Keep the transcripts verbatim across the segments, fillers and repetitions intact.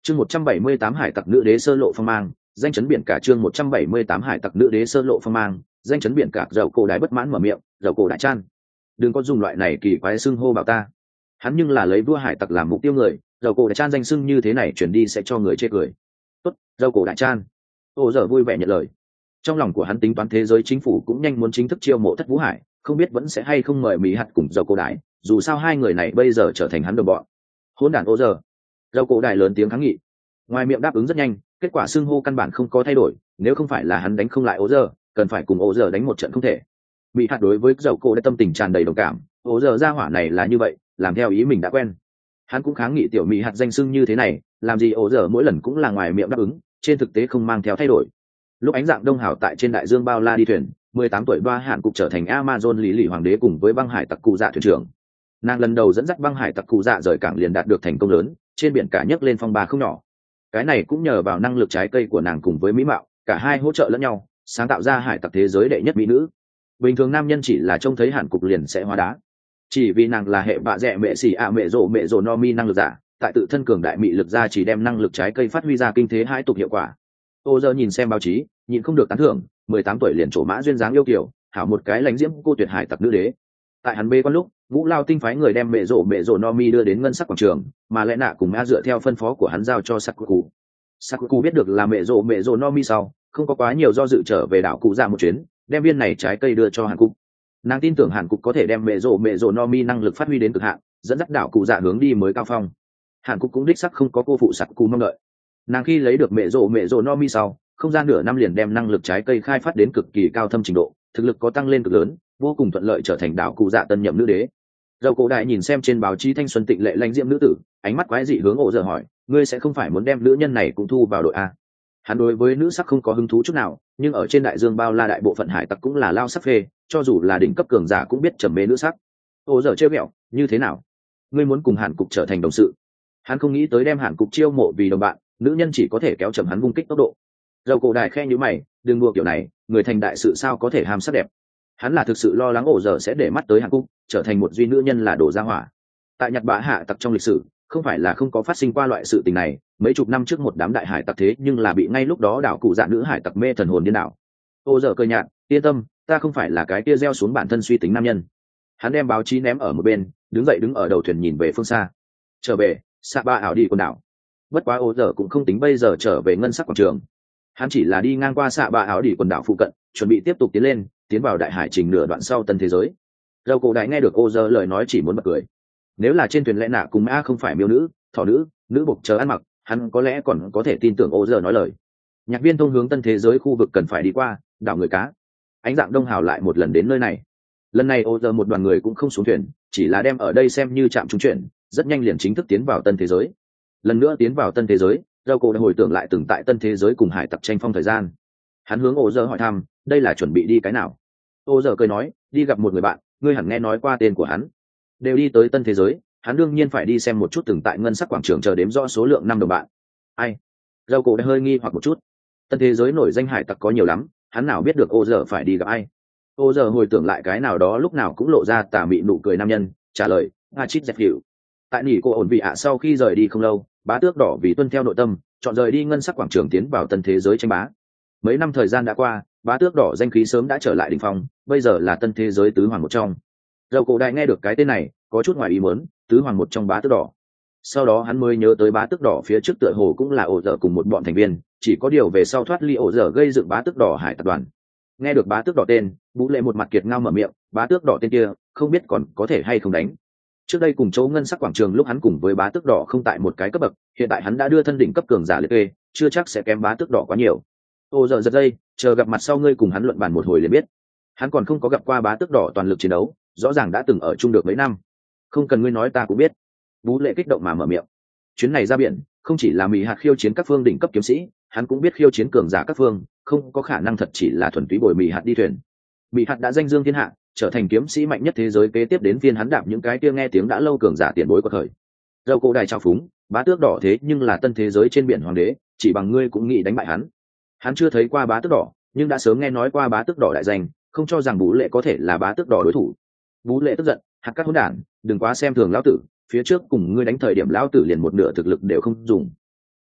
chương một trăm bảy mươi tám hải tặc nữ đế sơ lộ phong mang, danh chấn biển cả. Chương một trăm bảy mươi tám hải tặc nữ đế sơ lộ phong mang, danh chấn biển cả. Dầu cổ đại bất mãn mở miệng, dầu cổ đại chan, đừng có dùng loại này kỳ quái xưng hô bảo ta, hắn nhưng là lấy vua hải tặc làm mục tiêu người, dầu cổ đại chan danh xưng như thế này chuyển đi sẽ cho người chê cười. Tốt, dầu cổ đại chan. Ô giờ vui vẻ nhận lời. Trong lòng của hắn tính toán thế giới chính phủ cũng nhanh muốn chính thức chiêu mộ Thất Vũ Hải, không biết vẫn sẽ hay không mời Mỹ Hạt cùng dầu cổ đại, dù sao hai người này bây giờ trở thành hắn đồng bọn. Hỗn đản ô giờ. Dầu cổ đại lớn tiếng kháng nghị. Ngoài miệng đáp ứng rất nhanh, kết quả xưng hô căn bản không có thay đổi, nếu không phải là hắn đánh không lại ô giờ, cần phải cùng ô giờ đánh một trận không thể. Mỹ Hạt đối với dầu cổ đại tâm tình tràn đầy đồng cảm, ô giờ ra hỏa này là như vậy, làm theo ý mình đã quen. Hắn cũng kháng nghị tiểu Mỹ Hạt danh xưng như thế này, làm gì ô giờ mỗi lần cũng là ngoài miệng đáp ứng, trên thực tế không mang theo thay đổi. Lúc ánh dạng đông hảo tại trên đại dương bao la đi thuyền, mười tám tuổi Ba Hạn Cục trở thành Amazon lý lì hoàng đế cùng với băng hải tặc cụ dạ thuyền trưởng. Nàng lần đầu dẫn dắt băng hải tặc cụ dạ rời cảng liền đạt được thành công lớn, trên biển cả nhấc lên phong ba không nhỏ. Cái này cũng nhờ vào năng lực trái cây của nàng cùng với mỹ mạo, cả hai hỗ trợ lẫn nhau, sáng tạo ra hải tặc thế giới đệ nhất mỹ nữ. Bình thường nam nhân chỉ là trông thấy Hạn Cục liền sẽ hóa đá, chỉ vì nàng là hệ bạ rẻ mẹ xì ạ mẹ rộ mẹ rộ no mi năng lực giả, tại tự thân cường đại mị lực ra chỉ đem năng lực trái cây phát huy ra kinh thế hai tục hiệu quả. Ô giờ nhìn xem báo chí, nhịn không được tán thưởng, mười tám tuổi liền trổ mã duyên dáng yêu kiều, hảo một cái lãnh diễm cô tuyệt hải tặc nữ đế. Tại hắn bê quan lúc, Ngũ Lao Tinh phái người đem mẹ rộ mẹ rộ no mi đưa đến ngân sắc quảng trường, mà lẽ nạ cùng a dựa theo phân phó của hắn giao cho Sakuku. Sakuku biết được là mẹ rộ mẹ rộ no mi sau, không có quá nhiều do dự trở về đảo cụ dạ một chuyến, đem viên này trái cây đưa cho Hàn Cục. Nàng tin tưởng Hàn Cục có thể đem mẹ rộ mẹ rộ no mi năng lực phát huy đến cực hạn, dẫn dắt đảo cụ dạ hướng đi mới cao phong. Hàn Cục cũng đích sắc không có cô phụ Sakuku mong đợi. Nàng khi lấy được mẹ rộ mẹ rộ no mi sau, không gian nửa năm liền đem năng lực trái cây khai phát đến cực kỳ cao thâm trình độ, thực lực có tăng lên cực lớn, vô cùng thuận lợi trở thành đảo cụ dạ tân nhậm nữ đế. Dầu cổ đại nhìn xem trên báo chí thanh xuân tịnh lệ lãnh diễm nữ tử, ánh mắt quái dị hướng Ổ Giờ hỏi, ngươi sẽ không phải muốn đem nữ nhân này cũng thu vào đội a? Hắn đối với nữ sắc không có hứng thú chút nào, nhưng ở trên đại dương bao la đại bộ phận hải tặc cũng là lao sắc phê, cho dù là đỉnh cấp cường giả cũng biết trầm mê nữ sắc. Ổ Giờ trêu ghẹo, như thế nào? Ngươi muốn cùng Hàn Cục trở thành đồng sự? Hắn không nghĩ tới đem Hàn Cục chiêu mộ vì đồng bạn, nữ nhân chỉ có thể kéo chậm hắn vung kích tốc độ. Dầu cổ đại khe nhíu mày, đừng đùa kiểu này, người thành đại sự sao có thể ham sắc đẹp. Hắn là thực sự lo lắng Ổ Giờ sẽ để mắt tới Hàn Cục, trở thành một duy nữ nhân là đổ ra hỏa. Tại Nhật Bá hạ tặc trong lịch sử, không phải là không có phát sinh qua loại sự tình này, mấy chục năm trước một đám đại hải tặc thế nhưng là bị ngay lúc đó đảo cụ dạ nữ hải tặc mê thần hồn điên đảo. Ổ Giờ cười nhạt, yên tâm, ta không phải là cái kia gieo xuống bản thân suy tính nam nhân. Hắn đem báo chí ném ở một bên, đứng dậy đứng ở đầu thuyền nhìn về phương xa. Trở về, xạ ba ảo đi quần đảo. Bất quá Ổ Giờ cũng không tính bây giờ trở về ngân sắc quảng trường. Hắn chỉ là đi ngang qua xạ ba ảo đi quần đảo phụ cận, chuẩn bị tiếp tục tiến lên, tiến vào đại hải trình nửa đoạn sau tân thế giới. Dầu cổ đại nghe được Ổ Giờ lời nói chỉ muốn bật cười. Nếu là trên thuyền lẽ nạ cùng a không phải miêu nữ, thỏ nữ, nữ bộc chờ ăn mặc, hắn có lẽ còn có thể tin tưởng Ổ Giờ nói lời. Nhạc viên thông hướng tân thế giới khu vực cần phải đi qua đảo người cá. Ánh dạng đông hào lại một lần đến nơi này. Lần này Ổ Giờ một đoàn người cũng không xuống thuyền, chỉ là đem ở đây xem như trạm trung chuyển, rất nhanh liền chính thức tiến vào tân thế giới. Lần nữa tiến vào tân thế giới, Dầu cổ đã hồi tưởng lại từng tại tân thế giới cùng hải tặc tranh phong thời gian. Hắn hướng Ổ Giờ hỏi thăm, đây là chuẩn bị đi cái nào? Ổ Giờ cười nói, đi gặp một người bạn, ngươi hẳn nghe nói qua tên của hắn. Đều đi tới tân thế giới, hắn đương nhiên phải đi xem một chút từng tại ngân sắc quảng trường chờ đếm rõ số lượng năm đồng bạn. Ai? Dầu cổ đã hơi nghi hoặc một chút. Tân thế giới nổi danh hải tặc có nhiều lắm, hắn nào biết được Ổ Giờ phải đi gặp ai? Ổ Giờ hồi tưởng lại cái nào đó lúc nào cũng lộ ra tà mị nụ cười nam nhân, trả lời, Hachit dẹp hiệu. Tại nỉ cô ổn vị ạ sau khi rời đi không lâu, Bá Tước Đỏ vì tuân theo nội tâm, chọn rời đi ngân sắc quảng trường tiến vào tân thế giới tranh bá. Mấy năm thời gian đã qua, Bá Tước Đỏ danh khí sớm đã trở lại đỉnh phong, bây giờ là tân thế giới tứ hoàng một trong. Dầu cổ đại nghe được cái tên này, có chút ngoài ý muốn, tứ hoàng một trong Bá Tước Đỏ. Sau đó hắn mới nhớ tới Bá Tước Đỏ phía trước tựa hồ cũng là Ổ Giờ cùng một bọn thành viên, chỉ có điều về sau thoát ly Ổ Giờ gây dựng Bá Tước Đỏ hải tập đoàn. Nghe được Bá Tước Đỏ tên, Vũ Lệ một mặt kiệt ngao mở miệng, Bá Tước Đỏ tên kia, không biết còn có thể hay không đánh. Trước đây cùng chỗ ngân sắc quảng trường lúc hắn cùng với Bá Tước Đỏ không tại một cái cấp bậc, hiện tại hắn đã đưa thân đỉnh cấp cường giả liệt kê, chưa chắc sẽ kém Bá Tước Đỏ quá nhiều. Ổ Giờ giật dây, chờ gặp mặt sau ngươi cùng hắn luận bàn một hồi liền biết. Hắn còn không có gặp qua Bá Tước Đỏ toàn lực chiến đấu, rõ ràng đã từng ở chung được mấy năm. Không cần ngươi nói ta cũng biết. Vũ Lệ kích động mà mở miệng. Chuyến này ra biển, không chỉ là Mỹ Hạt khiêu chiến các phương đỉnh cấp kiếm sĩ, hắn cũng biết khiêu chiến cường giả các phương, không có khả năng thật chỉ là thuần túy bồi Mỹ Hạt đi thuyền. Mỹ Hạt đã danh dương thiên hạ, trở thành kiếm sĩ mạnh nhất thế giới, kế tiếp đến phiên hắn đạp những cái kia nghe tiếng đã lâu cường giả tiền bối của thời. Dầu cổ đại trào phúng, Bá Tước Đỏ thế nhưng là tân thế giới trên biển hoàng đế, chỉ bằng ngươi cũng nghĩ đánh bại hắn. Hắn chưa thấy qua Bá Tước Đỏ, nhưng đã sớm nghe nói qua Bá Tước Đỏ đại danh, không cho rằng Vũ Lệ có thể là Bá Tước Đỏ đối thủ. Vũ Lệ tức giận, hạt các hỗn đản, đừng quá xem thường lão tử, phía trước cùng ngươi đánh thời điểm lão tử liền một nửa thực lực đều không dùng.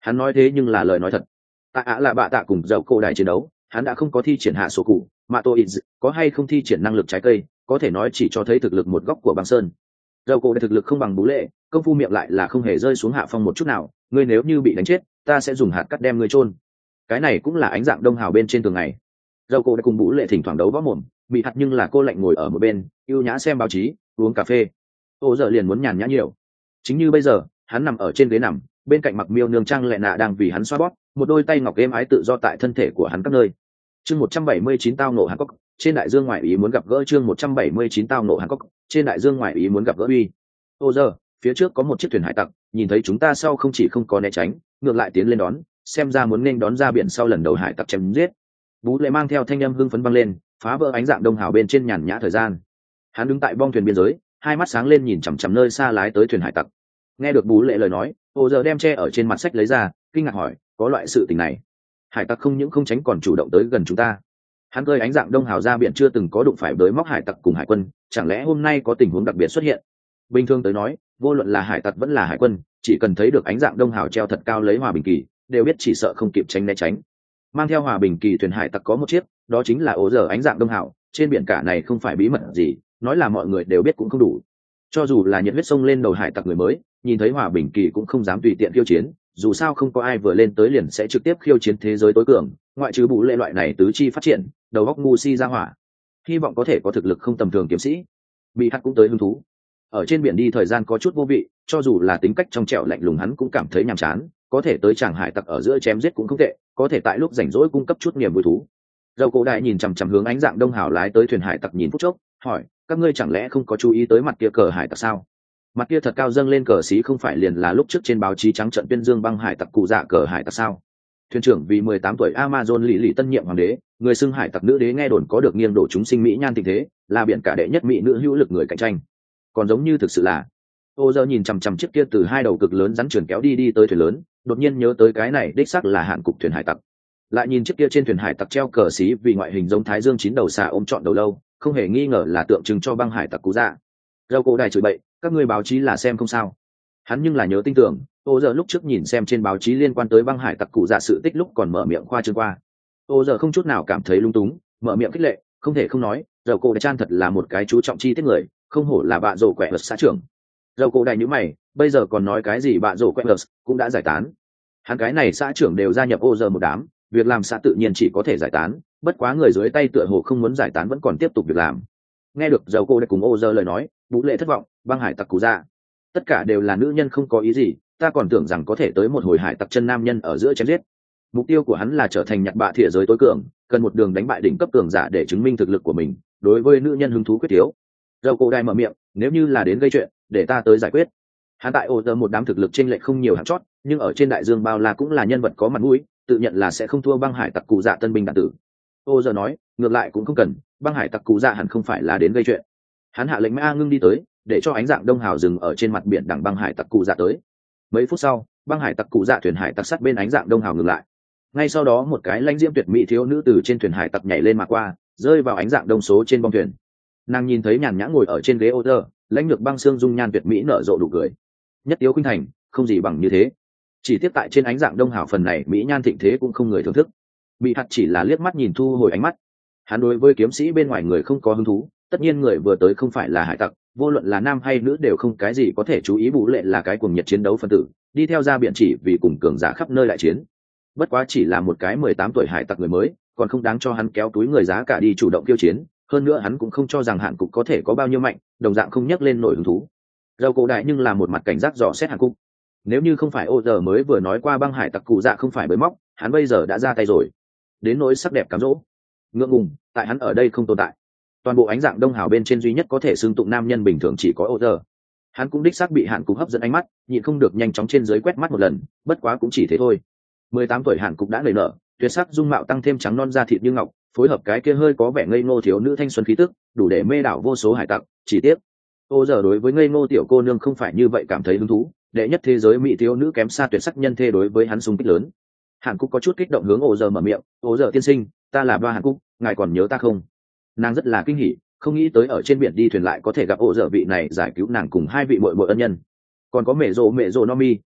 Hắn nói thế nhưng là lời nói thật. Tại ạ là bạ tạ cùng dậu cổ đại chiến đấu, hắn đã không có thi triển hạ sổ cụ mà tôi có hay không thi triển năng lực trái cây có thể nói chỉ cho thấy thực lực một góc của băng sơn. Dậu cổ đại thực lực không bằng Bú Lệ, công phu miệng lại là không hề rơi xuống hạ phong một chút nào. Ngươi nếu như bị đánh chết, ta sẽ dùng hạt cắt đem ngươi chôn. Cái này cũng là ánh dạng đông hào bên trên tường này. Dậu cổ đại cùng Bú Lệ thỉnh thoảng đấu võ mồm, bị hạt nhưng là cô lạnh ngồi ở một bên yêu nhã xem báo chí uống cà phê. Ô giờ liền muốn nhàn nhã nhiều. Chính như bây giờ, hắn nằm ở trên ghế nằm, bên cạnh mặc miêu nương trang lệ nạ đang vì hắn xoa bóp, một đôi tay ngọc êm ái tự do tại thân thể của hắn các nơi. Chương một trăm bảy mươi chín tao nộ Hàn Quốc, trên đại dương ngoại ý muốn gặp gỡ chương một trăm bảy mươi chín tao nộ Hàn Quốc, trên đại dương ngoại ý muốn gặp gỡ uy. Ô giờ, phía trước có một chiếc thuyền hải tặc, nhìn thấy chúng ta sau không chỉ không có né tránh, ngược lại tiến lên đón, xem ra muốn nên đón ra biển sau lần đầu hải tặc chém giết. Bú Lệ mang theo thanh âm hưng phấn băng lên, phá vỡ ánh dạng đông hào bên trên nhàn nhã thời gian. Hắn đứng tại bong thuyền biên giới, hai mắt sáng lên nhìn chằm chằm nơi xa lái tới thuyền hải tặc. Nghe được Bú Lệ lời nói, Ô giờ đem che ở trên mặt sách lấy ra, kinh ngạc hỏi, có loại sự tình này? Hải tặc không những không tránh còn chủ động tới gần chúng ta. Hắn cơi ánh dạng đông hào ra biển chưa từng có đụng phải bới móc hải tặc cùng hải quân, chẳng lẽ hôm nay có tình huống đặc biệt xuất hiện? Bình thường tới nói, vô luận là hải tặc vẫn là hải quân, chỉ cần thấy được ánh dạng đông hào treo thật cao lấy hòa bình kỳ, đều biết chỉ sợ không kịp tránh né tránh. Mang theo hòa bình kỳ thuyền hải tặc có một chiếc, đó chính là Ô giờ ánh dạng đông hào. Trên biển cả này không phải bí mật gì, nói là mọi người đều biết cũng không đủ. Cho dù là nhiệt huyết sông lên đầu hải tặc người mới, nhìn thấy hòa bình kỳ cũng không dám tùy tiện khiêu chiến, dù sao không có ai vừa lên tới liền sẽ trực tiếp khiêu chiến thế giới tối cường, ngoại trừ Bú Lệ loại này tứ chi phát triển, đầu óc ngu si ra hỏa, hy vọng có thể có thực lực không tầm thường kiếm sĩ. Bị hắt cũng tới hứng thú. Ở trên biển đi thời gian có chút vô vị, cho dù là tính cách trong trẻo lạnh lùng hắn cũng cảm thấy nhàm chán, có thể tới chàng hải tặc ở giữa chém giết cũng không tệ, có thể tại lúc rảnh rỗi cung cấp chút niềm vui thú. Dầu cổ đại nhìn chằm chằm hướng ánh dạng đông hào lái tới thuyền hải tặc nhìn phút chốc, hỏi, các ngươi chẳng lẽ không có chú ý tới mặt kia cờ hải tặc sao? Mặt kia thật cao dâng lên cờ xí không phải liền là lúc trước trên báo chí trắng trận tuyên dương băng hải tặc cụ dạ cờ hải tặc sao? Thuyền trưởng vì mười tám tuổi Amazon lì lì tân nhiệm hoàng đế, người xưng hải tặc nữ đế nghe đồn có được nghiêng đổ chúng sinh mỹ nhan tình thế, là biển cả đệ nhất mỹ nữ hữu lực người cạnh tranh. Còn giống như thực sự là. Ô giờ nhìn chằm chằm chiếc kia từ hai đầu cực lớn rắn trườn kéo đi đi tới thuyền lớn, đột nhiên nhớ tới cái này đích xác là hạn cục thuyền hải tặc. Lại nhìn chiếc kia trên thuyền hải tặc treo cờ xí vì ngoại hình giống thái dương chín đầu xà ôm trọn đầu lâu, không hề nghi ngờ là tượng trưng cho băng hải tặc cú dạ. Dầu cổ đài chửi bậy, các ngươi báo chí là xem không sao? Hắn nhưng là nhớ tin tưởng, ô giờ lúc trước nhìn xem trên báo chí liên quan tới băng hải tặc cụ dạ sự tích lúc còn mở miệng khoa trương qua. Ô giờ không chút nào cảm thấy lung túng, mở miệng khích lệ, không thể không nói, dầu cổ đài chan thật là một cái chú trọng chi tiết người, không hổ là bạ rổ quẹ vật xã trưởng. Dầu cổ đài nhíu mày, bây giờ còn nói cái gì bạ rổ quẹ vật cũng đã giải tán. Hắn cái này xã trưởng đều gia nhập ô giờ một đám, việc làm xã tự nhiên chỉ có thể giải tán, bất quá người dưới tay tựa hồ không muốn giải tán vẫn còn tiếp tục việc làm. Nghe được dầu cổ đài cùng ô giờ lời nói, Bú Lệ thất vọng, băng hải tặc cụ dạ, tất cả đều là nữ nhân không có ý gì, ta còn tưởng rằng có thể tới một hồi hải tặc chân nam nhân ở giữa chém giết. Mục tiêu của hắn là trở thành nhặt bạ thỉa giới tối cường, cần một đường đánh bại đỉnh cấp cường giả để chứng minh thực lực của mình, đối với nữ nhân hứng thú quyết thiếu. Dầu cổ đài mở miệng, nếu như là đến gây chuyện, để ta tới giải quyết. Hắn tại ô giờ một đám thực lực chênh lệch không nhiều hạng chót, nhưng ở trên đại dương bao la cũng là nhân vật có mặt mũi, tự nhận là sẽ không thua băng hải tặc cụ dạ tân binh đạn tử. Ô giờ nói, ngược lại cũng không cần, băng hải tặc cụ dạ hẳn không phải là đến gây chuyện. Hắn hạ lệnh mã ngưng đi tới, để cho ánh dạng đông hào dừng ở trên mặt biển đằng băng hải tặc cụ dạ tới. Mấy phút sau, băng hải tặc cụ dạ thuyền hải tặc sát bên ánh dạng đông hào ngừng lại. Ngay sau đó một cái lãnh diễm tuyệt mỹ thiếu nữ từ trên thuyền hải tặc nhảy lên mà qua, rơi vào ánh dạng đông số trên bong thuyền. Nàng nhìn thấy nhàn nhã ngồi ở trên ghế ô tơ, lãnh lược băng xương dung nhan tuyệt mỹ nở rộ đủ cười. Nhất tiếu khuynh thành, không gì bằng như thế. Chỉ tiếp tại trên ánh dạng đông hào phần này mỹ nhan thịnh thế cũng không người thưởng thức. Bị hạt chỉ là liếc mắt nhìn thu hồi ánh mắt. Hắn đối với kiếm sĩ bên ngoài người không có hứng thú, tất nhiên người vừa tới không phải là hải tặc, vô luận là nam hay nữ đều không cái gì có thể chú ý. Bú Lệ là cái cuồng nhiệt chiến đấu phân tử, đi theo ra biển chỉ vì cùng cường giả khắp nơi đại chiến. Bất quá chỉ là một cái mười tám tuổi hải tặc người mới, còn không đáng cho hắn kéo túi người giá cả đi chủ động kiêu chiến, hơn nữa hắn cũng không cho rằng hạn cục có thể có bao nhiêu mạnh, đồng dạng không nhắc lên nổi hứng thú. Dầu cổ đại nhưng là một mặt cảnh giác dò xét hạn cục. Nếu như không phải ô giờ mới vừa nói qua băng hải tặc cụ dạ không phải bới móc, hắn bây giờ đã ra tay rồi. Đến nỗi sắc đẹp cám dỗ, ngượng ngùng, tại hắn ở đây không tồn tại. Toàn bộ ánh dạng đông hào bên trên duy nhất có thể xưng tụng nam nhân bình thường chỉ có ô giờ. Hắn cũng đích xác bị hạn cục hấp dẫn ánh mắt, nhịn không được nhanh chóng trên dưới quét mắt một lần, bất quá cũng chỉ thế thôi. mười tám tuổi hạn cục đã nảy nở, tuyệt sắc dung mạo tăng thêm trắng non da thịt như ngọc, phối hợp cái kia hơi có vẻ ngây ngô thiếu nữ thanh xuân khí tức, đủ để mê đảo vô số hải tặc. Chỉ tiếc, ô giờ đối với ngây ngô tiểu cô nương không phải như vậy cảm thấy hứng thú, đệ nhất thế giới mỹ thiếu nữ kém xa tuyệt sắc nhân thê đối với hắn xung kích lớn. Hàn Cúc có chút kích động hướng ô giờ mở miệng, ô giờ tiên sinh, ta là ba Hàn Cúc, ngài còn nhớ ta không? Nàng rất là kinh hỉ, không nghĩ tới ở trên biển đi thuyền lại có thể gặp ô giờ vị này giải cứu nàng cùng hai vị muội muội ân nhân. Còn có mẹ rồ mẹ rồ Nomi,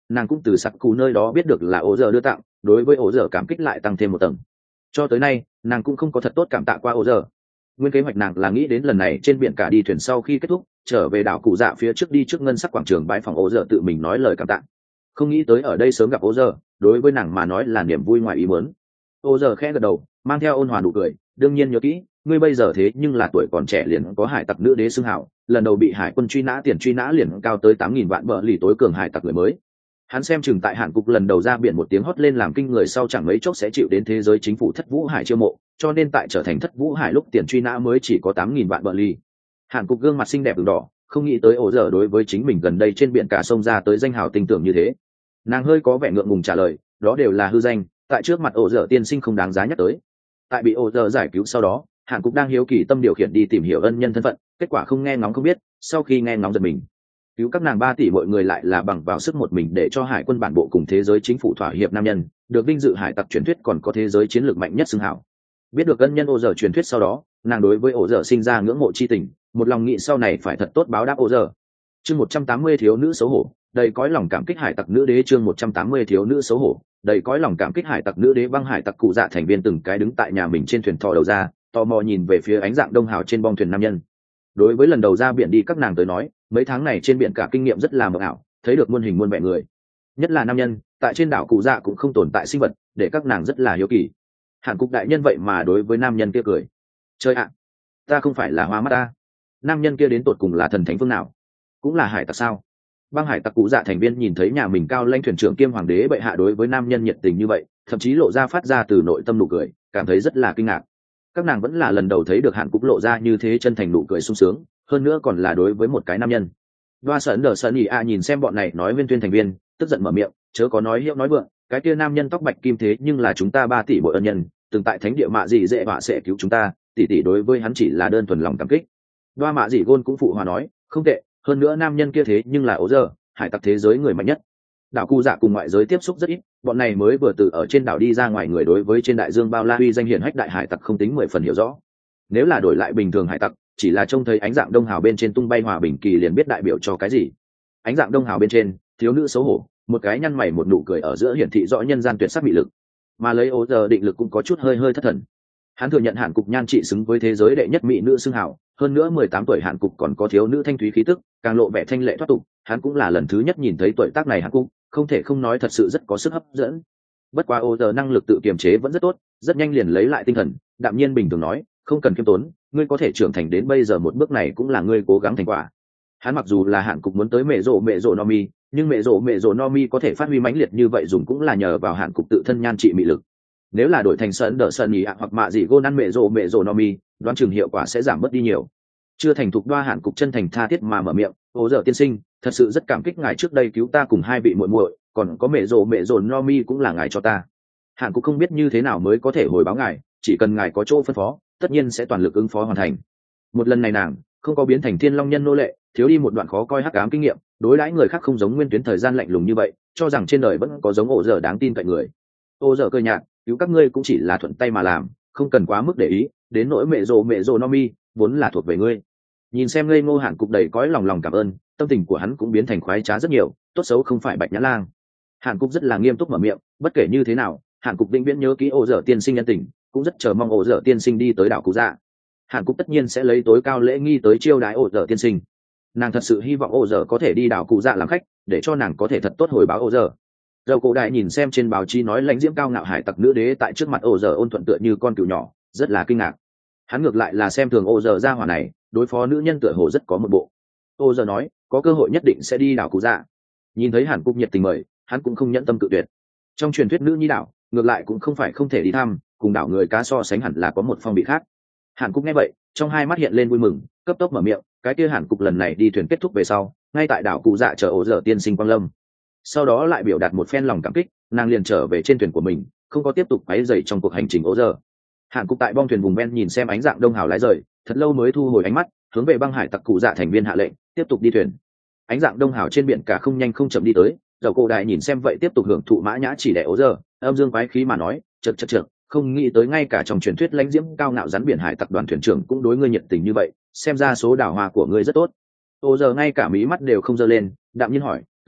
nàng cũng từ sặc cù nơi đó biết được là ổ giờ đưa tặng, đối với ổ giờ cảm kích lại tăng thêm một tầng. Cho tới nay nàng cũng không có thật tốt cảm tạ qua ổ giờ. Nguyên kế hoạch nàng là nghĩ đến lần này trên biển cả đi thuyền sau khi kết thúc trở về đảo cụ dạ phía trước đi trước ngân sắc quảng trường bãi phòng ổ giờ tự mình nói lời cảm tạ. Không nghĩ tới ở đây sớm gặp ổ giờ, đối với nàng mà nói là niềm vui ngoài ý muốn. Ổ giờ khẽ gật đầu mang theo ôn hòa nụ cười, đương nhiên nhớ kỹ, ngươi bây giờ thế nhưng là tuổi còn trẻ liền có hải tặc nữ đế xưng hảo, lần đầu bị hải quân truy nã tiền truy nã liền cao tới tám nghìn vạn bờ lì tối cường hải tặc người mới. Hắn xem chừng tại Hàn Cục lần đầu ra biển một tiếng hót lên làm kinh người sau chẳng mấy chốc sẽ chịu đến thế giới chính phủ Thất Vũ Hải chiêu mộ, cho nên tại trở thành Thất Vũ Hải lúc tiền truy nã mới chỉ có tám nghìn vạn bờ lì. Hàn Cục gương mặt xinh đẹp ửng đỏ, không nghĩ tới ổ giờ đối với chính mình gần đây trên biển cả sông ra tới danh hào tình tưởng như thế. Nàng hơi có vẻ ngượng ngùng trả lời, đó đều là hư danh, tại trước mặt ổ giờ tiên sinh không đáng giá nhắc tới. Tại bị ổ giờ giải cứu sau đó, Hàn Cục đang hiếu kỳ tâm điều khiển đi tìm hiểu ân nhân thân phận, kết quả không nghe ngóng không biết, sau khi nghe ngóng giật mình. Cứu các nàng ba tỷ mọi người lại là bằng vào sức một mình để cho hải quân bản bộ cùng thế giới chính phủ thỏa hiệp nam nhân, được vinh dự hải tặc truyền thuyết còn có thế giới chiến lược mạnh nhất xưng hảo. Biết được ân nhân ổ giờ truyền thuyết sau đó, nàng đối với ổ giờ sinh ra ngưỡng mộ chi tình, một lòng nghĩ sau này phải thật tốt báo đáp ổ giờ. Chương một trăm tám mươi thiếu nữ xấu hổ, đầy cõi lòng cảm kích hải tặc nữ đế. Chương một trăm tám mươi thiếu nữ xấu hổ, đầy cõi lòng cảm kích hải tặc nữ đế. Băng hải tặc cụ dạ thành viên từng cái đứng tại nhà mình trên thuyền thò đầu ra, tò mò nhìn về phía ánh dạng đông hào trên bong thuyền nam nhân. Đối với lần đầu ra biển đi các nàng tới nói, mấy tháng này trên biển cả kinh nghiệm rất là mờ ảo, thấy được muôn hình muôn vẻ người, nhất là nam nhân tại trên đảo cụ dạ cũng không tồn tại sinh vật, để các nàng rất là hiếu kỳ. Hàn Cục đại nhân vậy mà đối với nam nhân kia cười. Chơi ạ, ta không phải là hoa mắt ta. Nam nhân kia đến tột cùng là thần thánh phương nào? Cũng là hải tặc sao? Băng hải tặc cụ dạ thành viên nhìn thấy nhà mình cao lãnh thuyền trưởng kiêm hoàng đế bệ hạ đối với nam nhân nhiệt tình như vậy, thậm chí lộ ra phát ra từ nội tâm nụ cười, cảm thấy rất là kinh ngạc. Các nàng vẫn là lần đầu thấy được Hàn Cục lộ ra như thế chân thành nụ cười sung sướng, hơn nữa còn là đối với một cái nam nhân. Đoa Sơn Đờ Sơn Ý a nhìn xem bọn này nói viên tuyên thành viên, tức giận mở miệng, chớ có nói hiệu nói vượng, cái kia nam nhân tóc bạch kim thế nhưng là chúng ta ba tỷ bội ân nhân, từng tại thánh địa mạ dị dễ họa sẽ cứu chúng ta, tỷ tỷ đối với hắn chỉ là đơn thuần lòng cảm kích. Đoa mạ dị gôn cũng phụ hòa nói, không tệ, hơn nữa nam nhân kia thế nhưng là ố giờ, hải tặc thế giới người mạnh nhất. Đảo Cụ Dạ cùng ngoại giới tiếp xúc rất ít, bọn này mới vừa từ ở trên đảo đi ra ngoài người đối với trên đại dương bao la uy danh hiển hách đại hải tặc không tính mười phần hiểu rõ. Nếu là đổi lại bình thường hải tặc, chỉ là trông thấy ánh dạng đông hào bên trên tung bay hòa bình kỳ liền biết đại biểu cho cái gì. Ánh dạng đông hào bên trên, thiếu nữ xấu hổ, một cái nhăn mày một nụ cười ở giữa hiển thị rõ nhân gian tuyệt sắc mị lực. Mà lấy ố giờ định lực cũng có chút hơi hơi thất thần. Hắn thừa nhận Hàn Cục nhan trị xứng với thế giới đệ nhất mỹ nữ xưng hào, hơn nữa mười tám tuổi Hàn Cục còn có thiếu nữ thanh thúy khí tức, càng lộ vẻ thanh lệ thoát tục. Hắn cũng là lần thứ nhất nhìn thấy tuổi tác này Hàn Cục, không thể không nói thật sự rất có sức hấp dẫn. Bất quá ố giờ năng lực tự kiềm chế vẫn rất tốt, rất nhanh liền lấy lại tinh thần, đạm nhiên bình thường nói, không cần khiêm tốn, ngươi có thể trưởng thành đến bây giờ một bước này cũng là ngươi cố gắng thành quả. Hắn mặc dù là Hàn Cục muốn tới mẹ rộ mẹ rộ Nomi, nhưng mẹ rộ mẹ rộ Nomi có thể phát huy mãnh liệt như vậy dùng cũng là nhờ vào Hàn Cục tự thân nhan trị mị lực. Nếu là đổi thành Sơn Đờ Sơn Ý ạ hoặc mạ dị gôn ăn mẹ rộ mẹ rộ Nomi, đoán chừng hiệu quả sẽ giảm bớt đi nhiều. Chưa thành thục Đoa Hàn Cục chân thành tha thiết mà mở miệng, ố giờ tiên sinh, thật sự rất cảm kích ngài trước đây cứu ta cùng hai vị muội muội, còn có mẹ rộ mẹ rộ Nomi cũng là ngài cho ta. Hàn Cục không biết như thế nào mới có thể hồi báo ngài, chỉ cần ngài có chỗ phân phó, tất nhiên sẽ toàn lực ứng phó hoàn thành. Một lần này nàng không có biến thành thiên long nhân nô lệ, thiếu đi một đoạn khó coi hắc ám kinh nghiệm, đối đãi người khác không giống nguyên tuyến thời gian lạnh lùng như vậy, cho rằng trên đời vẫn có giống ổ dở đáng tin cậy người. Ổ dở cơ nhạt, cứu các ngươi cũng chỉ là thuận tay mà làm, không cần quá mức để ý, đến nỗi mẹ rồ mẹ rồ Nomi vốn là thuộc về ngươi. Nhìn xem ngây ngô Hàn Cục đầy cõi lòng lòng cảm ơn, tâm tình của hắn cũng biến thành khoái trá rất nhiều, tốt xấu không phải bạch nhã lang. Hàn Cục rất là nghiêm túc mở miệng, bất kể như thế nào, Hàn Cục vĩnh viễn nhớ kỹ ổ dở tiên sinh nhân tình, cũng rất chờ mong ổ dở tiên sinh đi tới đảo Cụ Dạ. Hàn Cục tất nhiên sẽ lấy tối cao lễ nghi tới chiêu đãi ổ dở tiên sinh. Nàng thật sự hy vọng ổ dở có thể đi đảo Cụ Dạ làm khách, để cho nàng có thể thật tốt hồi báo ổ dở. Dầu cổ đại nhìn xem trên báo chí nói lãnh diễm cao ngạo hải tặc nữ đế tại trước mặt ổ dở ôn thuận tựa như con cừu nhỏ, rất là kinh ngạc. Hắn ngược lại là xem thường ổ dở ra hỏa này, đối phó nữ nhân tựa hồ rất có một bộ. Ổ dở nói, có cơ hội nhất định sẽ đi đảo Cụ Dạ. Nhìn thấy Hàn Cục nhiệt tình mời, hắn cũng không nhẫn tâm cự tuyệt. Trong truyền thuyết nữ nhi đảo, ngược lại cũng không phải không thể đi thăm, cùng đảo người cá so sánh hẳn là có một phong vị khác. Hàn Cục nghe vậy, trong hai mắt hiện lên vui mừng, cấp tốc mở miệng, cái kia Hàn Cục lần này đi thuyền kết thúc về sau, ngay tại đảo Cụ Dạ chờ ổ dở tiên sinh quang lâm. Sau đó lại biểu đạt một phen lòng cảm kích, nàng liền trở về trên thuyền của mình, không có tiếp tục quấy rầy trong cuộc hành trình ổ dở. Hàn Cục tại bong thuyền vùng ven nhìn xem ánh dạng đông hào lái rời, thật lâu mới thu hồi ánh mắt, hướng về băng hải tặc Cụ Dạ thành viên hạ lệnh, tiếp tục đi thuyền. Ánh dạng đông hào trên biển cả không nhanh không chậm đi tới, dầu cổ đại nhìn xem vậy tiếp tục hưởng thụ mã nhã chỉ đẻ ổ dở, âm dương quái khí mà nói, chật chật chật, không nghĩ tới ngay cả trong truyền thuyết lãnh diễm cao ngạo rắn biển hải tặc đoàn thuyền trưởng cũng đối ngươi nhiệt tình như vậy, xem ra số đào hoa của ngươi rất tốt. Ổ dở ngay cả mí mắt đều không giơ lên, đạm nhiên hỏi,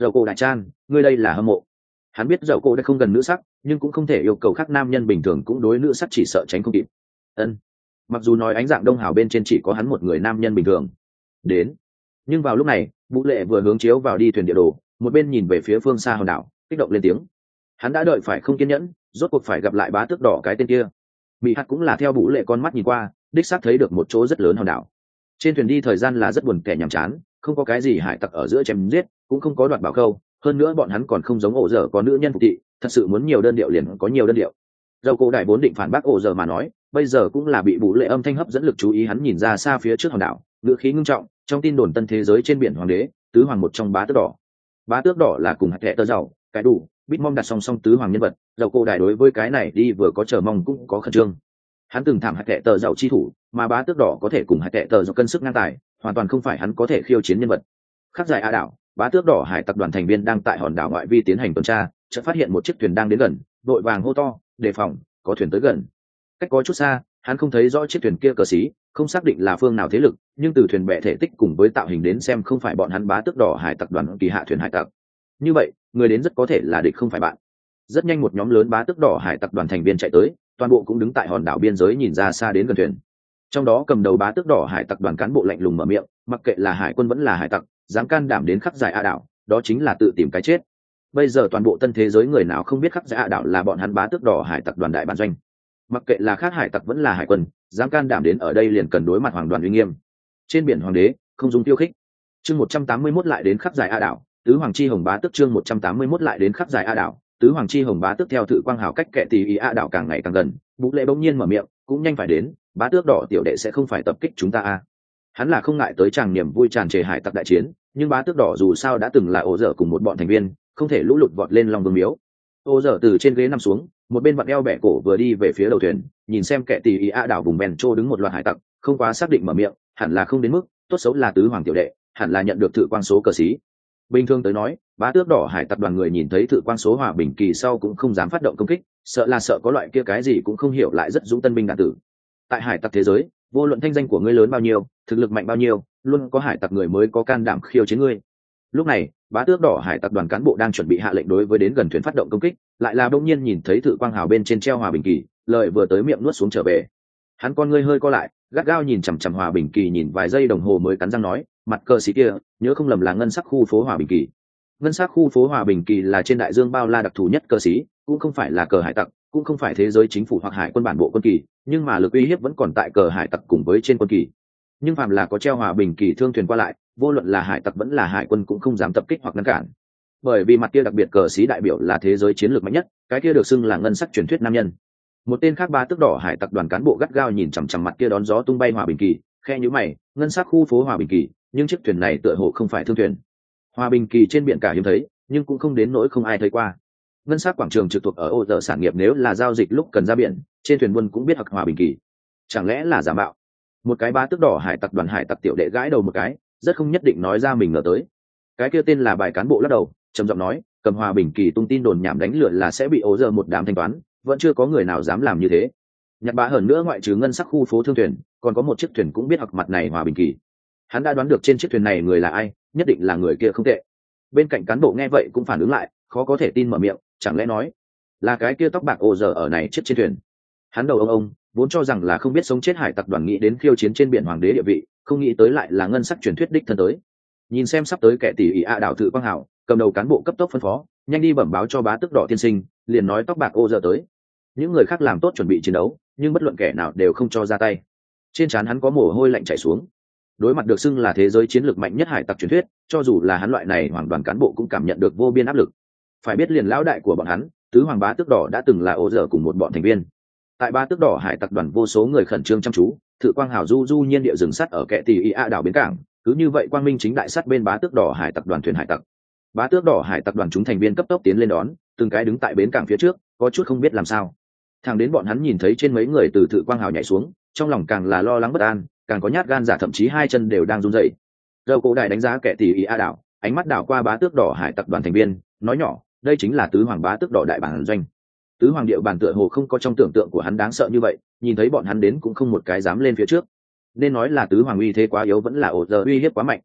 dầu cổ đại chan, ngươi đây là hâm mộ. Hắn biết dầu cổ đây không gần nữ sắc, nhưng cũng không thể yêu cầu khác nam nhân bình thường cũng đối nữ sắc chỉ sợ tránh không kịp. Ân. Mặc dù nói ánh dạng đông hào bên trên chỉ có hắn một người nam nhân bình thường. Đến. Nhưng vào lúc này, Vũ Lệ vừa hướng chiếu vào đi thuyền địa đồ, một bên nhìn về phía phương xa hòn đảo, kích động lên tiếng. Hắn đã đợi phải không kiên nhẫn, rốt cuộc phải gặp lại bá tước đỏ cái tên kia. Mỹ Hạt cũng là theo Vũ Lệ con mắt nhìn qua, đích xác thấy được một chỗ rất lớn hòn đảo. Trên thuyền đi thời gian là rất buồn kẻ nhàm chán, không có cái gì hải tặc ở giữa chém giết, cũng không có đoạt bảo khâu, hơn nữa bọn hắn còn không giống ổ dở có nữ nhân phục thị, thật sự muốn nhiều đơn điệu liền có nhiều đơn điệu. Dầu cổ đại vốn định phản bác ổ dở mà nói, bây giờ cũng là bị Vũ Lệ âm thanh hấp dẫn lực chú ý, hắn nhìn ra xa phía trước hòn đảo, ngữ khí ngưng trọng, trong tin đồn tân thế giới trên biển hoàng đế, tứ hoàng một trong bá tước đỏ. Bá tước đỏ là cùng hạt kệ tơ giàu, cái đủ, Bitmom đặt song song tứ hoàng nhân vật, dầu cổ đại đối với cái này đi vừa có chờ mong cũng có khẩn trương. Hắn từng thảm hạt kệ tơ giàu chi thủ, mà bá tước đỏ có thể cùng hạt kệ tơ giàu cân sức ngang tài, hoàn toàn không phải hắn có thể khiêu chiến nhân vật. Khắc dài a đảo, bá tước đỏ hải tặc đoàn thành viên đang tại hòn đảo ngoại vi tiến hành tuần tra, chợt phát hiện một chiếc thuyền đang đến gần, vội vàng hô to, đề phòng, có thuyền tới gần. Cách có chút xa, hắn không thấy rõ chiếc thuyền kia cờ xí, không xác định là phương nào thế lực, nhưng từ thuyền bè thể tích cùng với tạo hình đến xem không phải bọn hắn bá tước đỏ hải tặc đoàn kỳ hạ thuyền hải tặc. Như vậy, người đến rất có thể là địch không phải bạn. Rất nhanh một nhóm lớn bá tước đỏ hải tặc đoàn thành viên chạy tới, toàn bộ cũng đứng tại hòn đảo biên giới nhìn ra xa đến gần thuyền. Trong đó cầm đầu bá tước đỏ hải tặc đoàn cán bộ lạnh lùng mở miệng, mặc kệ là hải quân vẫn là hải tặc, dám can đảm đến khắc dài a đảo, đó chính là tự tìm cái chết. Bây giờ toàn bộ tân thế giới người nào không biết khắc dài a đảo là bọn hắn bá tước đỏ hải tặc đoàn đại bản doanh. Mặc kệ là khác hải tặc vẫn là hải quân, dám can đảm đến ở đây liền cần đối mặt hoàng đoàn uy nghiêm. Trên biển hoàng đế không dùng tiêu khích. Chương một trăm tám mươi mốt lại đến khắc dài a đảo, tứ hoàng chi hồng bá tước chương một trăm tám mươi mốt lại đến khắc dài a đảo, tứ hoàng chi hồng bá tước theo thự quang hào cách kệ tỷ ý a đảo càng ngày càng gần, Vũ Lệ bỗng nhiên mở miệng, cũng nhanh phải đến, bá tước đỏ tiểu đệ sẽ không phải tập kích chúng ta a. Hắn là không ngại tới chàng niềm vui tràn trề hải tặc đại chiến, nhưng bá tước đỏ dù sao đã từng là ổ dở cùng một bọn thành viên, không thể lũ lụt vọt lên lòng vương miếu. Ổ dở từ trên ghế nằm xuống, một bên vặn eo bẻ cổ vừa đi về phía đầu thuyền, nhìn xem kệ tỷ ý a đảo vùng bèn trô đứng một loạt hải tặc, không quá xác định mở miệng, hẳn là không đến mức, tốt xấu là tứ hoàng tiểu đệ, hẳn là nhận được thự quang số cờ xí. Bình thường tới nói, bá tước đỏ hải tặc đoàn người nhìn thấy thự quang số hòa bình kỳ sau cũng không dám phát động công kích, sợ là sợ có loại kia cái gì cũng không hiểu lại rất dũng tân binh đạn tử. Tại hải tặc thế giới, vô luận thanh danh của ngươi lớn bao nhiêu, thực lực mạnh bao nhiêu, luôn có hải tặc người mới có can đảm khiêu chiến ngươi. Lúc này, bá tước đỏ hải tặc đoàn cán bộ đang chuẩn bị hạ lệnh đối với đến gần thuyền phát động công kích, lại là bỗng nhiên nhìn thấy thự quang hào bên trên treo hòa bình kỳ, lời vừa tới miệng nuốt xuống trở về. Hắn con ngươi hơi co lại, gắt gao nhìn chằm chằm hòa bình kỳ nhìn vài giây đồng hồ mới cắn răng nói, mặt cờ xí kia, nhớ không lầm là ngân sắc khu phố hòa bình kỳ. Ngân sắc khu phố hòa bình kỳ là trên đại dương bao la đặc thù nhất cờ xí, cũng không phải là cờ hải tặc, cũng không phải thế giới chính phủ hoặc hải quân bản bộ quân kỳ, nhưng mà lực uy hiếp vẫn còn tại cờ hải tặc cùng với trên quân kỳ. Nhưng phàm là có treo hòa bình kỳ thương thuyền qua lại, vô luận là hải tặc vẫn là hải quân cũng không dám tập kích hoặc ngăn cản. Bởi vì mặt kia đặc biệt cờ xí đại biểu là thế giới chiến lược mạnh nhất, cái kia được xưng là ngân sắc truyền thuyết nam nhân. Một tên khác bá tước đỏ hải tặc đoàn cán bộ gắt gao nhìn chằm chằm mặt kia đón gió tung bay hòa bình kỳ, khe nhíu mày, ngân sắc khu phố hòa bình kỳ, nhưng chiếc thuyền này tựa hồ không phải thương thuyền. Hòa bình kỳ trên biển cả hiếm thấy, nhưng cũng không đến nỗi không ai thấy qua. Ngân sắc quảng trường trực thuộc ở ô dở sản nghiệp nếu là giao dịch lúc cần ra biển, trên thuyền buôn cũng biết học hòa bình kỳ. Chẳng lẽ là giả mạo? Một cái bá tước đỏ hải tặc đoàn hải tặc tiểu đệ gãi đầu một cái, rất không nhất định nói ra mình ngờ tới. Cái kia tên là bài cán bộ lắc đầu, trầm giọng nói, cầm hòa bình kỳ tung tin đồn nhảm đánh lửa là sẽ bị ố giờ một đám thanh toán, vẫn chưa có người nào dám làm như thế. Nhặt bá hơn nữa ngoại trừ ngân sắc khu phố thương thuyền, còn có một chiếc thuyền cũng biết học mặt này hòa bình kỳ. Hắn đã đoán được trên chiếc thuyền này người là ai, nhất định là người kia không tệ. Bên cạnh cán bộ nghe vậy cũng phản ứng lại, khó có thể tin mở miệng, chẳng lẽ nói là cái kia tóc bạc ồ giờ ở này chiếc trên thuyền. Hắn đầu ông ông vốn cho rằng là không biết sống chết hải tặc đoàn nghĩ đến khiêu chiến trên biển hoàng đế địa vị, không nghĩ tới lại là ngân sắc truyền thuyết đích thân tới. Nhìn xem sắp tới kẻ tỷ ỷ a đảo thự quang hảo, cầm đầu cán bộ cấp tốc phân phó, nhanh đi bẩm báo cho bá tước đỏ tiên sinh, liền nói tóc bạc ô giờ tới. Những người khác làm tốt chuẩn bị chiến đấu, nhưng bất luận kẻ nào đều không cho ra tay. Trên trán hắn có mồ hôi lạnh chảy xuống. Đối mặt được xưng là thế giới chiến lược mạnh nhất hải tặc truyền thuyết, cho dù là hắn loại này hoàng đoàn cán bộ cũng cảm nhận được vô biên áp lực. Phải biết liền lão đại của bọn hắn, tứ hoàng bá tước đỏ đã từng là ô giờ cùng một bọn thành viên. Tại bá tước đỏ hải tặc đoàn vô số người khẩn trương chăm chú, thự quang hào du du nhiên địa rừng sắt ở kẻ tỷ ỷ a đảo bến cảng, cứ như vậy quang minh chính đại sắt bên bá tước đỏ hải tặc đoàn thuyền hải tặc. Bá tước đỏ hải tặc đoàn chúng thành viên cấp tốc tiến lên đón, từng cái đứng tại bến cảng phía trước, có chút không biết làm sao. Thẳng đến bọn hắn nhìn thấy trên mấy người từ thự quang hào nhảy xuống, trong lòng càng là lo lắng bất an, càng có nhát gan giả thậm chí hai chân đều đang run rẩy. Dầu cổ đại đánh giá kẻ tỷ ỷ a đảo, ánh mắt đảo qua bá tước đỏ hải tặc đoàn thành viên, nói nhỏ, đây chính là tứ hoàng bá tước đỏ đại bản doanh. Tứ hoàng địa bàn tựa hồ không có trong tưởng tượng của hắn đáng sợ như vậy, nhìn thấy bọn hắn đến cũng không một cái dám lên phía trước. Nên nói là tứ hoàng uy thế quá yếu vẫn là ổ giờ uy hiếp quá mạnh.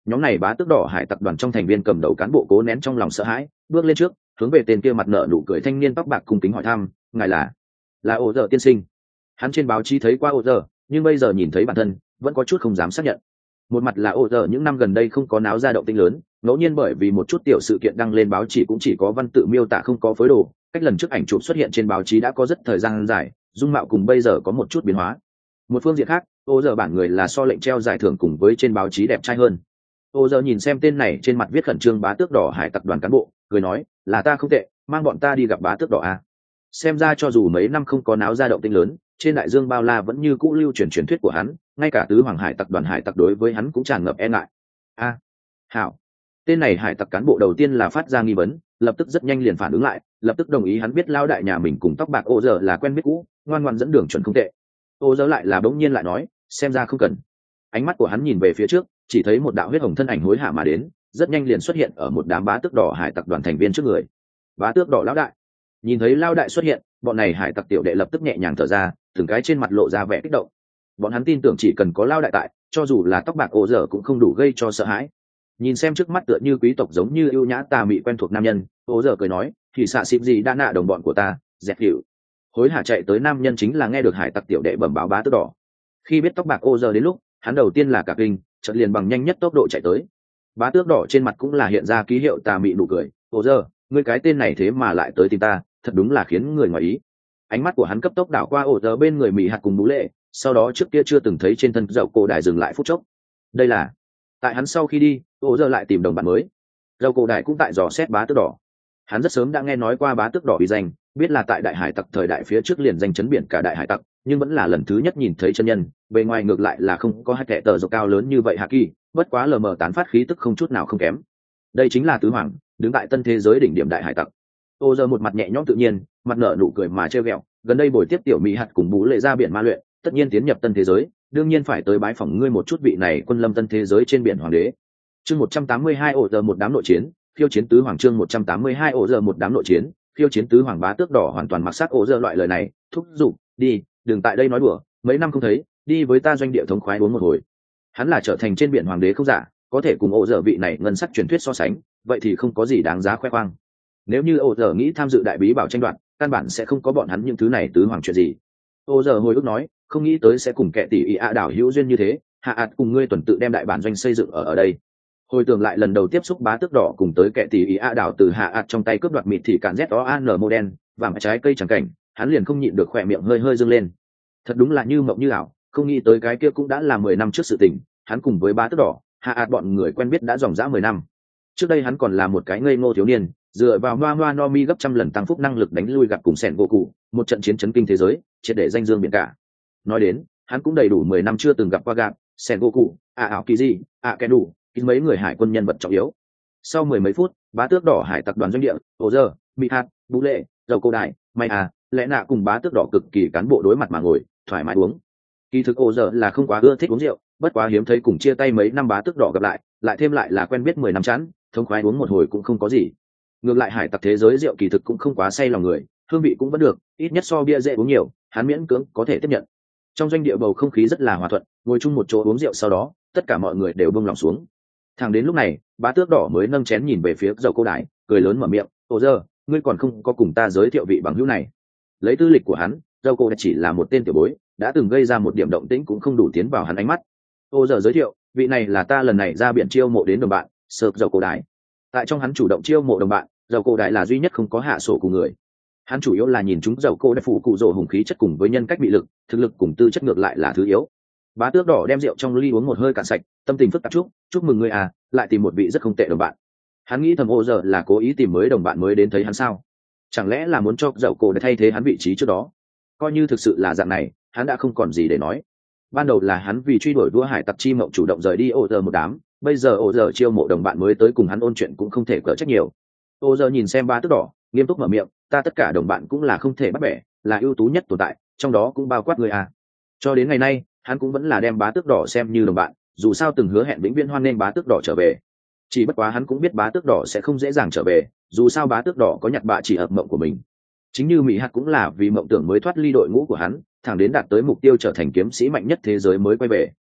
Nhóm này bá tước đỏ hải tặc đoàn trong thành viên cầm đầu cán bộ cố nén trong lòng sợ hãi, bước lên trước, hướng về tên kia mặt nợ nụ cười thanh niên tóc bạc cung kính hỏi thăm, ngài là là ổ dở tiên sinh. Hắn trên báo chí thấy qua ổ dở, nhưng bây giờ nhìn thấy bản thân vẫn có chút không dám xác nhận. Một mặt là ổ dở những năm gần đây không có náo ra động tĩnh lớn, ngẫu nhiên bởi vì một chút tiểu sự kiện đăng lên báo chí cũng chỉ có văn tự miêu tả không có phối đồ, cách lần trước ảnh chụp xuất hiện trên báo chí đã có rất thời gian dài, dung mạo cùng bây giờ có một chút biến hóa. Một phương diện khác, ổ dở bản người là so lệnh treo giải thưởng cùng với trên báo chí đẹp trai hơn. Ổ dở nhìn xem tên này trên mặt viết khẩn trương bá tước đỏ hải tặc đoàn cán bộ, cười nói, là ta không tệ, mang bọn ta đi gặp bá tước đỏ à. Xem ra cho dù mấy năm không có náo ra động tĩnh lớn, trên đại dương bao la vẫn như cũ lưu truyền truyền thuyết của hắn, ngay cả tứ hoàng hải tặc đoàn hải tặc đối với hắn cũng tràn ngập e ngại. A, à, hảo. Tên này hải tặc cán bộ đầu tiên là phát ra nghi vấn, lập tức rất nhanh liền phản ứng lại, lập tức đồng ý hắn biết lao đại nhà mình cùng tóc bạc Ô Dở là quen biết cũ, ngoan ngoãn dẫn đường chuẩn không tệ. Ô Dở lại là bỗng nhiên lại nói, xem ra không cần. Ánh mắt của hắn nhìn về phía trước, chỉ thấy một đạo huyết hồng thân ảnh hối hả mà đến, rất nhanh liền xuất hiện ở một đám bá tước đỏ hải tặc đoàn thành viên trước người. Bá tước đỏ lão đại. Nhìn thấy lao đại xuất hiện, bọn này hải tặc tiểu đệ lập tức nhẹ nhàng thở ra, từng cái trên mặt lộ ra vẻ kích động. Bọn hắn tin tưởng chỉ cần có lao đại tại, cho dù là tóc bạc Ô Dở cũng không đủ gây cho sợ hãi. Nhìn xem trước mắt tựa như quý tộc giống như ưu nhã tà mị quen thuộc nam nhân, Ô Dở cười nói, thì xạ xịp gì đã nạ đồng bọn của ta, dẹp hiệu. Hối hả chạy tới nam nhân chính là nghe được hải tặc tiểu đệ bẩm báo bá tước đỏ. Khi biết tóc bạc Ô Dở đến lúc, hắn đầu tiên là cả kinh, chợt liền bằng nhanh nhất tốc độ chạy tới. Bá tước đỏ trên mặt cũng là hiện ra ký hiệu tà mị nụ cười, Ô Dở, ngươi cái tên này thế mà lại tới tìm ta, thật đúng là khiến người ngoài ý. Ánh mắt của hắn cấp tốc đảo qua Ô Dở bên người mị hạt cùng bú lệ, sau đó trước kia chưa từng thấy trên thân dậu cổ đại dừng lại phút chốc. Đây là tại hắn sau khi đi, Ô Dở lại tìm đồng bạn mới. Dậu cổ đại cũng tại dò xét bá tước đỏ. Hắn rất sớm đã nghe nói qua bá tước đỏ uy danh, biết là tại đại hải tặc thời đại phía trước liền danh chấn biển cả đại hải tặc, nhưng vẫn là lần thứ nhất nhìn thấy chân nhân, bề ngoài ngược lại là không có hai kẻ tờ dọc cao lớn như vậy hạ kỳ, bất quá lờ mờ tán phát khí tức không chút nào không kém. Đây chính là tứ hoàng, đứng tại tân thế giới đỉnh điểm đại hải tặc. Ô Dở một mặt nhẹ nhõm tự nhiên, mặt nở nụ cười mà trêu ghẹo, gần đây buổi tiếp tiểu mỹ hạt cùng bú lệ ra biển ma luyện, tất nhiên tiến nhập tân thế giới, đương nhiên phải tới bái phỏng ngươi một chút vị này quân lâm tân thế giới trên biển hoàng đế. Chương một trăm tám mươi hai Ô Dở một đám nội chiến, khiêu chiến tứ hoàng chương một trăm tám mươi hai Ô Dở một đám nội chiến, khiêu chiến tứ hoàng bá tước đỏ hoàn toàn mặc sắc Ô Dở loại lời này, thúc giục, đi, đừng tại đây nói đùa, mấy năm không thấy, đi với ta doanh địa thống khoái uống một hồi. Hắn là trở thành trên biển hoàng đế không giả, có thể cùng Ô Dở vị này ngân sắc truyền thuyết so sánh, vậy thì không có gì đáng giá khoe khoang. Nếu như Ô Dở nghĩ tham dự đại bí bảo tranh đoạt, căn bản sẽ không có bọn hắn những thứ này tứ hoàng chuyện gì. Ô Dở hồi ức nói, không nghĩ tới sẽ cùng kẻ tỷ ý ạ đảo hữu duyên như thế, hạ ạt cùng ngươi tuần tự đem đại bản doanh xây dựng ở ở đây. Hồi tưởng lại lần đầu tiếp xúc bá tước đỏ cùng tới kẻ tỷ ý ạ đảo từ hạ ạt trong tay cướp đoạt mịt thì cản z đó an mô đen và trái cây chẳng cảnh, hắn liền không nhịn được khỏe miệng hơi hơi dâng lên. Thật đúng là như mộng như ảo, không nghĩ tới cái kia cũng đã là mười năm trước sự tình, hắn cùng với bá tước đỏ, hạ ạt bọn người quen biết đã dòng dã mười năm. Trước đây hắn còn là một cái ngây ngô thiếu niên, dựa vào noa noa no mi gấp trăm lần tăng phúc năng lực đánh lui gặp cùng sẻn vô cụ, một trận chiến chấn kinh thế giới, triệt để danh dương biển cả. Nói đến, hắn cũng đầy đủ mười năm chưa từng gặp qua gặp sẻn vô cụ, à ảo kỳ gì, à kẻ đủ, mấy người hải quân nhân vật trọng yếu. Sau mười mấy phút, bá tước đỏ hải tập đoàn doanh địa, Ô Dở, Mỹ hạt, Bú Lệ, Dầu Cô Đại, May à, lẽ nạ cùng bá tước đỏ cực kỳ cán bộ đối mặt mà ngồi, thoải mái uống. Kỳ thực Ô Dở là không quá ưa thích uống rượu, bất quá hiếm thấy cùng chia tay mấy năm bá tước đỏ gặp lại, lại thêm lại là quen biết mười năm chán, thông khoái uống một hồi cũng không có gì. Ngược lại hải tặc thế giới rượu kỳ thực cũng không quá say lòng người, hương vị cũng vẫn được, ít nhất so bia dễ uống nhiều, hắn miễn cưỡng có thể tiếp nhận. Trong doanh địa bầu không khí rất là hòa thuận, ngồi chung một chỗ uống rượu sau đó, tất cả mọi người đều buông lòng xuống. Thẳng đến lúc này, bá tước đỏ mới nâng chén nhìn về phía Dầu Cô Đại, cười lớn mở miệng, Ô Dở, ngươi còn không có cùng ta giới thiệu vị bằng hữu này. Lấy tư lịch của hắn, Dầu Cô Đại chỉ là một tên tiểu bối, đã từng gây ra một điểm động tĩnh cũng không đủ tiến vào hắn ánh mắt. Ô Dở giới thiệu, vị này là ta lần này ra biển chiêu mộ đến đồng bạn, Sợp Dầu Cô Đại. Tại trong hắn chủ động chiêu mộ đồng bạn, Dầu Cô Đại là duy nhất không có hạ sổ của người. Hắn chủ yếu là nhìn chúng Dầu Cô Đại phụ cụ rồ hùng khí chất cùng với nhân cách bị lực, thực lực cùng tư chất ngược lại là thứ yếu. Bá tước đỏ đem rượu trong ly uống một hơi cạn sạch, tâm tình phức tạp chúc, chúc mừng ngươi à, lại tìm một vị rất không tệ đồng bạn. Hắn nghĩ thầm Ô Dở là cố ý tìm mới đồng bạn mới đến thấy hắn sao? Chẳng lẽ là muốn cho Dầu Cô Đại thay thế hắn vị trí trước đó? Coi như thực sự là dạng này, hắn đã không còn gì để nói. Ban đầu là hắn vì truy đuổi đua hải tặc chi mộng chủ động rời đi Ô Dở một đám, bây giờ Ô Dở chiêu mộ đồng bạn mới tới cùng hắn ôn chuyện cũng không thể cỡ trách nhiều. Ô Dở nhìn xem bá tước đỏ, nghiêm túc mở miệng, ta tất cả đồng bạn cũng là không thể bắt bẻ, là ưu tú nhất tồn tại, trong đó cũng bao quát người à. Cho đến ngày nay, hắn cũng vẫn là đem bá tước đỏ xem như đồng bạn, dù sao từng hứa hẹn vĩnh viễn hoan nghênh bá tước đỏ trở về. Chỉ bất quá hắn cũng biết bá tước đỏ sẽ không dễ dàng trở về, dù sao bá tước đỏ có nhặt bạ chỉ hợp mộng của mình. Chính như Mỹ Hạt cũng là vì mộng tưởng mới thoát ly đội ngũ của hắn, thẳng đến đạt tới mục tiêu trở thành kiếm sĩ mạnh nhất thế giới mới quay về.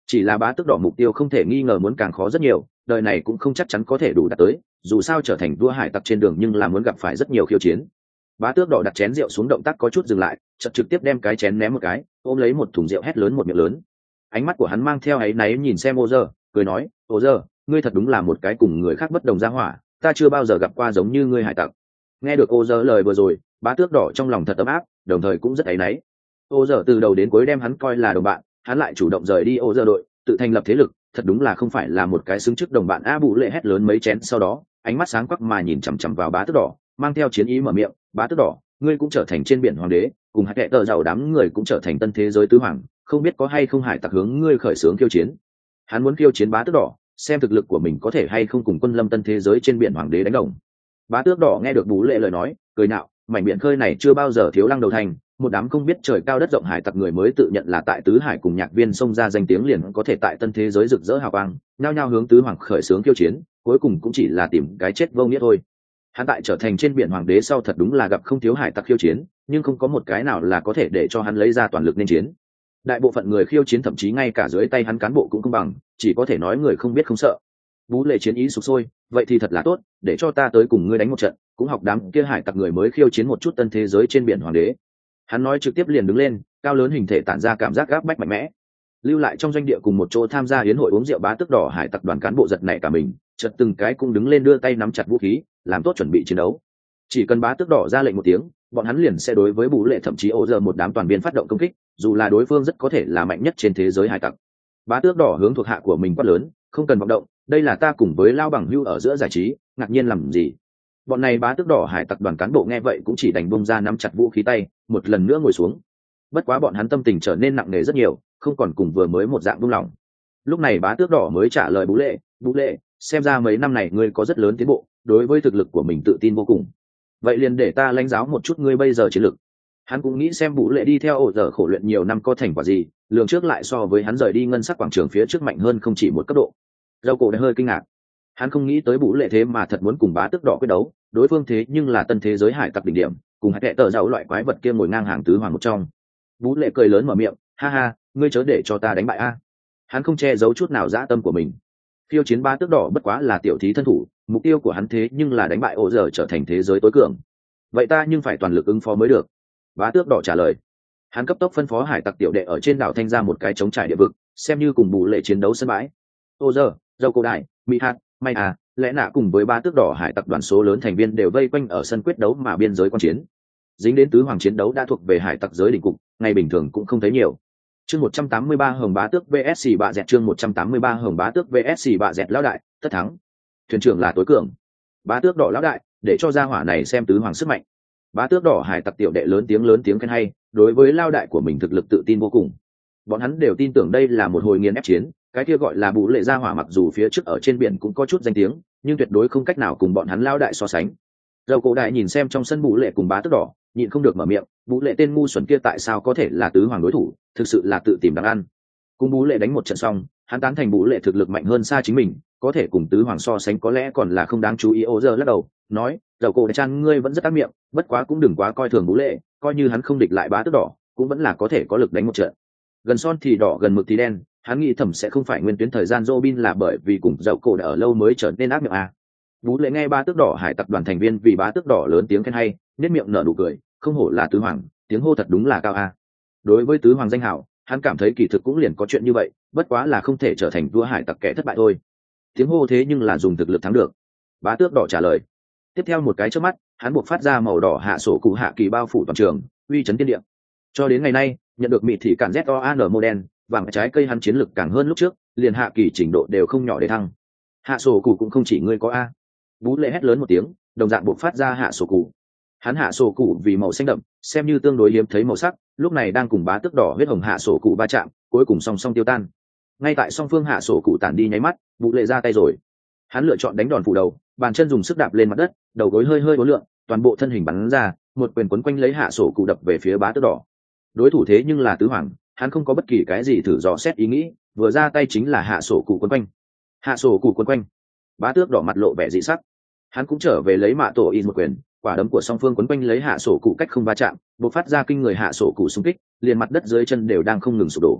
chỉ là bá tước đỏ mục tiêu không thể nghi ngờ muốn càng khó rất nhiều, đời này cũng không chắc chắn có thể đủ đạt tới, dù sao trở thành vua hải tặc trên đường nhưng là muốn gặp phải rất nhiều khiêu chiến. Bá tước đỏ đặt chén rượu xuống, động tác có chút dừng lại, chợt trực tiếp đem cái chén ném một cái, ôm lấy một thùng rượu hét lớn một miệng lớn. Ánh mắt của hắn mang theo áy náy nhìn xem ô giờ, cười nói, ô giờ, ngươi thật đúng là một cái cùng người khác bất đồng gia hỏa, ta chưa bao giờ gặp qua giống như ngươi hải tặc. Nghe được ô giờ lời vừa rồi, bá tước đỏ trong lòng thật ấm áp, đồng thời cũng rất áy náy. Ô giờ từ đầu đến cuối đem hắn coi là đồng bạn, hắn lại chủ động rời đi ô giờ đội, tự thành lập thế lực, thật đúng là không phải là một cái xứng chức đồng bạn. A Bụ Lệ hét lớn mấy chén sau đó, ánh mắt sáng quắc mà nhìn chằm chằm vào bá tước đỏ, mang theo chiến ý mở miệng, bá tước đỏ, ngươi cũng trở thành trên biển hoàng đế, cùng hai kẻ tờ giàu đám người cũng trở thành tân thế giới tứ hoàng, không biết có hay không hải tặc hướng ngươi khởi xướng khiêu chiến. Hắn muốn khiêu chiến bá tước đỏ, xem thực lực của mình có thể hay không cùng quân lâm tân thế giới trên biển hoàng đế đánh đồng. Bá tước đỏ nghe được Bú Lệ lời nói, cười nạo, mảnh biển khơi này chưa bao giờ thiếu lăng đầu thành, một đám không biết trời cao đất rộng hải tặc người mới tự nhận là tại tứ hải cùng nhạc viên xông ra danh tiếng liền có thể tại tân thế giới rực rỡ hào quang, nhao nhao hướng tứ hoàng khởi xướng khiêu chiến, cuối cùng cũng chỉ là tìm cái chết vô nghĩa thôi. Hắn tại trở thành trên biển hoàng đế sau thật đúng là gặp không thiếu hải tặc khiêu chiến, nhưng không có một cái nào là có thể để cho hắn lấy ra toàn lực nên chiến. Đại bộ phận người khiêu chiến thậm chí ngay cả dưới tay hắn cán bộ cũng không bằng, chỉ có thể nói người không biết không sợ. Bú Lệ chiến ý sục sôi, vậy thì thật là tốt, để cho ta tới cùng ngươi đánh một trận, cũng học đám kia hải tặc người mới khiêu chiến một chút tân thế giới trên biển hoàng đế. Hắn nói trực tiếp liền đứng lên, cao lớn hình thể tản ra cảm giác gáp bách mạnh mẽ. Lưu lại trong doanh địa cùng một chỗ tham gia yến hội uống rượu bá tước đỏ hải tặc đoàn cán bộ giật nảy cả mình, chợt từng cái cũng đứng lên đưa tay nắm chặt vũ khí, làm tốt chuẩn bị chiến đấu. Chỉ cần bá tước đỏ ra lệnh một tiếng, bọn hắn liền sẽ đối với Bú Lệ thậm chí ô giờ một đám toàn viên phát động công kích, dù là đối phương rất có thể là mạnh nhất trên thế giới hải tặc. Bá tước đỏ hướng thuộc hạ của mình quát lớn, không cần vọng động, đây là ta cùng với lao bằng hưu ở giữa giải trí, ngạc nhiên làm gì. Bọn này bá tước đỏ hải tặc đoàn cán bộ nghe vậy cũng chỉ đành bông ra nắm chặt vũ khí tay, một lần nữa ngồi xuống. Bất quá bọn hắn tâm tình trở nên nặng nề rất nhiều, không còn cùng vừa mới một dạng buông lỏng. Lúc này bá tước đỏ mới trả lời Bú Lệ, Bú Lệ, xem ra mấy năm này ngươi có rất lớn tiến bộ, đối với thực lực của mình tự tin vô cùng. Vậy liền để ta lãnh giáo một chút ngươi bây giờ chiến lực. Hắn cũng nghĩ xem Bú Lệ đi theo ổ giờ khổ luyện nhiều năm có thành quả gì, lường trước lại so với hắn rời đi ngân sắc quảng trường phía trước mạnh hơn không chỉ một cấp độ. Dâu cổ đã hơi kinh ngạc, hắn không nghĩ tới Bú Lệ thế mà thật muốn cùng bá tước đỏ quyết đấu, đối phương thế nhưng là tân thế giới hải tặc đỉnh điểm, cùng hai kẻ tờ giàu loại quái vật kia ngồi ngang hàng tứ hoàng một trong. Bú Lệ cười lớn mở miệng, ha ha, ngươi chớ để cho ta đánh bại a. Hắn không che giấu chút nào dã tâm của mình. Khiêu chiến bá tước đỏ bất quá là tiểu thí thân thủ, mục tiêu của hắn thế nhưng là đánh bại ổ giờ trở thành thế giới tối cường. Vậy ta nhưng phải toàn lực ứng phó mới được. Bá tước đỏ trả lời. Hắn cấp tốc phân phó hải tặc tiểu đệ ở trên đảo Thanh ra một cái chống trải địa vực, xem như cùng Bú Lệ chiến đấu sân bãi. Ổ giờ, dâu cổ đại, mỹ hạt, may à, lẽ nạ cùng với bá tước đỏ hải tặc đoàn số lớn thành viên đều vây quanh ở sân quyết đấu mà biên giới quan chiến. Dính đến tứ hoàng chiến đấu đã thuộc về hải tặc giới đỉnh cục, ngày bình thường cũng không thấy nhiều. Chương một trăm tám mươi ba Hồng Bá Tước vs Bạ Dẹt, chương một trăm tám mươi ba Hồng Bá Tước vs Bạ Dẹt lão đại, tất thắng. Thuyền trưởng là tối cường. Bá Tước đỏ lão đại, để cho gia hỏa này xem tứ hoàng sức mạnh. Bá Tước đỏ hải tặc tiểu đệ lớn tiếng lớn tiếng khen hay, đối với lao đại của mình thực lực tự tin vô cùng. Bọn hắn đều tin tưởng đây là một hồi nghiền ép chiến, cái kia gọi là Bú Lệ gia hỏa mặc dù phía trước ở trên biển cũng có chút danh tiếng, nhưng tuyệt đối không cách nào cùng bọn hắn lao đại so sánh. Dầu cổ đại nhìn xem trong sân Bú Lệ cùng Bá Tước đỏ, nhịn không được mở miệng, Bú Lệ tên ngu xuẩn kia tại sao có thể là tứ hoàng đối thủ, thực sự là tự tìm đáng ăn. Cùng Bú Lệ đánh một trận xong, hắn tán thành Bú Lệ thực lực mạnh hơn xa chính mình, có thể cùng tứ hoàng so sánh có lẽ còn là không đáng chú ý. Ô giờ lắc đầu nói, dầu cổ đại chan ngươi vẫn rất ác miệng, bất quá cũng đừng quá coi thường Bú Lệ, coi như hắn không địch lại Bá Tước đỏ cũng vẫn là có thể có lực đánh một trận. Gần son thì đỏ gần mực thì đen, hắn nghĩ thầm sẽ không phải nguyên tuyến thời gian Robin là bởi vì cùng dầu cổ đã ở lâu mới trở nên ác miệng à. Bú Lệ nghe Bá Tước đỏ hải tặc đoàn thành viên vì Bá Tước đỏ lớn tiếng khen hay, nét miệng nở nụ cười, không hổ là tứ hoàng, tiếng hô thật đúng là cao a. Đối với tứ hoàng danh hảo, hắn cảm thấy kỳ thực cũng liền có chuyện như vậy, bất quá là không thể trở thành vua hải tặc kẻ thất bại thôi. Tiếng hô thế nhưng là dùng thực lực thắng được. Bá Tước đỏ trả lời. Tiếp theo một cái chớp mắt, hắn buộc phát ra màu đỏ hạ sổ cụ hạ kỳ bao phủ toàn trường, uy chấn thiên địa. Cho đến ngày nay, nhận được mị thị cản Z O A N mô đen, vàng trái cây hắn chiến lực càng hơn lúc trước, liền hạ kỳ trình độ đều không nhỏ để thăng. Hạ sổ cụ cũng không chỉ ngươi có a. Bú Lệ hét lớn một tiếng, đồng dạng buộc phát ra hạ sổ cụ. Hắn hạ sổ cụ vì màu xanh đậm, xem như tương đối hiếm thấy màu sắc, lúc này đang cùng Bá Tước đỏ huyết hồng hạ sổ cụ va chạm, cuối cùng song song tiêu tan. Ngay tại song phương hạ sổ cụ tản đi nháy mắt, Bú Lệ ra tay rồi. Hắn lựa chọn đánh đòn phủ đầu, bàn chân dùng sức đạp lên mặt đất, đầu gối hơi hơi uốn lượn, toàn bộ thân hình bắn ra, một quyền quấn quanh lấy hạ sổ cụ đập về phía Bá Tước đỏ. Đối thủ thế nhưng là tứ hoàng, hắn không có bất kỳ cái gì thử dò xét ý nghĩ, vừa ra tay chính là hạ sổ cụ quấn quanh. Hạ sổ cụ quấn quanh. Bá Tước đỏ mặt lộ vẻ dị sắc. Hắn cũng trở về lấy mạ tổ in một quyền, quả đấm của song phương quấn quanh lấy hạ sổ cụ cách không va chạm, bộc phát ra kinh người hạ sổ cụ xung kích, liền mặt đất dưới chân đều đang không ngừng sụp đổ.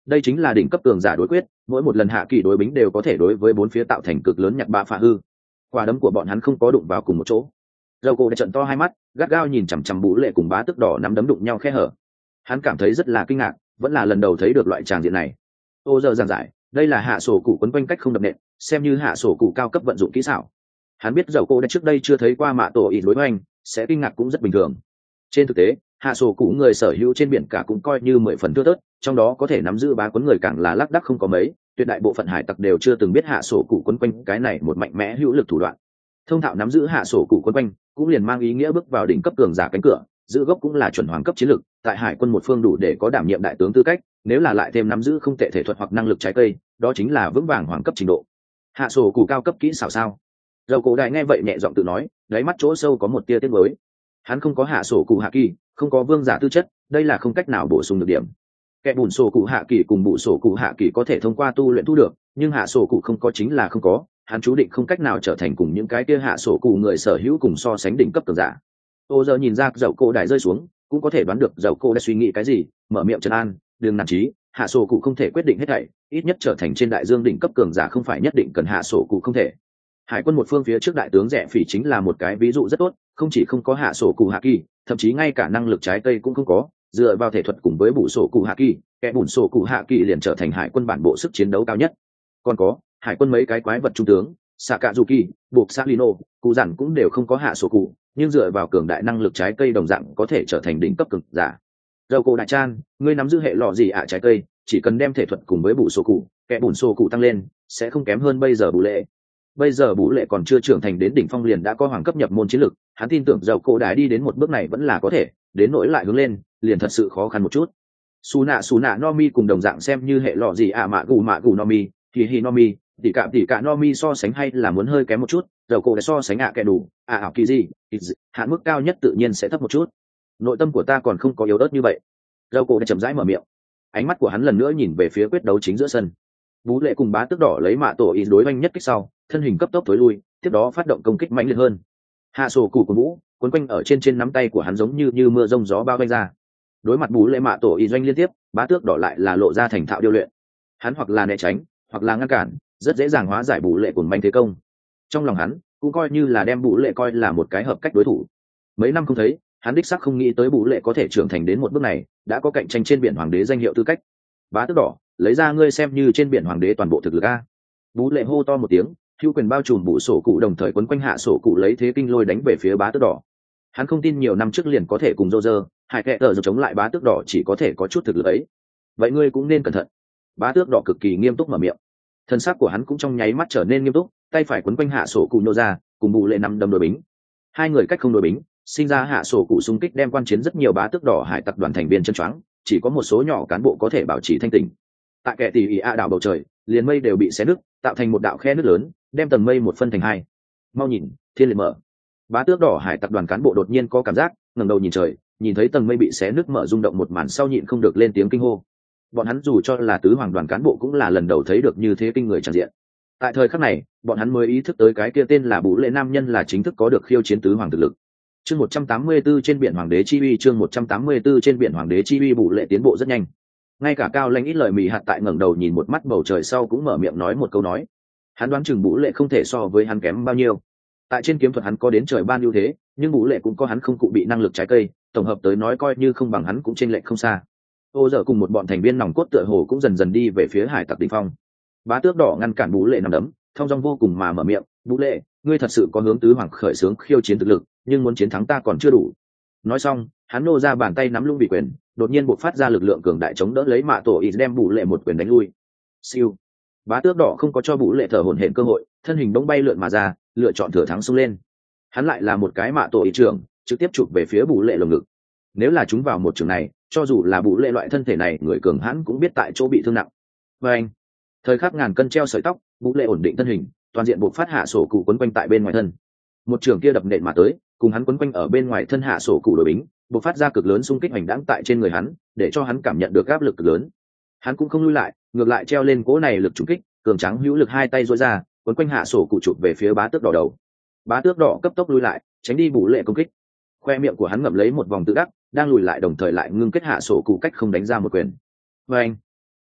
đây chính là đỉnh cấp cường giả đối quyết, mỗi một lần hạ kỳ đối bính đều có thể đối với bốn phía tạo thành cực lớn nhặt bạ phá hư. Quả đấm của bọn hắn không có đụng vào cùng một chỗ. Dầu cổ đã trận to hai mắt, gắt gao nhìn chằm chằm Bú Lệ cùng Bá Tước Đỏ nắm đấm đụng nhau khe hở. Hắn cảm thấy rất là kinh ngạc, vẫn là lần đầu thấy được loại tràng diện này. Ô giờ giảng giải, đây là hạ sổ cụ quấn quanh cách không đập nện, xem như hạ sổ cụ cao cấp vận dụng kỹ xảo. Hắn biết dầu cổ đã trước đây chưa thấy qua mạ tổ ít đối với anh, sẽ kinh ngạc cũng rất bình thường. Trên thực tế, hạ sổ cụ người sở hữu trên biển cả cũng coi như mười phần thưa thớt, trong đó có thể nắm giữ bá quấn người càng là lác đác không có mấy, tuyệt đại bộ phận hải tặc đều chưa từng biết hạ sổ cụ quấn quanh cái này một mạnh mẽ hữu lực thủ đoạn. Thông thạo nắm giữ hạ sổ cụ quấn quanh cũng liền mang ý nghĩa bước vào đỉnh cấp cường giả cánh cửa, giữ gốc cũng là chuẩn hoàng cấp chiến lực, tại hải quân một phương đủ để có đảm nhiệm đại tướng tư cách, nếu là lại thêm nắm giữ không tệ thể thuật hoặc năng lực trái cây, đó chính là vững vàng hoàng cấp trình độ. Hạ sổ cụ cao cấp kỹ xảo sao? Dầu cổ đại nghe vậy nhẹ giọng tự nói, đáy mắt chỗ sâu có một tia tiếc nuối. Hắn không có hạ sổ cụ hạ kỳ, không có vương giả tư chất, đây là không cách nào bổ sung được điểm. Kẻ bùn sổ cụ hạ kỳ cùng bụ sổ cụ hạ kỳ có thể thông qua tu luyện thu được, nhưng hạ sổ cụ không có chính là không có, hắn chú định không cách nào trở thành cùng những cái kia hạ sổ cụ người sở hữu cùng so sánh đỉnh cấp cường giả. Ô giờ nhìn ra dầu cổ đại rơi xuống, cũng có thể đoán được dầu cổ đã suy nghĩ cái gì, mở miệng trấn an, đừng nản chí, hạ sổ cụ không thể quyết định hết thảy, ít nhất trở thành trên đại dương đỉnh cấp cường giả không phải nhất định cần hạ sổ cụ không thể. Hải quân một phương phía trước đại tướng rẻ phỉ chính là một cái ví dụ rất tốt, không chỉ không có hạ sổ cụ hạ kỳ, thậm chí ngay cả năng lực trái cây cũng không có, dựa vào thể thuật cùng với bù sổ cụ hạ kỳ, kẻ bùn sổ cụ hạ kỳ liền trở thành hải quân bản bộ sức chiến đấu cao nhất. Còn có hải quân mấy cái quái vật trung tướng Sakazuki, buộc Salino, cụ dặn cũng đều không có hạ sổ cụ, nhưng dựa vào cường đại năng lực trái cây đồng dạng có thể trở thành đỉnh cấp cường giả. Dầu cổ đại chan, ngươi nắm giữ hệ lọ gì ạ trái cây, chỉ cần đem thể thuật cùng với bù sổ cụ, kẻ bùn sổ cụ tăng lên, sẽ không kém hơn bây giờ Bú Lệ. Bây giờ Bú Lệ còn chưa trưởng thành đến đỉnh phong liền đã có hoàng cấp nhập môn chiến lực, hắn tin tưởng dầu cổ đại đi đến một bước này vẫn là có thể, đến nỗi lại hướng lên, liền thật sự khó khăn một chút. Su nạ su nạ Nomi cùng đồng dạng xem như hệ lọ gì ạ mạ gù mạ gù Nomi, thì hi Nomi, tỷ cả tỷ cả Nomi so sánh hay là muốn hơi kém một chút, dầu cổ đại so sánh ạ kẻ đủ, ạ ảo kỳ gì, hạn mức cao nhất tự nhiên sẽ thấp một chút. Nội tâm của ta còn không có yếu ớt như vậy. Dầu cổ đại chậm rãi mở miệng, ánh mắt của hắn lần nữa nhìn về phía quyết đấu chính giữa sân. Bú Lệ cùng Bá Tước Đỏ lấy mạ tổ ý đối oanh nhất kích sau, thân hình cấp tốc tối lui, tiếp đó phát động công kích mạnh liệt hơn. Hạ sổ cụ của Vũ quấn quanh ở trên trên nắm tay của hắn giống như như mưa rông gió bao vây ra. Đối mặt Bú Lệ mạ tổ ý doanh liên tiếp, Bá Tước Đỏ lại là lộ ra thành thạo điêu luyện. Hắn hoặc là né tránh, hoặc là ngăn cản, rất dễ dàng hóa giải Bú Lệ cùng manh thế công. Trong lòng hắn cũng coi như là đem Bú Lệ coi là một cái hợp cách đối thủ. Mấy năm không thấy, hắn đích xác không nghĩ tới Bú Lệ có thể trưởng thành đến một bước này, đã có cạnh tranh trên biển hoàng đế danh hiệu tư cách. Bá Tước Đỏ, lấy ra ngươi xem như trên biển hoàng đế toàn bộ thực lực a. Bú Lệ hô to một tiếng, hữu quyền bao trùm bụ sổ cụ đồng thời quấn quanh hạ sổ cụ lấy thế kinh lôi đánh về phía Bá Tước Đỏ. Hắn không tin nhiều năm trước liền có thể cùng dô dơ hải kẹ tờ chống lại Bá Tước Đỏ chỉ có thể có chút thực lực ấy. Vậy ngươi cũng nên cẩn thận. Bá Tước Đỏ cực kỳ nghiêm túc mở miệng, thân xác của hắn cũng trong nháy mắt trở nên nghiêm túc, tay phải quấn quanh hạ sổ cụ nô ra, cùng Bú Lệ nằm đâm đối bính. Hai người cách không đối bính, sinh ra hạ sổ cụ xung kích đem quan chiến rất nhiều Bá Tước Đỏ hải tặc đoàn thành viên chân choáng, chỉ có một số nhỏ cán bộ có thể bảo trì thanh tỉnh. Tại kẻ tỉ ỉ a đảo bầu trời, liền mây đều bị xé nứt, tạo thành một đạo khe nứt lớn, đem tầng mây một phân thành hai. Mau nhìn, thiên liệt mở. Bá Tước Đỏ hải tặc đoàn cán bộ đột nhiên có cảm giác, ngẩng đầu nhìn trời, nhìn thấy tầng mây bị xé nứt mở rung động một màn sau nhịn không được lên tiếng kinh hô. Bọn hắn dù cho là tứ hoàng đoàn cán bộ cũng là lần đầu thấy được như thế kinh người tràn diện. Tại thời khắc này, bọn hắn mới ý thức tới cái kia tên là Bú Lệ nam nhân là chính thức có được khiêu chiến tứ hoàng thực lực. Chương một trăm tám mươi 184 trên biển hoàng đế chi uy, chương một trăm tám mươi 184 trên biển hoàng đế chi uy. Bú Lệ tiến bộ rất nhanh. Ngay cả Cao Lãnh ít lời mì hạt tại ngẩng đầu nhìn một mắt bầu trời sau cũng mở miệng nói một câu nói. Hắn đoán chừng Bú Lệ không thể so với hắn kém bao nhiêu. Tại trên kiếm thuật hắn có đến trời ban ưu thế, nhưng Bú Lệ cũng có hắn không cụ bị năng lực trái cây, tổng hợp tới nói coi như không bằng hắn cũng chênh lệch không xa. Ô giờ cùng một bọn thành viên nòng cốt tựa hồ cũng dần dần đi về phía hải tặc đỉnh phong. Bá Tước Đỏ ngăn cản Bú Lệ nằm đấm, thong dong vô cùng mà mở miệng, "Bú Lệ, ngươi thật sự có hướng tứ hoàng khởi xướng khiêu chiến thực lực, nhưng muốn chiến thắng ta còn chưa đủ." Nói xong, hắn nô ra bàn tay nắm lung bị quyền, đột nhiên bộc phát ra lực lượng cường đại chống đỡ lấy mạ tổ ít đem Bú Lệ một quyền đánh lui. Siêu. Bá Tước Đỏ không có cho Bú Lệ thở hổn hển cơ hội, thân hình bỗng bay lượn mà ra, lựa chọn thừa thắng xông lên. Hắn lại là một cái mạ tổ ít trưởng, trực tiếp chụp về phía Bú Lệ lồng ngực. Nếu là chúng vào một trường này, cho dù là Bú Lệ loại thân thể này, người cường hãn cũng biết tại chỗ bị thương nặng. Và anh, thời khắc ngàn cân treo sợi tóc, Bú Lệ ổn định thân hình, toàn diện bộc phát hạ sổ cụ quấn quanh tại bên ngoài thân. Một trường kia đập nện mà tới, cùng hắn quấn quanh ở bên ngoài thân hạ sổ cụ đội bính, bộc phát ra cực lớn xung kích hành đãng tại trên người hắn, để cho hắn cảm nhận được áp lực cực lớn. Hắn cũng không lui lại, ngược lại treo lên cỗ này lực trùng kích, cường tráng hữu lực hai tay duỗi ra, quấn quanh hạ sổ cụ chụp về phía Bá Tước Đỏ đầu. Bá Tước Đỏ cấp tốc lui lại, tránh đi Bú Lệ công kích. Khoe miệng của hắn ngậm lấy một vòng tự đắc, đang lùi lại đồng thời lại ngưng kết hạ sổ cụ cách không đánh ra một quyền. Và anh,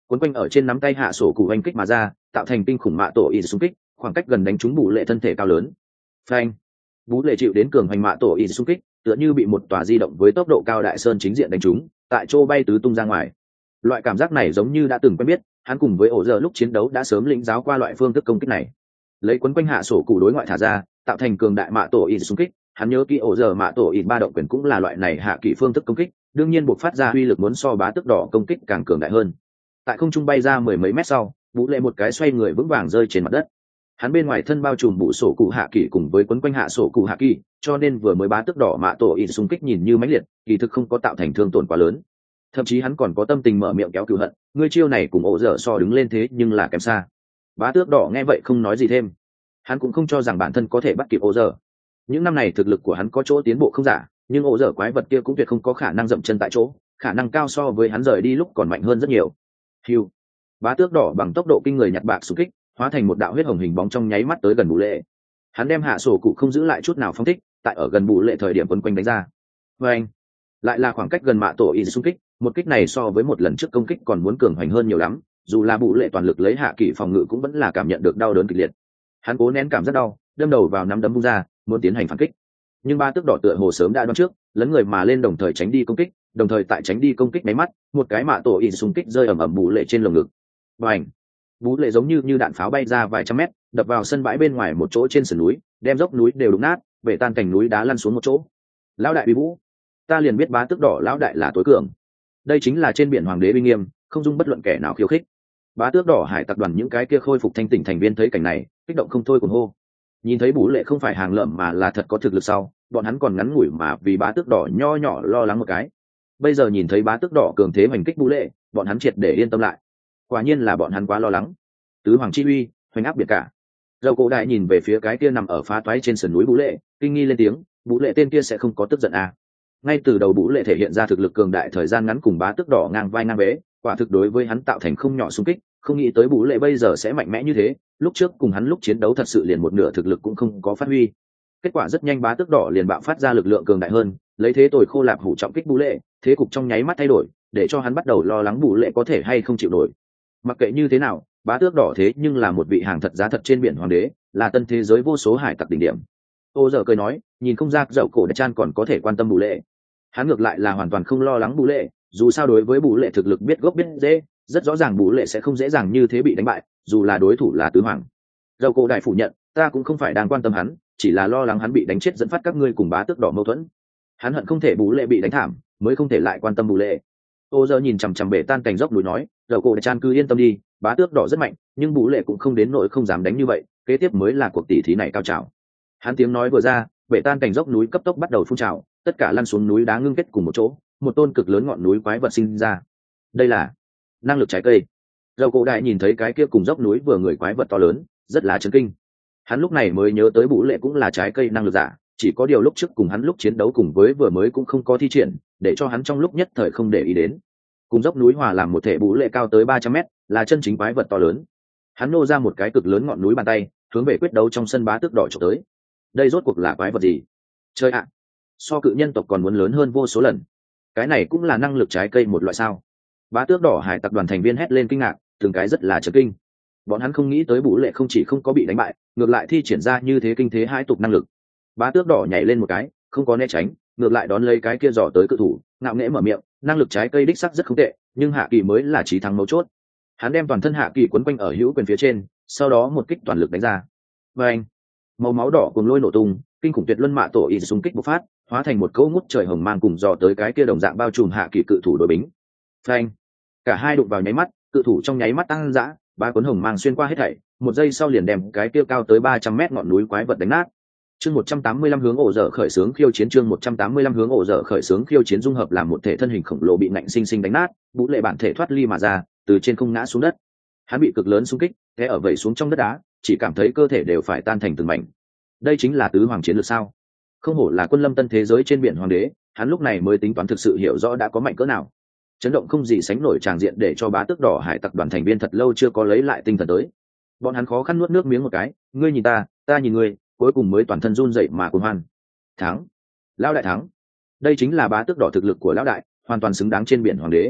Cuốn quanh ở trên nắm tay hạ sổ cụ oanh kích mà ra, tạo thành kinh khủng mạ tổ y xung kích, khoảng cách gần đánh trúng bù lệ thân thể cao lớn. Phanh! Bú lệ chịu đến cường hành mạ tổ y xung kích, tựa như bị một tòa di động với tốc độ cao đại sơn chính diện đánh trúng, tại chỗ bay tứ tung ra ngoài. Loại cảm giác này giống như đã từng quen biết, hắn cùng với ổ giờ lúc chiến đấu đã sớm lĩnh giáo qua loại phương thức công kích này. Lấy quấn quanh hạ sổ cụ đối ngoại thả ra, tạo thành cường đại mạ tổ y xung kích, hắn nhớ kỹ ổ giờ mạ tổ y ba động quyền cũng là loại này hạ kỳ phương thức công kích, đương nhiên buộc phát ra uy lực muốn so bá tước đỏ công kích càng cường đại hơn. Tại không trung bay ra mười mấy mét sau, Bú lệ một cái xoay người vững vàng rơi trên mặt đất. Hắn bên ngoài thân bao trùm bụ sổ cụ hạ kỳ cùng với quấn quanh hạ sổ cụ hạ kỳ, cho nên vừa mới bá tước đỏ mạ tổ y xung kích nhìn như mãnh liệt, kỳ thực không có tạo thành thương tổn quá lớn. Thậm chí hắn còn có tâm tình mở miệng kéo cừu hận, ngươi chiêu này cùng ổ dở so đứng lên thế nhưng là kém xa. Bá tước đỏ nghe vậy không nói gì thêm, hắn cũng không cho rằng bản thân có thể bắt kịp ổ dở. Những năm này thực lực của hắn có chỗ tiến bộ không giả, nhưng ổ dở quái vật kia cũng tuyệt không có khả năng dậm chân tại chỗ, khả năng cao so với hắn rời đi lúc còn mạnh hơn rất nhiều. Hiu! Bá tước đỏ bằng tốc độ kinh người nhặt bạc xung kích, hóa thành một đạo huyết hồng hình bóng trong nháy mắt tới gần Bú lệ. Hắn đem hạ sổ cụ không giữ lại chút nào phong thích, tại ở gần Bú lệ thời điểm quấn quanh đánh ra. Và anh, lại là khoảng cách gần mạ tổ y xung kích, một kích này so với một lần trước công kích còn muốn cường hoành hơn nhiều lắm, dù là Bú lệ toàn lực lấy hạ kỳ phòng ngự cũng vẫn là cảm nhận được đau đớn kịch liệt. Hắn cố nén cảm giác đau, đâm đầu vào nắm đấm vung ra, muốn tiến hành phản kích. Nhưng ba tước đỏ tựa hồ sớm đã đoán trước, lấn người mà lên đồng thời tránh đi công kích, đồng thời tại tránh đi công kích máy mắt, một cái mạ tổ y xung kích rơi ầm ầm Bú lệ trên lồng ngực. Bành! Bú lệ giống như như đạn pháo bay ra vài trăm mét, đập vào sân bãi bên ngoài một chỗ trên sườn núi, đem dốc núi đều đụng nát, bể tan cảnh núi đá lăn xuống một chỗ. Lão đại uy vũ, ta liền biết bá tước đỏ lão đại là tối cường. Đây chính là trên biển hoàng đế uy nghiêm, không dung bất luận kẻ nào khiêu khích. Bá tước đỏ hải tặc đoàn những cái kia khôi phục thanh tỉnh thành viên thấy cảnh này, kích động không thôi cuồng hô. Nhìn thấy Bú lệ không phải hàng lợm mà là thật có thực lực sau, bọn hắn còn ngắn ngủi mà vì bá tước đỏ nho nhỏ lo lắng một cái. Bây giờ nhìn thấy bá tước đỏ cường thế hoành kích Bú lệ, bọn hắn triệt để yên tâm lại. Quả nhiên là bọn hắn quá lo lắng. Tứ hoàng chi uy, hoành áp biệt cả. Dầu cổ đại nhìn về phía cái kia nằm ở phá toái trên sườn núi Bú lệ, kinh nghi lên tiếng, Bú lệ tên kia sẽ không có tức giận à? Ngay từ đầu Bú lệ thể hiện ra thực lực cường đại thời gian ngắn cùng bá tước đỏ ngang vai ngang bế, quả thực đối với hắn tạo thành không nhỏ xung kích, không nghĩ tới Bú lệ bây giờ sẽ mạnh mẽ như thế, lúc trước cùng hắn lúc chiến đấu thật sự liền một nửa thực lực cũng không có phát huy. Kết quả rất nhanh bá tước đỏ liền bạo phát ra lực lượng cường đại hơn, lấy thế tồi khô lạp hủ trọng kích Bú lệ, thế cục trong nháy mắt thay đổi, để cho hắn bắt đầu lo lắng Bú lệ có thể hay không chịu nổi. Mặc kệ như thế nào, bá tước đỏ thế nhưng là một vị hàng thật giá thật trên biển hoàng đế, là tân thế giới vô số hải tặc đỉnh điểm. Ô giờ cười nói, nhìn không ra dậu cổ đại chan còn có thể quan tâm Bú lệ. Hắn ngược lại là hoàn toàn không lo lắng Bú lệ, dù sao đối với Bú lệ thực lực biết gốc biết dễ, rất rõ ràng Bú lệ sẽ không dễ dàng như thế bị đánh bại, dù là đối thủ là tứ hoàng. Dậu cổ đại phủ nhận, ta cũng không phải đang quan tâm hắn, chỉ là lo lắng hắn bị đánh chết dẫn phát các ngươi cùng bá tước đỏ mâu thuẫn. Hắn hận không thể Bú lệ bị đánh thảm, mới không thể lại quan tâm Bú lệ. Ô giờ nhìn chằm chằm bể tan cảnh dốc núi nói, dậu cổ đại chan cứ yên tâm đi, bá tước đỏ rất mạnh, nhưng Bú lệ cũng không đến nỗi không dám đánh như vậy, kế tiếp mới là cuộc tỷ thí này cao trào. Hắn tiếng nói vừa ra, bể tan cảnh dốc núi cấp tốc bắt đầu phun trào, tất cả lăn xuống núi đá ngưng kết cùng một chỗ, một tôn cực lớn ngọn núi quái vật sinh ra. Đây là năng lực trái cây. Dầu cổ đại nhìn thấy cái kia cùng dốc núi vừa người quái vật to lớn, rất là chấn kinh. Hắn lúc này mới nhớ tới Bú lệ cũng là trái cây năng lực giả, chỉ có điều lúc trước cùng hắn lúc chiến đấu cùng với vừa mới cũng không có thi triển, để cho hắn trong lúc nhất thời không để ý đến. Cùng dốc núi hòa làm một thể Bú lệ cao tới ba trăm mét, là chân chính quái vật to lớn. Hắn nô ra một cái cực lớn ngọn núi bàn tay, hướng về quyết đấu trong sân bá tước đỏ chụp tới. Đây rốt cuộc là quái vật gì? Chơi ạ, so cự nhân tộc còn muốn lớn hơn vô số lần. Cái này cũng là năng lực trái cây một loại sao? Bá tước đỏ hải tặc đoàn thành viên hét lên kinh ngạc, từng cái rất là chấn kinh. Bọn hắn không nghĩ tới Bú lệ không chỉ không có bị đánh bại, ngược lại thi triển ra như thế kinh thế hãi tục năng lực. Bá tước đỏ nhảy lên một cái, không có né tránh, ngược lại đón lấy cái kia giò tới cự thủ, ngạo nghễ mở miệng, năng lực trái cây đích sắc rất không tệ, nhưng hạ kỳ mới là chí thắng mấu chốt. Hắn đem toàn thân hạ kỳ quấn quanh ở hữu quyền phía trên, sau đó một kích toàn lực đánh ra. Và anh, màu máu đỏ cùng lôi nổ tung, kinh khủng tuyệt luân mạ tổ y xung kích bộc phát, hóa thành một cỗ ngút trời hồng mang cùng dò tới cái kia đồng dạng bao trùm hạ kỳ cự thủ đối bính. Phanh, cả hai đụng vào nháy mắt, cự thủ trong nháy mắt tăng dã, ba cuốn hồng mang xuyên qua hết thảy, một giây sau liền đem cái kia cao tới ba trăm mét ngọn núi quái vật đánh nát. Chương một trăm tám mươi lăm hướng ổ dở khởi xướng khiêu chiến chương một trăm tám mươi lăm hướng ổ dở khởi xướng khiêu chiến dung hợp làm một thể thân hình khổng lồ bị nạnh sinh sinh đánh nát, Bú lệ bản thể thoát ly mà ra, từ trên không ngã xuống đất. Hắn bị cực lớn xung kích, té ở vẩy xuống trong đất đá, chỉ cảm thấy cơ thể đều phải tan thành từng mảnh. Đây chính là tứ hoàng chiến lược sao? Không hổ là quân lâm tân thế giới trên biển hoàng đế, hắn lúc này mới tính toán thực sự hiểu rõ đã có mạnh cỡ nào. Chấn động không gì sánh nổi tràng diện để cho bá tước đỏ hải tặc đoàn thành viên thật lâu chưa có lấy lại tinh thần tới. Bọn hắn khó khăn nuốt nước miếng một cái, ngươi nhìn ta, ta nhìn ngươi, cuối cùng mới toàn thân run rẩy mà cuồng hoan. Thắng, lão đại thắng. Đây chính là bá tước đỏ thực lực của lão đại, hoàn toàn xứng đáng trên biển hoàng đế.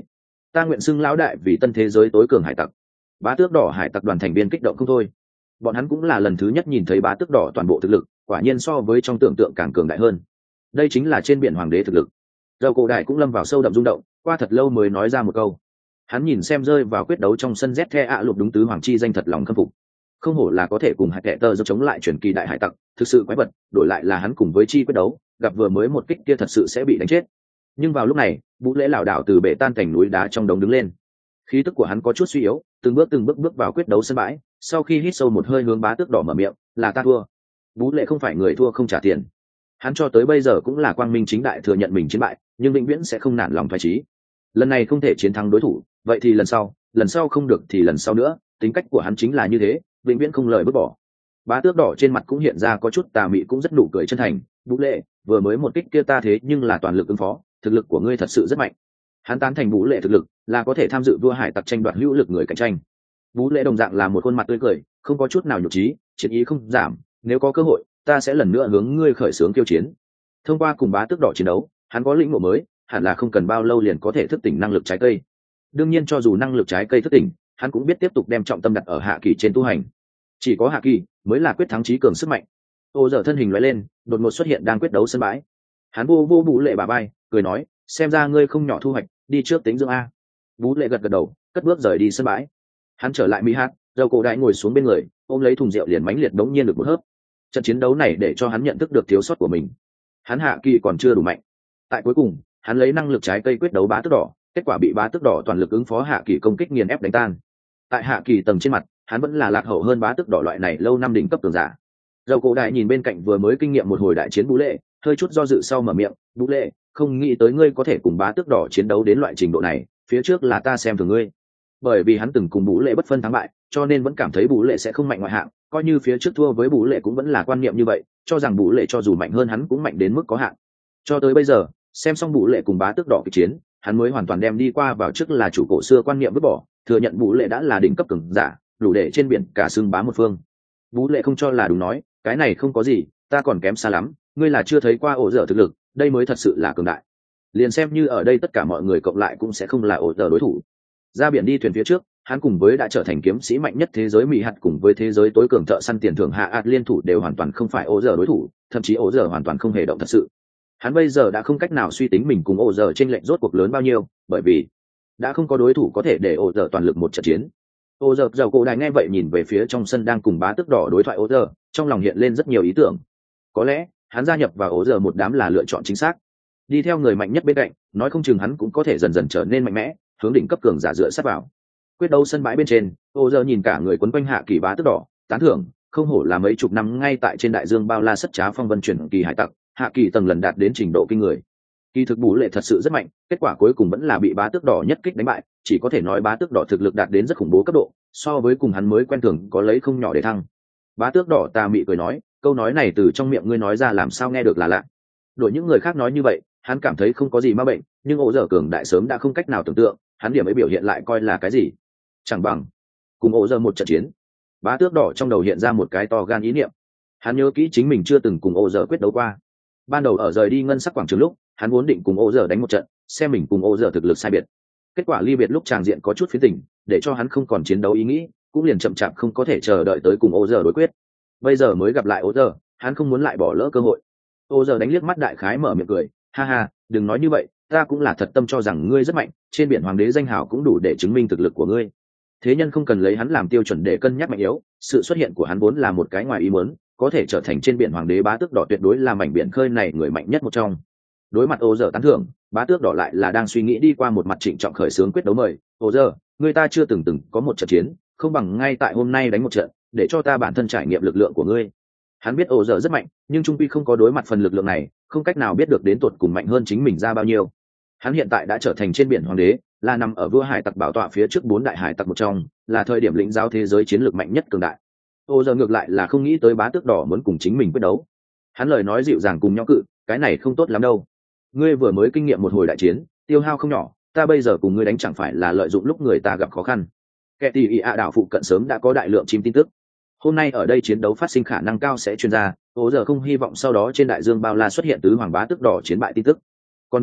ta nguyện xưng lão đại vì tân thế giới tối cường hải tặc. Bá tước đỏ hải tặc đoàn thành viên kích động không thôi. Bọn hắn cũng là lần thứ nhất nhìn thấy bá tước đỏ toàn bộ thực lực, quả nhiên so với trong tưởng tượng càng cường đại hơn. Đây chính là trên biển hoàng đế thực lực. Dầu cổ đại cũng lâm vào sâu đậm rung động, qua thật lâu mới nói ra một câu. Hắn nhìn xem rơi vào quyết đấu trong sân Z The ạ lục đúng tứ hoàng chi danh thật lòng khâm phục. Không hổ là có thể cùng hải tệ tơ giúp chống lại truyền kỳ đại hải tặc, thực sự quái vật, đổi lại là hắn cùng với chi quyết đấu, gặp vừa mới một kích kia thật sự sẽ bị đánh chết. Nhưng vào lúc này, Vũ Lễ lảo đảo từ bể tan cảnh núi đá trong đống đứng lên. Khí tức của hắn có chút suy yếu, từng bước từng bước bước vào quyết đấu sân bãi, sau khi hít sâu một hơi hướng bá tước đỏ mở miệng, là ta thua. Vũ Lễ không phải người thua không trả tiền. Hắn cho tới bây giờ cũng là quang minh chính đại thừa nhận mình chiến bại, nhưng vĩnh viễn sẽ không nản lòng phái chí. Lần này không thể chiến thắng đối thủ, vậy thì lần sau, lần sau không được thì lần sau nữa, tính cách của hắn chính là như thế, vĩnh viễn không lời bước bỏ. Bá tước đỏ trên mặt cũng hiện ra có chút tà mị cũng rất nụ cười chân thành. Vũ Lệ, vừa mới một kích kia ta thế nhưng là toàn lực ứng phó, thực lực của ngươi thật sự rất mạnh. Hắn tán thành Vũ Lệ thực lực là có thể tham dự vua hải tặc tranh đoạt hữu lực người cạnh tranh. Vũ Lệ đồng dạng là một khuôn mặt tươi cười, không có chút nào nhục trí, chiến ý không giảm, nếu có cơ hội ta sẽ lần nữa hướng ngươi khởi xướng kiêu chiến. Thông qua cùng bá tước đỏ chiến đấu, hắn có lĩnh ngộ mới, hẳn là không cần bao lâu liền có thể thức tỉnh năng lực trái cây. Đương nhiên cho dù năng lực trái cây thức tỉnh, hắn cũng biết tiếp tục đem trọng tâm đặt ở hạ kỳ trên tu hành. Chỉ có hạ kỳ mới là quyết thắng trí cường sức mạnh. Ô giờ thân hình lóe lên, đột ngột xuất hiện đang quyết đấu sân bãi. Hắn vô vô Vũ Lệ bà bay, cười nói, xem ra ngươi không nhỏ thu hoạch, đi trước tính dưỡng a. Vũ Lệ gật gật đầu, cất bước rời đi sân bãi. Hắn trở lại mỹ hát, dầu cổ đại ngồi xuống bên người, ôm lấy thùng rượu liền mãnh liệt đống nhiên được một hớp. Trận chiến đấu này để cho hắn nhận thức được thiếu sót của mình. Hắn hạ kỳ còn chưa đủ mạnh. Tại cuối cùng, hắn lấy năng lực trái cây quyết đấu bá tước đỏ, kết quả bị bá tước đỏ toàn lực ứng phó hạ kỳ công kích nghiền ép đánh tan. Tại hạ kỳ tầng trên mặt, hắn vẫn là lạc hậu hơn bá tước đỏ loại này lâu năm đỉnh cấp cường giả. Dầu cổ đại nhìn bên cạnh vừa mới kinh nghiệm một hồi đại chiến Vũ Lệ, hơi chút do dự sau mở miệng, Vũ Lệ, không nghĩ tới ngươi có thể cùng bá tước đỏ chiến đấu đến loại trình độ này, phía trước là ta xem thường ngươi. Bởi vì hắn từng cùng Vũ Lệ bất phân thắng bại, cho nên vẫn cảm thấy Vũ Lệ sẽ không mạnh ngoại hạng, coi như phía trước thua với Vũ Lệ cũng vẫn là quan niệm như vậy, cho rằng Vũ Lệ cho dù mạnh hơn hắn cũng mạnh đến mức có hạn. Cho tới bây giờ, xem xong Vũ Lệ cùng bá tước đỏ kịch chiến, hắn mới hoàn toàn đem đi qua vào trước là chủ cổ xưa quan niệm vứt bỏ, thừa nhận Vũ Lệ đã là đỉnh cấp cường giả, đủ để trên biển cả xưng bá một phương. Vũ Lệ không cho là đúng nói, cái này không có gì, ta còn kém xa lắm, ngươi là chưa thấy qua ổ dở thực lực, đây mới thật sự là cường đại. Liền xem như ở đây tất cả mọi người cộng lại cũng sẽ không là ổ dở đối thủ. Ra biển đi thuyền phía trước, hắn cùng với đã trở thành kiếm sĩ mạnh nhất thế giới mỹ hạt cùng với thế giới tối cường thợ săn tiền thưởng hạ ạt liên thủ đều hoàn toàn không phải ổ dở đối thủ, thậm chí ổ dở hoàn toàn không hề động thật sự. Hắn bây giờ đã không cách nào suy tính mình cùng ổ dở trên lệnh rốt cuộc lớn bao nhiêu, bởi vì đã không có đối thủ có thể để ổ dở toàn lực một trận chiến. Ổ dở dầu cổ đại nghe vậy nhìn về phía trong sân đang cùng bá tước đỏ đối thoại ổ dở, trong lòng hiện lên rất nhiều ý tưởng. Có lẽ hắn gia nhập vào ổ dở một đám là lựa chọn chính xác. Đi theo người mạnh nhất bên cạnh, nói không chừng hắn cũng có thể dần dần trở nên mạnh mẽ, hướng đỉnh cấp cường giả dựa sát vào. Quyết đấu sân bãi bên trên, ổ dở nhìn cả người quấn quanh hạ kỳ bá tước đỏ, tán thưởng, không hổ là mấy chục năm ngay tại trên đại dương bao la sất trá phong vân chuyển kỳ hải tặc, hạ kỳ tầng lần đạt đến trình độ kinh người. Kỳ thực Vũ Lệ thật sự rất mạnh, kết quả cuối cùng vẫn là bị bá tước đỏ nhất kích đánh bại, chỉ có thể nói bá tước đỏ thực lực đạt đến rất khủng bố cấp độ, so với cùng hắn mới quen thường có lấy không nhỏ để thăng. Bá tước đỏ tà mị cười nói, câu nói này từ trong miệng ngươi nói ra làm sao nghe được là lạ. Đổi những người khác nói như vậy, hắn cảm thấy không có gì ma bệnh, nhưng ổ dở cường đại sớm đã không cách nào tưởng tượng, hắn điểm ấy biểu hiện lại coi là cái gì? Chẳng bằng cùng ổ dở một trận chiến. Bá tước đỏ trong đầu hiện ra một cái to gan ý niệm. Hắn nhớ kỹ chính mình chưa từng cùng ổ dở quyết đấu qua. Ban đầu ở rời đi ngân sắc quảng trường lúc, hắn vốn định cùng ổ dở đánh một trận, xem mình cùng ổ dở thực lực sai biệt. Kết quả ly biệt lúc tràng diện có chút phiến tình, để cho hắn không còn chiến đấu ý nghĩ, cũng liền chậm chạp không có thể chờ đợi tới cùng ổ dở đối quyết. Bây giờ mới gặp lại ổ dở, hắn không muốn lại bỏ lỡ cơ hội. Ổ dở đánh liếc mắt đại khái mở miệng cười, ha ha, đừng nói như vậy, ta cũng là thật tâm cho rằng ngươi rất mạnh, trên biển hoàng đế danh hào cũng đủ để chứng minh thực lực của ngươi. Thế nhân không cần lấy hắn làm tiêu chuẩn để cân nhắc mạnh yếu, sự xuất hiện của hắn vốn là một cái ngoài ý muốn, có thể trở thành trên biển hoàng đế bá tước đỏ tuyệt đối là mảnh biển khơi này người mạnh nhất một trong. Đối mặt ổ dở tán thưởng, bá tước đỏ lại là đang suy nghĩ đi qua một mặt trịnh trọng khởi xướng quyết đấu mời, ổ dở, người ta chưa từng từng có một trận chiến, không bằng ngay tại hôm nay đánh một trận, để cho ta bản thân trải nghiệm lực lượng của ngươi. Hắn biết ổ dở rất mạnh, nhưng trung quy không có đối mặt phần lực lượng này, không cách nào biết được đến tột cùng mạnh hơn chính mình ra bao nhiêu. Hắn hiện tại đã trở thành trên biển hoàng đế, là nằm ở vua hải tặc bảo tọa phía trước bốn đại hải tặc một trong, là thời điểm lĩnh giáo thế giới chiến lược mạnh nhất cường đại. Ổ dở ngược lại là không nghĩ tới bá tước đỏ muốn cùng chính mình quyết đấu. Hắn lời nói dịu dàng cùng nhau cự, cái này không tốt lắm đâu. Ngươi vừa mới kinh nghiệm một hồi đại chiến, tiêu hao không nhỏ, ta bây giờ cùng ngươi đánh chẳng phải là lợi dụng lúc người ta gặp khó khăn. Kẻ tỷ ị ạ đảo phụ cận sớm đã có đại lượng chim tin tức. Hôm nay ở đây chiến đấu phát sinh khả năng cao sẽ truyền ra, ổ dở không hy vọng sau đó trên đại dương bao la xuất hiện tứ hoàng bá tước đỏ chiến bại tin tức. Còn nữa,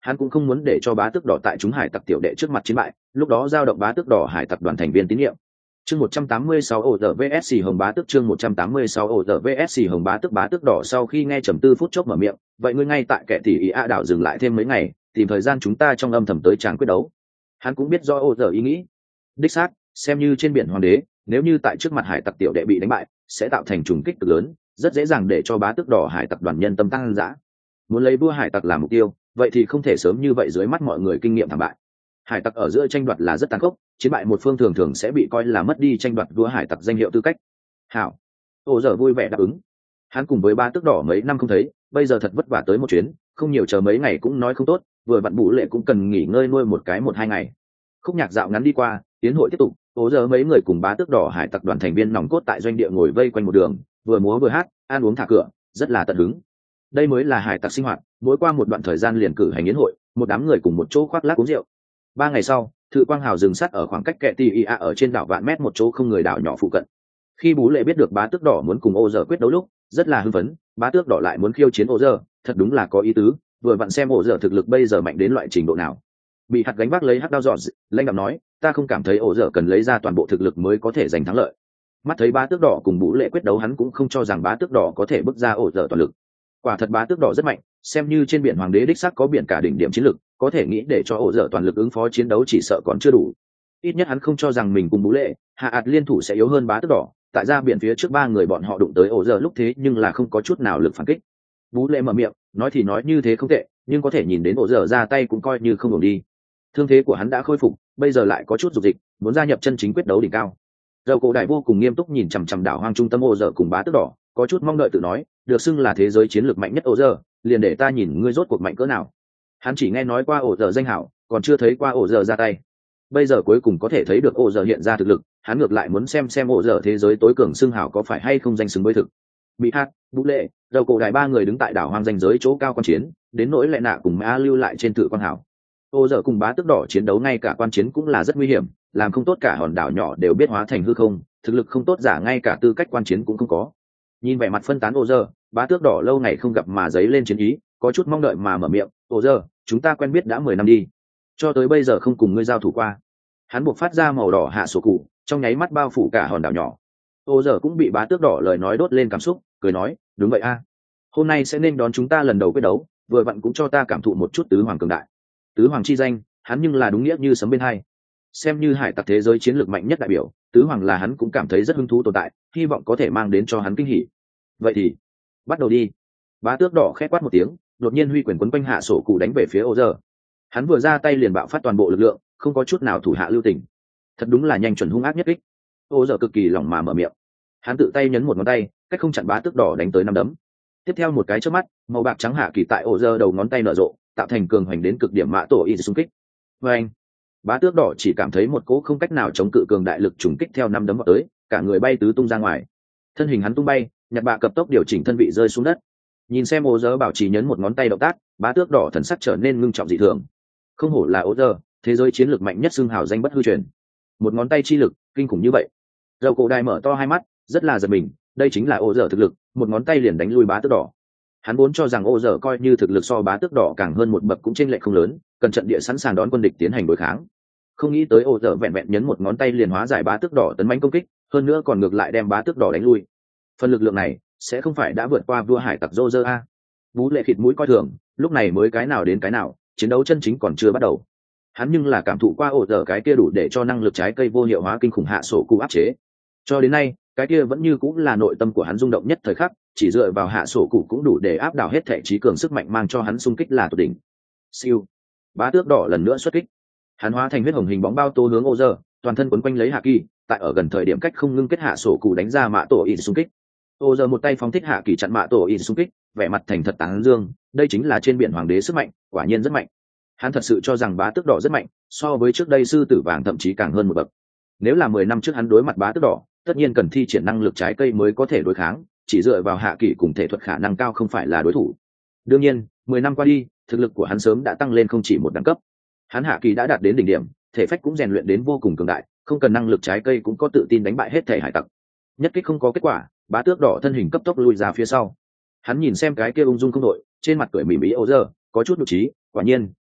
hắn cũng không muốn để cho bá tước đỏ tại chúng hải tặc tiểu đệ trước mặt chiến bại, lúc đó giao động bá tước đỏ hải tặc đoàn thành viên tín nhiệm. Chương một trăm tám mươi sáu ổ giờ vê ét xê Hồng Bá Tước chương một trăm tám mươi sáu ổ giờ vê ét xê Hồng Bá Tước bá tước đỏ sau khi nghe trầm tư phút chốc mở miệng, vậy ngươi ngay tại kẻ tỷ ý a đảo dừng lại thêm mấy ngày, tìm thời gian chúng ta trong âm thầm tới tràng quyết đấu. Hắn cũng biết do ổ giờ ý nghĩ. Đích xác, xem như trên biển hoàng đế, nếu như tại trước mặt hải tặc tiểu đệ bị đánh bại, sẽ tạo thành trùng kích cực lớn, rất dễ dàng để cho bá tước đỏ hải tặc đoàn nhân tâm tăng dã. Muốn lấy vua hải tặc làm mục tiêu, vậy thì không thể sớm như vậy dưới mắt mọi người kinh nghiệm thảm bại. Hải tặc ở giữa tranh đoạt là rất tàn khốc, chiến bại một phương thường thường sẽ bị coi là mất đi tranh đoạt vua hải tặc danh hiệu tư cách. Hảo, ô giờ vui vẻ đáp ứng. Hắn cùng với ba tước đỏ mấy năm không thấy, bây giờ thật vất vả tới một chuyến, không nhiều chờ mấy ngày cũng nói không tốt, vừa vặn Bú Lệ cũng cần nghỉ ngơi nuôi một cái một hai ngày. Khúc nhạc dạo ngắn đi qua, tiến hội tiếp tục, ô giờ mấy người cùng bá tước đỏ hải tặc đoàn thành viên nòng cốt tại doanh địa ngồi vây quanh một đường, vừa múa vừa hát, ăn uống thả cửa, rất là tận hứng. Đây mới là hải tặc sinh hoạt, mỗi qua một đoạn thời gian liền cử hành yến hội, một đám người cùng một chỗ khoác lác uống rượu. Ba ngày sau, Thự Quang Hào dừng sắt ở khoảng cách kẹ tì ia ở trên đảo vạn mét một chỗ không người đảo nhỏ phụ cận. Khi Bú Lệ biết được bá tước đỏ muốn cùng ô giờ quyết đấu lúc, rất là hưng phấn, bá tước đỏ lại muốn khiêu chiến ô giờ, thật đúng là có ý tứ, vừa vặn xem ô giờ thực lực bây giờ mạnh đến loại trình độ nào. Bị hạt gánh vác lấy hắc đao dọn, lãnh đạo nói, ta không cảm thấy ô giờ cần lấy ra toàn bộ thực lực mới có thể giành thắng lợi. Mắt thấy bá tước đỏ cùng Bú Lệ quyết đấu, hắn cũng không cho rằng bá tước đỏ có thể bước ra ô giờ toàn lực. Quả thật bá tước đỏ rất mạnh, xem như trên biển hoàng đế đích xác có biển cả đỉnh điểm chiến lực, có thể nghĩ để cho ổ dở toàn lực ứng phó chiến đấu chỉ sợ còn chưa đủ. Ít nhất hắn không cho rằng mình cùng Bú Lệ, hạ ạt liên thủ sẽ yếu hơn bá tước đỏ, tại ra biển phía trước ba người bọn họ đụng tới ổ dở lúc thế nhưng là không có chút nào lực phản kích. Bú Lệ mở miệng, nói thì nói như thế không tệ, nhưng có thể nhìn đến ổ dở ra tay cũng coi như không đủ đi. Thương thế của hắn đã khôi phục, bây giờ lại có chút dục dịch, muốn gia nhập chân chính quyết đấu đỉnh cao. Dầu cổ đại vô cùng nghiêm túc nhìn chằm chằm đảo hoang trung tâm ổ dở cùng bá tước đỏ, có chút mong đợi tự nói, được xưng là thế giới chiến lược mạnh nhất ổ dở, liền để ta nhìn ngươi rốt cuộc mạnh cỡ nào. Hắn chỉ nghe nói qua ổ dở danh hảo, còn chưa thấy qua ổ dở ra tay. Bây giờ cuối cùng có thể thấy được ổ dở hiện ra thực lực, hắn ngược lại muốn xem xem ổ dở thế giới tối cường xưng hảo có phải hay không danh xứng với thực. Bị hát, Bú Lệ, Dầu cổ đại ba người đứng tại đảo hoang danh giới chỗ cao quan chiến, đến nỗi Lệ Nạ cùng Mã lưu lại trên Thự Quang Hảo. Ổ dở cùng bá tước đỏ chiến đấu ngay cả quan chiến cũng là rất nguy hiểm, làm không tốt cả hòn đảo nhỏ đều biết hóa thành hư không, thực lực không tốt giả ngay cả tư cách quan chiến cũng không có. Nhìn vẻ mặt phân tán ổ dở, bá tước đỏ lâu ngày không gặp mà giấy lên chiến ý, có chút mong đợi mà mở miệng, ổ dở, chúng ta quen biết đã mười năm đi, cho tới bây giờ không cùng ngươi giao thủ qua. Hắn buộc phát ra màu đỏ hạ sổ cụ, trong nháy mắt bao phủ cả hòn đảo nhỏ. Ổ dở cũng bị bá tước đỏ lời nói đốt lên cảm xúc, cười nói, đúng vậy a, hôm nay sẽ nên đón chúng ta lần đầu quyết đấu, vừa vặn cũng cho ta cảm thụ một chút tứ hoàng cường đại. Tứ hoàng chi danh, hắn nhưng là đúng nghĩa như sấm bên hai. Xem như hải tặc thế giới chiến lược mạnh nhất đại biểu, tứ hoàng là hắn cũng cảm thấy rất hứng thú tồn tại, hy vọng có thể mang đến cho hắn kinh hỉ. Vậy thì bắt đầu đi. Bá tước đỏ khét quát một tiếng, đột nhiên huy quyền quấn quanh hạ sổ cụ đánh về phía ô giờ. Hắn vừa ra tay liền bạo phát toàn bộ lực lượng, không có chút nào thủ hạ lưu tình. Thật đúng là nhanh chuẩn hung ác nhất kích. Ô giờ cực kỳ lỏng mà mở miệng. Hắn tự tay nhấn một ngón tay, cách không chặn bá tước đỏ đánh tới năm đấm. Tiếp theo một cái chớp mắt, màu bạc trắng hạ kỳ tại ô giờ đầu ngón tay nở rộ, tạo thành cường hoành đến cực điểm mã tổ y xung kích. Và anh, bá tước đỏ chỉ cảm thấy một cỗ không cách nào chống cự cường đại lực trùng kích theo năm đấm vào tới, cả người bay tứ tung ra ngoài. Thân hình hắn tung bay, nhặt bạ cập tốc điều chỉnh thân vị rơi xuống đất. Nhìn xem ô giờ bảo trì nhấn một ngón tay động tác, bá tước đỏ thần sắc trở nên ngưng trọng dị thường. Không hổ là ô giờ, thế giới chiến lược mạnh nhất xưng hào danh bất hư truyền. Một ngón tay chi lực kinh khủng như vậy. Dầu cổ đài mở to hai mắt, rất là giật mình, đây chính là ô giờ thực lực, một ngón tay liền đánh lui bá tước đỏ. Hắn vốn cho rằng ô giờ coi như thực lực so bá tước đỏ càng hơn một bậc cũng chênh lệch không lớn, cần trận địa sẵn sàng đón quân địch tiến hành đối kháng. Không nghĩ tới ô giờ vẹn vẹn nhấn một ngón tay liền hóa giải bá tước đỏ tấn mãnh công kích, hơn nữa còn ngược lại đem bá tước đỏ đánh lui. Phần lực lượng này sẽ không phải đã vượt qua vua hải tặc Rô Rơ a? Bú Lệ khịt mũi coi thường, lúc này mới cái nào đến cái nào, chiến đấu chân chính còn chưa bắt đầu. Hắn nhưng là cảm thụ qua ổ dở cái kia đủ để cho năng lực trái cây vô hiệu hóa kinh khủng hạ sổ cụ áp chế. Cho đến nay, cái kia vẫn như cũng là nội tâm của hắn rung động nhất thời khắc, chỉ dựa vào hạ sổ cụ cũng đủ để áp đảo hết thể trí cường sức mạnh mang cho hắn xung kích là tột đỉnh. Siêu, bá tước đỏ lần nữa xuất kích. Hắn hóa thành huyết hồng hình bóng bao tô hướng ổ dở, toàn thân quấn quanh lấy hạ kỳ, tại ở gần thời điểm cách không ngưng kết hạ sổ cụ đánh ra mạ tổ y xung kích. Ô giờ một tay phóng thích hạ kỳ chặn mạ tổ y xung kích, vẻ mặt thành thật tán dương, đây chính là trên biển hoàng đế sức mạnh, quả nhiên rất mạnh. Hắn thật sự cho rằng bá tước đỏ rất mạnh, so với trước đây sư tử vàng thậm chí càng hơn một bậc. Nếu là mười năm trước hắn đối mặt bá tước đỏ, tất nhiên cần thi triển năng lực trái cây mới có thể đối kháng, chỉ dựa vào hạ kỳ cùng thể thuật khả năng cao không phải là đối thủ. Đương nhiên, mười năm qua đi, thực lực của hắn sớm đã tăng lên không chỉ một đẳng cấp. Hắn hạ kỳ đã đạt đến đỉnh điểm, thể phách cũng rèn luyện đến vô cùng cường đại, không cần năng lực trái cây cũng có tự tin đánh bại hết thể hải tặc. Nhất kích không có kết quả, bá tước đỏ thân hình cấp tốc lùi ra phía sau. Hắn nhìn xem cái kia ung dung không đội, trên mặt cười mỉm ý ô giờ, có chút nhục trí, quả nhiên,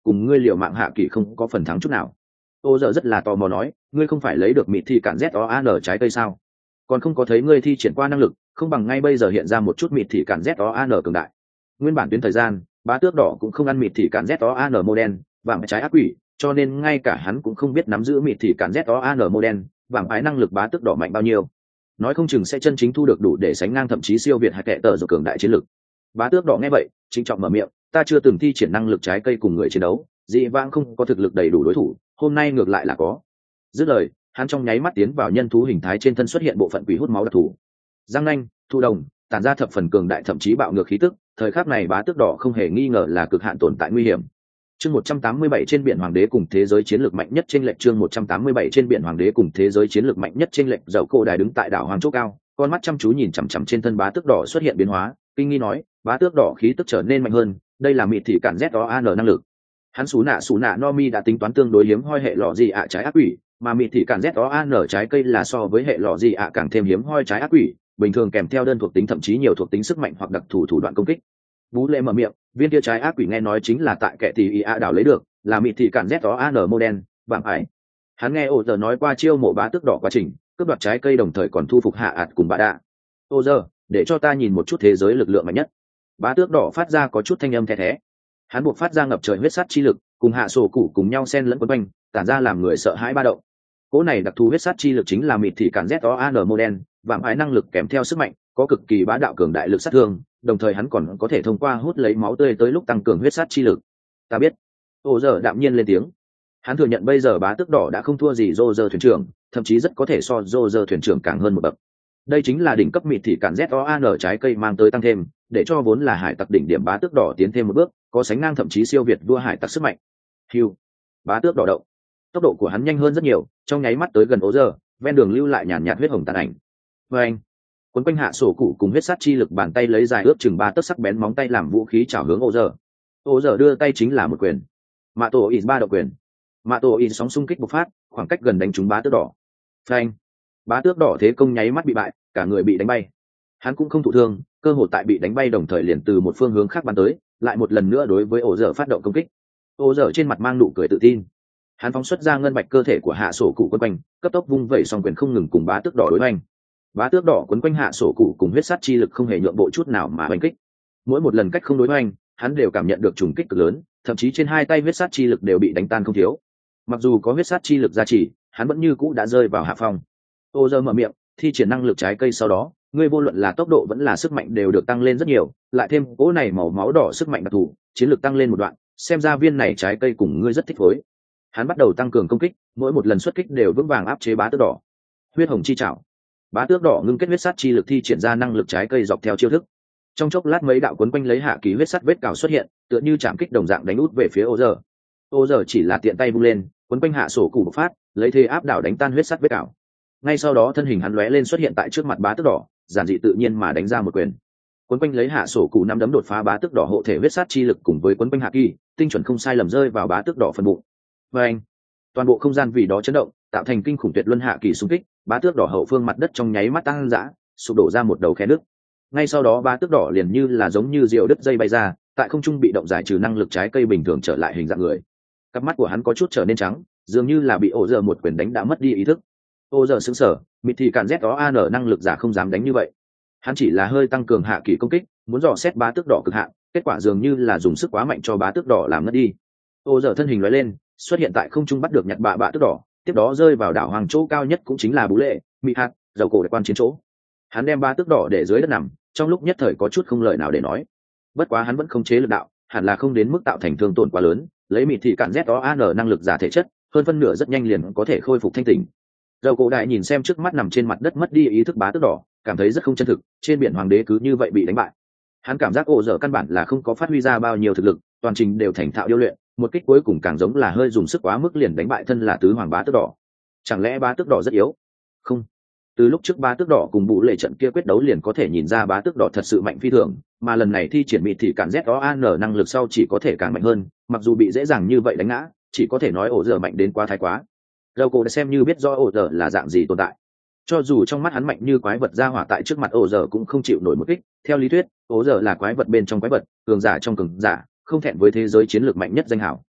cùng ngươi liều mạng hạ kỳ không có phần thắng chút nào. Ô giờ rất là tò mò nói, ngươi không phải lấy được mịt thì cản z o an trái cây sao? Còn không có thấy ngươi thi triển qua năng lực, không bằng ngay bây giờ hiện ra một chút mịt thì cản z o an cường đại. Nguyên bản tuyến thời gian, bá tước đỏ cũng không ăn mịt thì cản z o an mô đen vàng trái ác quỷ, cho nên ngay cả hắn cũng không biết nắm giữ mịt thì cản z o an mô đen vàng ái năng lực bá tước đỏ mạnh bao nhiêu, nói không chừng sẽ chân chính thu được đủ để sánh ngang thậm chí siêu việt hai kẻ tờ rồi cường đại chiến lực. Bá tước đỏ nghe vậy chính trọng mở miệng, ta chưa từng thi triển năng lực trái cây cùng người chiến đấu, dị vãng không có thực lực đầy đủ đối thủ, hôm nay ngược lại là có. Dứt lời, hắn trong nháy mắt tiến vào nhân thú hình thái, trên thân xuất hiện bộ phận quỷ hút máu đặc thù, răng nanh thu đồng tản ra thập phần cường đại thậm chí bạo ngược khí tức. Thời khắc này bá tước đỏ không hề nghi ngờ là cực hạn tồn tại nguy hiểm. Chương một trăm tám mươi bảy trên biển hoàng đế cùng thế giới chiến lược mạnh nhất trên lệnh chương một trăm tám mươi bảy trên biển hoàng đế cùng thế giới chiến lược mạnh nhất trên lệnh dậu cổ đài đứng tại đảo hoàng chỗ cao, con mắt chăm chú nhìn chằm chằm trên thân bá tước đỏ xuất hiện biến hóa, kinh nghi nói, bá tước đỏ khí tức trở nên mạnh hơn, đây là mịt thị cản z o an năng lực. Hắn xú nạ xú nạ no mi đã tính toán tương đối hiếm hoi hệ lọ gì ạ trái ác quỷ, mà mịt thị cản z o an trái cây là so với hệ lọ gì ạ càng thêm hiếm hoi trái ác quỷ, bình thường kèm theo đơn thuộc tính thậm chí nhiều thuộc tính sức mạnh hoặc đặc thù thủ đoạn công kích. Vũ lệ mở miệng, viên kia trái ác quỷ nghe nói chính là tại kẻ thì ý ạ đảo lấy được, là mịt thị cản z o an mô đen vàng ải. Hắn nghe ô giờ nói qua chiêu mộ bá tước đỏ quá trình, cướp đoạt trái cây đồng thời còn thu phục hạ ạt cùng bạ đạ. Ô giờ, để cho ta nhìn một chút thế giới lực lượng mạnh nhất. Bá tước đỏ phát ra có chút thanh âm the thé. Hắn buộc phát ra ngập trời huyết sát chi lực, cùng hạ sổ cụ cùng nhau xen lẫn quấn quanh, tản ra làm người sợ hãi ba động. Cỗ này đặc thù huyết sát chi lực chính là mịt thị cản z o an mô đen vàng ải năng lực kèm theo sức mạnh, có cực kỳ bá đạo cường đại lực sát thương, đồng thời hắn còn có thể thông qua hút lấy máu tươi tới lúc tăng cường huyết sát chi lực. Ta biết. Ô giờ đạm nhiên lên tiếng. Hắn thừa nhận bây giờ bá tước đỏ đã không thua gì Rô Rơ thuyền trưởng, thậm chí rất có thể so Rô Rơ thuyền trưởng càng hơn một bậc. Đây chính là đỉnh cấp mịt thị cản z o an trái cây mang tới tăng thêm, để cho vốn là hải tặc đỉnh điểm bá tước đỏ tiến thêm một bước, có sánh ngang thậm chí siêu việt vua hải tặc sức mạnh. Hưu. Bá tước đỏ động. Tốc độ của hắn nhanh hơn rất nhiều, trong nháy mắt tới gần Ô giờ, ven đường lưu lại nhàn nhạt huyết hồng tàn ảnh. Và anh. Quấn quanh hạ sổ cụ cùng huyết sát chi lực, bàn tay lấy dài ước chừng ba tấc sắc bén móng tay làm vũ khí chảo hướng Ô giờ. Ô giờ đưa tay chính là một quyền. Mạ tổ in ba độ quyền. Mạ tổ in sóng xung kích bộc phát, khoảng cách gần đánh trúng bá tước đỏ. Phanh. Bá tước đỏ thế công nháy mắt bị bại, cả người bị đánh bay. Hắn cũng không thụ thương, cơ hội tại bị đánh bay đồng thời liền từ một phương hướng khác bắn tới, lại một lần nữa đối với Ô giờ phát động công kích. Ô giờ trên mặt mang nụ cười tự tin. Hắn phóng xuất ra ngân bạch cơ thể của hạ sổ cụ quấn quanh, cấp tốc vung vẩy song quyền không ngừng cùng bá tước đỏ đối hoành. Bá tước đỏ quấn quanh hạ sổ cụ cùng huyết sát chi lực không hề nhượng bộ chút nào mà đánh kích. Mỗi một lần cách không đối hoành, hắn đều cảm nhận được trùng kích cực lớn, thậm chí trên hai tay huyết sát chi lực đều bị đánh tan không thiếu. Mặc dù có huyết sát chi lực gia trì, hắn vẫn như cũ đã rơi vào hạ phong. Ô giờ mở miệng, thi triển năng lực trái cây sau đó, ngươi vô luận là tốc độ vẫn là sức mạnh đều được tăng lên rất nhiều, lại thêm cỗ này màu máu đỏ sức mạnh đặc thù, chiến lược tăng lên một đoạn, xem ra viên này trái cây cùng ngươi rất thích phối. Hắn bắt đầu tăng cường công kích, mỗi một lần xuất kích đều vững vàng áp chế bá tước đỏ. Huyết hồng chi chảo. Bá tước đỏ ngưng kết huyết sát chi lực thi triển ra năng lực trái cây dọc theo chiêu thức. Trong chốc lát mấy đạo cuốn quanh lấy hạ kỳ huyết sắt vết cào xuất hiện, tựa như chạm kích đồng dạng đánh út về phía Ô giờ. Ô giờ chỉ là tiện tay vung lên, cuốn quanh hạ sổ cụ bộc phát, lấy thế áp đảo đánh tan huyết sắt vết cào. Ngay sau đó thân hình hắn lóe lên xuất hiện tại trước mặt bá tước đỏ, giản dị tự nhiên mà đánh ra một quyền. Cuốn quanh lấy hạ sổ cụ năm đấm đột phá bá tước đỏ hộ thể huyết sát chi lực cùng với cuốn quanh hạ kỳ, tinh chuẩn không sai lầm rơi vào bá tước đỏ phần bụng. Và anh, toàn bộ không gian vì đó chấn động, tạo thành kinh khủng tuyệt luân hạ kỳ xung kích, bá tước đỏ hậu phương mặt đất trong nháy mắt tăng dã, sụp đổ ra một đầu khe nứt. Ngay sau đó bá tước đỏ liền như là giống như diều đứt dây bay ra, tại không trung bị động giải trừ năng lực trái cây bình thường trở lại hình dạng người. Cặp mắt của hắn có chút trở nên trắng, dường như là bị Ô giờ một quyền đánh đã mất đi ý thức. Ô giờ sững sờ, mịt thì cản z đó an năng lực giả không dám đánh như vậy. Hắn chỉ là hơi tăng cường hạ kỳ công kích, muốn dò xét bá tước đỏ cực hạn, kết quả dường như là dùng sức quá mạnh cho bá tước đỏ làm ngất đi. Ô giờ thân hình lóe lên, xuất hiện tại không trung bắt được nhặt bạ bạ tước đỏ, tiếp đó rơi vào đảo hoàng chỗ cao nhất cũng chính là bú lệ mỹ hạt dầu cổ đại quan chiến chỗ. Hắn đem ba tước đỏ để dưới đất nằm, trong lúc nhất thời có chút không lời nào để nói. Bất quá hắn vẫn không chế lực đạo, hẳn là không đến mức tạo thành thương tổn quá lớn, lấy mịt thị cản z đó an năng lực giả thể chất, hơn phân nửa rất nhanh liền có thể khôi phục thanh tỉnh. Dầu cổ đại nhìn xem trước mắt nằm trên mặt đất mất đi ý thức bá tước đỏ, cảm thấy rất không chân thực, trên biển hoàng đế cứ như vậy bị đánh bại. Hắn cảm giác Ô giờ căn bản là không có phát huy ra bao nhiêu thực lực, toàn trình đều thành thạo điêu luyện, một kích cuối cùng càng giống là hơi dùng sức quá mức liền đánh bại thân là tứ hoàng bá tước đỏ. Chẳng lẽ bá tước đỏ rất yếu? Không, từ lúc trước bá tước đỏ cùng bụ lệ trận kia quyết đấu liền có thể nhìn ra bá tước đỏ thật sự mạnh phi thường, mà lần này thi triển mịt thì cản z đó an năng lực sau chỉ có thể càng mạnh hơn, mặc dù bị dễ dàng như vậy đánh ngã, chỉ có thể nói Ô giờ mạnh đến quá thái quá. Dầu cổ đã xem như biết rõ Ô giờ là dạng gì tồn tại, cho dù trong mắt hắn mạnh như quái vật ra hỏa tại trước mặt Ô giờ cũng không chịu nổi một kích. Theo lý thuyết, Ô giờ là quái vật bên trong quái vật, cường giả trong cường giả, không thẹn với thế giới chiến lược mạnh nhất danh hảo.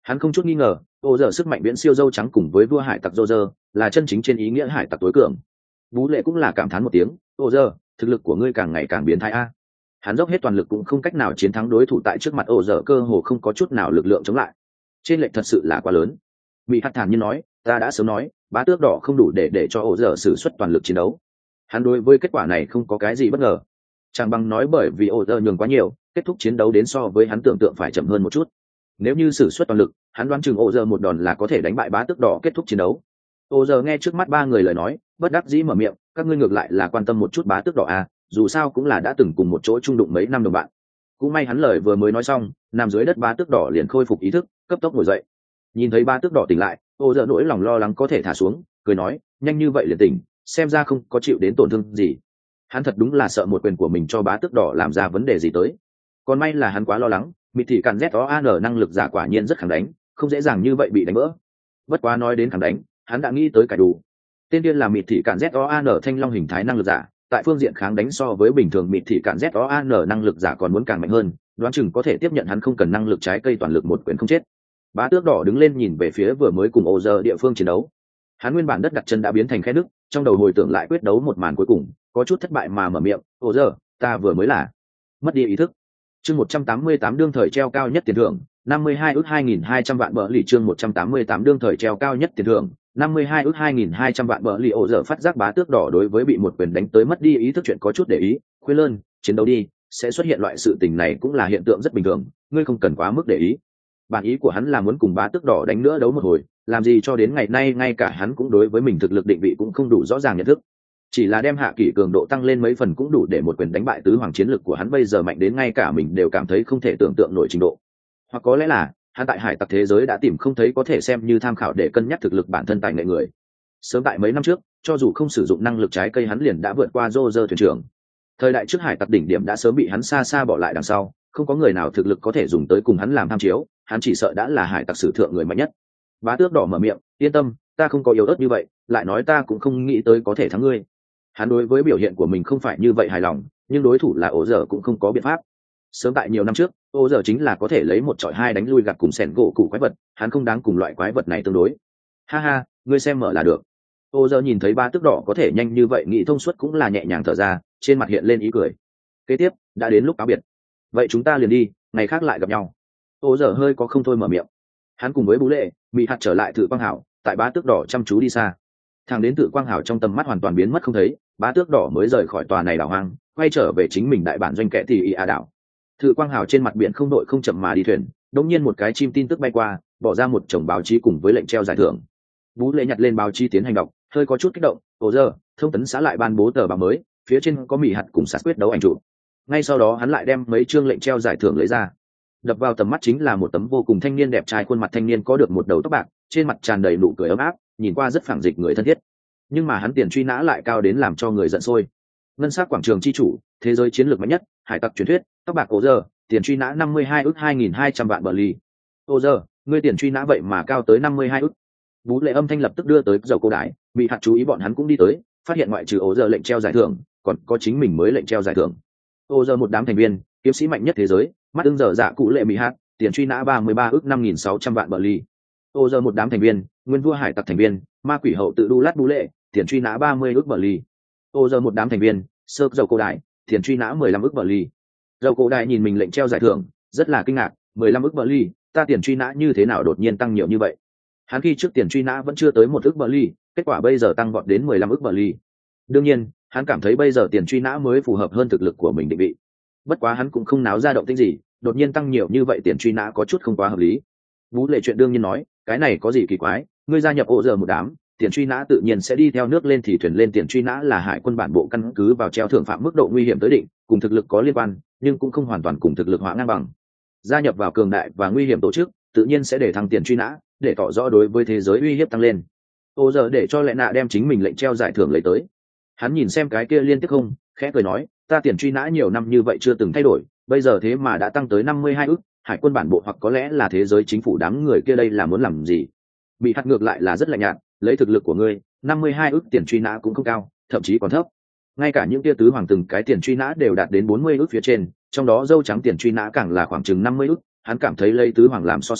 Hắn không chút nghi ngờ, ô giờ sức mạnh viễn siêu dâu trắng cùng với vua hải tặc Roger là chân chính trên ý nghĩa hải tặc tối cường. Bú lệ cũng là cảm thán một tiếng, ô giờ thực lực của ngươi càng ngày càng biến thái a. Hắn dốc hết toàn lực cũng không cách nào chiến thắng đối thủ tại trước mặt ô giờ, cơ hồ không có chút nào lực lượng chống lại. Trên lệnh thật sự là quá lớn. Bị hắt thản nhiên nói, ta đã sớm nói bá tước đỏ không đủ để để cho ô giờ sử xuất toàn lực chiến đấu. Hắn đối với kết quả này không có cái gì bất ngờ, chẳng bằng nói bởi vì ô giờ nhường quá nhiều, kết thúc chiến đấu đến so với hắn tưởng tượng phải chậm hơn một chút. Nếu như sử xuất toàn lực, hắn đoán chừng ô giờ một đòn là có thể đánh bại bá tước đỏ kết thúc chiến đấu. Ô giờ nghe trước mắt ba người lời nói, bất đắc dĩ mở miệng, các ngươi ngược lại là quan tâm một chút bá tước đỏ à, dù sao cũng là đã từng cùng một chỗ chung đụng mấy năm đồng bạn. Cũng may hắn lời vừa mới nói xong, nằm dưới đất bá tước đỏ liền khôi phục ý thức, cấp tốc ngồi dậy. Nhìn thấy bá tước đỏ tỉnh lại, ô giờ nỗi lòng lo lắng có thể thả xuống, cười nói, nhanh như vậy liền tỉnh, xem ra không có chịu đến tổn thương gì. Hắn thật đúng là sợ một quyền của mình cho bá tước đỏ làm ra vấn đề gì tới. Còn may là hắn quá lo lắng, mịt thị càn z o an năng lực giả quả nhiên rất khẳng đánh, không dễ dàng như vậy bị đánh vỡ. Bất quá nói đến khẳng đánh, hắn đã nghĩ tới cải đủ. Tên điên là mịt thị càn z o an thanh long hình thái năng lực giả, tại phương diện kháng đánh so với bình thường mịt thị cạn z o an năng lực giả còn muốn càng mạnh hơn, đoán chừng có thể tiếp nhận hắn không cần năng lực trái cây toàn lực một quyền không chết. Bá tước đỏ đứng lên nhìn về phía vừa mới cùng ô giờ địa phương chiến đấu. Hắn nguyên bản đất đặt chân đã biến thành khe nứt, trong đầu hồi tưởng lại quyết đấu một màn cuối cùng, có chút thất bại mà mở miệng, ô giờ ta vừa mới là mất đi ý thức. Chương một trăm tám mươi tám đương thời treo cao nhất tiền thưởng, năm mươi hai ước hai nghìn hai trăm vạn bờ lì. Chương một trăm tám mươi tám đương thời treo cao nhất tiền thưởng, năm mươi hai ước hai nghìn hai trăm vạn bờ lì. Ô giờ phát giác bá tước đỏ đối với bị một quyền đánh tới mất đi ý thức chuyện có chút để ý, khuyên lơn, chiến đấu đi, sẽ xuất hiện loại sự tình này cũng là hiện tượng rất bình thường, ngươi không cần quá mức để ý. Bản ý của hắn là muốn cùng bá tước đỏ đánh nữa đấu một hồi, làm gì cho đến ngày nay ngay cả hắn cũng đối với mình thực lực định vị cũng không đủ rõ ràng nhận thức. Chỉ là đem hạ kỷ cường độ tăng lên mấy phần cũng đủ để một quyền đánh bại tứ hoàng, chiến lực của hắn bây giờ mạnh đến ngay cả mình đều cảm thấy không thể tưởng tượng nổi trình độ. Hoặc có lẽ là hắn tại hải tặc thế giới đã tìm không thấy có thể xem như tham khảo để cân nhắc thực lực bản thân tài nghệ người. Sớm tại mấy năm trước, cho dù không sử dụng năng lực trái cây hắn liền đã vượt qua Roger thuyền trưởng. Thời đại trước hải tặc đỉnh điểm đã sớm bị hắn xa xa bỏ lại đằng sau, không có người nào thực lực có thể dùng tới cùng hắn làm tham chiếu, hắn chỉ sợ đã là hải tặc sử thượng người mạnh nhất. Bá tước đỏ mở miệng, yên tâm, ta không có yếu ớt như vậy, lại nói ta cũng không nghĩ tới có thể thắng ngươi. Hắn đối với biểu hiện của mình không phải như vậy hài lòng, nhưng đối thủ là ổ dở cũng không có biện pháp. Sớm tại nhiều năm trước, ổ dở chính là có thể lấy một trọi hai đánh lui gạt cùng sẻn gỗ cụ quái vật, hắn không đáng cùng loại quái vật này tương đối. Ha ha, ngươi xem mở là được. Ổ dở nhìn thấy ba tước đỏ có thể nhanh như vậy nghĩ thông suốt cũng là nhẹ nhàng thở ra, trên mặt hiện lên ý cười. Kế tiếp, đã đến lúc cáo biệt. Vậy chúng ta liền đi, ngày khác lại gặp nhau. Ổ dở hơi có không thôi mở miệng. Hắn cùng với Bú Lệ, bị hạt trở lại Tự Quang Hảo, tại bá tước đỏ chăm chú đi xa. Thằng đến Tự Quang Hảo trong tầm mắt hoàn toàn biến mất không thấy, bá tước đỏ mới rời khỏi tòa này đảo hoang, quay trở về chính mình đại bản doanh kẻ thì a đảo. Tự Quang Hảo trên mặt biển không đội không chậm mà đi thuyền, đống nhiên một cái chim tin tức bay qua, bỏ ra một chồng báo chí cùng với lệnh treo giải thưởng. Bú Lệ nhặt lên báo chí tiến hành đọc, hơi có chút kích động. Ồ giờ, thông tấn xã lại ban bố tờ báo mới, phía trên có Mị Hạt cùng Sát quyết đấu ảnh chụp. Ngay sau đó hắn lại đem mấy chương lệnh treo giải thưởng lấy ra. Đập vào tầm mắt chính là một tấm vô cùng thanh niên đẹp trai, khuôn mặt thanh niên có được một đầu tóc bạc, trên mặt tràn đầy nụ cười ấm áp, nhìn qua rất phảng dịch người thân thiết. Nhưng mà hắn tiền truy nã lại cao đến làm cho người giận sôi. Ngân sắc quảng trường chi chủ, thế giới chiến lược mạnh nhất, hải tặc truyền thuyết, tóc bạc Ồ giờ, tiền truy nã năm mươi hai ước hai nghìn hai trăm vạn bờ ly. Ồ giờ, ngươi tiền truy nã vậy mà cao tới năm mươi hai ước. Bú Lệ âm thanh lập tức đưa tới dầu cô đái, bị hạt chú ý bọn hắn cũng đi tới, phát hiện ngoại trừ Ồ giờ lệnh treo giải thưởng, còn có chính mình mới lệnh treo giải thưởng. Ồ giờ một đám thành viên, kiếm sĩ mạnh nhất thế giới, mắt ưng dở dạ cụ lệ mỹ hạt, tiền truy nã ba mươi ba ước năm nghìn sáu trăm vạn bờ ly. Ồ giờ một đám thành viên, nguyên vua hải tặc thành viên, ma quỷ hậu tự đu lát Bú Lệ, tiền truy nã ba mươi ước bờ ly. Ồ giờ một đám thành viên, sơ dầu cô đái, tiền truy nã mười lăm ước bờ ly. Dầu cô đái nhìn mình lệnh treo giải thưởng, rất là kinh ngạc, mười lăm ước bờ ly, ta tiền truy nã như thế nào đột nhiên tăng nhiều như vậy? Hắn khi trước tiền truy nã vẫn chưa tới một ước bờ ly, kết quả bây giờ tăng vọt đến mười lăm ước bờ ly. Đương nhiên, hắn cảm thấy bây giờ tiền truy nã mới phù hợp hơn thực lực của mình định vị. Bất quá hắn cũng không náo ra động tĩnh gì, đột nhiên tăng nhiều như vậy tiền truy nã có chút không quá hợp lý. Vũ Lệ chuyện đương nhiên nói, cái này có gì kỳ quái, ngươi gia nhập Ồ giờ một đám, tiền truy nã tự nhiên sẽ đi theo nước lên thì thuyền lên. Tiền truy nã là hải quân bản bộ căn cứ vào treo thưởng phạm mức độ nguy hiểm tới định, cùng thực lực có liên quan, nhưng cũng không hoàn toàn cùng thực lực hóa ngang bằng. Gia nhập vào cường đại và nguy hiểm tổ chức, tự nhiên sẽ để thăng tiền truy nã, để tỏ rõ đối với thế giới uy hiếp tăng lên. Ồ giờ để cho Lệ Nạ đem chính mình lệnh treo giải thưởng lấy tới. Hắn nhìn xem cái kia liên tiếp không, khẽ cười nói, ta tiền truy nã nhiều năm như vậy chưa từng thay đổi, bây giờ thế mà đã tăng tới năm mươi hai ức, hải quân bản bộ hoặc có lẽ là thế giới chính phủ đám người kia đây là muốn làm gì? Bị hạt ngược lại là rất lạnh nhạt, lấy thực lực của ngươi, năm mươi hai ức tiền truy nã cũng không cao, thậm chí còn thấp. Ngay cả những kia tứ hoàng từng cái tiền truy nã đều đạt đến bốn mươi ức phía trên, trong đó dâu trắng tiền truy nã càng là khoảng chừng năm mươi ức, hắn cảm thấy lấy tứ hoàng làm so sánh,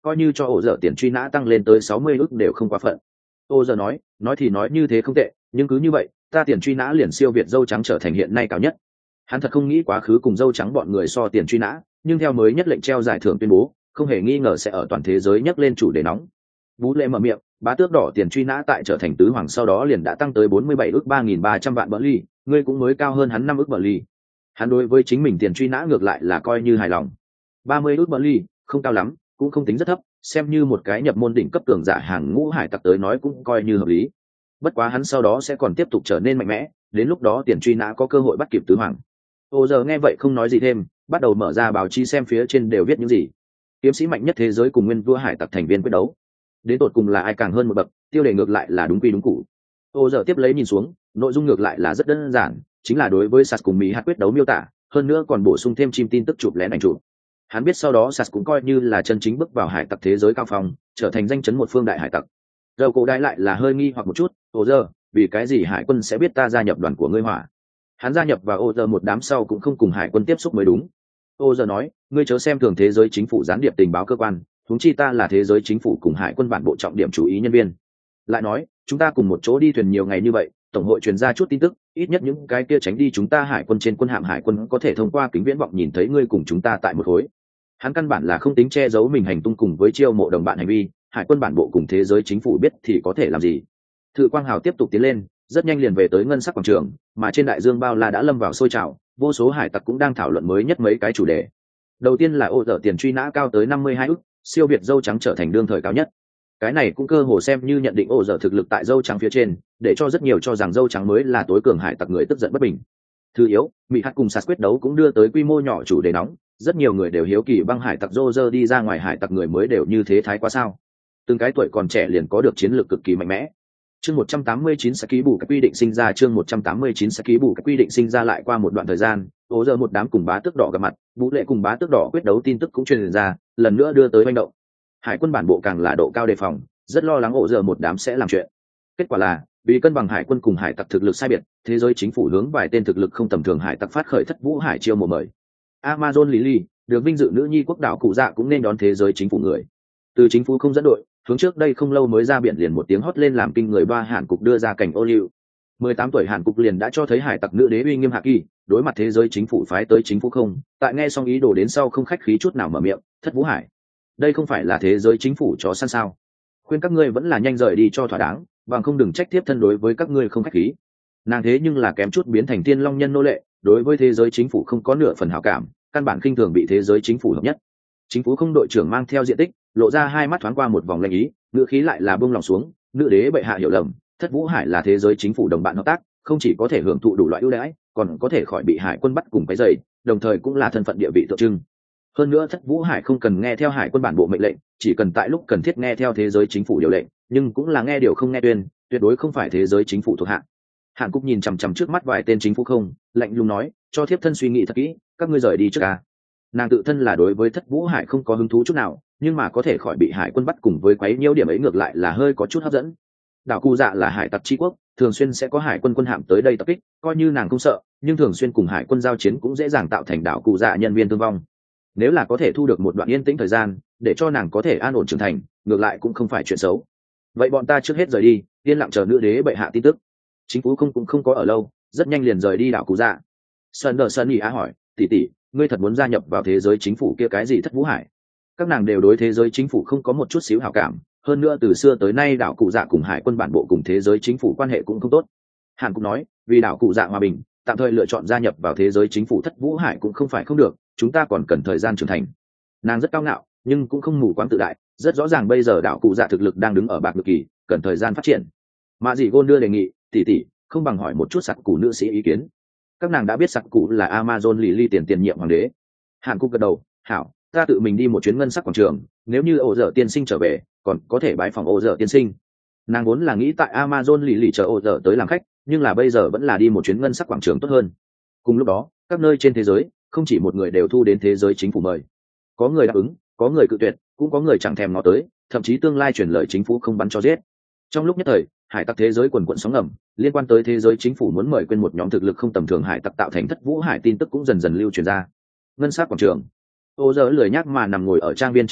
coi như cho ổ dở tiền truy nã tăng lên tới sáu mươi ức đều không quá phận. Ô giờ nói, nói thì nói như thế không tệ, nhưng cứ như vậy, ta tiền truy nã liền siêu việt dâu trắng trở thành hiện nay cao nhất. Hắn thật không nghĩ quá khứ cùng dâu trắng bọn người so tiền truy nã, nhưng theo mới nhất lệnh treo giải thưởng tuyên bố, không hề nghi ngờ sẽ ở toàn thế giới nhắc lên chủ đề nóng. Vũ Lệ mở miệng, bá tước đỏ tiền truy nã tại trở thành tứ hoàng sau đó liền đã tăng tới bốn mươi bảy ức ba nghìn ba trăm vạn bờ ly, ngươi cũng mới cao hơn hắn năm ức bờ ly. Hắn đối với chính mình tiền truy nã ngược lại là coi như hài lòng. ba mươi ức bờ ly, không cao lắm, cũng không tính rất thấp, xem như một cái nhập môn đỉnh cấp cường giả hàng ngũ hải tặc tới nói cũng coi như hợp lý. Bất quá hắn sau đó sẽ còn tiếp tục trở nên mạnh mẽ, đến lúc đó tiền truy nã có cơ hội bắt kịp tứ hoàng. Ô giờ nghe vậy không nói gì thêm, bắt đầu mở ra báo chí xem phía trên đều viết những gì. Kiếm sĩ mạnh nhất thế giới cùng nguyên vua hải tặc thành viên quyết đấu, đến tột cùng là ai càng hơn một bậc, tiêu đề ngược lại là đúng quy đúng cụ. Ô giờ tiếp lấy nhìn xuống, nội dung ngược lại là rất đơn giản, chính là đối với Sas cùng Mỹ hạt quyết đấu miêu tả, hơn nữa còn bổ sung thêm chim tin tức chụp lén ảnh chụp. Hắn biết sau đó Sas cũng coi như là chân chính bước vào hải tặc thế giới cao phong, trở thành danh chấn một phương đại hải tặc. Dầu cổ đái lại là hơi nghi hoặc một chút, ô giờ, vì cái gì hải quân sẽ biết ta gia nhập đoàn của ngươi hỏa? Hắn gia nhập vào ô giờ một đám sau cũng không cùng hải quân tiếp xúc mới đúng. Ô giờ nói, ngươi chớ xem thường thế giới chính phủ gián điệp tình báo cơ quan, huống chi ta là thế giới chính phủ cùng hải quân bản bộ trọng điểm chú ý nhân viên. Lại nói, chúng ta cùng một chỗ đi thuyền nhiều ngày như vậy, tổng hội truyền ra chút tin tức, ít nhất những cái kia tránh đi chúng ta hải quân trên quân hạm hải quân có thể thông qua kính viễn vọng nhìn thấy ngươi cùng chúng ta tại một khối. Hắn căn bản là không tính che giấu mình hành tung cùng với chiêu mộ đồng bạn hành vi, hải quân bản bộ cùng thế giới chính phủ biết thì có thể làm gì. Thự Quang Hào tiếp tục tiến lên, rất nhanh liền về tới ngân sắc quảng trường, mà trên đại dương bao la đã lâm vào sôi trào, vô số hải tặc cũng đang thảo luận mới nhất mấy cái chủ đề. Đầu tiên là ô dở tiền truy nã cao tới năm mươi hai ức, siêu việt dâu trắng trở thành đương thời cao nhất. Cái này cũng cơ hồ xem như nhận định ô dở thực lực tại dâu trắng phía trên, để cho rất nhiều cho rằng dâu trắng mới là tối cường hải tặc người tức giận bất bình. Thứ yếu, Mỹ hạt cùng Sas quyết đấu cũng đưa tới quy mô nhỏ chủ đề nóng, rất nhiều người đều hiếu kỳ băng hải tặc Roger đi ra ngoài hải tặc người mới đều như thế thái quá sao? Từng cái tuổi còn trẻ liền có được chiến lược cực kỳ mạnh mẽ. Chương một trăm tám mươi chín sẽ ký bù các quy định sinh ra chương một trăm tám mươi chín sẽ ký bù các quy định sinh ra lại qua một đoạn thời gian, ô giờ một đám cùng bá tước đỏ gặp mặt, Vũ Lệ cùng bá tước đỏ quyết đấu tin tức cũng truyền ra, lần nữa đưa tới manh động. Hải quân bản bộ càng là độ cao đề phòng, rất lo lắng ô giờ một đám sẽ làm chuyện. Kết quả là, vì cân bằng hải quân cùng hải tặc thực lực sai biệt, thế giới chính phủ hướng vài tên thực lực không tầm thường hải tặc phát khởi thất vũ hải chiêu mộ mời. Amazon Lily, được vinh dự nữ nhi quốc đảo cụ dạ cũng nên đón thế giới chính phủ người. Từ chính phủ không dẫn đội, hướng trước đây không lâu mới ra biển liền một tiếng hót lên làm kinh người ba Hàn cục đưa ra cảnh ô liu. mười tám tuổi Hàn cục liền đã cho thấy hải tặc nữ đế uy nghiêm hạ kỳ, đối mặt thế giới chính phủ phái tới chính phủ không, tại nghe xong ý đồ đến sau không khách khí chút nào mở miệng, thất vũ hải. Đây không phải là thế giới chính phủ chó săn sao? Khuyên các ngươi vẫn là nhanh rời đi cho thỏa đáng, bằng không đừng trách tiếp thân đối với các ngươi không khách khí. Nàng thế nhưng là kém chút biến thành tiên long nhân nô lệ, đối với thế giới chính phủ không có nửa phần hảo cảm, căn bản khinh thường bị thế giới chính phủ hợp nhất. Chính phủ không đội trưởng mang theo diện tích, lộ ra hai mắt thoáng qua một vòng lanh ý, ngữ khí lại là buông lòng xuống, nữ đế bệ hạ hiểu lầm, thất vũ hải là thế giới chính phủ đồng bạn hợp tác, không chỉ có thể hưởng thụ đủ loại ưu đãi, còn có thể khỏi bị hải quân bắt cùng cái giày, đồng thời cũng là thân phận địa vị tượng trưng. Hơn nữa thất vũ hải không cần nghe theo hải quân bản bộ mệnh lệnh, chỉ cần tại lúc cần thiết nghe theo thế giới chính phủ điều lệnh, nhưng cũng là nghe điều không nghe tuyên, tuyệt đối không phải thế giới chính phủ thuộc hạ. Hàn Cúc nhìn chằm chằm trước mắt vài tên chính phủ không, lạnh lùng nói, cho thiếp thân suy nghĩ thật kỹ, các ngươi rời đi trước à. Nàng tự thân là đối với thất vũ hải không có hứng thú chút nào, nhưng mà có thể khỏi bị hải quân bắt cùng với quấy nhiễu điểm ấy ngược lại là hơi có chút hấp dẫn. Đảo Cụ Dạ là hải tặc tri quốc, thường xuyên sẽ có hải quân quân hạm tới đây tập kích, coi như nàng không sợ, nhưng thường xuyên cùng hải quân giao chiến cũng dễ dàng tạo thành đảo Cụ Dạ nhân viên thương vong. Nếu là có thể thu được một đoạn yên tĩnh thời gian, để cho nàng có thể an ổn trưởng thành, ngược lại cũng không phải chuyện xấu. Vậy bọn ta trước hết rời đi, yên lặng chờ nữ đế bệ hạ tin tức. Chính phủ không cũng không có ở lâu, rất nhanh liền rời đi đảo Cụ Dạ. Sơn Đờ Sơn Ý Á hỏi, tỷ tỷ, ngươi thật muốn gia nhập vào thế giới chính phủ kia cái gì thất vũ hải? Các nàng đều đối thế giới chính phủ không có một chút xíu hảo cảm, hơn nữa từ xưa tới nay đảo Cụ Dạ cùng hải quân bản bộ cùng thế giới chính phủ quan hệ cũng không tốt. Hàn cũng nói, vì đảo Cụ Dạ hòa bình, tạm thời lựa chọn gia nhập vào thế giới chính phủ thất vũ hải cũng không phải không được, chúng ta còn cần thời gian trưởng thành. Nàng rất cao ngạo, nhưng cũng không mù quáng tự đại, rất rõ ràng bây giờ đảo Cụ Dạ thực lực đang đứng ở bạc ngược kỳ, cần thời gian phát triển. Mạ Dị Gôn đưa đề nghị, tỷ tỷ, không bằng hỏi một chút sặc cụ nữ sĩ ý kiến. Các nàng đã biết sặc cụ là Amazon Lily tiền tiền nhiệm hoàng đế. Hàn Cúc gật đầu, hảo, ta tự mình đi một chuyến ngân sắc quảng trường, nếu như ổ dở tiên sinh trở về, còn có thể bái phòng ổ dở tiên sinh. Nàng vốn là nghĩ tại Amazon Lily chờ ổ dở tới làm khách, nhưng là bây giờ vẫn là đi một chuyến ngân sắc quảng trường tốt hơn. Cùng lúc đó, các nơi trên thế giới, không chỉ một người đều thu đến thế giới chính phủ mời. Có người đáp ứng, có người cự tuyệt, cũng có người chẳng thèm ngó tới, thậm chí tương lai truyền lời chính phủ không bắn cho giết. Trong lúc nhất thời, hải tặc thế giới quần quận sóng ngầm, liên quan tới thế giới chính phủ muốn mời quên một nhóm thực lực không tầm thường hải tặc tạo thành thất vũ hải tin tức cũng dần dần lưu truyền ra. Ngân sắc quảng trường, ô giờ lười nhác mà nằm ngồi ở trang viên trên ghế,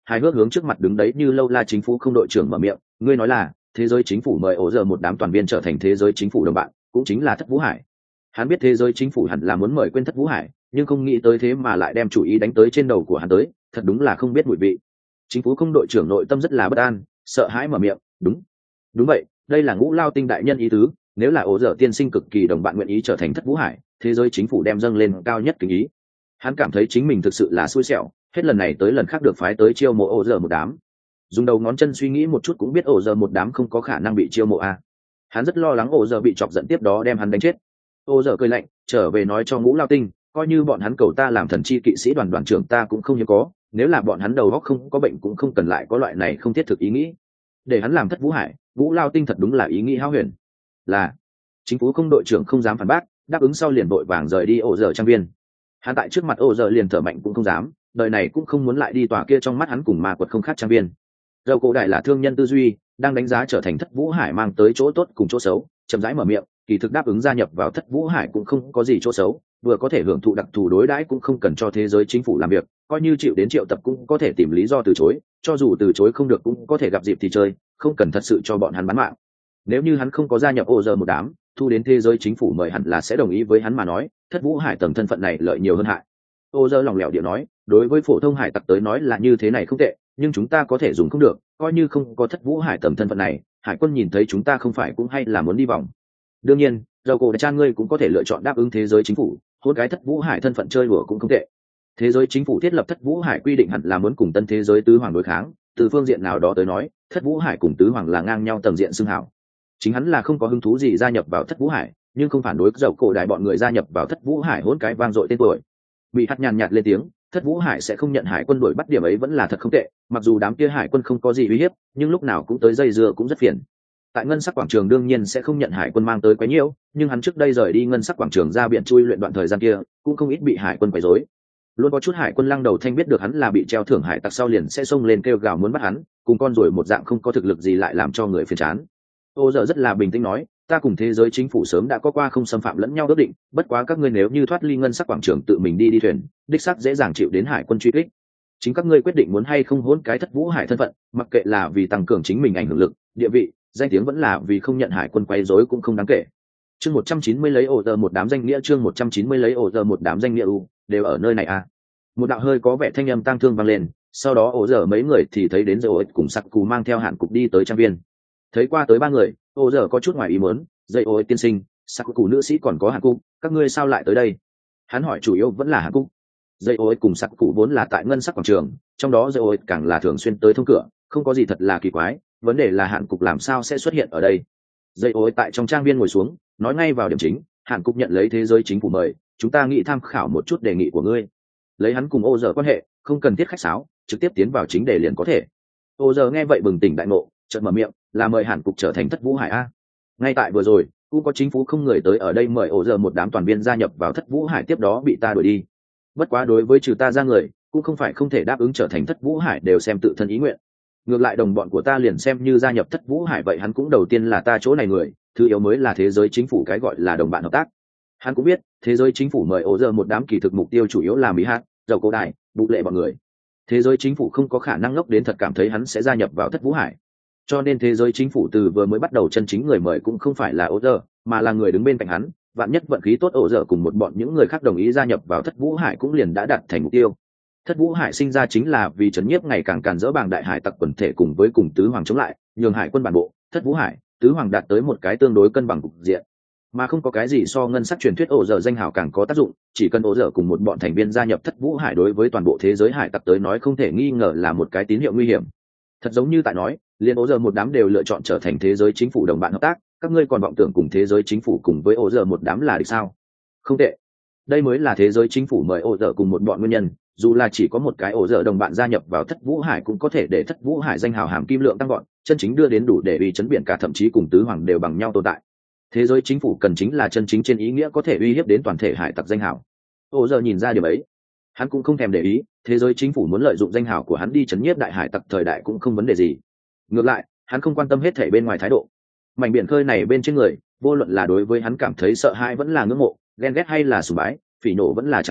hài hước hướng trước mặt đứng đấy như lâu la chính phủ không đội trưởng mở miệng, ngươi nói là thế giới chính phủ mời ổ giờ một đám toàn viên trở thành thế giới chính phủ đồng bạn, cũng chính là Thất Vũ Hải. Hắn biết thế giới chính phủ hẳn là muốn mời quên Thất Vũ Hải, nhưng không nghĩ tới thế mà lại đem chủ ý đánh tới trên đầu của hắn tới, thật đúng là không biết mùi vị. Chính phủ không đội trưởng nội tâm rất là bất an, sợ hãi mở miệng, đúng đúng vậy, đây là Ngũ Lao Tinh đại nhân ý tứ, nếu là ổ dở tiên sinh cực kỳ đồng bạn nguyện ý trở thành Thất Vũ Hải, thế giới chính phủ đem dâng lên cao nhất kính ý. Hắn cảm thấy chính mình thực sự là xui xẻo, hết lần này tới lần khác được phái tới chiêu mộ ổ dở một đám. Dùng đầu ngón chân suy nghĩ một chút cũng biết ổ dở một đám không có khả năng bị chiêu mộ a. Hắn rất lo lắng ổ dở bị chọc giận tiếp đó đem hắn đánh chết. Ổ dở cười lạnh, trở về nói cho Ngũ Lao Tinh, coi như bọn hắn cầu ta làm thần chi kỵ sĩ đoàn đoàn trưởng ta cũng không hiếm có, nếu là bọn hắn đầu óc không có bệnh cũng không cần lại có loại này không thiết thực ý nghĩ. Để hắn làm Thất Vũ Hải, Ngũ Lao Tinh thật đúng là ý nghĩ hão huyền. Là chính phủ không đội trưởng không dám phản bác, đáp ứng sau liền vội vàng rời đi ổ dở trang viên. Hắn tại trước mặt ổ dở liền thở mạnh cũng không dám, đời này cũng không muốn lại đi tòa kia trong mắt hắn cùng ma quật không khác trang viên. Dầu cổ đại là thương nhân tư duy, đang đánh giá trở thành Thất Vũ Hải mang tới chỗ tốt cùng chỗ xấu, chậm rãi mở miệng, kỳ thực đáp ứng gia nhập vào Thất Vũ Hải cũng không có gì chỗ xấu, vừa có thể hưởng thụ đặc thù đối đãi cũng không cần cho thế giới chính phủ làm việc, coi như chịu đến triệu tập cũng có thể tìm lý do từ chối, cho dù từ chối không được cũng có thể gặp dịp thì chơi, không cần thật sự cho bọn hắn bán mạng. Nếu như hắn không có gia nhập ổ giờ một đám, thu đến thế giới chính phủ mời hẳn là sẽ đồng ý với hắn mà nói, Thất Vũ Hải tầng thân phận này lợi nhiều hơn hại. Ổ giờ lòng lẻo điệu nói, đối với phổ thông hải tặc tới nói là như thế này không tệ, nhưng chúng ta có thể dùng không được, coi như không có Thất Vũ Hải tầng thân phận này, hải quân nhìn thấy chúng ta không phải cũng hay là muốn đi vòng. Đương nhiên, dầu cổ đại chan ngươi cũng có thể lựa chọn đáp ứng thế giới chính phủ, hôn cái Thất Vũ Hải thân phận chơi đùa cũng không tệ. Thế giới chính phủ thiết lập Thất Vũ Hải quy định hẳn là muốn cùng tân thế giới tứ hoàng đối kháng, từ phương diện nào đó tới nói, Thất Vũ Hải cùng tứ hoàng là ngang nhau tầng diện xưng hảo. Chính hắn là không có hứng thú gì gia nhập vào Thất Vũ Hải, nhưng không phản đối dầu cổ đại bọn người gia nhập vào Thất Vũ Hải hôn cái vang dội tên tuổi. Bị hắt nhàn nhạt lên tiếng, Thất Vũ Hải sẽ không nhận hải quân đuổi bắt điểm ấy vẫn là thật không tệ, mặc dù đám kia hải quân không có gì uy hiếp, nhưng lúc nào cũng tới dây dưa cũng rất phiền. Tại ngân sắc quảng trường đương nhiên sẽ không nhận hải quân mang tới quấy nhiễu, nhưng hắn trước đây rời đi ngân sắc quảng trường ra biển chui luyện đoạn thời gian kia, cũng không ít bị hải quân quấy rối. Luôn có chút hải quân lăng đầu thanh biết được hắn là bị treo thưởng hải tặc sau liền sẽ xông lên kêu gào muốn bắt hắn, cùng con rồi một dạng không có thực lực gì lại làm cho người phiền chán. Ô giờ rất là bình tĩnh nói, ta cùng thế giới chính phủ sớm đã có qua không xâm phạm lẫn nhau ước định, bất quá các ngươi nếu như thoát ly ngân sắc quảng trường tự mình đi đi thuyền, đích xác dễ dàng chịu đến hải quân truy kích. Chính các ngươi quyết định muốn hay không hỗn cái Thất Vũ Hải thân phận, mặc kệ là vì tăng cường chính mình ảnh hưởng lực, địa vị, danh tiếng vẫn là vì không nhận hải quân quấy rối cũng không đáng kể. Chương một trăm chín mươi lấy ổ giờ một đám danh nghĩa chương một trăm chín mươi lấy ổ giờ một đám danh nghĩa u, đều ở nơi này à. Một đạo hơi có vẻ thanh âm tang thương vang lên, sau đó ổ giờ mấy người thì thấy đến Dây cùng Sặc Cù mang theo hạn cục đi tới trang viên. Thấy qua tới ba người, ổ giờ có chút ngoài ý muốn, Dây tiên sinh, Sặc Cù nữ sĩ còn có hạn cục, các ngươi sao lại tới đây? Hắn hỏi chủ yếu vẫn là hạn cục. Dây cùng Sặc Cù vốn là tại ngân sắc quảng trường, trong đó Dây càng là thường xuyên tới thông cửa, không có gì thật là kỳ quái, vấn đề là hạn cục làm sao sẽ xuất hiện ở đây. Dây tại trong trang viên ngồi xuống, nói ngay vào điểm chính, hạn cục nhận lấy thế giới chính phủ mời, chúng ta nghĩ tham khảo một chút đề nghị của ngươi. Lấy hắn cùng ô giờ quan hệ, không cần thiết khách sáo, trực tiếp tiến vào chính đề liền có thể. Ô giờ nghe vậy bừng tỉnh đại ngộ, chợt mở miệng, là mời hạn cục trở thành Thất Vũ Hải a. Ngay tại vừa rồi, cũng có chính phủ không người tới ở đây mời ô giờ một đám toàn viên gia nhập vào Thất Vũ Hải, tiếp đó bị ta đuổi đi. Bất quá đối với trừ ta ra người, cũng không phải không thể đáp ứng trở thành Thất Vũ Hải đều xem tự thân ý nguyện. Ngược lại đồng bọn của ta liền xem như gia nhập Thất Vũ Hải vậy hắn cũng đầu tiên là ta chỗ này người, thứ yếu mới là thế giới chính phủ cái gọi là đồng bạn hợp tác. Hắn cũng biết thế giới chính phủ mời ổ giờ một đám kỳ thực mục tiêu chủ yếu là mỹ hát, dầu cổ đại, bụ lệ bọn người. Thế giới chính phủ không có khả năng ngốc đến thật cảm thấy hắn sẽ gia nhập vào Thất Vũ Hải, cho nên thế giới chính phủ từ vừa mới bắt đầu chân chính người mời cũng không phải là ổ giờ, mà là người đứng bên cạnh hắn. Vạn nhất vận khí tốt ổ giờ cùng một bọn những người khác đồng ý gia nhập vào Thất Vũ Hải cũng liền đã đạt thành mục tiêu. Thất Vũ Hải sinh ra chính là vì trấn nhiếp ngày càng càn dỡ bàng đại hải tặc quần thể cùng với cùng tứ hoàng chống lại, nhường hải quân bản bộ, Thất Vũ Hải, tứ hoàng đạt tới một cái tương đối cân bằng cục diện. Mà không có cái gì so ngân sắc truyền thuyết ổ dở danh hào càng có tác dụng, chỉ cần ổ dở cùng một bọn thành viên gia nhập Thất Vũ Hải đối với toàn bộ thế giới hải tặc tới nói không thể nghi ngờ là một cái tín hiệu nguy hiểm. Thật giống như tại nói, liên ổ dở một đám đều lựa chọn trở thành thế giới chính phủ đồng bạn hợp tác, các ngươi còn vọng tưởng cùng thế giới chính phủ cùng với ổ dở một đám là địch sao? Không tệ. Đây mới là thế giới chính phủ mời ổ dở cùng một bọn nguyên nhân, dù là chỉ có một cái ổ dở đồng bạn gia nhập vào Thất Vũ Hải cũng có thể để Thất Vũ Hải danh hào hàm kim lượng tăng gọn, chân chính đưa đến đủ để uy chấn biển cả, thậm chí cùng tứ hoàng đều bằng nhau tồn tại. Thế giới chính phủ cần chính là chân chính trên ý nghĩa có thể uy hiếp đến toàn thể hải tặc danh hào. Ổ dở nhìn ra điều ấy, hắn cũng không thèm để ý, thế giới chính phủ muốn lợi dụng danh hào của hắn đi chấn nhiếp đại hải tặc thời đại cũng không vấn đề gì. Ngược lại, hắn không quan tâm hết thảy bên ngoài thái độ. Mảnh biển khơi này bên trên người, vô luận là đối với hắn cảm thấy sợ hãi vẫn là ngưỡng mộ, ghen ghét hay là sùng bái, phỉ nổ vẫn là chán ghét,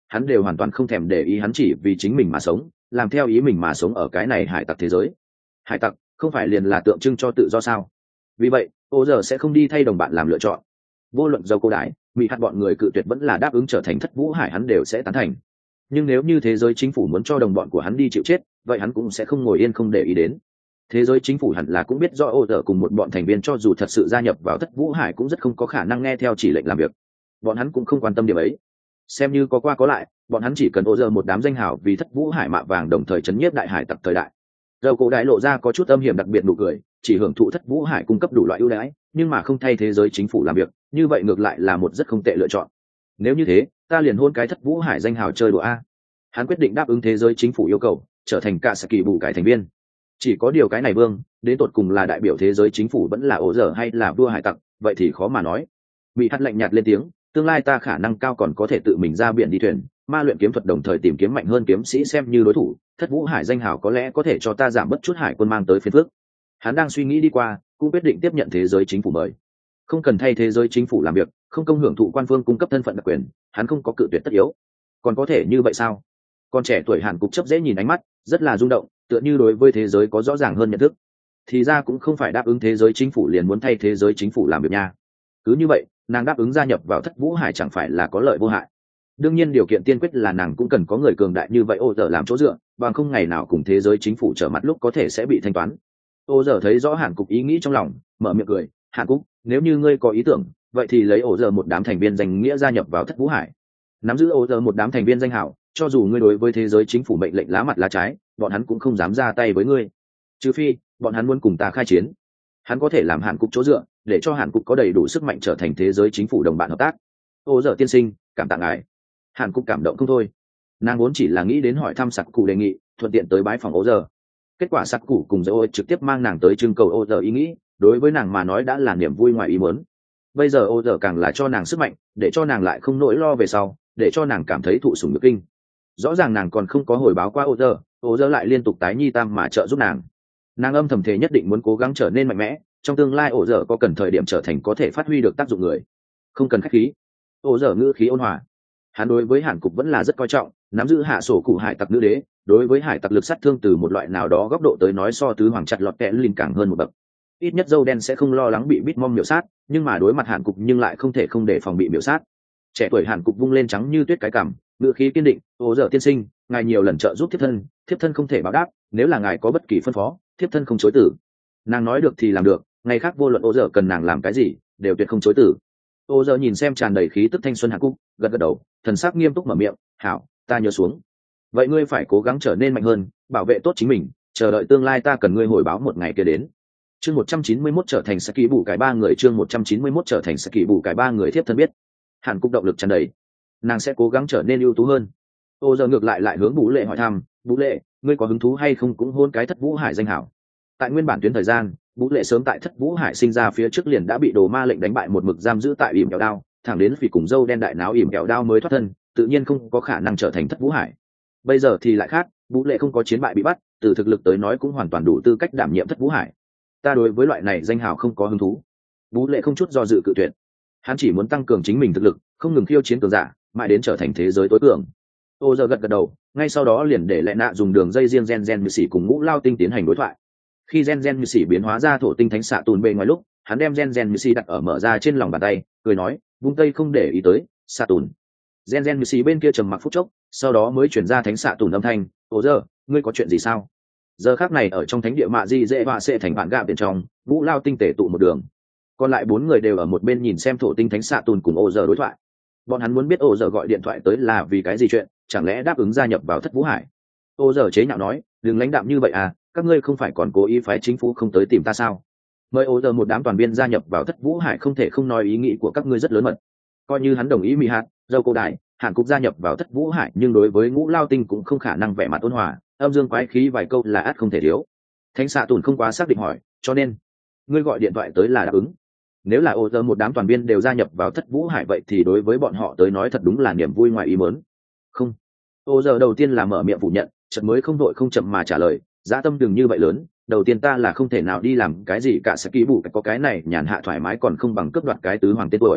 hắn đều hoàn toàn không thèm để ý, hắn chỉ vì chính mình mà sống, làm theo ý mình mà sống ở cái này hải tặc thế giới. Hải tặc không phải liền là tượng trưng cho tự do sao? Vì vậy ô giờ sẽ không đi thay đồng bạn làm lựa chọn. Vô luận dầu cô đái bị hạt bọn người cự tuyệt vẫn là đáp ứng trở thành thất vũ hải, hắn đều sẽ tán thành. Nhưng nếu như thế giới chính phủ muốn cho đồng bọn của hắn đi chịu chết, vậy hắn cũng sẽ không ngồi yên không để ý đến. Thế giới chính phủ hẳn là cũng biết rõ ô giờ cùng một bọn thành viên cho dù thật sự gia nhập vào thất vũ hải cũng rất không có khả năng nghe theo chỉ lệnh làm việc. Bọn hắn cũng không quan tâm điểm ấy. Xem như có qua có lại, bọn hắn chỉ cần ô giờ một đám danh hào vì thất vũ hải mạ vàng, đồng thời chấn nhiếp đại hải tặc thời đại. Dầu cổ đại lộ ra có chút âm hiểm đặc biệt nụ cười, chỉ hưởng thụ thất vũ hải cung cấp đủ loại ưu đãi, nhưng mà không thay thế giới chính phủ làm việc, như vậy ngược lại là một rất không tệ lựa chọn. Nếu như thế, ta liền hôn cái thất vũ hải danh hào chơi đùa a. Hắn quyết định đáp ứng thế giới chính phủ yêu cầu, trở thành cả saki bù cải thành viên. Chỉ có điều cái này vương, đến tột cùng là đại biểu thế giới chính phủ vẫn là ổ dở hay là vua hải tặc, vậy thì khó mà nói. Bị hắt lạnh nhạt lên tiếng, tương lai ta khả năng cao còn có thể tự mình ra biển đi thuyền, ma luyện kiếm thuật, đồng thời tìm kiếm mạnh hơn kiếm sĩ xem như đối thủ. Thất vũ hải danh hào có lẽ có thể cho ta giảm bớt chút hải quân mang tới phiền phức. Hắn đang suy nghĩ đi qua, cũng quyết định tiếp nhận thế giới chính phủ mời. Không cần thay thế giới chính phủ làm việc, không công hưởng thụ quan phương cung cấp thân phận đặc quyền, hắn không có cự tuyệt tất yếu. Còn có thể như vậy sao? Con trẻ tuổi Hàn Cục chấp dễ nhìn ánh mắt, rất là rung động, tựa như đối với thế giới có rõ ràng hơn nhận thức. Thì ra cũng không phải đáp ứng thế giới chính phủ liền muốn thay thế giới chính phủ làm việc nha. Cứ như vậy, nàng đáp ứng gia nhập vào thất vũ hải chẳng phải là có lợi vô hại. Đương nhiên điều kiện tiên quyết là nàng cũng cần có người cường đại như vậy ô giờ làm chỗ dựa, bằng không ngày nào cùng thế giới chính phủ trở mặt lúc có thể sẽ bị thanh toán. Ô giờ thấy rõ Hàn Cục ý nghĩ trong lòng, mở miệng cười, Hàn Cục, nếu như ngươi có ý tưởng, vậy thì lấy ô giờ một đám thành viên danh nghĩa gia nhập vào thất vũ hải. Nắm giữ ô giờ một đám thành viên danh hảo, cho dù ngươi đối với thế giới chính phủ mệnh lệnh lá mặt lá trái, bọn hắn cũng không dám ra tay với ngươi, trừ phi bọn hắn muốn cùng ta khai chiến. Hắn có thể làm Hàn Cục chỗ dựa, để cho Hàn Cục có đầy đủ sức mạnh trở thành thế giới chính phủ đồng bạn hợp tác. Ô giờ tiên sinh, cảm tạ ngài. Hàn Cục cảm động không thôi. Nàng vốn chỉ là nghĩ đến hỏi thăm Sặc Cụ đề nghị, thuận tiện tới bái phòng ô giờ. Kết quả Sặc Cụ cùng dỗ trực tiếp mang nàng tới trưng cầu ô giờ ý nghĩ, đối với nàng mà nói đã là niềm vui ngoài ý muốn. Bây giờ ô giờ càng là cho nàng sức mạnh, để cho nàng lại không nỗi lo về sau, để cho nàng cảm thấy thụ sủng nhược kinh. Rõ ràng nàng còn không có hồi báo qua ô giờ, ô giờ lại liên tục tái nhi tam mà trợ giúp nàng. Nàng âm thầm thể nhất định muốn cố gắng trở nên mạnh mẽ, trong tương lai ô giờ có cần thời điểm trở thành có thể phát huy được tác dụng người. Không cần khách khí. Ô giờ ngữ khí ôn hòa. Hắn đối với Hàn Cục vẫn là rất coi trọng, nắm giữ hạ sổ cụ hải tặc nữ đế, đối với hải tặc lực sát thương từ một loại nào đó góc độ tới nói so tứ hoàng chặt lọt kẽ linh càng hơn một bậc. Ít nhất dâu đen sẽ không lo lắng bị Bitmom miểu sát, nhưng mà đối mặt Hàn Cục nhưng lại không thể không để phòng bị miểu sát. Trẻ tuổi Hàn Cục vung lên trắng như tuyết cái cằm, ngữ khí kiên định, ô giờ tiên sinh, ngài nhiều lần trợ giúp thiếp thân, thiếp thân không thể báo đáp, nếu là ngài có bất kỳ phân phó, thiếp thân không chối từ. Nàng nói được thì làm được, ngày khác vô luận ô giờ cần nàng làm cái gì, đều tuyệt không chối từ. Ô giờ nhìn xem tràn đầy khí tức thanh xuân Hàn Cục, gật gật đầu, thần sắc nghiêm túc mở miệng, hảo, ta nhớ xuống. Vậy ngươi phải cố gắng trở nên mạnh hơn, bảo vệ tốt chính mình, chờ đợi tương lai ta cần ngươi hồi báo một ngày kia đến. Chương một trăm chín mươi mốt trở thành Saki bù cải ba người, chương một trăm chín mươi mốt trở thành Saki bù cải ba người, thiếp thân biết. Hàn Cục động lực tràn đầy, nàng sẽ cố gắng trở nên ưu tú hơn. Ô giờ ngược lại lại hướng Bú Lệ hỏi thăm, Bú Lệ, ngươi có hứng thú hay không cũng hôn cái thất vũ hải danh hảo? Tại nguyên bản tuyến thời gian, Bú Lệ sớm tại thất vũ hải sinh ra phía trước liền đã bị đồ ma lệnh đánh bại, một mực giam giữ tại ỉm kẹo đao, thẳng đến vì cùng dâu đen đại náo ỉm kẹo đao mới thoát thân, tự nhiên không có khả năng trở thành thất vũ hải. Bây giờ thì lại khác, Bú Lệ không có chiến bại bị bắt, từ thực lực tới nói cũng hoàn toàn đủ tư cách đảm nhiệm thất vũ hải. Ta đối với loại này danh hào không có hứng thú. Bú Lệ không chút do dự cự tuyệt. Hắn chỉ muốn tăng cường chính mình thực lực, không ngừng khiêu chiến cường giả, mãi đến trở thành thế giới tối cường. Ô giờ gật gật đầu, ngay sau đó liền để Lệ Nạ dùng đường dây riêng gen gen như sĩ cùng Ngũ Lao Tinh tiến hành đối thoại. Khi gen gen như sĩ biến hóa ra thổ tinh thánh xạ tùn bề ngoài lúc, hắn đem gen gen như sĩ đặt ở mở ra trên lòng bàn tay, cười nói, vung tay không để ý tới, xạ tùn. Gen gen như sĩ bên kia trầm mặc phút chốc, sau đó mới chuyển ra thánh xạ tùn âm thanh, ô giờ, ngươi có chuyện gì sao? Giờ khác này ở trong thánh địa mạ di dễ họa sẽ thành bạn gạ bên trong, Ngũ Lao Tinh tể tụ một đường. Còn lại bốn người đều ở một bên nhìn xem thổ tinh thánh xạ tùn cùng ô giờ đối thoại. Bọn hắn muốn biết ô giờ gọi điện thoại tới là vì cái gì chuyện, chẳng lẽ đáp ứng gia nhập vào thất vũ hải? Ô giờ chế nhạo nói, đừng lãnh đạm như vậy à, các ngươi không phải còn cố ý phái chính phủ không tới tìm ta sao? Mời ô giờ một đám toàn viên gia nhập vào thất vũ hải không thể không nói ý nghĩ của các ngươi rất lớn mật. Coi như hắn đồng ý mỹ hạt, dâu cô đại, Hàn Cục gia nhập vào thất vũ hải, nhưng đối với Ngũ Lao Tinh cũng không khả năng vẻ mặt ôn hòa, âm dương quái khí vài câu là ắt không thể thiếu. Thánh xạ tùn không quá xác định hỏi, cho nên ngươi gọi điện thoại tới là đáp ứng? Nếu là ô giờ một đám toàn viên đều gia nhập vào thất vũ hải, vậy thì đối với bọn họ tới nói thật đúng là niềm vui ngoài ý muốn. Không. Ô giờ đầu tiên là mở miệng phủ nhận, chợt mới không đội không chậm mà trả lời, dã tâm đừng như vậy lớn, đầu tiên ta là không thể nào đi làm cái gì cả, sẽ ký bù có cái này nhàn hạ thoải mái còn không bằng cướp đoạt cái tứ hoàng tên tuổi.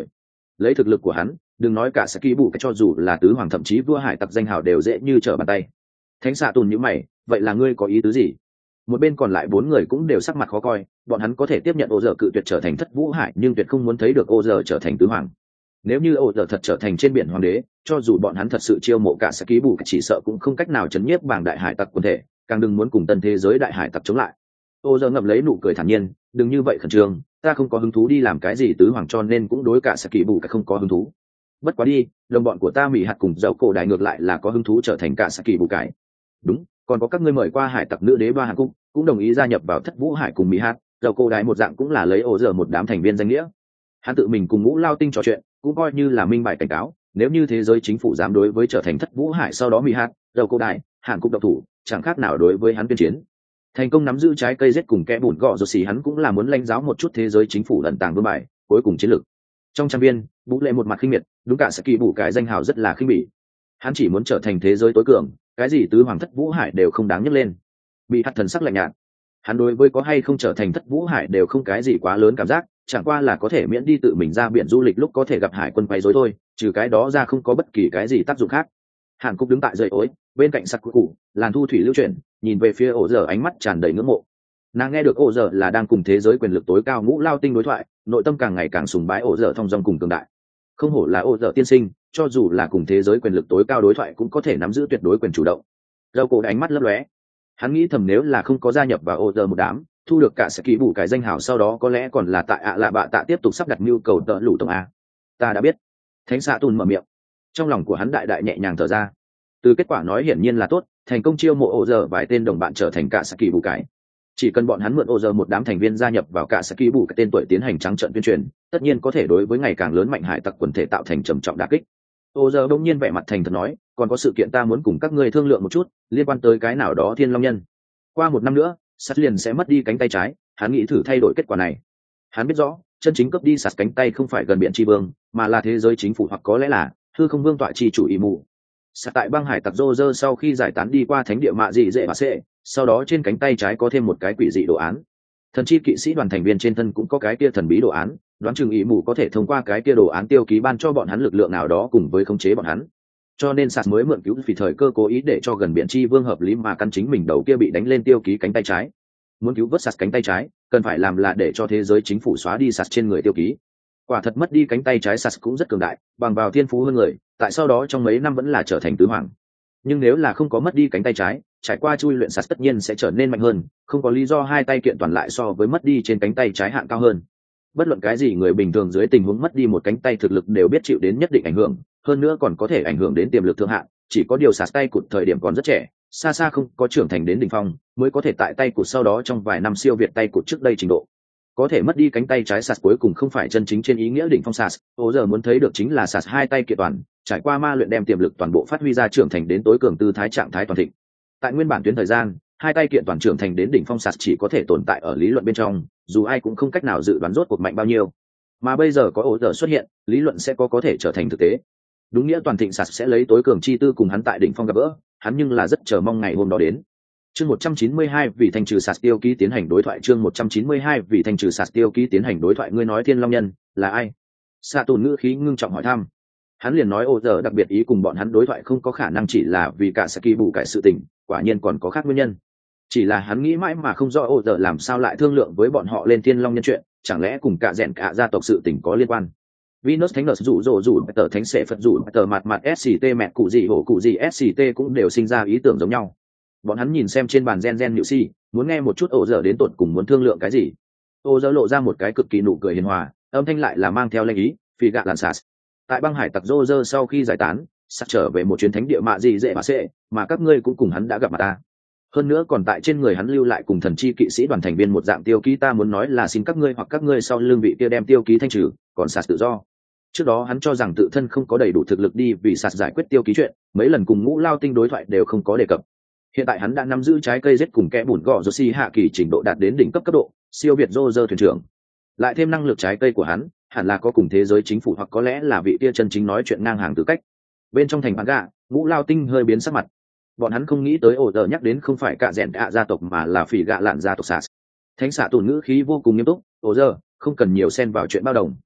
lấy thực lực của hắn đừng nói cả Saki bù cho dù là tứ hoàng thậm chí vua hải tặc danh hào đều dễ như trở bàn tay. Thánh xạ tùn nhíu mày, vậy là ngươi có ý tứ gì? Một bên còn lại bốn người cũng đều sắc mặt khó coi, bọn hắn có thể tiếp nhận ô giờ cự tuyệt trở thành thất vũ hải, nhưng tuyệt không muốn thấy được ô giờ trở thành tứ hoàng. Nếu như ô giờ thật trở thành trên biển hoàng đế, cho dù bọn hắn thật sự chiêu mộ cả Saki bù chỉ sợ cũng không cách nào chấn nhiếp bảng đại hải tặc quần thể, càng đừng muốn cùng tân thế giới đại hải tặc chống lại. Ô giờ ngậm lấy nụ cười thản nhiên, đừng như vậy khẩn trương, ta không có hứng thú đi làm cái gì tứ hoàng, cho nên cũng đối cả Saki bù không có hứng thú. Bất quá đi, đồng bọn của ta mỹ hạt cùng dậu cổ đại ngược lại là có hứng thú trở thành cả Saki bù cái. Đúng, còn có các ngươi mời qua hải tặc nữ đế ba hàn cung cũng đồng ý gia nhập vào thất vũ hải cùng mỹ hạt, dậu cổ đại một dạng cũng là lấy ô giờ một đám thành viên danh nghĩa. Hắn tự mình cùng ngũ lao tinh trò chuyện, cũng coi như là minh bạch cảnh cáo, nếu như thế giới chính phủ dám đối với trở thành thất vũ hải sau đó mỹ hạt, dậu cổ đại, hàn cung độc thủ, chẳng khác nào đối với hắn tuyên chiến. Thành công nắm giữ trái cây giết cùng kẽ bùn gọ rồi xì, hắn cũng là muốn lãnh giáo một chút thế giới chính phủ ẩn tàng vương bài cuối cùng chiến lược. Trong trang viên, Vũ Lệ một mặt khinh miệt, đúng cả Saki bù cái danh hào rất là khinh bỉ. Hắn chỉ muốn trở thành thế giới tối cường, cái gì tứ hoàng thất vũ hải đều không đáng nhắc lên. Bị hạt thần sắc lạnh nhạt, hắn đối với có hay không trở thành thất vũ hải đều không cái gì quá lớn cảm giác, chẳng qua là có thể miễn đi tự mình ra biển du lịch lúc có thể gặp hải quân quấy rối thôi, trừ cái đó ra không có bất kỳ cái gì tác dụng khác. Hàn Cúc đứng tại dậy ối, bên cạnh sặc cụ, làn thu thủy lưu chuyển, nhìn về phía ổ giờ ánh mắt tràn đầy ngưỡng mộ. Nàng nghe được ổ giờ là đang cùng thế giới quyền lực tối cao ngũ lao tinh đối thoại, nội tâm càng ngày càng sùng bái ổ giờ thông dong cùng cường đại. Không hổ là ổ giờ tiên sinh, cho dù là cùng thế giới quyền lực tối cao đối thoại cũng có thể nắm giữ tuyệt đối quyền chủ động. Dâu cổ ánh mắt lấp lóe, hắn nghĩ thầm nếu là không có gia nhập vào ổ giờ một đám, thu được cả sẽ ký bù cái danh hào sau đó có lẽ còn là tại ạ lạ bạ tạ tiếp tục sắp đặt nhu cầu tợ lũ tổng a. Ta đã biết. Thánh xạ tùn mở miệng, trong lòng của hắn đại đại nhẹ nhàng thở ra. Từ kết quả nói hiển nhiên là tốt, thành công chiêu mộ ổ giờ vài tên đồng bạn trở thành cả Saki bù cái. Chỉ cần bọn hắn mượn ổ giờ một đám thành viên gia nhập vào cả Saki bù cái tên tuổi tiến hành trắng trợn tuyên truyền, tất nhiên có thể đối với ngày càng lớn mạnh hải tặc quần thể tạo thành trầm trọng đả kích. Ổ giờ đông nhiên vẻ mặt thành thật nói, còn có sự kiện ta muốn cùng các ngươi thương lượng một chút, liên quan tới cái nào đó Thiên Long Nhân. Qua một năm nữa, sắt liền sẽ mất đi cánh tay trái, hắn nghĩ thử thay đổi kết quả này. Hắn biết rõ, chân chính cướp đi sạt cánh tay không phải gần biển tri vương, mà là thế giới chính phủ hoặc có lẽ là hư không vương tọa chi chủ ý mù. Sạt tại băng hải tặc rô rơ sau khi giải tán đi qua thánh địa mạ dị dễ bà sệ, sau đó trên cánh tay trái có thêm một cái quỷ dị đồ án. Thần chi kỵ sĩ đoàn thành viên trên thân cũng có cái kia thần bí đồ án, đoán chừng ý mù có thể thông qua cái kia đồ án tiêu ký ban cho bọn hắn lực lượng nào đó cùng với khống chế bọn hắn. Cho nên sạt mới mượn cứu vì thời cơ cố ý để cho gần biển chi vương hợp lý mà căn chính mình đầu kia bị đánh lên tiêu ký cánh tay trái. Muốn cứu vớt sạt cánh tay trái, cần phải làm là để cho thế giới chính phủ xóa đi sạt trên người tiêu ký. Quả thật mất đi cánh tay trái sạt cũng rất cường đại, bằng vào thiên phú hơn người, tại sau đó trong mấy năm vẫn là trở thành tứ hoàng. Nhưng nếu là không có mất đi cánh tay trái, trải qua chui luyện sạt tất nhiên sẽ trở nên mạnh hơn, không có lý do hai tay kiện toàn lại so với mất đi trên cánh tay trái hạng cao hơn. Bất luận cái gì người bình thường dưới tình huống mất đi một cánh tay thực lực đều biết chịu đến nhất định ảnh hưởng, hơn nữa còn có thể ảnh hưởng đến tiềm lực thượng hạn, chỉ có điều sạt tay cụt thời điểm còn rất trẻ, xa xa không có trưởng thành đến đỉnh phong, mới có thể tại tay cụt sau đó trong vài năm siêu việt tay cụt trước đây trình độ. Có thể mất đi cánh tay trái sạt cuối cùng không phải chân chính trên ý nghĩa đỉnh phong sạt, ô giờ muốn thấy được chính là sạt hai tay kiện toàn, trải qua ma luyện đem tiềm lực toàn bộ phát huy ra trưởng thành đến tối cường tư thái trạng thái toàn thịnh. Tại nguyên bản tuyến thời gian, hai tay kiện toàn trưởng thành đến đỉnh phong sạt chỉ có thể tồn tại ở lý luận bên trong, dù ai cũng không cách nào dự đoán rốt cuộc mạnh bao nhiêu. Mà bây giờ có ô giờ xuất hiện, lý luận sẽ có có thể trở thành thực tế. Đúng nghĩa toàn thịnh sạt sẽ lấy tối cường chi tư cùng hắn tại đỉnh phong gặp gỡ, hắn nhưng là rất chờ mong ngày hôm đó đến. Chương một trăm chín mươi hai vì thanh trừ sạt tiêu ký tiến hành đối thoại. Chương một trăm chín mươi hai vì thanh trừ sạt tiêu ký tiến hành đối thoại. Ngươi nói Thiên Long Nhân là ai? Sa Tùn ngữ khí ngưng trọng hỏi thăm. Hắn liền nói ô giờ đặc biệt ý cùng bọn hắn đối thoại không có khả năng chỉ là vì cả Saki bù cải sự tình, quả nhiên còn có khác nguyên nhân. Chỉ là hắn nghĩ mãi mà không rõ ô giờ làm sao lại thương lượng với bọn họ lên Thiên Long Nhân chuyện, chẳng lẽ cùng cả rèn cả gia tộc sự tình có liên quan? Venus Thánh Nợ rủ rồ rủ tờ Thánh Sệ Phật rủ tờ mặt mặt ét xê tê mẹ cụ gì hổ cụ gì ét xê tê cũng đều sinh ra ý tưởng giống nhau. Bọn hắn nhìn xem trên bàn gen gen nhự si, muốn nghe một chút ổ giờ đến tột cùng muốn thương lượng cái gì. Ổ giờ lộ ra một cái cực kỳ nụ cười hiền hòa, âm thanh lại là mang theo lệnh ý, phi gạ làn sạt. Tại băng hải tặc rô rơ sau khi giải tán, sắp trở về một chuyến thánh địa mạ gì dễ bà sệ, mà các ngươi cũng cùng hắn đã gặp mặt ta. Hơn nữa còn tại trên người hắn lưu lại cùng thần chi kỵ sĩ đoàn thành viên một dạng tiêu ký, ta muốn nói là xin các ngươi hoặc các ngươi sau lưng vị kia đem tiêu ký thanh trừ, còn sạt tự do. Trước đó hắn cho rằng tự thân không có đầy đủ thực lực đi vì sạt giải quyết tiêu ký chuyện, mấy lần cùng ngũ lao tinh đối thoại đều không có đề cập. Hiện tại hắn đã nắm giữ trái cây giết cùng kẽ bùn gọ rô si hạ kỳ trình độ đạt đến đỉnh cấp cấp độ, siêu việt rô rơ thuyền trưởng. Lại thêm năng lực trái cây của hắn, hẳn là có cùng thế giới chính phủ hoặc có lẽ là vị kia chân chính nói chuyện ngang hàng tư cách. Bên trong thành bán gà, ngũ lao tinh hơi biến sắc mặt. Bọn hắn không nghĩ tới ổ giờ nhắc đến không phải cả rèn cả gia tộc mà là phỉ gạ lạn gia tộc sạt. Thánh xạ tùn ngữ khí vô cùng nghiêm túc, ổ giờ không cần nhiều xen vào chuyện bao đồng.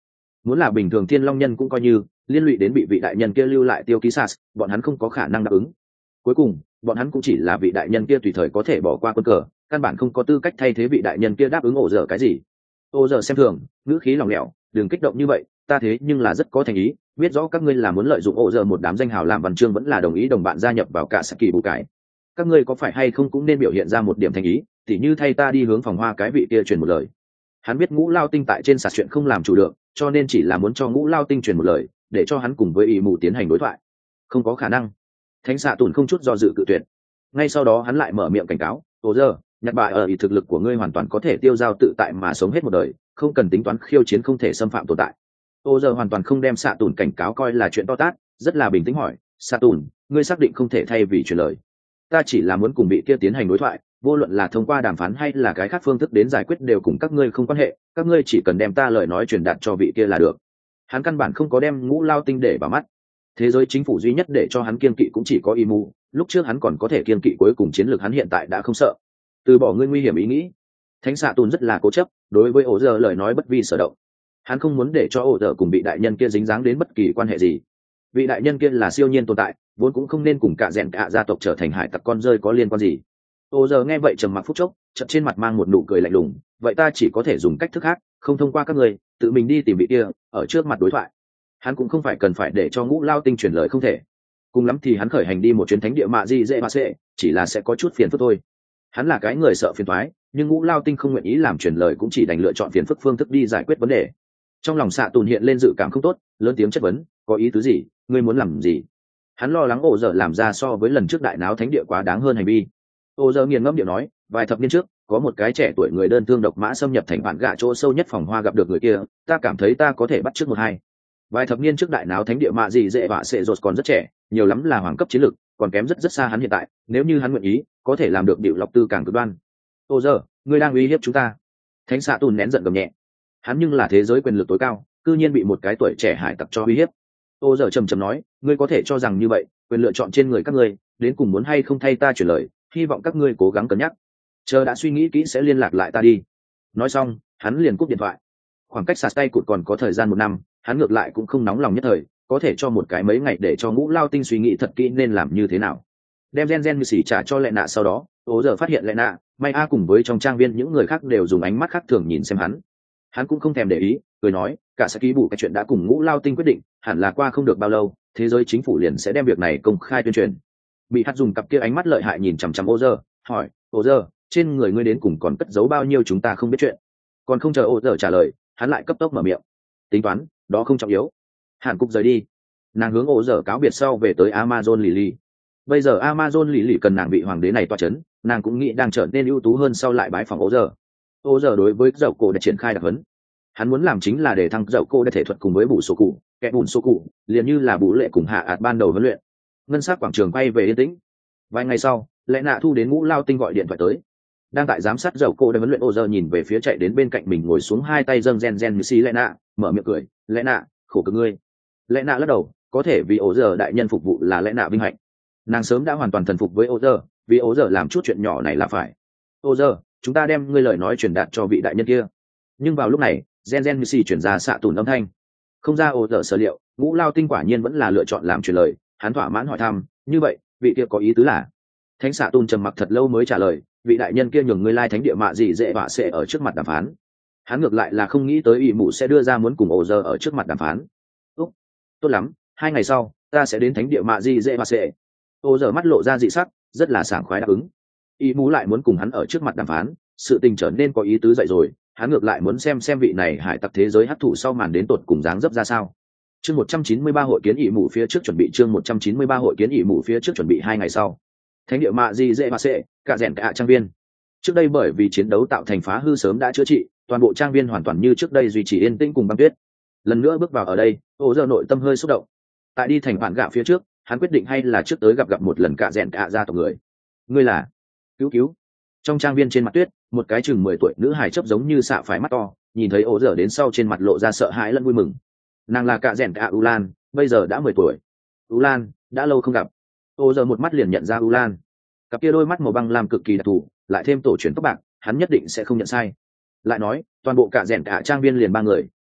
Muốn là bình thường thiên long nhân cũng coi như liên lụy đến bị vị đại nhân kia lưu lại tiêu ký sas, bọn hắn không có khả năng đáp ứng. Cuối cùng bọn hắn cũng chỉ là vị đại nhân kia tùy thời có thể bỏ qua quân cờ, căn bản không có tư cách thay thế vị đại nhân kia đáp ứng ổ dở cái gì. Ổ dở xem thường, ngữ khí lỏng lẻo, đừng kích động như vậy, ta thế nhưng là rất có thành ý, biết rõ các ngươi là muốn lợi dụng ổ dở một đám danh hào làm văn chương, vẫn là đồng ý đồng bạn gia nhập vào cả saki bù cải. Các ngươi có phải hay không cũng nên biểu hiện ra một điểm thành ý, tỉ như thay ta đi hướng phòng hoa cái vị kia truyền một lời. Hắn biết Ngũ Lao Tinh tại trên sạt chuyện không làm chủ được, cho nên chỉ là muốn cho Ngũ Lao Tinh truyền một lời, để cho hắn cùng với ý mù tiến hành đối thoại. Không có khả năng. Thánh xạ tùn không chút do dự cự tuyệt. Ngay sau đó hắn lại mở miệng cảnh cáo, ồ giờ nhặt bại ở ý thực lực của ngươi hoàn toàn có thể tiêu dao tự tại mà sống hết một đời, không cần tính toán khiêu chiến không thể xâm phạm tồn tại. Ồ giờ hoàn toàn không đem xạ tùn cảnh cáo coi là chuyện to tát, rất là bình tĩnh hỏi, xạ tùn, ngươi xác định không thể thay vì truyền lời? Ta chỉ là muốn cùng bị kia tiến hành đối thoại, vô luận là thông qua đàm phán hay là cái khác phương thức đến giải quyết đều cùng các ngươi không quan hệ, các ngươi chỉ cần đem ta lời nói truyền đạt cho vị kia là được. Hắn căn bản không có đem Ngũ Lao Tinh để vào mắt. Thế giới chính phủ duy nhất để cho hắn kiên kỵ cũng chỉ có y mù, lúc trước hắn còn có thể kiên kỵ, cuối cùng chiến lược hắn hiện tại đã không sợ. Từ bỏ ngươi nguy hiểm ý nghĩ. Thánh xạ tùn rất là cố chấp, đối với ổ giờ lời nói bất vi sở động. Hắn không muốn để cho ổ giờ cùng bị đại nhân kia dính dáng đến bất kỳ quan hệ gì. Vị đại nhân kia là siêu nhiên tồn tại, vốn cũng không nên cùng cả rèn cả gia tộc trở thành hải tặc con rơi có liên quan gì. Ổ giờ nghe vậy trầm mặc phút chốc, chợt trên mặt mang một nụ cười lạnh lùng, vậy ta chỉ có thể dùng cách thức khác, không thông qua các ngươi, tự mình đi tìm vị kia, ở trước mặt đối thoại. Hắn cũng không phải cần phải để cho Ngũ Lao Tinh truyền lời không thể, cùng lắm thì hắn khởi hành đi một chuyến thánh địa mạ di dễ ba xệ, chỉ là sẽ có chút phiền phức thôi. Hắn là cái người sợ phiền toái, nhưng Ngũ Lao Tinh không nguyện ý làm truyền lời, cũng chỉ đành lựa chọn phiền phức phương thức đi giải quyết vấn đề. Trong lòng xạ tùn hiện lên dự cảm không tốt, lớn tiếng chất vấn, có ý tứ gì, ngươi muốn làm gì? Hắn lo lắng ổ giờ làm ra so với lần trước đại náo thánh địa quá đáng hơn hành vi. Ổ giờ nghiền ngẫm điệu nói, vài thập niên trước có một cái trẻ tuổi người đơn thương độc mã xâm nhập thành bản gạ chỗ sâu nhất phòng hoa, gặp được người kia, ta cảm thấy ta có thể bắt trước một hai. Vài thập niên trước đại náo thánh địa mạ gì dễ vạ sệ rột còn rất trẻ, nhiều lắm là hoàng cấp chiến lực, còn kém rất rất xa hắn hiện tại, nếu như hắn nguyện ý có thể làm được điệu lọc tư càng cực đoan. Ô giờ ngươi đang uy hiếp chúng ta. Thánh xạ tùn nén giận gầm nhẹ, hắn nhưng là thế giới quyền lực tối cao, cư nhiên bị một cái tuổi trẻ hải tặc cho uy hiếp. Ô giờ trầm trầm nói, ngươi có thể cho rằng như vậy, quyền lựa chọn trên người các ngươi, đến cùng muốn hay không thay ta chuyển lời, hy vọng các ngươi cố gắng cân nhắc, chờ đã suy nghĩ kỹ sẽ liên lạc lại ta đi. Nói xong hắn liền cúp điện thoại. Khoảng cách sạt tay cụt còn có thời gian một năm, hắn ngược lại cũng không nóng lòng nhất thời, có thể cho một cái mấy ngày để cho Ngũ Lao Tinh suy nghĩ thật kỹ nên làm như thế nào. Đem gen gen như xỉ trả cho lệ nạ, sau đó ố giờ phát hiện lệ nạ, may a cùng với trong trang viên những người khác đều dùng ánh mắt khác thường nhìn xem hắn. Hắn cũng không thèm để ý, cười nói, cả sẽ ký bù cái chuyện đã cùng Ngũ Lao Tinh quyết định, hẳn là qua không được bao lâu thế giới chính phủ liền sẽ đem việc này công khai tuyên truyền. Bị hát dùng cặp kia ánh mắt lợi hại nhìn chằm chằm ô giờ, hỏi, ô giờ trên người ngươi đến cùng còn cất giấu bao nhiêu chúng ta không biết chuyện? Còn không chờ ô giờ trả lời, hắn lại cấp tốc mở miệng, tính toán đó không trọng yếu. Hàn Cúc rời đi, nàng hướng ổ dở cáo biệt sau về tới Amazon Lily. Bây giờ Amazon Lily cần nàng vị hoàng đế này toa chấn, nàng cũng nghĩ đang trở nên ưu tú hơn sau lại bái phòng ổ dở. Ổ dở đối với dậu cổ đã triển khai đặc huấn, hắn muốn làm chính là để thăng dậu cổ đã thể thuật cùng với bù số cụ, kẻ bùn số cụ, liền như là bù lệ cùng hạ ạt ban đầu huấn luyện. Ngân sắc quảng trường quay về yên tĩnh. Vài ngày sau, lẽ nạ thu đến Ngũ Lao Tinh gọi điện thoại tới, đang tại giám sát dậu cổ đã huấn luyện. Ổ dở nhìn về phía chạy đến bên cạnh mình ngồi xuống, hai tay dâng gen gen như xí lẽ nạ, mở miệng cười, lẽ nạ khổ cực ngươi. Lẽ nạ lắc đầu, có thể vì ổ giờ đại nhân phục vụ là lẽ nạ vinh hạnh. Nàng sớm đã hoàn toàn thần phục với ổ giờ, vì ổ giờ làm chút chuyện nhỏ này là phải. Ổ giờ, chúng ta đem ngươi lời nói truyền đạt cho vị đại nhân kia. Nhưng vào lúc này gen gen như xì chuyển ra xạ tùn âm thanh. Không ra ổ giờ sở liệu, Ngũ Lao Tinh quả nhiên vẫn là lựa chọn làm truyền lời. Hắn thỏa mãn hỏi thăm, như vậy vị kia có ý tứ là? Thánh xạ tùn trầm mặc thật lâu mới trả lời, vị đại nhân kia nhường ngươi lai thánh địa mạ gì dễ vạ sẽ ở trước mặt đàm phán. Hắn ngược lại là không nghĩ tới ỷ mụ sẽ đưa ra muốn cùng ổ giờ ở trước mặt đàm phán. Úc, tốt lắm, hai ngày sau ta sẽ đến thánh địa mạ di dễ vạ sẽ. Ổ giờ mắt lộ ra dị sắc, rất là sảng khoái đáp ứng. Ỷ mụ lại muốn cùng hắn ở trước mặt đàm phán, sự tình trở nên có ý tứ dậy rồi. Hắn ngược lại muốn xem xem vị này hải tặc thế giới hấp thụ sau màn đến tột cùng dáng dấp ra sao. Chương một trăm chín mươi ba hội kiến ỷ mụ phía trước chuẩn bị chương một trăm chín mươi ba hội kiến ỷ mụ phía trước chuẩn bị hai ngày sau. Thánh địa mạ di dễ vạ sẽ, cả rèn cả trang viên. Trước đây bởi vì chiến đấu tạo thành phá hư sớm đã chữa trị, toàn bộ trang viên hoàn toàn như trước đây duy trì yên tĩnh cùng băng tuyết. Lần nữa bước vào ở đây, ổ giờ nội tâm hơi xúc động. Tại đi thành bản gạ phía trước, hắn quyết định hay là trước tới gặp gặp một lần cả rèn cả gia tộc người. Ngươi là? Cứu cứu. Trong trang viên trên mặt tuyết, một cái chừng mười tuổi nữ hài chớp giống như xạ phải mắt to, nhìn thấy ổ giờ đến sau trên mặt lộ ra sợ hãi lẫn vui mừng. Nàng là cả rèn cả Ulan, bây giờ đã mười tuổi. Ulan, đã lâu không gặp. Ổ giờ một mắt liền nhận ra Ulan. Cặp kia đôi mắt màu băng lam cực kỳ đặc thù, lại thêm tổ truyền tóc bạc, hắn nhất định sẽ không nhận sai. Lại nói, toàn bộ cả rèn cả trang viên liền ba người,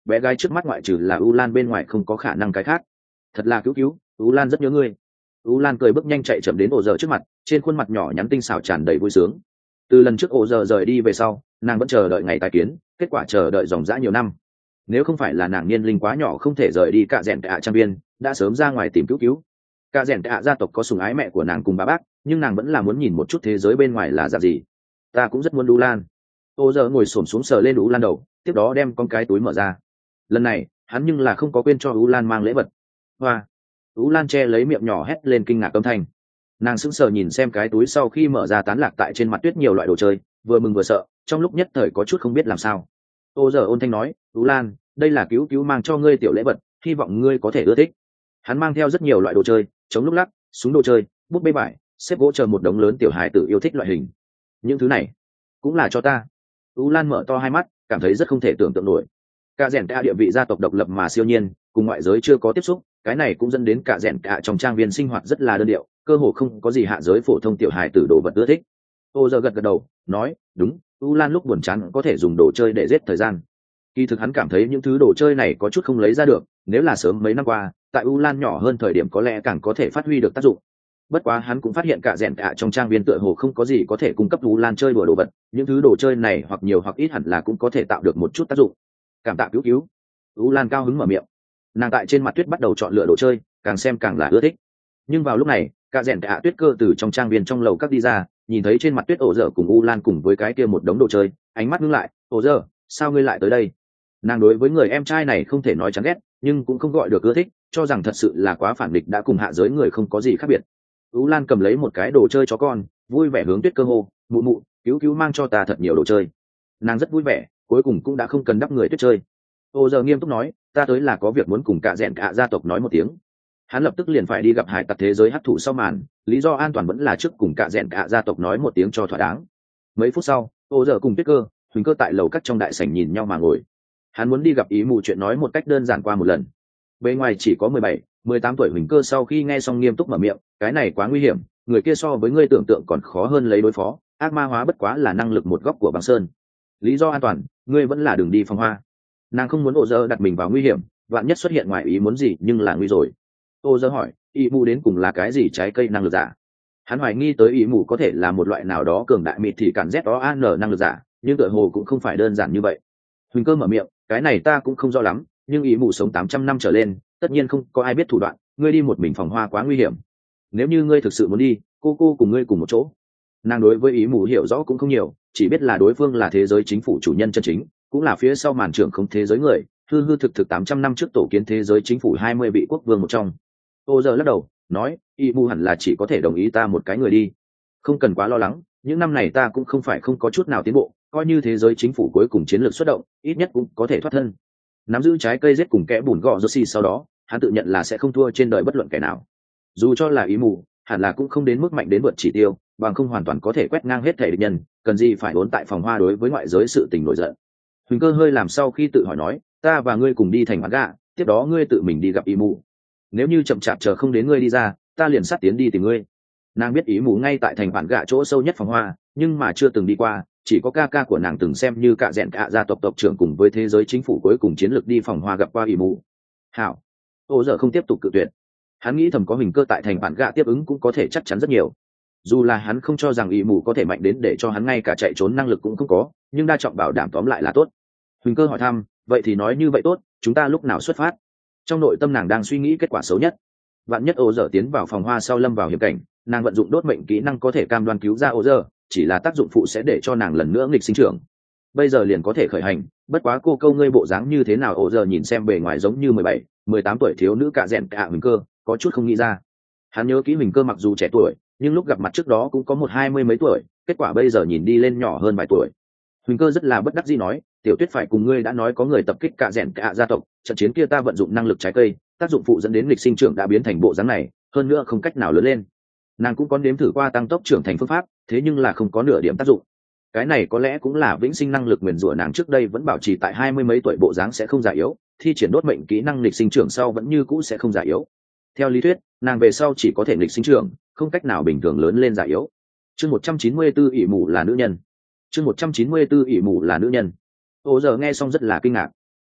bé gái trước mắt ngoại trừ là u lan bên ngoài không có khả năng cái khác. Thật là cứu cứu, u lan rất nhớ ngươi. U lan cười bước nhanh chạy chậm đến ổ giờ trước mặt, trên khuôn mặt nhỏ nhắn tinh xảo tràn đầy vui sướng. Từ lần trước ổ giờ rời đi về sau, nàng vẫn chờ đợi ngày tái kiến, kết quả chờ đợi dòng dã nhiều năm. Nếu không phải là nàng niên linh quá nhỏ không thể rời đi cả rèn tạ trang viên, đã sớm ra ngoài tìm cứu cứu. Cả rèn tạ gia tộc có sủng ái mẹ của nàng cùng bà bác, nhưng nàng vẫn là muốn nhìn một chút thế giới bên ngoài là dạng gì. Ta cũng rất muốn U Lan. Ổ giờ ngồi xổm xuống sờ lên U Lan đầu, tiếp đó đem con cái túi mở ra. Lần này, hắn nhưng là không có quên cho U Lan mang lễ vật. Hoa. U Lan che lấy miệng nhỏ hét lên kinh ngạc âm thanh. Nàng sững sờ nhìn xem cái túi sau khi mở ra tán lạc tại trên mặt tuyết nhiều loại đồ chơi, vừa mừng vừa sợ, trong lúc nhất thời có chút không biết làm sao. Ô giờ ôn thanh nói, U Lan, đây là cứu cứu mang cho ngươi tiểu lễ vật, hy vọng ngươi có thể ưa thích. Hắn mang theo rất nhiều loại đồ chơi, chống lúc lắc, súng đồ chơi, bút bê vải, xếp gỗ chờ một đống lớn tiểu hài tử yêu thích loại hình. Những thứ này cũng là cho ta. U Lan mở to hai mắt, cảm thấy rất không thể tưởng tượng nổi. Cả rèn tạ địa vị gia tộc độc lập mà siêu nhiên, cùng ngoại giới chưa có tiếp xúc, cái này cũng dẫn đến cả rèn tạ trong trang viên sinh hoạt rất là đơn điệu, cơ hồ không có gì hạ giới phổ thông tiểu hài tử đồ vật ưa thích. Ô giờ gật gật đầu, nói, đúng, U Lan lúc buồn chán có thể dùng đồ chơi để giết thời gian. Kỳ thực hắn cảm thấy những thứ đồ chơi này có chút không lấy ra được, nếu là sớm mấy năm qua, tại U Lan nhỏ hơn thời điểm có lẽ càng có thể phát huy được tác dụng. Bất quá hắn cũng phát hiện cả rèn tạ trong trang viên tựa hồ không có gì có thể cung cấp U Lan chơi đùa đồ vật, những thứ đồ chơi này hoặc nhiều hoặc ít hẳn là cũng có thể tạo được một chút tác dụng. Cảm tạ cứu cứu. U Lan cao hứng mở miệng. Nàng tại trên mặt tuyết bắt đầu chọn lựa đồ chơi, càng xem càng là ưa thích. Nhưng vào lúc này, cả rèn tạ tuyết cơ từ trong trang viên trong lầu các đi ra, nhìn thấy trên mặt tuyết ổ dở cùng U Lan cùng với cái kia một đống đồ chơi, ánh mắt ngưng lại, ổ dở, sao ngươi lại tới đây? Nàng đối với người em trai này không thể nói chán ghét, nhưng cũng không gọi được ưa thích, cho rằng thật sự là quá phản địch đã cùng hạ giới người không có gì khác biệt. U Lan cầm lấy một cái đồ chơi chó con, vui vẻ hướng tuyết cơ hô, mụ mụ, cứu cứu mang cho ta thật nhiều đồ chơi. Nàng rất vui vẻ, cuối cùng cũng đã không cần đắp người tuyết chơi. Ô giờ nghiêm túc nói, ta tới là có việc muốn cùng cả rèn cả gia tộc nói một tiếng. Hắn lập tức liền phải đi gặp hải tặc thế giới hắc thủ sau màn, lý do an toàn vẫn là trước cùng cả rèn cả gia tộc nói một tiếng cho thỏa đáng. Mấy phút sau, ô giờ cùng tuyết cơ, huỳnh cơ tại lầu cắt trong đại sảnh nhìn nhau mà ngồi. Hắn muốn đi gặp ý mù chuyện nói một cách đơn giản qua một lần. Bên ngoài chỉ có mười bảy, mười tám tuổi huỳnh cơ sau khi nghe xong nghiêm túc mở miệng, cái này quá nguy hiểm, người kia so với ngươi tưởng tượng còn khó hơn lấy đối phó, ác ma hóa bất quá là năng lực một góc của băng sơn. Lý do an toàn, ngươi vẫn là đường đi phong hoa. Nàng không muốn ô giờ đặt mình vào nguy hiểm, vạn nhất xuất hiện ngoài ý muốn gì nhưng là nguy rồi. Ô giờ hỏi, ý mù đến cùng là cái gì trái cây năng lực giả? Hắn hoài nghi tới ý mù có thể là một loại nào đó cường đại mịt thì cản z đó an năng lực giả, nhưng tựa hồ cũng không phải đơn giản như vậy. Huỳnh cơ mở miệng, cái này ta cũng không rõ lắm, nhưng ý mù sống tám trăm năm trở lên, tất nhiên không có ai biết thủ đoạn, ngươi đi một mình phòng hoa quá nguy hiểm. Nếu như ngươi thực sự muốn đi, cô cô cùng ngươi cùng một chỗ. Nàng đối với ý mù hiểu rõ cũng không nhiều, chỉ biết là đối phương là thế giới chính phủ chủ nhân chân chính, cũng là phía sau màn trưởng không thế giới người, hư hư thực thực tám trăm năm trước tổ kiến thế giới chính phủ hai mươi vị quốc vương một trong. Ô giờ lắc đầu, nói, ý mù hẳn là chỉ có thể đồng ý ta một cái người đi. Không cần quá lo lắng, những năm này ta cũng không phải không có chút nào tiến bộ, coi như thế giới chính phủ cuối cùng chiến lược xuất động, ít nhất cũng có thể thoát thân. Nắm giữ trái cây giết cùng kẽ bùn gọ Joshi sau đó, hắn tự nhận là sẽ không thua trên đời bất luận kẻ nào. Dù cho là ý mù, hẳn là cũng không đến mức mạnh đến vượt chỉ tiêu, bằng không hoàn toàn có thể quét ngang hết thể địch nhân, cần gì phải vốn tại phòng hoa đối với ngoại giới sự tình nổi giận. Huỳnh cơ hơi làm sau khi tự hỏi nói, ta và ngươi cùng đi thành bán gạ, tiếp đó ngươi tự mình đi gặp ý mù. Nếu như chậm chạp chờ không đến ngươi đi ra, ta liền sát tiến đi tìm ngươi. Nàng biết ý mù ngay tại thành bán gạ chỗ sâu nhất phòng hoa, nhưng mà chưa từng đi qua, chỉ có ca ca của nàng từng xem như cả rèn cả gia tộc tộc trưởng cùng với thế giới chính phủ cuối cùng chiến lược đi phòng hoa gặp qua ý mù. Hảo. Ô giờ không tiếp tục cự tuyệt. Hắn nghĩ thầm có Huỳnh cơ tại thành bản gạ tiếp ứng cũng có thể chắc chắn rất nhiều. Dù là hắn không cho rằng ý mù có thể mạnh đến để cho hắn ngay cả chạy trốn năng lực cũng không có, nhưng đa trọng bảo đảm tóm lại là tốt. Huỳnh cơ hỏi thăm, vậy thì nói như vậy tốt, chúng ta lúc nào xuất phát? Trong nội tâm nàng đang suy nghĩ kết quả xấu nhất. Vạn nhất ô giờ tiến vào phòng hoa sau lâm vào hiểm cảnh, nàng vận dụng đốt mệnh kỹ năng có thể cam đoan cứu ra ô giờ, chỉ là tác dụng phụ sẽ để cho nàng lần nữa nghịch sinh trưởng. Bây giờ liền có thể khởi hành, bất quá cô câu ngươi bộ dáng như thế nào ô giờ nhìn xem bề ngoài giống như mười bảy, mười tám tuổi thiếu nữ cả rèn cả Huỳnh cơ, có chút không nghĩ ra. Hắn nhớ kỹ Huỳnh cơ mặc dù trẻ tuổi, nhưng lúc gặp mặt trước đó cũng có một hai mươi mấy tuổi, kết quả bây giờ nhìn đi lên nhỏ hơn vài tuổi. Huỳnh cơ rất là bất đắc dĩ nói, tiểu tuyết phải cùng ngươi đã nói có người tập kích cả rèn cả gia tộc, trận chiến kia ta vận dụng năng lực trái cây, tác dụng phụ dẫn đến lịch sinh trưởng đã biến thành bộ dáng này, hơn nữa không cách nào lớn lên. Nàng cũng có nếm thử qua tăng tốc trưởng thành phương pháp, thế nhưng là không có nửa điểm tác dụng. Cái này có lẽ cũng là vĩnh sinh năng lực nguyền rủa nàng trước đây vẫn bảo trì tại hai mươi mấy tuổi bộ dáng sẽ không già yếu, thi triển đốt mệnh kỹ năng lịch sinh trưởng sau vẫn như cũ sẽ không già yếu. Theo lý thuyết, nàng về sau chỉ có thể lịch sinh trưởng, không cách nào bình thường lớn lên già yếu. Chương một trăm chín mươi tư ỷ mù là nữ nhân. Chương một trăm chín mươi tư ỷ mù là nữ nhân. Ô giờ nghe xong rất là kinh ngạc.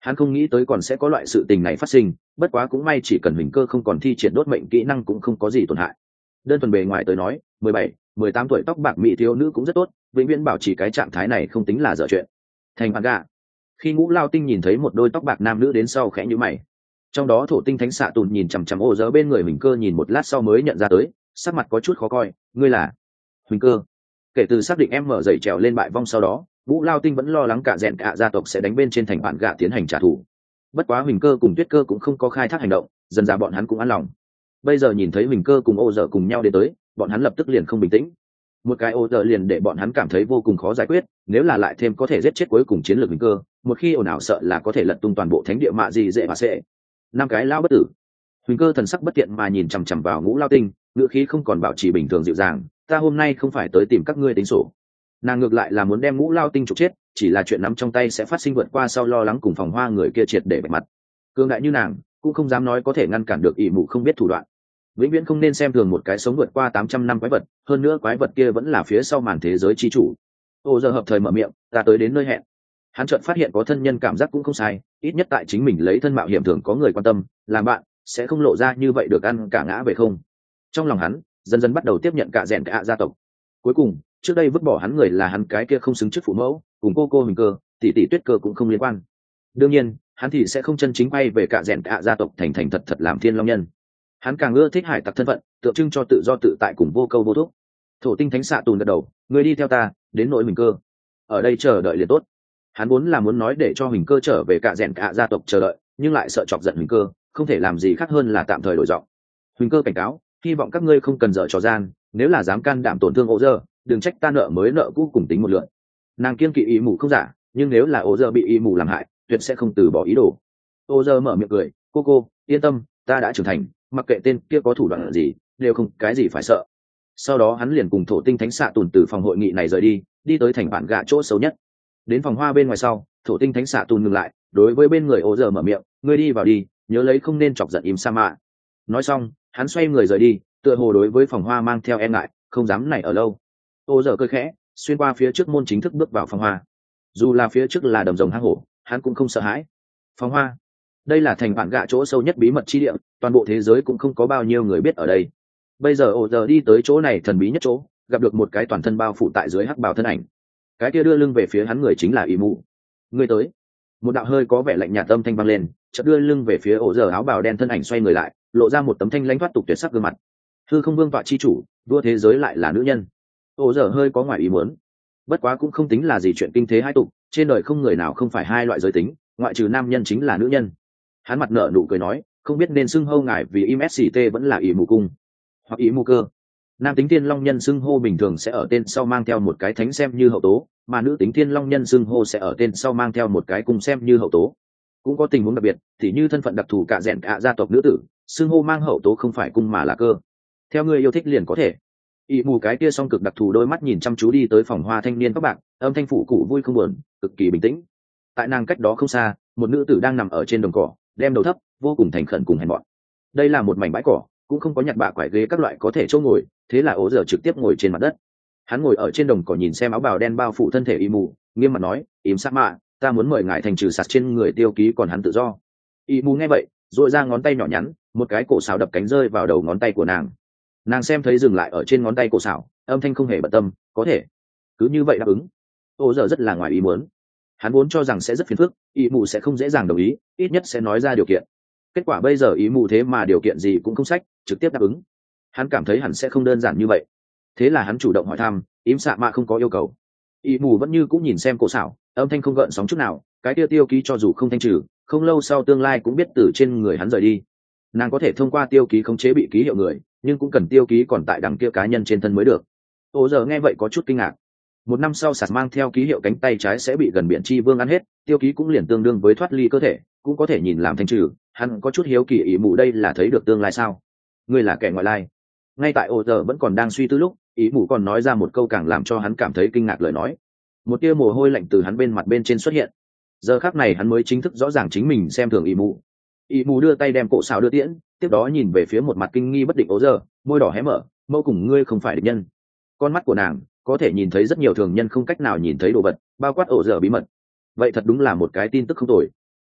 Hắn không nghĩ tới còn sẽ có loại sự tình này phát sinh, bất quá cũng may chỉ cần Huỳnh Cơ không còn thi triển đốt mệnh kỹ năng cũng không có gì tổn hại. Đơn thuần bề ngoài tới nói, mười bảy, mười tám tuổi tóc bạc mỹ thiếu nữ cũng rất tốt, vĩnh viễn bảo trì cái trạng thái này không tính là dở chuyện. Thành bạn gà. Khi Ngũ Lao Tinh nhìn thấy một đôi tóc bạc nam nữ đến sau khẽ nhíu mày. Trong đó Thổ Tinh Thánh Xạ Tùn nhìn chằm chằm ô dỡ bên người Huỳnh Cơ nhìn một lát sau mới nhận ra tới, sắc mặt có chút khó coi, ngươi là Huỳnh Cơ. Kể từ xác định em mở dậy trèo lên bại vong sau đó, Ngũ Lao Tinh vẫn lo lắng cả rèn cả gia tộc sẽ đánh bên trên thành bạn gạ tiến hành trả thù. Bất quá Huỳnh Cơ cùng Tuyết Cơ cũng không có khai thác hành động, dần ra bọn hắn cũng an lòng. Bây giờ nhìn thấy Huỳnh Cơ cùng ô dở cùng nhau đến tới, bọn hắn lập tức liền không bình tĩnh. Một cái ô dở liền để bọn hắn cảm thấy vô cùng khó giải quyết, nếu là lại thêm có thể giết chết cuối cùng chiến lược Huỳnh Cơ, một khi ồn ào sợ là có thể lật tung toàn bộ thánh địa mạ gì dễ mà sẽ. Năm cái lao bất tử. Huỳnh Cơ thần sắc bất tiện mà nhìn chằm chằm vào Ngũ Lao Tinh, ngữ khí không còn bảo trì bình thường dịu dàng, ta hôm nay không phải tới tìm các ngươi tính sổ. Nàng ngược lại là muốn đem Ngũ Lao Tinh trục chết, chỉ là chuyện nắm trong tay sẽ phát sinh vượt qua sau lo lắng cùng phòng hoa người kia triệt để bạch mặt. Cương đại như nàng cũng không dám nói có thể ngăn cản được ỷ mụ không biết thủ đoạn. Vĩnh viễn không nên xem thường một cái sống vượt qua tám trăm năm quái vật, hơn nữa quái vật kia vẫn là phía sau màn thế giới chi chủ. Ô giờ hợp thời mở miệng, ta tới đến nơi hẹn. Hắn chợt phát hiện có thân nhân cảm giác cũng không sai, ít nhất tại chính mình lấy thân mạo hiểm thường có người quan tâm, làm bạn sẽ không lộ ra như vậy được ăn cả ngã về không. Trong lòng hắn dần dần bắt đầu tiếp nhận cả rèn cả gia tộc. Cuối cùng trước đây vứt bỏ hắn người là hắn cái kia không xứng chức phụ mẫu, cùng cô cô Huỳnh Cơ, tỷ tỷ Tuyết Cơ cũng không liên quan. Đương nhiên hắn thì sẽ không chân chính bay về cả rèn cả gia tộc thành thành thật thật làm thiên long nhân. Hắn càng ưa thích hải tặc thân phận, tượng trưng cho tự do tự tại cùng vô câu vô thúc. Thổ Tinh Thánh Xạ Tùn gật đầu, người đi theo ta đến nội Huỳnh Cơ, ở đây chờ đợi liền tốt. Hắn vốn là muốn nói để cho Huỳnh Cơ trở về cả rèn cả gia tộc chờ đợi, nhưng lại sợ chọc giận Huỳnh Cơ, không thể làm gì khác hơn là tạm thời đổi giọng. Huỳnh Cơ cảnh cáo, hy vọng các ngươi không cần dở trò gian, nếu là dám can đảm tổn thương Ô Dơ, đừng trách ta nợ mới nợ cũ cùng tính một lượt. Nàng kiên kỵ ý mù không giả, nhưng nếu là Ô Dơ bị ý mù làm hại, tuyệt sẽ không từ bỏ ý đồ. Ô Dơ mở miệng cười, cô cô yên tâm, ta đã trưởng thành, mặc kệ tên kia có thủ đoạn gì đều không cái gì phải sợ. Sau đó hắn liền cùng Thổ Tinh Thánh Xạ Tùn từ phòng hội nghị này rời đi, đi tới thành bản gạ chỗ xấu nhất. Đến phòng hoa bên ngoài sau, Thổ Tinh Thánh Xạ Tùn ngừng lại, đối với bên người Ô Dơ mở miệng, ngươi đi vào đi, nhớ lấy không nên chọc giận Im Sa Mạ. Nói xong hắn xoay người rời đi, tựa hồ đối với phòng hoa mang theo e ngại, không dám này ở lâu. Ô Dơ cười khẽ, xuyên qua phía trước môn chính thức bước vào phòng hoa. Dù là phía trước là đầm rồng hang hổ, hắn cũng không sợ hãi. Phòng hoa, đây là thành bản gạ chỗ sâu nhất bí mật chi địa, toàn bộ thế giới cũng không có bao nhiêu người biết ở đây. Bây giờ Ô Dơ đi tới chỗ này thần bí nhất chỗ, gặp được một cái toàn thân bao phủ tại dưới hắc bào thân ảnh. Cái kia đưa lưng về phía hắn người chính là Y Mụ. Người tới. Một đạo hơi có vẻ lạnh nhạt âm thanh vang lên, chợt đưa lưng về phía Ô Dơ áo bào đen thân ảnh xoay người lại, lộ ra một tấm thanh lãnh thoát tục tuyệt sắc gương mặt. Hư Không Vương tọa chi chủ, vua thế giới lại là nữ nhân. Ô Dơ hơi có ngoài ý muốn, bất quá cũng không tính là gì chuyện kinh thế hai tục, trên đời không người nào không phải hai loại giới tính, ngoại trừ nam nhân chính là nữ nhân. Hắn mặt nở nụ cười nói, không biết nên xưng hô ngài vì im sct vẫn là ỷ mù cung hoặc ỷ mù cơ. Nam tính thiên long nhân xưng hô bình thường sẽ ở tên sau mang theo một cái thánh xem như hậu tố, mà nữ tính thiên long nhân xưng hô sẽ ở tên sau mang theo một cái cung xem như hậu tố. Cũng có tình huống đặc biệt, thì như thân phận đặc thù cả rèn cả gia tộc nữ tử, xưng hô mang hậu tố không phải cung mà là cơ. Theo người yêu thích liền có thể. ỷ mù cái kia song cực đặc thù đôi mắt nhìn chăm chú đi tới phòng hoa thanh niên các bạn, âm thanh phụ cụ vui không buồn, cực kỳ bình tĩnh. Tại nàng cách đó không xa, một nữ tử đang nằm ở trên đồng cỏ, đem đầu thấp, vô cùng thành khẩn cùng hèn mọn. Đây là một mảnh bãi cỏ, cũng không có nhặt bạ quải ghế các loại có thể chỗ ngồi, thế là Ô Dơ trực tiếp ngồi trên mặt đất. Hắn ngồi ở trên đồng cỏ nhìn xem áo bào đen bao phủ thân thể Y Mù, nghiêm mặt nói, Im Sa Mạ, ta muốn mời ngài thành trừ sạt trên người tiêu ký còn hắn tự do. Y Mù nghe vậy, duỗi ra ngón tay nhỏ nhắn, một cái cổ xào đập cánh rơi vào đầu ngón tay của nàng. Nàng xem thấy dừng lại ở trên ngón tay cổ xào, âm thanh không hề bận tâm, có thể. Cứ như vậy đáp ứng. Ô Dơ rất là ngoài ý muốn. Hắn vốn cho rằng sẽ rất phiền phức, Y Mù sẽ không dễ dàng đồng ý, ít nhất sẽ nói ra điều kiện. Kết quả bây giờ Y Mù thế mà điều kiện gì cũng không sách, trực tiếp đáp ứng. Hắn cảm thấy hẳn sẽ không đơn giản như vậy, thế là hắn chủ động hỏi thăm, Im Sa Mạ không có yêu cầu. Y Mù vẫn như cũng nhìn xem cổ xảo, âm thanh không gợn sóng chút nào, cái tiêu tiêu ký cho dù không thanh trừ, không lâu sau tương lai cũng biết từ trên người hắn rời đi. Nàng có thể thông qua tiêu ký khống chế bị ký hiệu người, nhưng cũng cần tiêu ký còn tại đằng kia cá nhân trên thân mới được. Ô Giờ nghe vậy có chút kinh ngạc. Một năm sau sạt mang theo ký hiệu cánh tay trái sẽ bị gần biển chi vương ăn hết, tiêu ký cũng liền tương đương với thoát ly cơ thể, cũng có thể nhìn làm thanh trừ. Hắn có chút hiếu kỳ, ý mù đây là thấy được tương lai sao? Ngươi là kẻ ngoại lai. Ngay tại Ô Giờ vẫn còn đang suy tư lúc, ý mù còn nói ra một câu càng làm cho hắn cảm thấy kinh ngạc lời nói. Một tia mồ hôi lạnh từ hắn bên mặt bên trên xuất hiện. Giờ khắc này hắn mới chính thức rõ ràng chính mình xem thường ý mù. Ý mù đưa tay đem cổ xào đưa tiễn, tiếp đó nhìn về phía một mặt kinh nghi bất định Ô Giờ, môi đỏ hé mở, mâu cùng ngươi không phải địch nhân. Con mắt của nàng có thể nhìn thấy rất nhiều thường nhân không cách nào nhìn thấy đồ vật, bao quát Ô Giờ bí mật. Vậy thật đúng là một cái tin tức không tồi.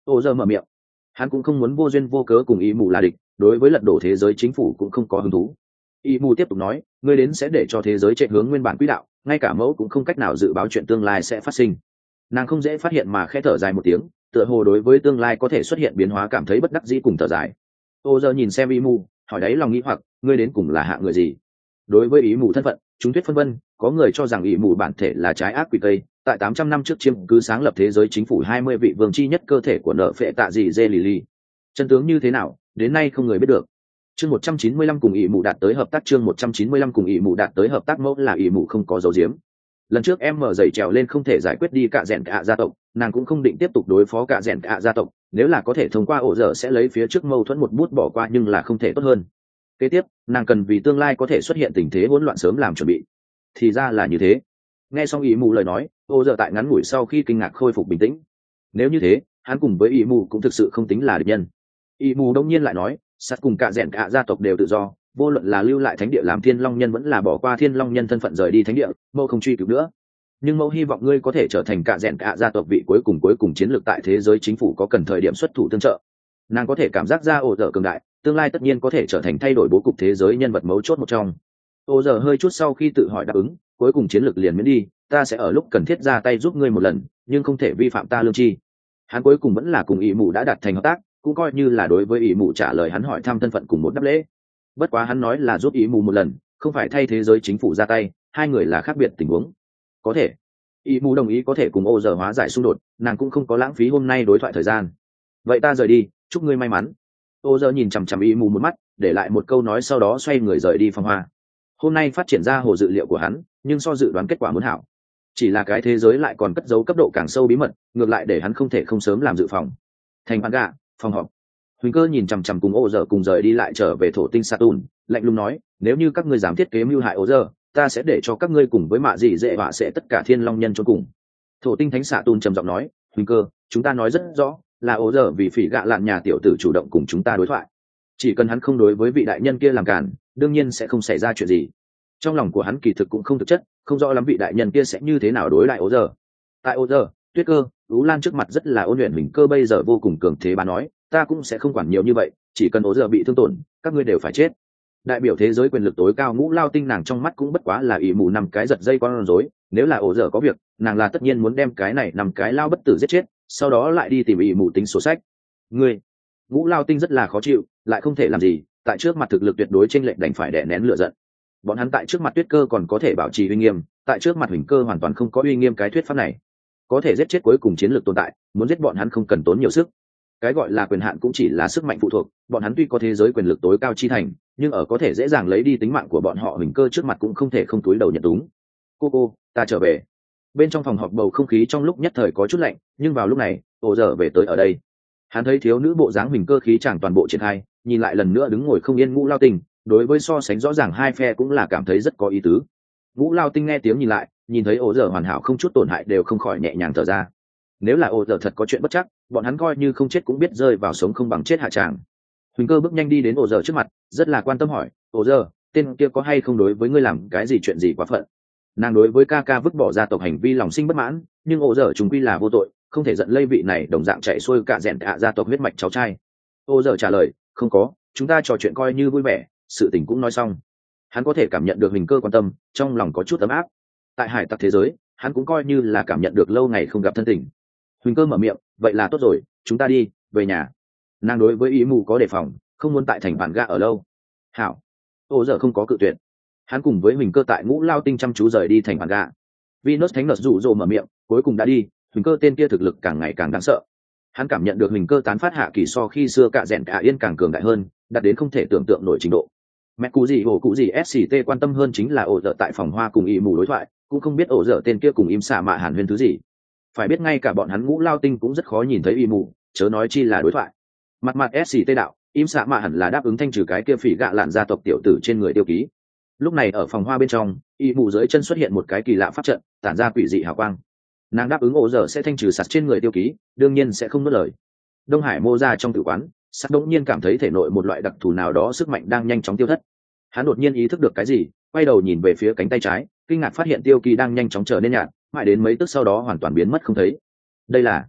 ô giờ mở miệng. Hắn cũng không muốn vô duyên vô cớ cùng ý mù là địch, đối với lật đổ thế giới chính phủ cũng không có hứng thú. Ý mù tiếp tục nói, ngươi đến sẽ để cho thế giới chạy hướng nguyên bản quỹ đạo, ngay cả mẫu cũng không cách nào dự báo chuyện tương lai sẽ phát sinh. Nàng không dễ phát hiện mà khẽ thở dài một tiếng, tựa hồ đối với tương lai có thể xuất hiện biến hóa cảm thấy bất đắc dĩ cùng thở dài. Ô giờ nhìn xem ý mù, hỏi đấy lòng nghĩ hoặc, ngươi đến cùng là hạ người gì? Đối với ý mù thân phận, chúng thuyết phân vân, có người cho rằng ý mù bản thể là trái ác quỷ tây, tại tám trăm năm trước chiếm cứ sáng lập thế giới chính phủ hai mươi vị vương chi nhất cơ thể của nợ phệ tạ dị dê lì lì. Chân tướng như thế nào, đến nay không người biết được. Chương một trăm chín mươi lăm cùng ý mù đạt tới hợp tác chương một trăm chín mươi lăm cùng ý mù đạt tới hợp tác mẫu là ý mù không có dấu diếm. Lần trước em mở giày trèo lên không thể giải quyết đi cả rèn cả gia tộc, nàng cũng không định tiếp tục đối phó cả rèn cả gia tộc, nếu là có thể thông qua ổ dở sẽ lấy phía trước mâu thuẫn một bút bỏ qua nhưng là không thể tốt hơn. Kế tiếp, nàng cần vì tương lai có thể xuất hiện tình thế hỗn loạn sớm làm chuẩn bị. Thì ra là như thế. Nghe xong ý mù lời nói, ổ dở tại ngắn ngủi sau khi kinh ngạc khôi phục bình tĩnh. Nếu như thế, hắn cùng với ý mù cũng thực sự không tính là địch nhân. Ý mù đông nhiên lại nói, sát cùng cả rèn cả gia tộc đều tự do, vô luận là lưu lại thánh địa làm thiên long nhân vẫn là bỏ qua thiên long nhân thân phận rời đi thánh địa, mẫu không truy cứu nữa. Nhưng mẫu hy vọng ngươi có thể trở thành cả rèn cả gia tộc vị cuối cùng cuối cùng chiến lược tại thế giới chính phủ có cần thời điểm xuất thủ tương trợ. Nàng có thể cảm giác ra ổ dở cường đại, tương lai tất nhiên có thể trở thành thay đổi bố cục thế giới nhân vật mấu chốt một trong. Ổ dở hơi chút sau khi tự hỏi đáp ứng, cuối cùng chiến lược liền miễn đi, ta sẽ ở lúc cần thiết ra tay giúp ngươi một lần, nhưng không thể vi phạm ta lương tri. Hắn cuối cùng vẫn là cùng ý mù đã đạt thành hợp tác, cũng coi như là đối với ý mù trả lời hắn hỏi thăm thân phận cùng một đáp lễ. Bất quá hắn nói là giúp ý mù một lần, không phải thay thế giới chính phủ ra tay, hai người là khác biệt tình huống. Có thể ý mù đồng ý có thể cùng ô giờ hóa giải xung đột, nàng cũng không có lãng phí hôm nay đối thoại thời gian. Vậy ta rời đi, chúc ngươi may mắn. Ô giờ nhìn chằm chằm ý mù một mắt, để lại một câu nói sau đó xoay người rời đi phòng hoa. Hôm nay phát triển ra hồ dự liệu của hắn, nhưng so dự đoán kết quả muốn hảo, chỉ là cái thế giới lại còn cất giấu cấp độ càng sâu bí mật, ngược lại để hắn không thể không sớm làm dự phòng. Thành bán gà, phòng họp. Huỳnh Cơ nhìn chằm chằm cùng ô giờ cùng rời đi lại trở về thổ tinh Saturn, lạnh lùng nói, nếu như các ngươi dám thiết kế mưu hại ô giờ, ta sẽ để cho các ngươi cùng với mạ dị dễ họa sẽ tất cả thiên long nhân cho cùng. Thổ tinh thánh Saturn trầm giọng nói, Huỳnh Cơ, chúng ta nói rất rõ, là ô giờ vì phỉ gạ lạn nhà tiểu tử chủ động cùng chúng ta đối thoại. Chỉ cần hắn không đối với vị đại nhân kia làm cản, đương nhiên sẽ không xảy ra chuyện gì. Trong lòng của hắn kỳ thực cũng không thực chất, không rõ lắm vị đại nhân kia sẽ như thế nào đối lại ô giờ. Tại ô giờ, Tuyết Cơ, Ú Lan trước mặt rất là ôn luyện, Huỳnh Cơ bây giờ vô cùng cường thế bà nói, ta cũng sẽ không quản nhiều như vậy, chỉ cần ô giờ bị thương tổn, các ngươi đều phải chết. Đại biểu thế giới quyền lực tối cao Ngũ Lao Tinh nàng trong mắt cũng bất quá là ỷ mù năm cái giật dây con rối, nếu là ổ dở có việc, nàng là tất nhiên muốn đem cái này năm cái lao bất tử giết chết, sau đó lại đi tìm ỷ mù tính sổ sách. Ngươi, Ngũ Lao Tinh rất là khó chịu, lại không thể làm gì, tại trước mặt thực lực tuyệt đối chênh lệch đành phải đè nén lửa giận. Bọn hắn tại trước mặt Tuyết Cơ còn có thể bảo trì uy nghiêm, tại trước mặt Huỳnh Cơ hoàn toàn không có uy nghiêm cái thuyết pháp này. Có thể giết chết cuối cùng chiến lược tồn tại, muốn giết bọn hắn không cần tốn nhiều sức. Cái gọi là quyền hạn cũng chỉ là sức mạnh phụ thuộc, bọn hắn tuy có thế giới quyền lực tối cao chi thành, nhưng ở có thể dễ dàng lấy đi tính mạng của bọn họ Huỳnh Cơ trước mặt cũng không thể không túi đầu nhận túng. Cô cô, ta trở về. Bên trong phòng họp bầu không khí trong lúc nhất thời có chút lạnh, nhưng vào lúc này, Ô giờ về tới ở đây. Hắn thấy thiếu nữ bộ dáng Huỳnh Cơ khí chẳng toàn bộ triển khai, nhìn lại lần nữa đứng ngồi không yên Ngũ Lao Tinh, đối với so sánh rõ ràng hai phe cũng là cảm thấy rất có ý tứ. Ngũ Lao Tinh nghe tiếng nhìn lại, nhìn thấy Ô giờ hoàn hảo không chút tổn hại đều không khỏi nhẹ nhàng thở ra. Nếu là Ô giờ thật có chuyện bất chắc, bọn hắn coi như không chết cũng biết rơi vào sống không bằng chết hạ tràng. Huỳnh Cơ bước nhanh đi đến Ô giờ trước mặt, rất là quan tâm hỏi, Ô giờ, tên kia có hay không đối với ngươi làm cái gì chuyện gì quá phận? Nàng đối với ca ca vứt bỏ gia tộc hành vi lòng sinh bất mãn, nhưng Ô giờ chúng quy là vô tội, không thể giận lây vị này đồng dạng chạy xuôi cả rèn cả gia tộc huyết mạch cháu trai. Ô giờ trả lời, không có, chúng ta trò chuyện coi như vui vẻ, sự tình cũng nói xong. Hắn có thể cảm nhận được Huỳnh Cơ quan tâm, trong lòng có chút ấm áp. Tại hải tặc thế giới, hắn cũng coi như là cảm nhận được lâu ngày không gặp thân tình. Huỳnh Cơ mở miệng, vậy là tốt rồi, chúng ta đi về nhà. Nàng đối với ý mù có đề phòng, không muốn tại thành bản gạ ở lâu. Hảo. Ô giờ không có cự tuyệt. Hắn cùng với Huỳnh Cơ tại Ngũ Lao Tinh chăm chú rời đi thành bản gạ. Venus Thánh Nợ dụ dỗ mở miệng, cuối cùng đã đi. Huỳnh Cơ tên kia thực lực càng ngày càng đáng sợ. Hắn cảm nhận được Huỳnh Cơ tán phát hạ kỳ so khi xưa cả rèn cả yên càng cường đại hơn, đạt đến không thể tưởng tượng nổi trình độ. Mẹ cụ gì hổ cụ gì ét xê tê quan tâm hơn chính là ổ dở tại phòng hoa cùng ý mù đối thoại, cũng không biết ổ dở tên kia cùng im xạ mạ hàn huyên thứ gì. Phải biết ngay cả bọn hắn Ngũ Lao Tinh cũng rất khó nhìn thấy ý mù, chớ nói chi là đối thoại. Mặt mặt ét xê tê đạo, im xạ mạ hẳn là đáp ứng thanh trừ cái kia phỉ gạ lạn gia tộc tiểu tử trên người tiêu ký. Lúc này ở phòng hoa bên trong, ý mù dưới chân xuất hiện một cái kỳ lạ pháp trận, tản ra quỷ dị hào quang. Nàng đáp ứng ổ dở sẽ thanh trừ sạt trên người tiêu ký, đương nhiên sẽ không nuốt lời. Đông Hải mô ra trong tử quán, sắt đống nhiên cảm thấy thể nội một loại đặc thù nào đó sức mạnh đang nhanh chóng tiêu thất. Hắn đột nhiên ý thức được cái gì, quay đầu nhìn về phía cánh tay trái, kinh ngạc phát hiện tiêu kỳ đang nhanh chóng trở nên nhạt, mãi đến mấy tức sau đó hoàn toàn biến mất không thấy. Đây là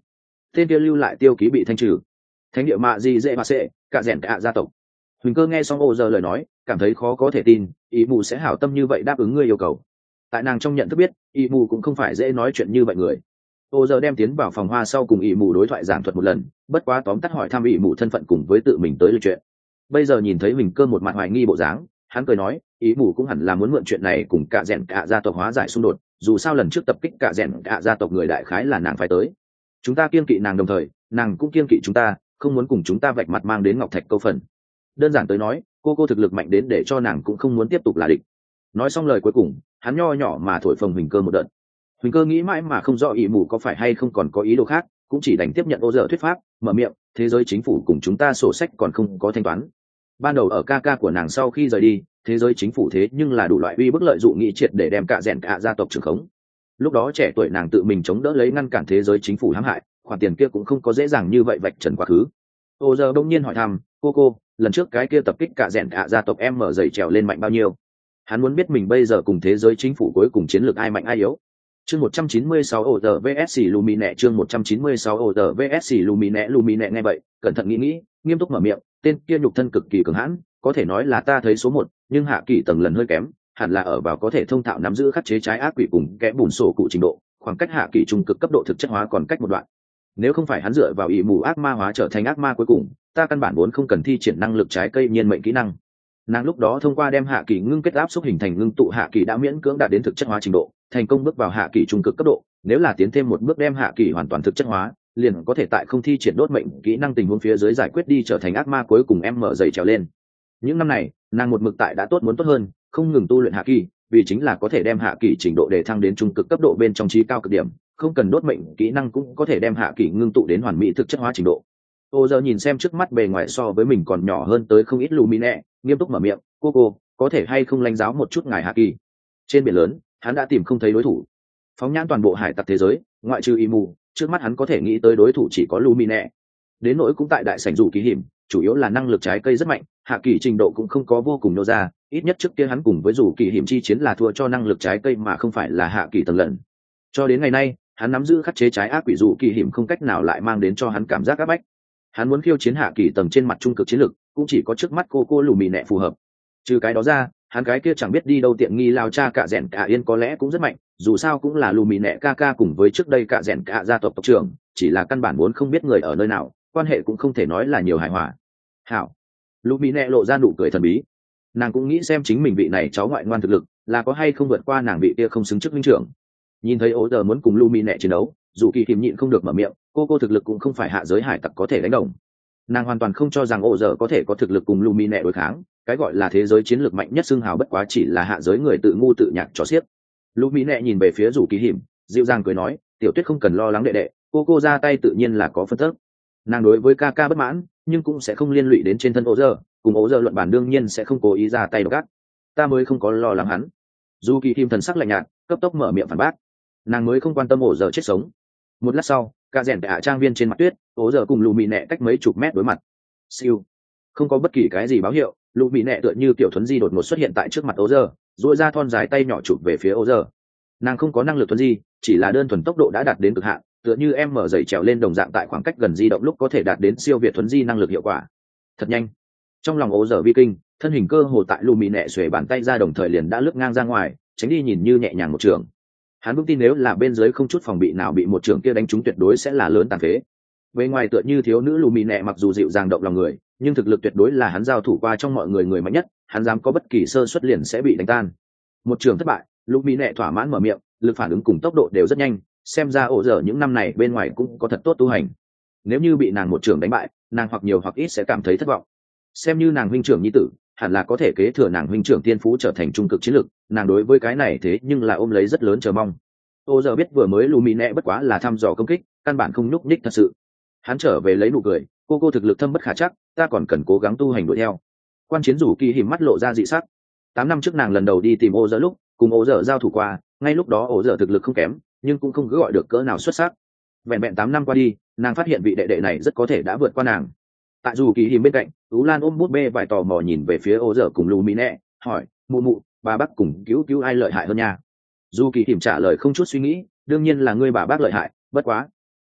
tên kia lưu lại tiêu ký bị thanh trừ. Thánh địa mạ gì dễ mà sệ cả rèn cả gia tộc. Huỳnh Cơ nghe xong ô giờ lời nói, cảm thấy khó có thể tin, ý mù sẽ hảo tâm như vậy đáp ứng ngươi yêu cầu. Tại nàng trong nhận thức biết, ý mù cũng không phải dễ nói chuyện như vậy người. Ô giờ đem tiến vào phòng hoa sau cùng ý mù đối thoại giảng thuật một lần, bất quá tóm tắt hỏi thăm ý mù thân phận cùng với tự mình tới lời chuyện. Bây giờ nhìn thấy Huỳnh Cơ một mặt hoài nghi bộ dáng, hắn cười nói, ý mù cũng hẳn là muốn mượn chuyện này cùng cả rèn cả gia tộc hóa giải xung đột, dù sao lần trước tập kích cả rèn cả gia tộc người đại khái là nàng phải tới. Chúng ta kiên kỵ nàng đồng thời, nàng cũng kiên kỵ chúng ta, không muốn cùng chúng ta vạch mặt mang đến ngọc thạch câu phần. Đơn giản tới nói, cô cô thực lực mạnh đến để cho nàng cũng không muốn tiếp tục là địch. Nói xong lời cuối cùng, hắn nho nhỏ mà thổi phồng Huỳnh Cơ một đợt. Huỳnh Cơ nghĩ mãi mà không rõ ý mù có phải hay không còn có ý đồ khác, cũng chỉ đành tiếp nhận ô dở thuyết pháp, mở miệng, thế giới chính phủ cùng chúng ta sổ sách còn không có thanh toán. Ban đầu ở ca ca của nàng sau khi rời đi, thế giới chính phủ thế nhưng là đủ loại uy bức lợi dụng nghị triệt để đem cả rèn cả gia tộc trưởng khống. Lúc đó trẻ tuổi nàng tự mình chống đỡ lấy ngăn cản thế giới chính phủ hãm hại, khoản tiền kia cũng không có dễ dàng như vậy vạch trần quá khứ. Ô giờ đông nhiên hỏi thăm, cô cô, lần trước cái kia tập kích cả rèn cả gia tộc em mở dậy trèo lên mạnh bao nhiêu? Hắn muốn biết mình bây giờ cùng thế giới chính phủ cuối cùng chiến lược ai mạnh ai yếu. Chương một trăm chín mươi sáu ổ tờ vê ét Lumine chương một trăm chín mươi sáu ổ tờ vê ét Lumine Lumine nghe vậy, cẩn thận nghĩ nghĩ, nghiêm túc mở miệng, tên kia nhục thân cực kỳ cường hãn, có thể nói là ta thấy số một, nhưng hạ kỳ tầng lần hơi kém, hẳn là ở vào có thể thông thạo nắm giữ khắc chế trái ác quỷ cùng kẽ bùn sổ cụ trình độ, khoảng cách hạ kỳ trung cực cấp độ thực chất hóa còn cách một đoạn. Nếu không phải hắn dựa vào ý mù ác ma hóa trở thành ác ma cuối cùng, ta căn bản vốn không cần thi triển năng lực trái cây nhiên mệnh kỹ năng. Nàng lúc đó thông qua đem hạ kỳ ngưng kết áp xúc hình thành ngưng tụ hạ kỳ đã miễn cưỡng đạt đến thực chất hóa trình độ, thành công bước vào hạ kỳ trung cực cấp độ. Nếu là tiến thêm một bước đem hạ kỳ hoàn toàn thực chất hóa, liền có thể tại không thi triển đốt mệnh kỹ năng tình huống phía dưới giải quyết đi trở thành ác ma cuối cùng em mở dậy trèo lên. Những năm này, nàng một mực tại đã tốt muốn tốt hơn, không ngừng tu luyện hạ kỳ, vì chính là có thể đem hạ kỳ trình độ để thăng đến trung cực cấp độ bên trong trí cao cực điểm, không cần đốt mệnh kỹ năng cũng có thể đem hạ kỳ ngưng tụ đến hoàn mỹ thực chất hóa trình độ. Ô giờ nhìn xem trước mắt bề ngoài so với mình còn nhỏ hơn tới không ít Lumine, nghiêm túc mở miệng, cô cô, có thể hay không lãnh giáo một chút ngài hạ kỳ? Trên biển lớn, hắn đã tìm không thấy đối thủ. Phóng nhãn toàn bộ hải tặc thế giới, ngoại trừ Imu, trước mắt hắn có thể nghĩ tới đối thủ chỉ có Lumine. Đến nỗi cũng tại đại sảnh rủ kỳ hiểm, chủ yếu là năng lực trái cây rất mạnh, hạ kỳ trình độ cũng không có vô cùng nô ra, ít nhất trước kia hắn cùng với rủ kỳ hiểm chi chiến là thua cho năng lực trái cây mà không phải là hạ kỳ tầng lần. Cho đến ngày nay, hắn nắm giữ khắc chế trái ác quỷ rủ kỳ hiểm không cách nào lại mang đến cho hắn cảm giác áp bách. Hắn muốn khiêu chiến hạ kỳ tầng trên mặt trung cực chiến lực, cũng chỉ có trước mắt cô cô Lumine phù hợp. Trừ cái đó ra, hắn cái kia chẳng biết đi đâu tiện nghi lao cha cả rèn cả yên có lẽ cũng rất mạnh, dù sao cũng là Lumine ca ca cùng với trước đây cả rèn cả gia tộc tộc trưởng, chỉ là căn bản muốn không biết người ở nơi nào, quan hệ cũng không thể nói là nhiều hài hòa. Hảo. Lumine lộ ra nụ cười thần bí. Nàng cũng nghĩ xem chính mình vị này cháu ngoại ngoan thực lực, là có hay không vượt qua nàng vị kia không xứng chức huynh trưởng. Nhìn thấy ố giờ muốn cùng Lumine chiến đấu, dù kỳ kìm nhịn không được mở miệng, cô cô thực lực cũng không phải hạ giới hải tặc có thể đánh đồng. Nàng hoàn toàn không cho rằng ố giờ có thể có thực lực cùng Lumine đối kháng, cái gọi là thế giới chiến lược mạnh nhất xưng hào bất quá chỉ là hạ giới người tự ngu tự nhạc trò xiếc. Lumine nhìn về phía dù kỳ hiểm, dịu dàng cười nói, tiểu tuyết không cần lo lắng đệ đệ, cô cô ra tay tự nhiên là có phân tức. Nàng đối với ca ca bất mãn, nhưng cũng sẽ không liên lụy đến trên thân ố giờ, cùng ố giờ luận bản đương nhiên sẽ không cố ý ra tay độc ác. Ta mới không có lo lắng hắn. Dù kỳ hiểm thần sắc lạnh nhạt, cấp tốc mở miệng phản bác. Nàng mới không quan tâm ố giờ chết sống. Một lát sau, ca rèn tại hạ trang viên trên mặt tuyết, ố giờ cùng Lumine cách mấy chục mét đối mặt. Siêu. Không có bất kỳ cái gì báo hiệu, Lumine tựa như tiểu thuấn di đột ngột xuất hiện tại trước mặt ố giờ, duỗi ra thon dài tay nhỏ chụp về phía ố giờ. Nàng không có năng lực thuấn di, chỉ là đơn thuần tốc độ đã đạt đến cực hạn, tựa như em mở dậy trèo lên đồng dạng tại khoảng cách gần di động lúc có thể đạt đến siêu việt thuấn di năng lực hiệu quả. Thật nhanh. Trong lòng ố giờ vi kinh, thân hình cơ hồ tại Lumine xuề bàn tay ra đồng thời liền đã lướt ngang ra ngoài, tránh đi nhìn như nhẹ nhàng một trường. Hắn vững tin nếu là bên dưới không chút phòng bị nào bị một trường kia đánh trúng tuyệt đối sẽ là lớn tàn phế. Bên ngoài tựa như thiếu nữ Lumine mặc dù dịu dàng động lòng người, nhưng thực lực tuyệt đối là hắn giao thủ qua trong mọi người người mạnh nhất, hắn dám có bất kỳ sơ suất liền sẽ bị đánh tan. Một trường thất bại, Lumine thỏa mãn mở miệng, lực phản ứng cùng tốc độ đều rất nhanh, xem ra ổ dở những năm này bên ngoài cũng có thật tốt tu hành. Nếu như bị nàng một trường đánh bại, nàng hoặc nhiều hoặc ít sẽ cảm thấy thất vọng. Xem như nàng huynh trưởng nhi tử, hẳn là có thể kế thừa nàng huynh trưởng tiên phú trở thành trung cực chiến lực, nàng đối với cái này thế nhưng là ôm lấy rất lớn chờ mong. Ổ dở biết vừa mới Lumine bất quá là thăm dò công kích, căn bản không nhúc nhích thật sự. Hắn trở về lấy nụ cười, cô cô thực lực thâm bất khả chắc, ta còn cần cố gắng tu hành đuổi theo. Quan chiến rủ kỳ hiểm mắt lộ ra dị sắc. Tám năm trước nàng lần đầu đi tìm ô dở lúc, cùng ô dở giao thủ qua, ngay lúc đó ô dở thực lực không kém, nhưng cũng không cứ gọi được cỡ nào xuất sắc. Vẹn vẹn tám năm qua đi, nàng phát hiện vị đệ đệ này rất có thể đã vượt qua nàng. Tại rủ kỳ hiểm bên cạnh, Tú Lan ôm bút bê vài tò mò nhìn về phía ô dở cùng Lumine, hỏi, mụ mụ, bà bác cùng cứu cứu ai lợi hại hơn nha? Dù kỳ hiểm trả lời không chút suy nghĩ, đương nhiên là ngươi bà bác lợi hại, bất quá.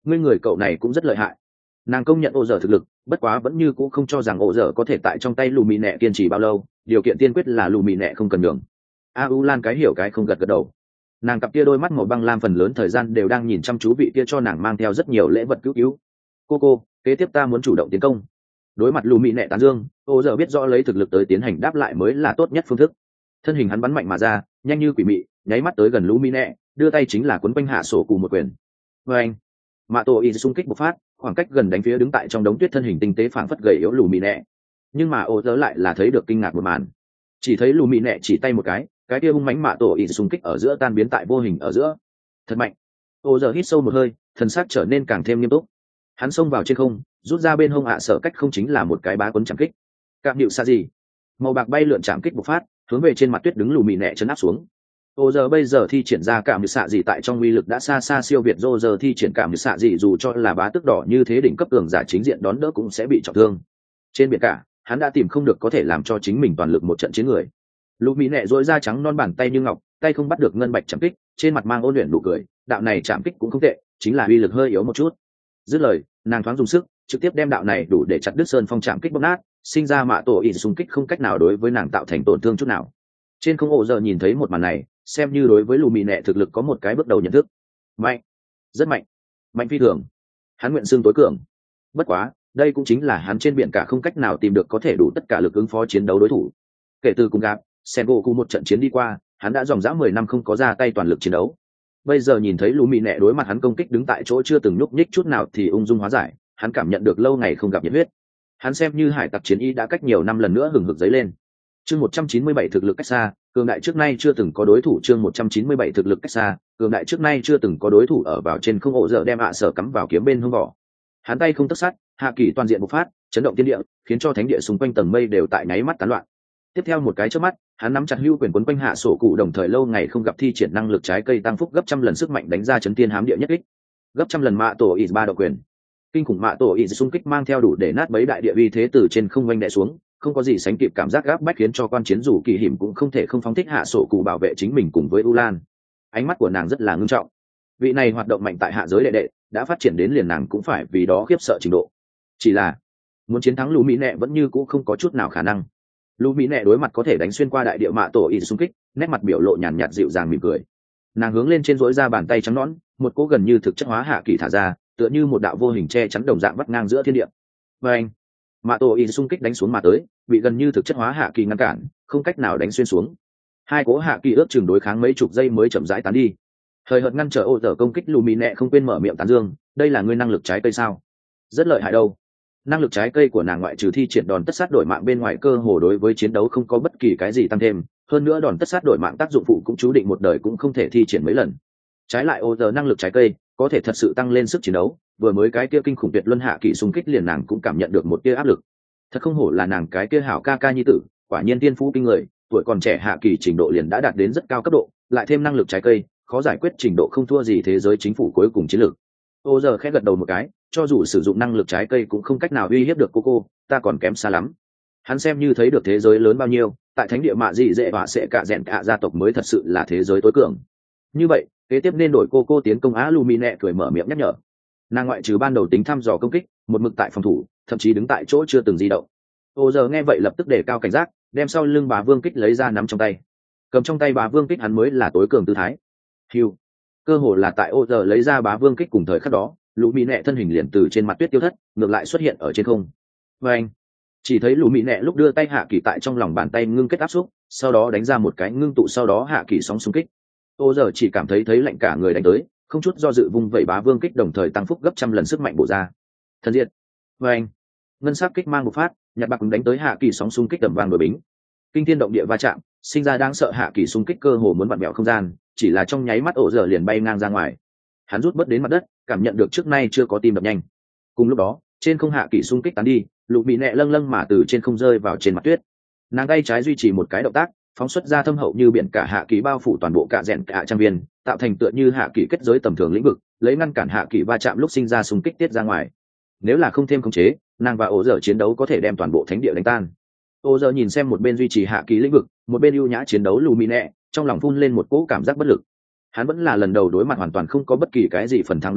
ngươi người cậu này cũng rất lợi hại. Nàng công nhận ô dở thực lực, bất quá vẫn như cũng không cho rằng ô dở có thể tại trong tay lù mì nẹ kiên trì bao lâu, điều kiện tiên quyết là lù mì nẹ không cần đường. a u lan cái hiểu cái không gật gật đầu. Nàng cặp kia đôi mắt màu băng lam phần lớn thời gian đều đang nhìn chăm chú vị kia cho nàng mang theo rất nhiều lễ vật cứu cứu. Cô cô, kế tiếp ta muốn chủ động tiến công. Đối mặt lù mì nẹ tán dương, ô dở biết rõ lấy thực lực tới tiến hành đáp lại mới là tốt nhất phương thức. Thân hình hắn bắn mạnh mà ra, nhanh như quỷ mị, nháy mắt tới gần lù mì nẹ, đưa tay chính là quấn quanh hạ sổ cụ một quyền. Và anh, mạ tổ y xung kích bộc phát, khoảng cách gần đánh phía đứng tại trong đống tuyết thân hình tinh tế phảng phất gầy yếu lù mì nẹ. Nhưng mà ô dở lại là thấy được kinh ngạc một màn. Chỉ thấy lù mì nẹ chỉ tay một cái, cái kia hung mãnh mạ tổ y xung kích ở giữa tan biến tại vô hình ở giữa. Thật mạnh. Ô dở hít sâu một hơi, thần sắc trở nên càng thêm nghiêm túc. Hắn xông vào trên không, rút ra bên hông hạ sở cách không chính là một cái bá cuốn chạm kích. Cạm điệu xa gì? Màu bạc bay lượn chạm kích bộc phát, hướng về trên mặt tuyết đứng lù mì nẹ chấn áp xuống. Ô giờ bây giờ thi triển ra cảm như xạ gì tại trong uy lực đã xa xa siêu việt rô giờ thi triển cảm như xạ gì, dù cho là bá tước đỏ như thế đỉnh cấp cường giả chính diện đón đỡ cũng sẽ bị trọng thương. Trên biển cả, hắn đã tìm không được có thể làm cho chính mình toàn lực một trận chiến người. Lũ mỹ nẹ dối ra trắng non bàn tay như ngọc, tay không bắt được ngân bạch chạm kích, trên mặt mang ôn luyện nụ cười, đạo này chạm kích cũng không tệ, chính là uy lực hơi yếu một chút. Dứt lời, nàng thoáng dùng sức, trực tiếp đem đạo này đủ để chặt đứt sơn phong chạm kích bóc nát, sinh ra mạ tổ ỉ xung kích không cách nào đối với nàng tạo thành tổn thương chút nào. Trên không ổ giờ nhìn thấy một màn này, xem như đối với lù mì nẹ thực lực có một cái bước đầu nhận thức. Mạnh, rất mạnh, mạnh phi thường. Hắn nguyện xương tối cường. Bất quá, đây cũng chính là hắn trên biển cả không cách nào tìm được có thể đủ tất cả lực ứng phó chiến đấu đối thủ. Kể từ cùng gặp Sengoku một trận chiến đi qua, hắn đã dòng dã mười năm không có ra tay toàn lực chiến đấu. Bây giờ nhìn thấy lù mì nẹ đối mặt hắn công kích đứng tại chỗ chưa từng nhúc nhích chút nào thì ung dung hóa giải, hắn cảm nhận được lâu ngày không gặp nhiệt huyết. Hắn xem như hải tặc chiến y đã cách nhiều năm lần nữa hừng hực dấy lên. Chương một trăm chín mươi bảy thực lực cách xa, cường đại trước nay chưa từng có đối thủ. Chương một trăm chín mươi bảy thực lực cách xa, cường đại trước nay chưa từng có đối thủ. Ở vào trên không ổ dở đem ạ sở cắm vào kiếm bên hông vỏ. Hắn tay không tất sát, hạ kỳ toàn diện bộc phát, chấn động thiên địa, khiến cho thánh địa xung quanh tầng mây đều tại nháy mắt tán loạn. Tiếp theo một cái chớp mắt, hắn nắm chặt hưu quyền quấn quanh hạ sổ cụ, đồng thời lâu ngày không gặp thi triển năng lực trái cây tăng phúc gấp trăm lần sức mạnh đánh ra chấn thiên hám địa nhất kích. Gấp trăm lần mạ tổ ỉ ba độ quyền. Kinh khủng mạ tổ ỉ xung kích mang theo đủ để nát bấy đại địa uy thế từ trên không vanh đè xuống, không có gì sánh kịp cảm giác gáp bách, khiến cho quan chiến dù kỳ hiểm cũng không thể không phóng thích hạ sổ cụ bảo vệ chính mình cùng với Ulan. Ánh mắt của nàng rất là ngưng trọng. Vị này hoạt động mạnh tại hạ giới đệ đệ đã phát triển đến liền nàng cũng phải vì đó khiếp sợ trình độ. Chỉ là muốn chiến thắng lũ mỹ nẹ vẫn như cũ không có chút nào khả năng. Lũ mỹ nẹ đối mặt có thể đánh xuyên qua đại địa mạ tổ ỉ xung kích, nét mặt biểu lộ nhàn nhạt dịu dàng mỉm cười. Nàng hướng lên trên dối ra bàn tay trắng nõn, một cỗ gần như thực chất hóa hạ kỳ thả ra, tựa như một đạo vô hình che chắn đồng dạng vắt ngang giữa thiên địa. Và anh, mạ tổ ỉ xung kích đánh xuống mà tới, bị gần như thực chất hóa hạ kỳ ngăn cản, không cách nào đánh xuyên xuống. Hai cỗ hạ kỳ ước chừng đối kháng mấy chục giây mới chậm rãi tán đi. Thời hợt ngăn trở ô tờ công kích, lù mỹ nẹ không quên mở miệng tán dương, đây là ngươi năng lực trái cây sao? Rất lợi hại đâu. Năng lực trái cây của nàng ngoại trừ thi triển đòn tất sát đổi mạng bên ngoài, cơ hồ đối với chiến đấu không có bất kỳ cái gì tăng thêm, hơn nữa đòn tất sát đổi mạng tác dụng phụ cũng chú định một đời cũng không thể thi triển mấy lần. Trái lại ô tờ năng lực trái cây có thể thật sự tăng lên sức chiến đấu, vừa mới cái kia kinh khủng tuyệt luân hạ kỳ xung kích liền nàng cũng cảm nhận được một tia áp lực. Thật không hổ là nàng cái kia hảo ca ca nhi tử, quả nhiên tiên phú kinh người, tuổi còn trẻ hạ kỳ trình độ liền đã đạt đến rất cao cấp độ, lại thêm năng lực trái cây, khó giải quyết trình độ không thua gì thế giới chính phủ cuối cùng chiến lược. Ô giờ khẽ gật đầu một cái, cho dù sử dụng năng lực trái cây cũng không cách nào uy hiếp được cô cô, ta còn kém xa lắm. Hắn xem như thấy được thế giới lớn bao nhiêu, tại thánh địa mạ dị dễ và sẽ cả rèn cả gia tộc mới thật sự là thế giới tối cường. Như vậy, kế tiếp nên đổi cô cô tiến công á. Lumine cười mở miệng nhắc nhở. Nàng ngoại trừ ban đầu tính thăm dò công kích, một mực tại phòng thủ, thậm chí đứng tại chỗ chưa từng di động. Ô giờ nghe vậy lập tức đề cao cảnh giác, đem sau lưng bà vương kích lấy ra nắm trong tay. Cầm trong tay bà vương kích hắn mới là tối cường tư thái. Hiu, cơ hồ là tại ô giờ lấy ra bá vương kích cùng thời khắc đó, lũ mỹ nẹ thân hình liền từ trên mặt tuyết tiêu thất, ngược lại xuất hiện ở trên không. Và anh chỉ thấy lũ mỹ nẹ lúc đưa tay hạ kỳ tại trong lòng bàn tay ngưng kết áp xúc, sau đó đánh ra một cái ngưng tụ, sau đó hạ kỳ sóng xung kích. Ô giờ chỉ cảm thấy thấy lạnh cả người đánh tới, không chút do dự vung vẩy bá vương kích, đồng thời tăng phúc gấp trăm lần sức mạnh bổ ra. Thần diệt. Và anh ngân sắc kích mang một phát, nhặt bạc đánh tới hạ kỳ sóng xung kích tầm vàng đổi bính, kinh thiên động địa va chạm, sinh ra đáng sợ hạ kỳ xung kích cơ hồ muốn vặn bẹo không gian, chỉ là trong nháy mắt ổ dở liền bay ngang ra ngoài. Hắn rút bớt đến mặt đất, cảm nhận được trước nay chưa có tim đập nhanh. Cùng lúc đó, trên không hạ kỳ xung kích tán đi, lũ bị nẹ lâng lâng mà từ trên không rơi vào trên mặt tuyết. Nàng tay trái duy trì một cái động tác, phóng xuất ra thâm hậu như biển cả hạ kỳ bao phủ toàn bộ cả rèn cả trang viên, tạo thành tựa như hạ kỳ kết giới tầm thường lĩnh vực, lấy ngăn cản hạ kỳ va chạm lúc sinh ra xung kích tiết ra ngoài. Nếu là không thêm khống chế, nàng và ổ dở chiến đấu có thể đem toàn bộ thánh địa đánh tan. Ổ dở nhìn xem một bên duy trì hạ kỳ lĩnh vực, một bên ưu nhã chiến đấu lù mì nẹ, trong lòng phun lên một cỗ cảm giác bất lực. Hắn vẫn là lần đầu đối mặt hoàn toàn không có bất kỳ cái gì phần thắng đối thủ,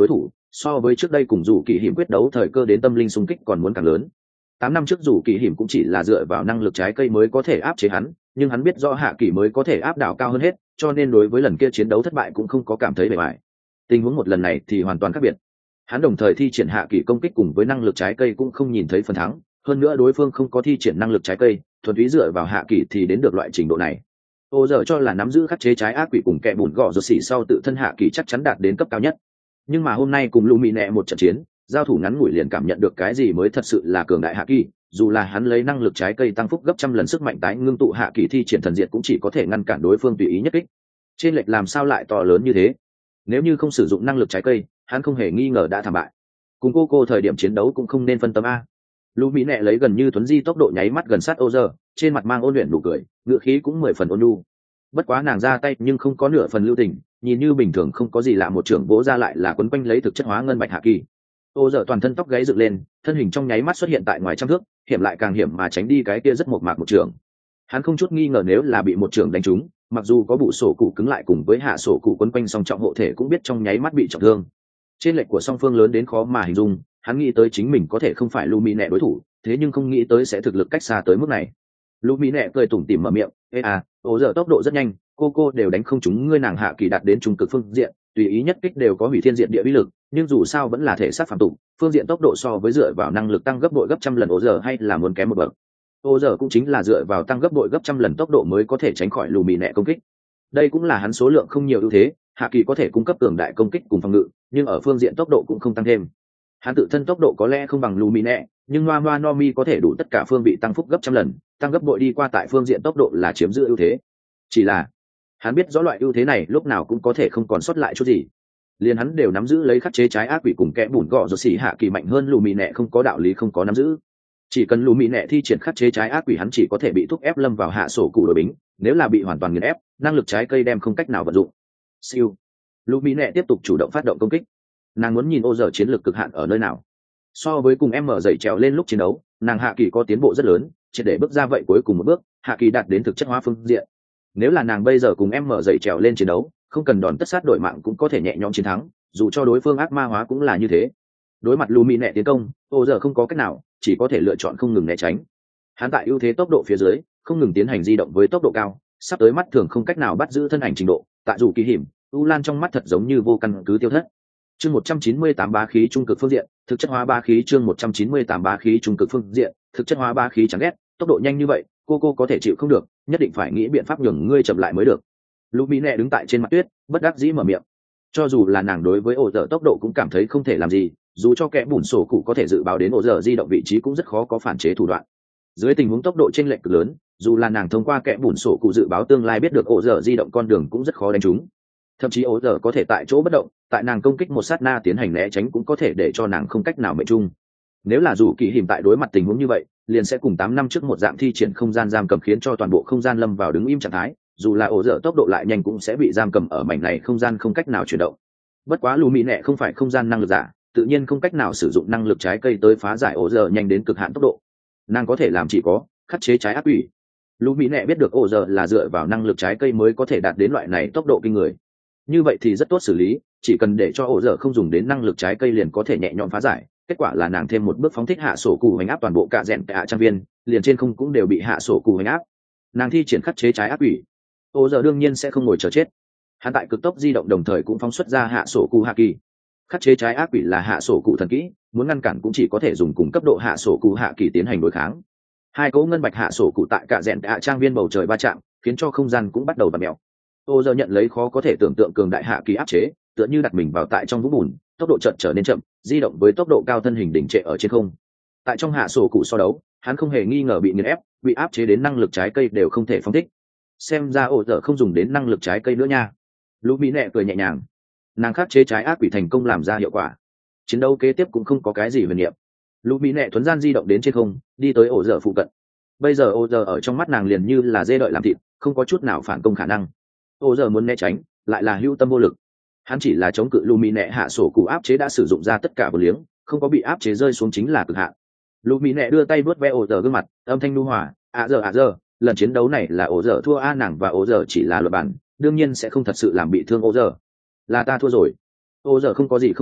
so với trước đây cùng dù kỳ hiểm quyết đấu thời cơ đến tâm linh xung kích còn muốn càng lớn. Tám năm trước dù kỳ hiểm cũng chỉ là dựa vào năng lực trái cây mới có thể áp chế hắn, nhưng hắn biết rõ hạ kỳ mới có thể áp đảo cao hơn hết, cho nên đối với lần kia chiến đấu thất bại cũng không có cảm thấy bề bại. Tình huống một lần này thì hoàn toàn khác biệt. Hắn đồng thời thi triển hạ kỳ công kích cùng với năng lực trái cây cũng không nhìn thấy phần thắng, hơn nữa đối phương không có thi triển năng lực trái cây, thuần túy dựa vào hạ kỳ thì đến được loại trình độ này. Ô giờ cho là nắm giữ khắc chế trái ác quỷ cùng kẻ bùn gọ rột xỉ sau tự thân hạ kỳ chắc chắn đạt đến cấp cao nhất. Nhưng mà hôm nay cùng Lũ Mị Nẹ một trận chiến, giao thủ ngắn ngủi liền cảm nhận được cái gì mới thật sự là cường đại hạ kỳ, dù là hắn lấy năng lực trái cây tăng phúc gấp trăm lần sức mạnh tái ngưng tụ hạ kỳ thi triển thần diệt cũng chỉ có thể ngăn cản đối phương tùy ý nhất kích. Trên lệch làm sao lại to lớn như thế? Nếu như không sử dụng năng lực trái cây, hắn không hề nghi ngờ đã thảm bại. Cùng cô cô thời điểm chiến đấu cũng không nên phân tâm a. Lũ Mỹ Nẹ lấy gần như thuấn di tốc độ nháy mắt gần sát Ô Giờ, trên mặt mang ôn luyện nụ cười, ngựa khí cũng mười phần ôn nhu. Bất quá nàng ra tay nhưng không có nửa phần lưu tình, nhìn như bình thường không có gì lạ một trưởng vỗ ra lại là quấn quanh lấy thực chất hóa ngân bạch hạ kỳ. Ô Giờ toàn thân tóc gáy dựng lên, thân hình trong nháy mắt xuất hiện tại ngoài trăm thước, hiểm lại càng hiểm mà tránh đi cái kia rất mộc mạc một trưởng. Hắn không chút nghi ngờ nếu là bị một trưởng đánh trúng, mặc dù có bụ sổ cụ cứng lại cùng với hạ sổ cụ quấn quanh song trọng hộ thể cũng biết trong nháy mắt bị trọng thương. Trên lệch của song phương lớn đến khó mà hình dung, hắn nghĩ tới chính mình có thể không phải Lũ Mỹ Nẹ đối thủ, thế nhưng không nghĩ tới sẽ thực lực cách xa tới mức này. Lũ Mỹ Nẹ cười tủm tỉm mở miệng, ê à, Ô Giờ tốc độ rất nhanh, cô cô đều đánh không trúng ngươi, nàng hạ kỳ đạt đến trung cực phương diện, tùy ý nhất kích đều có hủy thiên diện địa uy lực, nhưng dù sao vẫn là thể xác phàm tục, phương diện tốc độ so với dựa vào năng lực tăng gấp bội gấp trăm lần Ô Giờ hay là muốn kém một bậc. Ô Giờ cũng chính là dựa vào tăng gấp bội gấp trăm lần tốc độ mới có thể tránh khỏi Lũ Mỹ Nẹ công kích. Đây cũng là hắn số lượng không nhiều ưu thế, hạ kỳ có thể cung cấp cường đại công kích cùng phòng ngự, nhưng ở phương diện tốc độ cũng không tăng thêm. Hắn tự thân tốc độ có lẽ không bằng Lũ Mỹ Nẹ, nhưng Noa Noa no Mi có thể đủ tất cả phương vị tăng phúc gấp trăm lần, tăng gấp bội đi qua tại phương diện tốc độ là chiếm giữ ưu thế. Chỉ là hắn biết rõ loại ưu thế này lúc nào cũng có thể không còn sót lại chút gì. Liền hắn đều nắm giữ lấy khắc chế trái ác quỷ cùng kẽ bùn gọ rột xỉ hạ kỳ mạnh hơn Lũ Mỹ Nẹ không có đạo lý không có nắm giữ. Chỉ cần Lũ Mỹ Nẹ thi triển khắc chế trái ác quỷ hắn chỉ có thể bị thúc ép lâm vào hạ sổ cụ đội bính, nếu là bị hoàn toàn nghiền ép, năng lực trái cây đem không cách nào vận dụng. Siêu. Lũ Mỹ Nẹ tiếp tục chủ động phát động công kích. Nàng muốn nhìn Ô Giờ chiến lược cực hạn ở nơi nào. So với cùng em mở dậy trèo lên lúc chiến đấu, nàng hạ kỳ có tiến bộ rất lớn, chỉ để bước ra vậy cuối cùng một bước, hạ kỳ đạt đến thực chất hóa phương diện. Nếu là nàng bây giờ cùng em mở dậy trèo lên chiến đấu, không cần đòn tất sát đổi mạng cũng có thể nhẹ nhõm chiến thắng, dù cho đối phương ác ma hóa cũng là như thế. Đối mặt Lũ Mỹ Nẹ tiến công, Ô Giờ không có cách nào, chỉ có thể lựa chọn không ngừng né tránh. Hắn tại ưu thế tốc độ phía dưới, không ngừng tiến hành di động với tốc độ cao, sắp tới mắt thường không cách nào bắt giữ thân ảnh trình độ, tại dù kỳ hiểm, U Lan trong mắt thật giống như vô căn cứ tiêu thất. Chương một trăm chín mươi tám bá khí trung cực phương diện, thực chất hóa bá khí chương một trăm chín mươi tám bá khí trung cực phương diện, thực chất hóa bá khí chẳng ghét, tốc độ nhanh như vậy, cô cô có thể chịu không được, nhất định phải nghĩ biện pháp nhường ngươi chậm lại mới được. Lũ Mỹ Nẹ đứng tại trên mặt tuyết, bất đắc dĩ mở miệng. Cho dù là nàng đối với Ô Giờ tốc độ cũng cảm thấy không thể làm gì, dù cho kẻ bùn sổ cụ có thể dự báo đến Ô Giờ di động vị trí cũng rất khó có phản chế thủ đoạn. Dưới tình huống tốc độ chênh lệch cực lớn, dù là nàng thông qua kẻ bùn sổ cụ dự báo tương lai biết được Ô Giờ di động con đường cũng rất khó đánh trúng. Thậm chí Ô Giờ có thể tại chỗ bất động, tại nàng công kích một sát na tiến hành né tránh cũng có thể để cho nàng không cách nào mệnh trung. Nếu là dù kỳ hiểm tại đối mặt tình huống như vậy, liền sẽ cùng tám năm trước một dạng thi triển không gian giam cầm khiến cho toàn bộ không gian lâm vào đứng im trạng thái, dù là Ô Giờ tốc độ lại nhanh cũng sẽ bị giam cầm ở mảnh này không gian không cách nào chuyển động. Bất quá Lũ Mỹ Nẹ không phải không gian năng lực giả, tự nhiên không cách nào sử dụng năng lực trái cây tới phá giải Ô Giờ nhanh đến cực hạn tốc độ. Nàng có thể làm chỉ có khắc chế trái ác quỷ. Lũ Mỹ Nẹ biết được Ô Giờ là dựa vào năng lực trái cây mới có thể đạt đến loại này tốc độ kinh người. Như vậy thì rất tốt xử lý, chỉ cần để cho Ô Giờ không dùng đến năng lực trái cây liền có thể nhẹ nhõm phá giải. Kết quả là nàng thêm một bước phóng thích hạ sổ cụ hành áp toàn bộ cả rèn cả trang viên, liền trên không cũng đều bị hạ sổ cụ hành áp. Nàng thi triển khắc chế trái ác quỷ. Ô Giờ đương nhiên sẽ không ngồi chờ chết. Hắn tại cực tốc di động đồng thời cũng phóng xuất ra hạ sổ cụ hạ kỳ. Khắc chế trái ác quỷ là hạ sổ cụ thần kỹ, muốn ngăn cản cũng chỉ có thể dùng cùng cấp độ hạ sổ cụ hạ kỳ tiến hành đối kháng. Hai cỗ ngân bạch hạ sổ cụ tại cả rèn cả trang viên bầu trời va chạm, khiến cho không gian cũng bắt đầu bật mèo. Ô Giờ nhận lấy khó có thể tưởng tượng cường đại hạ kỳ áp chế, tựa như đặt mình vào tại trong vũng bùn, tốc độ chợt trở nên chậm, di động với tốc độ cao thân hình đỉnh trệ ở trên không. Tại trong hạ sổ cụ so đấu, hắn không hề nghi ngờ bị nghiền ép, bị áp chế đến năng lực trái cây đều không thể phóng thích. Xem ra Ô Giờ không dùng đến năng lực trái cây nữa nha. Lũ Mỹ Nẹ cười nhẹ nhàng, nàng khắc chế trái ác quỷ thành công làm ra hiệu quả. Chiến đấu kế tiếp cũng không có cái gì huyền niệm. Lũ Mỹ Nẹ thuấn gian di động đến trên không, đi tới Ô Giờ phụ cận. Bây giờ Ô Giờ ở trong mắt nàng liền như là dê đợi làm thịt, không có chút nào phản công khả năng. Ô Giờ muốn né tránh, lại là hữu tâm vô lực. Hắn chỉ là chống cự Lũ Mỹ Nẹ hạ sổ cụ áp chế đã sử dụng ra tất cả vô liếng, không có bị áp chế rơi xuống chính là cực hạn. Lũ Mỹ Nẹ đưa tay vuốt ve Ô Giờ gương mặt, âm thanh nhu hòa, "À giờ à giờ, lần chiến đấu này là Ô Giờ thua a, nàng và Ô Giờ chỉ là luật bản, đương nhiên sẽ không thật sự làm bị thương Ô Giờ. Là ta thua rồi." Ô Giờ không có gì không phục,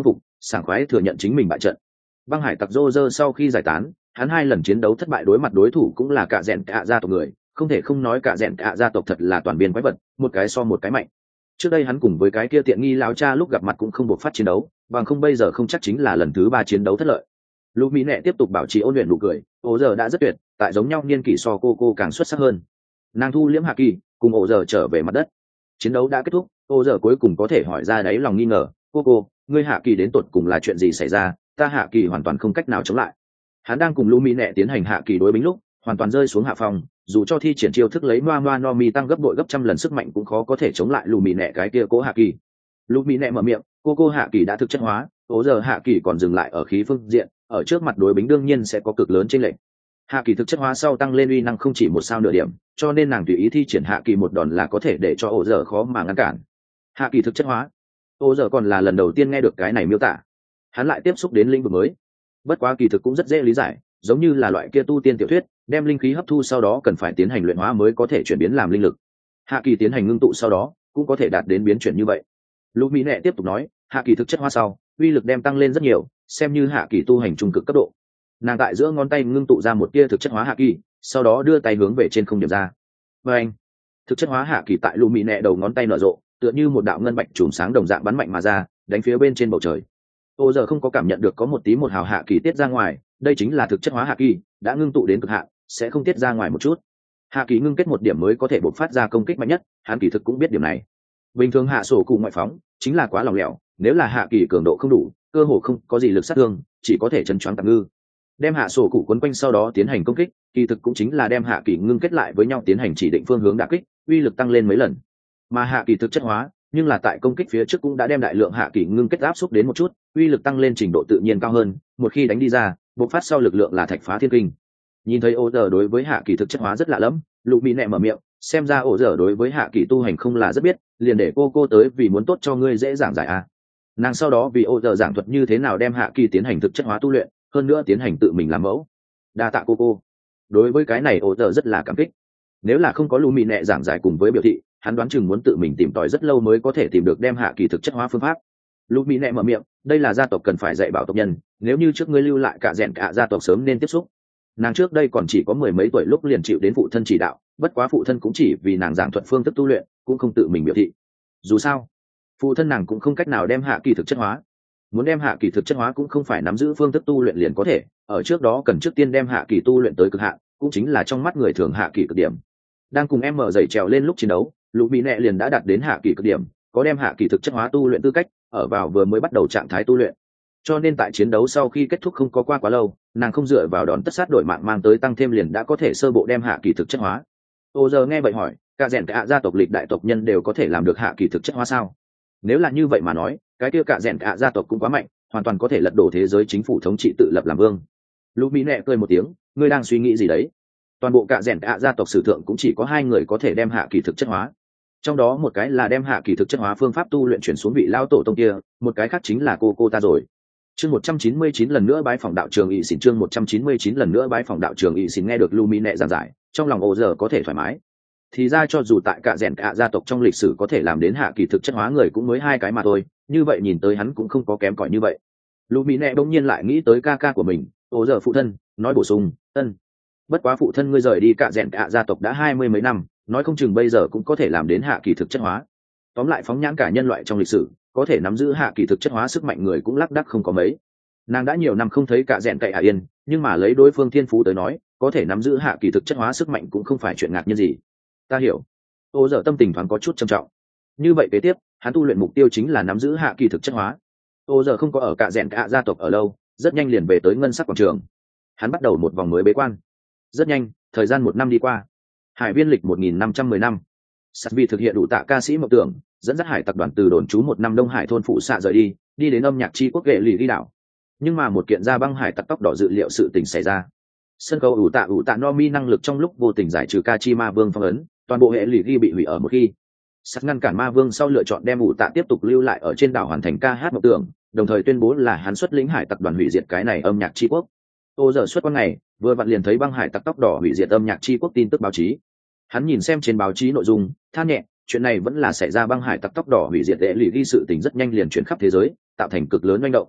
sảng khoái thừa nhận chính mình bại trận. Băng hải tặc rô rơ sau khi giải tán, hắn hai lần chiến đấu thất bại đối mặt đối thủ cũng là cả rèn cả gia tộc người, không thể không nói cả rèn cả gia tộc thật là toàn biên quái vật, một cái so một cái mạnh. Trước đây hắn cùng với cái kia tiện nghi lão cha lúc gặp mặt cũng không buộc phát chiến đấu, bằng không bây giờ không chắc chính là lần thứ ba chiến đấu thất lợi. Lũ mỹ nệ tiếp tục bảo trì ôn luyện nụ cười, ổ giờ đã rất tuyệt, tại giống nhau niên kỷ so cô cô càng xuất sắc hơn. Nàng thu liễm hạ kỳ, cùng ổ giờ trở về mặt đất. Chiến đấu đã kết thúc, ổ giờ cuối cùng có thể hỏi ra đáy lòng nghi ngờ, cô cô, ngươi hạ kỳ đến tột cùng là chuyện gì xảy ra? Ta hạ kỳ hoàn toàn không cách nào chống lại. Hắn đang cùng lũ mỹ nệ tiến hành hạ kỳ đối bính lúc, hoàn toàn rơi xuống hạ phòng, dù cho thi triển chiêu thức lấy noa noa no mi tăng gấp bội gấp trăm lần sức mạnh cũng khó có thể chống lại lũ mỹ nệ cái kia cố hạ kỳ. Lũ mỹ nệ mở miệng, cô cô hạ kỳ đã thực chất hóa, ổ giờ hạ kỳ còn dừng lại ở khí phương diện, ở trước mặt đối bính đương nhiên sẽ có cực lớn chênh lệch. Hạ kỳ thực chất hóa sau tăng lên uy năng không chỉ một sao nửa điểm, cho nên nàng tùy ý thi triển hạ kỳ một đòn là có thể để cho ổ giờ khó mà ngăn cản. Hạ kỳ thực chất hóa, ổ giờ còn là lần đầu tiên nghe được cái này miêu tả. Hắn lại tiếp xúc đến lĩnh vực mới, bất quá kỳ thực cũng rất dễ lý giải, giống như là loại kia tu tiên tiểu thuyết, đem linh khí hấp thu sau đó cần phải tiến hành luyện hóa mới có thể chuyển biến làm linh lực. Hạ kỳ tiến hành ngưng tụ sau đó cũng có thể đạt đến biến chuyển như vậy. Lục mỹ nệ tiếp tục nói, hạ kỳ thực chất hóa sau uy lực đem tăng lên rất nhiều, xem như hạ kỳ tu hành trung cực cấp độ. Nàng tại giữa ngón tay ngưng tụ ra một tia thực chất hóa hạ kỳ, sau đó đưa tay hướng về trên không điểm ra. Và anh, thực chất hóa hạ kỳ tại lũ mỹ nệ đầu ngón tay nở rộ, tựa như một đạo ngân bạch chùm sáng đồng dạng bắn mạnh mà ra, đánh phía bên trên bầu trời. Ô giờ không có cảm nhận được có một tí một hào hạ kỳ tiết ra ngoài, đây chính là thực chất hóa hạ kỳ, đã ngưng tụ đến cực hạn, sẽ không tiết ra ngoài một chút. Hạ kỳ ngưng kết một điểm mới có thể bộc phát ra công kích mạnh nhất, hắn kỳ thực cũng biết điểm này. Bình thường hạ sổ cụ ngoại phóng chính là quá lỏng lẻo, nếu là hạ kỳ cường độ không đủ, cơ hồ không có gì lực sát thương, chỉ có thể chấn choáng tạm ngư. Đem hạ sổ cụ quấn quanh sau đó tiến hành công kích, kỳ thực cũng chính là đem hạ kỳ ngưng kết lại với nhau tiến hành chỉ định phương hướng đả kích, uy lực tăng lên mấy lần. Mà hạ kỳ thực chất hóa, nhưng là tại công kích phía trước cũng đã đem đại lượng hạ kỳ ngưng kết áp xúc đến một chút, uy lực tăng lên trình độ tự nhiên cao hơn, một khi đánh đi ra, bộc phát sau lực lượng là thạch phá thiên kinh. Nhìn thấy ô giờ đối với hạ kỳ thực chất hóa rất lạ lẫm, lục mỹ nẹ mở miệng, xem ra ô giờ đối với hạ kỳ tu hành không là rất biết, liền để cô cô tới vì muốn tốt cho ngươi dễ giảng giải à. Nàng sau đó vì ô giờ giảng thuật như thế nào đem hạ kỳ tiến hành thực chất hóa tu luyện, hơn nữa tiến hành tự mình làm mẫu. Đa tạ cô cô. Đối với cái này ô giờ rất là cảm kích. Nếu là không có lục mỹ nẹ giảng giải cùng với biểu thị, hắn đoán chừng muốn tự mình tìm tòi rất lâu mới có thể tìm được đem hạ kỳ thực chất hóa phương pháp. Lục mỹ nẹ mở miệng, đây là gia tộc cần phải dạy bảo tộc nhân, nếu như trước ngươi lưu lại cả rèn cả gia tộc sớm nên tiếp xúc. Nàng trước đây còn chỉ có mười mấy tuổi lúc liền chịu đến phụ thân chỉ đạo, bất quá phụ thân cũng chỉ vì nàng giảng thuật phương thức tu luyện, cũng không tự mình biểu thị. Dù sao, phụ thân nàng cũng không cách nào đem hạ kỳ thực chất hóa. Muốn đem hạ kỳ thực chất hóa cũng không phải nắm giữ phương thức tu luyện liền có thể, ở trước đó cần trước tiên đem hạ kỳ tu luyện tới cực hạn, cũng chính là trong mắt người thường hạ kỳ cực điểm. Đang cùng em mở dậy trèo lên lúc chiến đấu, lục mỹ nẹ liền đã đạt đến hạ kỳ cực điểm, có đem hạ kỳ thực chất hóa tu luyện tư cách, ở vào vừa mới bắt đầu trạng thái tu luyện. Cho nên tại chiến đấu sau khi kết thúc không có qua quá lâu, nàng không dựa vào đòn tất sát đổi mạng mang tới tăng thêm liền đã có thể sơ bộ đem hạ kỳ thực chất hóa. Ô giờ nghe vậy hỏi, cả rèn cả gia tộc lịch đại tộc nhân đều có thể làm được hạ kỳ thực chất hóa sao? Nếu là như vậy mà nói, cái kia cả rèn cả gia tộc cũng quá mạnh, hoàn toàn có thể lật đổ thế giới chính phủ thống trị tự lập làm vương. Lục mỹ nẹ cười một tiếng, ngươi đang suy nghĩ gì đấy? Toàn bộ cả rèn cả gia tộc sử thượng cũng chỉ có hai người có thể đem hạ kỳ thực chất hóa, trong đó một cái là đem hạ kỳ thực chất hóa phương pháp tu luyện chuyển xuống vị lao tổ tông kia, một cái khác chính là cô cô ta rồi. Chương một trăm chín mươi chín lần nữa bái phỏng đạo trường ỵ xỉn chương một trăm chín mươi chín lần nữa bái phỏng đạo trường ỵ xỉn nghe được Lumi nệ giảng giải, trong lòng ô giờ có thể thoải mái. Thì ra cho dù tại cả rèn cả gia tộc trong lịch sử có thể làm đến hạ kỳ thực chất hóa người cũng mới hai cái mà thôi, như vậy nhìn tới hắn cũng không có kém cỏi như vậy. Lumi nệ đột nhiên lại nghĩ tới ca ca của mình, ô giờ phụ thân, nói bổ sung, ân. Bất quá phụ thân ngươi rời đi cả rèn cả gia tộc đã hai mươi mấy năm, nói không chừng bây giờ cũng có thể làm đến hạ kỳ thực chất hóa. Tóm lại phóng nhãn cả nhân loại trong lịch sử, có thể nắm giữ hạ kỳ thực chất hóa sức mạnh người cũng lác đác không có mấy. Nàng đã nhiều năm không thấy cả rèn cậy hạ yên, nhưng mà lấy đối phương thiên phú tới nói, có thể nắm giữ hạ kỳ thực chất hóa sức mạnh cũng không phải chuyện ngạc nhiên gì. Ta hiểu. Ô giờ tâm tình thoáng có chút trầm trọng. Như vậy kế tiếp, hắn tu luyện mục tiêu chính là nắm giữ hạ kỳ thực chất hóa. Ô giờ không có ở cả rèn cả gia tộc ở lâu, rất nhanh liền về tới ngân sắc quảng trường. Hắn bắt đầu một vòng mới bế quan. Rất nhanh, thời gian một năm đi qua. Hải viên lịch một nghìn năm trăm mười năm, sắt vì thực hiện đủ tạ ca sĩ mộng tưởng, dẫn dắt hải tặc đoàn từ đồn trú một năm Đông Hải thôn phụ xạ rời đi, đi đến âm nhạc chi quốc ghệ lì ghi đảo. Nhưng mà một kiện ra băng hải tặc tóc đỏ dự liệu sự tình xảy ra. Sân khấu ủ tạ ủ tạ no mi năng lực trong lúc vô tình giải trừ ca chi ma vương phong ấn, toàn bộ hệ lì ghi bị hủy ở một khi. Sắt ngăn cản ma vương sau lựa chọn đem ủ tạ tiếp tục lưu lại ở trên đảo hoàn thành ca hát mộng tưởng, đồng thời tuyên bố là hắn xuất lĩnh hải tặc đoàn hủy diệt cái này âm nhạc chi quốc. Ô giờ xuất quan ngày, vừa vặn liền thấy băng hải tặc tóc đỏ hủy diệt âm nhạc chi quốc tin tức báo chí. Hắn nhìn xem trên báo chí nội dung, than nhẹ, chuyện này vẫn là xảy ra băng hải tặc tóc đỏ hủy diệt đệ lì ghi sự tình rất nhanh liền chuyển khắp thế giới, tạo thành cực lớn manh động.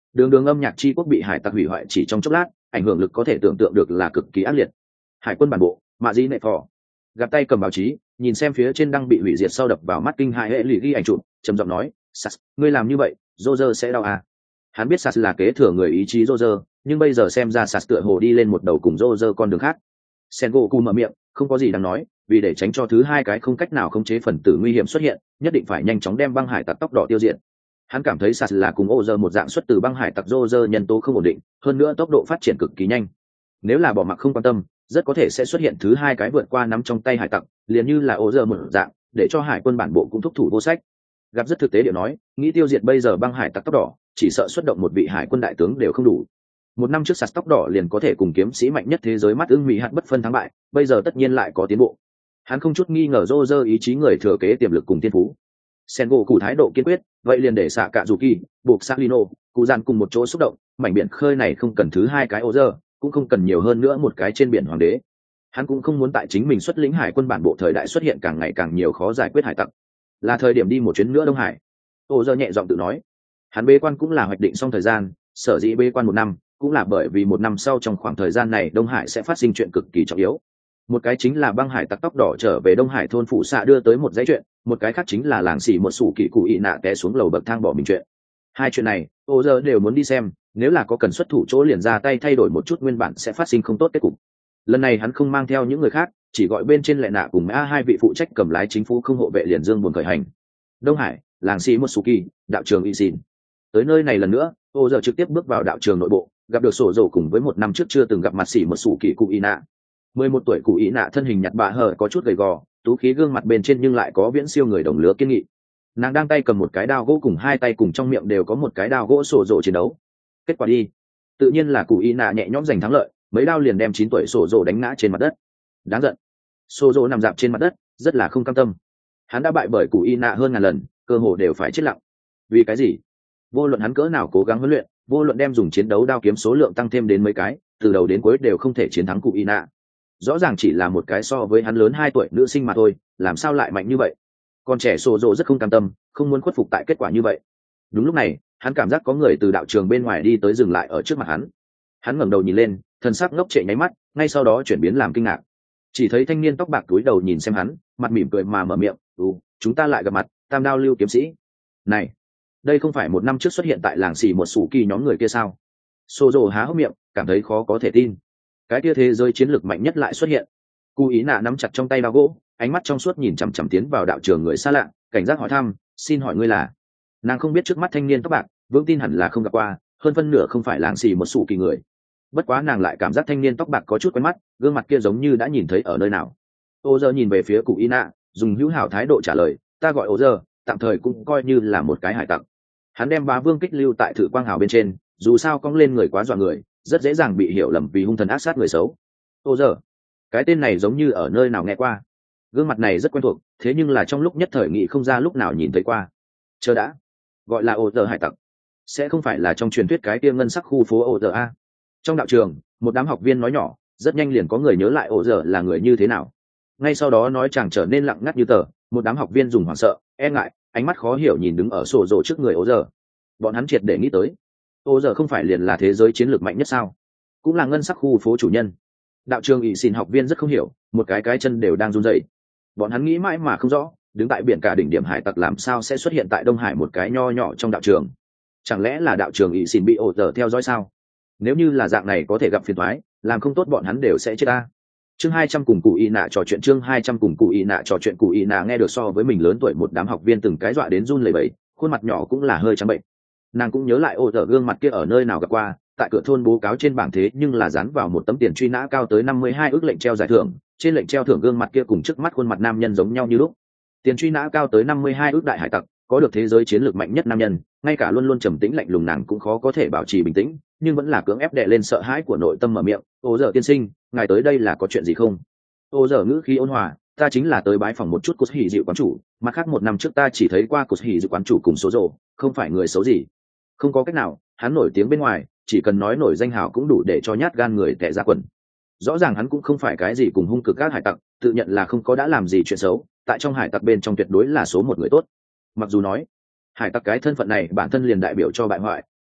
đường đường âm nhạc tri quốc bị hải tặc hủy hoại chỉ trong chốc lát, ảnh hưởng lực có thể tưởng tượng được là cực kỳ ác liệt. Hải quân bản bộ, mạ di nệ phò gặp tay cầm báo chí, nhìn xem phía trên đang bị hủy diệt sau đập vào mắt kinh hãi hệ lụy ghi ảnh chụp, trầm giọng nói, Sas, ngươi làm như vậy Roger sẽ đau à. Hắn biết Sas là kế thừa người ý chí Roger, nhưng bây giờ xem ra Sas tựa hồ đi lên một đầu cùng Roger con đường khác. Sengoku mở miệng, không có gì đáng nói, vì để tránh cho thứ hai cái không cách nào khống chế phần tử nguy hiểm xuất hiện, nhất định phải nhanh chóng đem băng hải tặc tóc đỏ tiêu diệt. Hắn cảm thấy Sas là cùng Roger một dạng xuất từ băng hải tặc Roger nhân tố không ổn định, hơn nữa tốc độ phát triển cực kỳ nhanh. Nếu là bỏ mặc không quan tâm, rất có thể sẽ xuất hiện thứ hai cái vượt qua nắm trong tay hải tặc, liền như là Roger một dạng, để cho hải quân bản bộ cũng thúc thủ vô sách. Gặp rất thực tế điệu nói, nghĩ tiêu diệt bây giờ băng hải tặc tóc đỏ, chỉ sợ xuất động một vị hải quân đại tướng đều không đủ. Một năm trước Sas tóc đỏ liền có thể cùng kiếm sĩ mạnh nhất thế giới mắt ưng mỹ hạt bất phân thắng bại, bây giờ tất nhiên lại có tiến bộ. Hắn không chút nghi ngờ Roger ý chí người thừa kế tiềm lực cùng tiên phú. Sengoku thái độ kiên quyết, vậy liền để xạ cạ dù kỳ, buộc Salino, cụ dàn cùng một chỗ xúc động, mảnh biển khơi này không cần thứ hai cái Roger, cũng không cần nhiều hơn nữa một cái trên biển hoàng đế. Hắn cũng không muốn tại chính mình xuất lĩnh hải quân bản bộ thời đại xuất hiện càng ngày càng nhiều khó giải quyết hải tặc. Là thời điểm đi một chuyến nữa Đông Hải. Roger nhẹ giọng tự nói. Hắn bế quan cũng là hoạch định xong thời gian, sở dĩ bế quan một năm, cũng là bởi vì một năm sau trong khoảng thời gian này Đông Hải sẽ phát sinh chuyện cực kỳ trọng yếu. Một cái chính là băng hải tặc tóc đỏ trở về Đông Hải thôn phụ xạ đưa tới một dãy chuyện, một cái khác chính là làng xỉ một sủ kỳ cụ ị nạ té xuống lầu bậc thang bỏ mình chuyện. Hai chuyện này, ô giờ đều muốn đi xem, nếu là có cần xuất thủ chỗ liền ra tay thay đổi một chút nguyên bản sẽ phát sinh không tốt kết cục. Lần này hắn không mang theo những người khác, chỉ gọi bên trên lệ nạ cùng a hai vị phụ trách cầm lái chính phủ không hộ vệ liền dương buồn khởi hành. Đông Hải, làng xỉ một sủ kỳ, đạo trường y xin. Tới nơi này lần nữa, ô giờ trực tiếp bước vào đạo trường nội bộ, gặp được sổ dầu cùng với một năm trước chưa từng gặp mặt xỉ một sủ kỳ cụ ị nạ. Mười một tuổi cụ ị nạ thân hình nhặt bạ hở có chút gầy gò, tú khí gương mặt bên trên nhưng lại có viễn siêu người đồng lứa kiên nghị. Nàng đang tay cầm một cái đao gỗ cùng hai tay cùng trong miệng đều có một cái đao gỗ sổ dầu chiến đấu. Kết quả đi, tự nhiên là cụ ị nạ nhẹ nhõm giành thắng lợi, mấy đao liền đem chín tuổi sổ dầu đánh ngã trên mặt đất. Đáng giận, sổ dầu nằm dạp trên mặt đất, rất là không cam tâm. Hắn đã bại bởi cụ ị nạ hơn ngàn lần, cơ hồ đều phải chết lặng. Vì cái gì? Vô luận hắn cỡ nào cố gắng huấn luyện, vô luận đem dùng chiến đấu đao kiếm số lượng tăng thêm đến mấy cái, từ đầu đến cuối đều không thể chiến thắng cụ ị nạ. Rõ ràng chỉ là một cái so với hắn lớn hai tuổi nữ sinh mà thôi, làm sao lại mạnh như vậy? Con trẻ sổ dồ rất không cam tâm, không muốn khuất phục tại kết quả như vậy. Đúng lúc này, hắn cảm giác có người từ đạo trường bên ngoài đi tới dừng lại ở trước mặt hắn. Hắn ngẩng đầu nhìn lên, thần sắc ngốc trệ nháy mắt, ngay sau đó chuyển biến làm kinh ngạc. Chỉ thấy thanh niên tóc bạc túi đầu nhìn xem hắn, mặt mỉm cười mà mở miệng, "Ừ, chúng ta lại gặp mặt, Tam Đao Lưu kiếm sĩ." Này, đây không phải một năm trước xuất hiện tại làng xì một sủ kỳ nhóm người kia sao? Sô dồ há hốc miệng, cảm thấy khó có thể tin. Cái kia thế giới chiến lược mạnh nhất lại xuất hiện. Cụ ý nạ nắm chặt trong tay đao gỗ, ánh mắt trong suốt nhìn chằm chằm tiến vào đạo trường người xa lạ, cảnh giác hỏi thăm, "Xin hỏi ngươi là?" Nàng không biết trước mắt thanh niên tóc bạc, vững tin hẳn là không gặp qua, hơn phân nửa không phải làng xì một sủ kỳ người. Bất quá nàng lại cảm giác thanh niên tóc bạc có chút quen mắt, gương mặt kia giống như đã nhìn thấy ở nơi nào. Ô giờ nhìn về phía cụ ý nạ, dùng hữu hảo thái độ trả lời, "Ta gọi Ô giờ, tạm thời cũng coi như là một cái hải tặc." Hắn đem bá vương kích lưu tại thử quang hào bên trên, dù sao cong lên người quá dọa người, rất dễ dàng bị hiểu lầm vì hung thần ác sát người xấu. Ô giờ, cái tên này giống như ở nơi nào nghe qua, gương mặt này rất quen thuộc, thế nhưng là trong lúc nhất thời nghĩ không ra lúc nào nhìn thấy qua. Chờ đã, gọi là ô giờ hải tặc, sẽ không phải là trong truyền thuyết cái kia ngân sắc khu phố ô giờ a? Trong đạo trường, một đám học viên nói nhỏ, rất nhanh liền có người nhớ lại ô giờ là người như thế nào. Ngay sau đó nói chàng trở nên lặng ngắt như tờ, một đám học viên dùng hoảng sợ, e ngại, ánh mắt khó hiểu nhìn đứng ở sổ rổ trước người ô giờ. Bọn hắn triệt để nghĩ tới, ô giờ không phải liền là thế giới chiến lược mạnh nhất sao, cũng là ngân sắc khu phố chủ nhân. Đạo trường ỷ xin học viên rất không hiểu, một cái cái chân đều đang run rẩy. Bọn hắn nghĩ mãi mà không rõ, đứng tại biển cả đỉnh điểm hải tặc làm sao sẽ xuất hiện tại Đông Hải một cái nho nhỏ trong đạo trường. Chẳng lẽ là đạo trường ỷ xin bị ô giờ theo dõi sao? Nếu như là dạng này có thể gặp phiền toái, làm không tốt bọn hắn đều sẽ chết ta. Chương hai trăm cùng cụ y nạ trò chuyện chương hai trăm cùng cụ y nạ trò chuyện cụ y nạ nghe được so với mình lớn tuổi một đám học viên từng cái dọa đến run lẩy bẩy, khuôn mặt nhỏ cũng là hơi trắng bệnh. Nàng cũng nhớ lại ô giờ gương mặt kia ở nơi nào gặp qua, tại cửa thôn bố cáo trên bảng thế nhưng là dán vào một tấm tiền truy nã cao tới năm mươi hai ước lệnh treo giải thưởng, trên lệnh treo thưởng gương mặt kia cùng trước mắt khuôn mặt nam nhân giống nhau như lúc. Tiền truy nã cao tới năm mươi hai ước đại hải tặc, có được thế giới chiến lược mạnh nhất nam nhân, ngay cả luôn luôn trầm tĩnh lạnh lùng nàng cũng khó có thể bảo trì bình tĩnh, nhưng vẫn là cưỡng ép đè lên sợ hãi của nội tâm mở miệng, "Ô giờ tiên sinh, ngài tới đây là có chuyện gì không?" Ô giờ ngữ khí ôn hòa, "Ta chính là tới bái phòng một chút cột hỉ dịu quán chủ, mặt khác một năm trước ta chỉ thấy qua cột hỉ dịu quán chủ cùng số rồ, không phải người xấu gì." Không có cách nào, hắn nổi tiếng bên ngoài, chỉ cần nói nổi danh hào cũng đủ để cho nhát gan người tẻ ra quần. Rõ ràng hắn cũng không phải cái gì cùng hung cực các hải tặc, tự nhận là không có đã làm gì chuyện xấu, tại trong hải tặc bên trong tuyệt đối là số một người tốt. Mặc dù nói hải tặc cái thân phận này bản thân liền đại biểu cho bại hoại,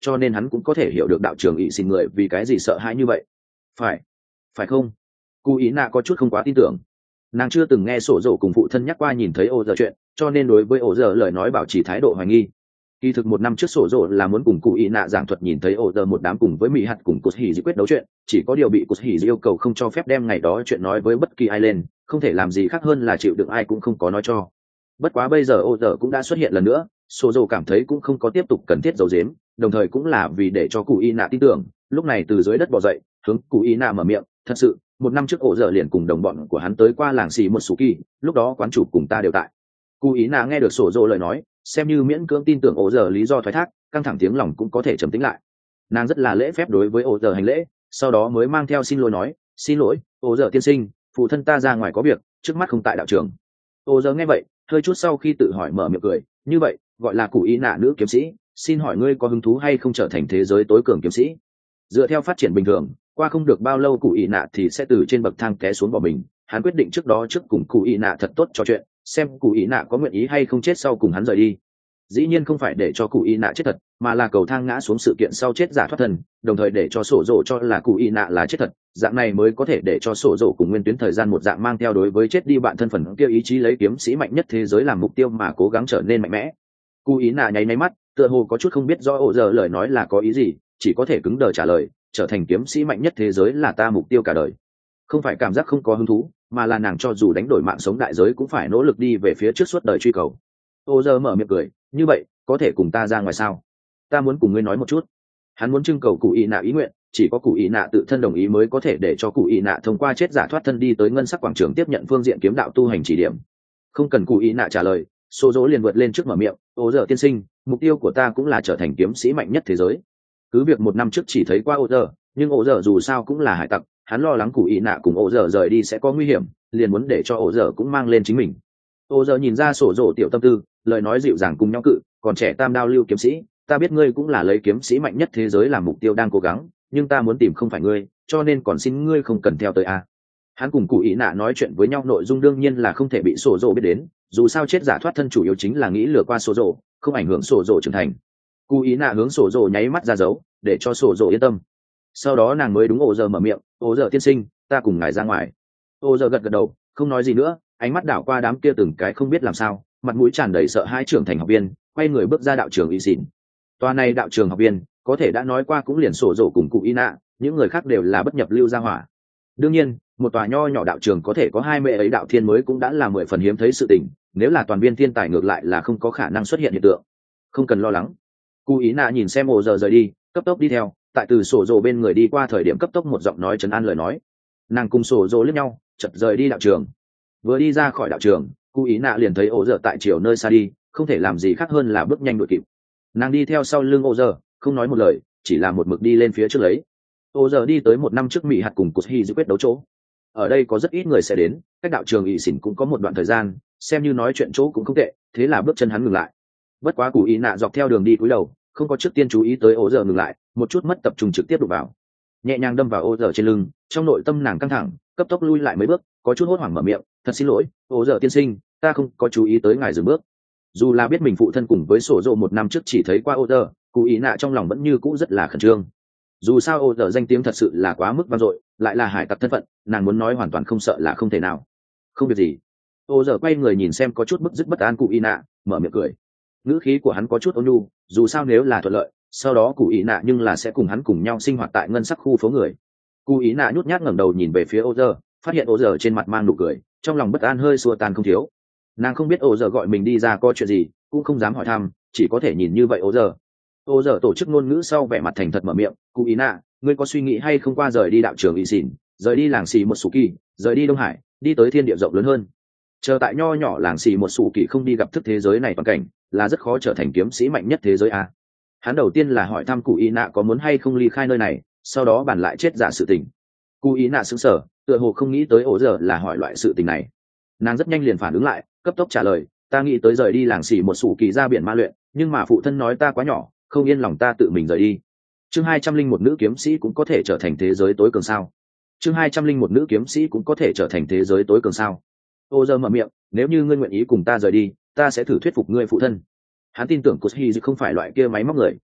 cho nên hắn cũng có thể hiểu được đạo trưởng ỵ xin người vì cái gì sợ hãi như vậy. Phải, phải không? Cụ ý nạ có chút không quá tin tưởng. Nàng chưa từng nghe sổ dỗ cùng phụ thân nhắc qua nhìn thấy ô giờ chuyện, cho nên đối với ô giờ lời nói bảo trì thái độ hoài nghi. Kỳ thực một năm trước sổ dỗ là muốn cùng cụ ý nạ giảng thuật nhìn thấy ô giờ một đám cùng với mỹ hạt cùng cột hỉ dị quyết đấu chuyện, chỉ có điều bị cột hỉ dị yêu cầu không cho phép đem ngày đó chuyện nói với bất kỳ ai lên, không thể làm gì khác hơn là chịu đựng ai cũng không có nói cho. Bất quá bây giờ ô giờ cũng đã xuất hiện lần nữa, sổ dỗ cảm thấy cũng không có tiếp tục cần thiết giấu giếm, đồng thời cũng là vì để cho cụ ý nạ tin tưởng. Lúc này từ dưới đất bò dậy, hướng cụ ý nạ mở miệng, thật sự một năm trước ổ dở liền cùng đồng bọn của hắn tới qua làng xì một số kỳ, lúc đó quán chủ cùng ta đều tại. Cụ ý nạ nghe được sổ dỗ lời nói, xem như miễn cưỡng tin tưởng ổ dở lý do thoái thác, căng thẳng tiếng lòng cũng có thể trầm tĩnh lại. Nàng rất là lễ phép đối với ổ dở hành lễ, sau đó mới mang theo xin lỗi nói, xin lỗi ổ dở tiên sinh, phụ thân ta ra ngoài có việc, trước mắt không tại đạo trường. Ổ dở nghe vậy hơi chút sau khi tự hỏi mở miệng cười, như vậy gọi là cụ ý nạ nữ kiếm sĩ, xin hỏi ngươi có hứng thú hay không trở thành thế giới tối cường kiếm sĩ? Dựa theo phát triển bình thường, qua không được bao lâu cụ ý nạ thì sẽ từ trên bậc thang té xuống bỏ mình. Hắn quyết định trước đó trước cùng cụ ý nạ thật tốt trò chuyện, xem cụ ý nạ có nguyện ý hay không chết sau cùng hắn rời đi. Dĩ nhiên không phải để cho cụ ý nạ chết thật, mà là cầu thang ngã xuống sự kiện sau chết giả thoát thân, đồng thời để cho sổ dỗ cho là cụ ý nạ là chết thật, dạng này mới có thể để cho sổ dỗ cùng nguyên tuyến thời gian một dạng mang theo đối với chết đi bạn thân phần kia ý chí lấy kiếm sĩ mạnh nhất thế giới làm mục tiêu mà cố gắng trở nên mạnh mẽ. Cụ ý nạ nháy máy mắt, tựa hồ có chút không biết rõ ổ giờ lời nói là có ý gì, chỉ có thể cứng đờ trả lời, trở thành kiếm sĩ mạnh nhất thế giới là ta mục tiêu cả đời. Không phải cảm giác không có hứng thú, mà là nàng cho dù đánh đổi mạng sống đại giới cũng phải nỗ lực đi về phía trước suốt đời truy cầu. Ô giờ mở miệng cười, như vậy có thể cùng ta ra ngoài sao? Ta muốn cùng ngươi nói một chút. Hắn muốn trưng cầu cụ ý nạ ý nguyện, chỉ có cụ ý nạ tự thân đồng ý mới có thể để cho cụ ý nạ thông qua chết giả thoát thân đi tới ngân sắc quảng trường tiếp nhận phương diện kiếm đạo tu hành chỉ điểm. Không cần cụ ý nạ trả lời, Sô dỗ liền vượt lên trước mở miệng, ô giờ tiên sinh, mục tiêu của ta cũng là trở thành kiếm sĩ mạnh nhất thế giới. Cứ việc một năm trước chỉ thấy qua ô giờ, nhưng ô giờ dù sao cũng là hải tặc, hắn lo lắng cụ ý nạ cùng ô giờ rời đi sẽ có nguy hiểm, liền muốn để cho ô giờ cũng mang lên chính mình. Ô giờ nhìn ra sổ dỗ tiểu tâm tư, lời nói dịu dàng cùng nhau cự, còn trẻ tam đao lưu kiếm sĩ, ta biết ngươi cũng là lấy kiếm sĩ mạnh nhất thế giới làm mục tiêu đang cố gắng, nhưng ta muốn tìm không phải ngươi, cho nên còn xin ngươi không cần theo tới a. Hắn cùng cụ ý nạ nói chuyện với nhau nội dung đương nhiên là không thể bị sổ dỗ biết đến, dù sao chết giả thoát thân chủ yếu chính là nghĩ lừa qua sổ dỗ, không ảnh hưởng sổ dỗ trưởng thành. Cụ ý nạ hướng sổ dỗ nháy mắt ra dấu, để cho sổ dỗ yên tâm. Sau đó nàng mới đúng ổ giờ mở miệng, ổ giờ tiên sinh, ta cùng ngài ra ngoài. Ổ giờ gật gật đầu, không nói gì nữa, ánh mắt đảo qua đám kia từng cái không biết làm sao, mặt mũi tràn đầy sợ hai trưởng thành học viên, quay người bước ra đạo trường y xỉn. Tòa này đạo trường học viên, có thể đã nói qua cũng liền sổ dỗ cùng cụ ý nạ, những người khác đều là bất nhập lưu gia hỏa. Đương nhiên, một tòa nho nhỏ đạo trường có thể có hai mẹ ấy đạo thiên mới cũng đã là mười phần hiếm thấy sự tình, nếu là toàn viên thiên tài ngược lại là không có khả năng xuất hiện hiện tượng. Không cần lo lắng. Cụ ý nạ nhìn xem ổ giờ rời đi, cấp tốc đi theo, tại từ sổ dỗ bên người đi qua thời điểm cấp tốc một giọng nói trấn an lời nói. Nàng cùng sổ dỗ liếc nhau, chợt rời đi đạo trường. Vừa đi ra khỏi đạo trường, cụ ý nạ liền thấy ổ giờ tại chiều nơi xa đi, không thể làm gì khác hơn là bước nhanh đuổi kịp. Nàng đi theo sau lưng ổ giờ, không nói một lời, chỉ là một mực đi lên phía trước lấy. Ổ giờ đi tới một năm trước mỹ hạt cùng cột hy giữ quyết đấu chỗ. Ở đây có rất ít người sẽ đến, cách đạo trường ỵ xỉn cũng có một đoạn thời gian, xem như nói chuyện chỗ cũng không tệ, thế là bước chân hắn ngừng lại. Bất quá cụ ý nạ dọc theo đường đi cúi đầu, không có trước tiên chú ý tới ổ giờ ngừng lại, một chút mất tập trung trực tiếp đụng vào, nhẹ nhàng đâm vào ổ giờ trên lưng, trong nội tâm nàng căng thẳng, cấp tốc lui lại mấy bước, có chút hốt hoảng mở miệng, thật xin lỗi ổ giờ tiên sinh, ta không có chú ý tới ngài dừng bước. Dù là biết mình phụ thân cùng với sổ dỗ một năm trước chỉ thấy qua ổ giờ, cụ ý nạ trong lòng vẫn như cũ rất là khẩn trương. Dù sao ổ giờ danh tiếng thật sự là quá mức vang dội, lại là hải tặc thân phận, nàng muốn nói hoàn toàn không sợ là không thể nào. Không việc gì. Ổ giờ quay người nhìn xem có chút bức dứt bất an cụ ý nạ, mở miệng cười. Ngữ khí của hắn có chút ôn nhu, dù sao nếu là thuận lợi, sau đó cụ ý nạ nhưng là sẽ cùng hắn cùng nhau sinh hoạt tại ngân sắc khu phố người. Cụ ý nạ nhút nhát ngẩng đầu nhìn về phía ổ giờ, phát hiện ổ giờ trên mặt mang nụ cười, trong lòng bất an hơi xua tan không thiếu. Nàng không biết ổ giờ gọi mình đi ra có chuyện gì, cũng không dám hỏi thăm, chỉ có thể nhìn như vậy ổ giờ. Ổ giờ tổ chức ngôn ngữ sau vẻ mặt thành thật mở miệng, cụ ý nạ, ngươi có suy nghĩ hay không qua rời đi đạo trường y xỉn, rời đi làng xì một sủ kỳ, rời đi đông hải, đi tới thiên địa rộng lớn hơn. Chờ tại nho nhỏ làng xì một sủ kỳ không đi gặp thức thế giới này toàn cảnh, là rất khó trở thành kiếm sĩ mạnh nhất thế giới a. Hắn đầu tiên là hỏi thăm cụ ý nạ có muốn hay không ly khai nơi này, sau đó bàn lại chết giả sự tình. Cụ ý nạ sững sờ, tựa hồ không nghĩ tới ổ giờ là hỏi loại sự tình này. Nàng rất nhanh liền phản ứng lại, cấp tốc trả lời, ta nghĩ tới rời đi làng xì một sủ kỳ ra biển ma luyện, nhưng mà phụ thân nói ta quá nhỏ, không yên lòng ta tự mình rời đi. Chương hai trăm linh một nữ kiếm sĩ cũng có thể trở thành thế giới tối cường sao? Chương hai trăm linh một nữ kiếm sĩ cũng có thể trở thành thế giới tối cường sao? Ô giờ mở miệng, nếu như ngươi nguyện ý cùng ta rời đi, ta sẽ thử thuyết phục ngươi phụ thân. Hắn tin tưởng Cốt Hy không phải loại kia máy móc người,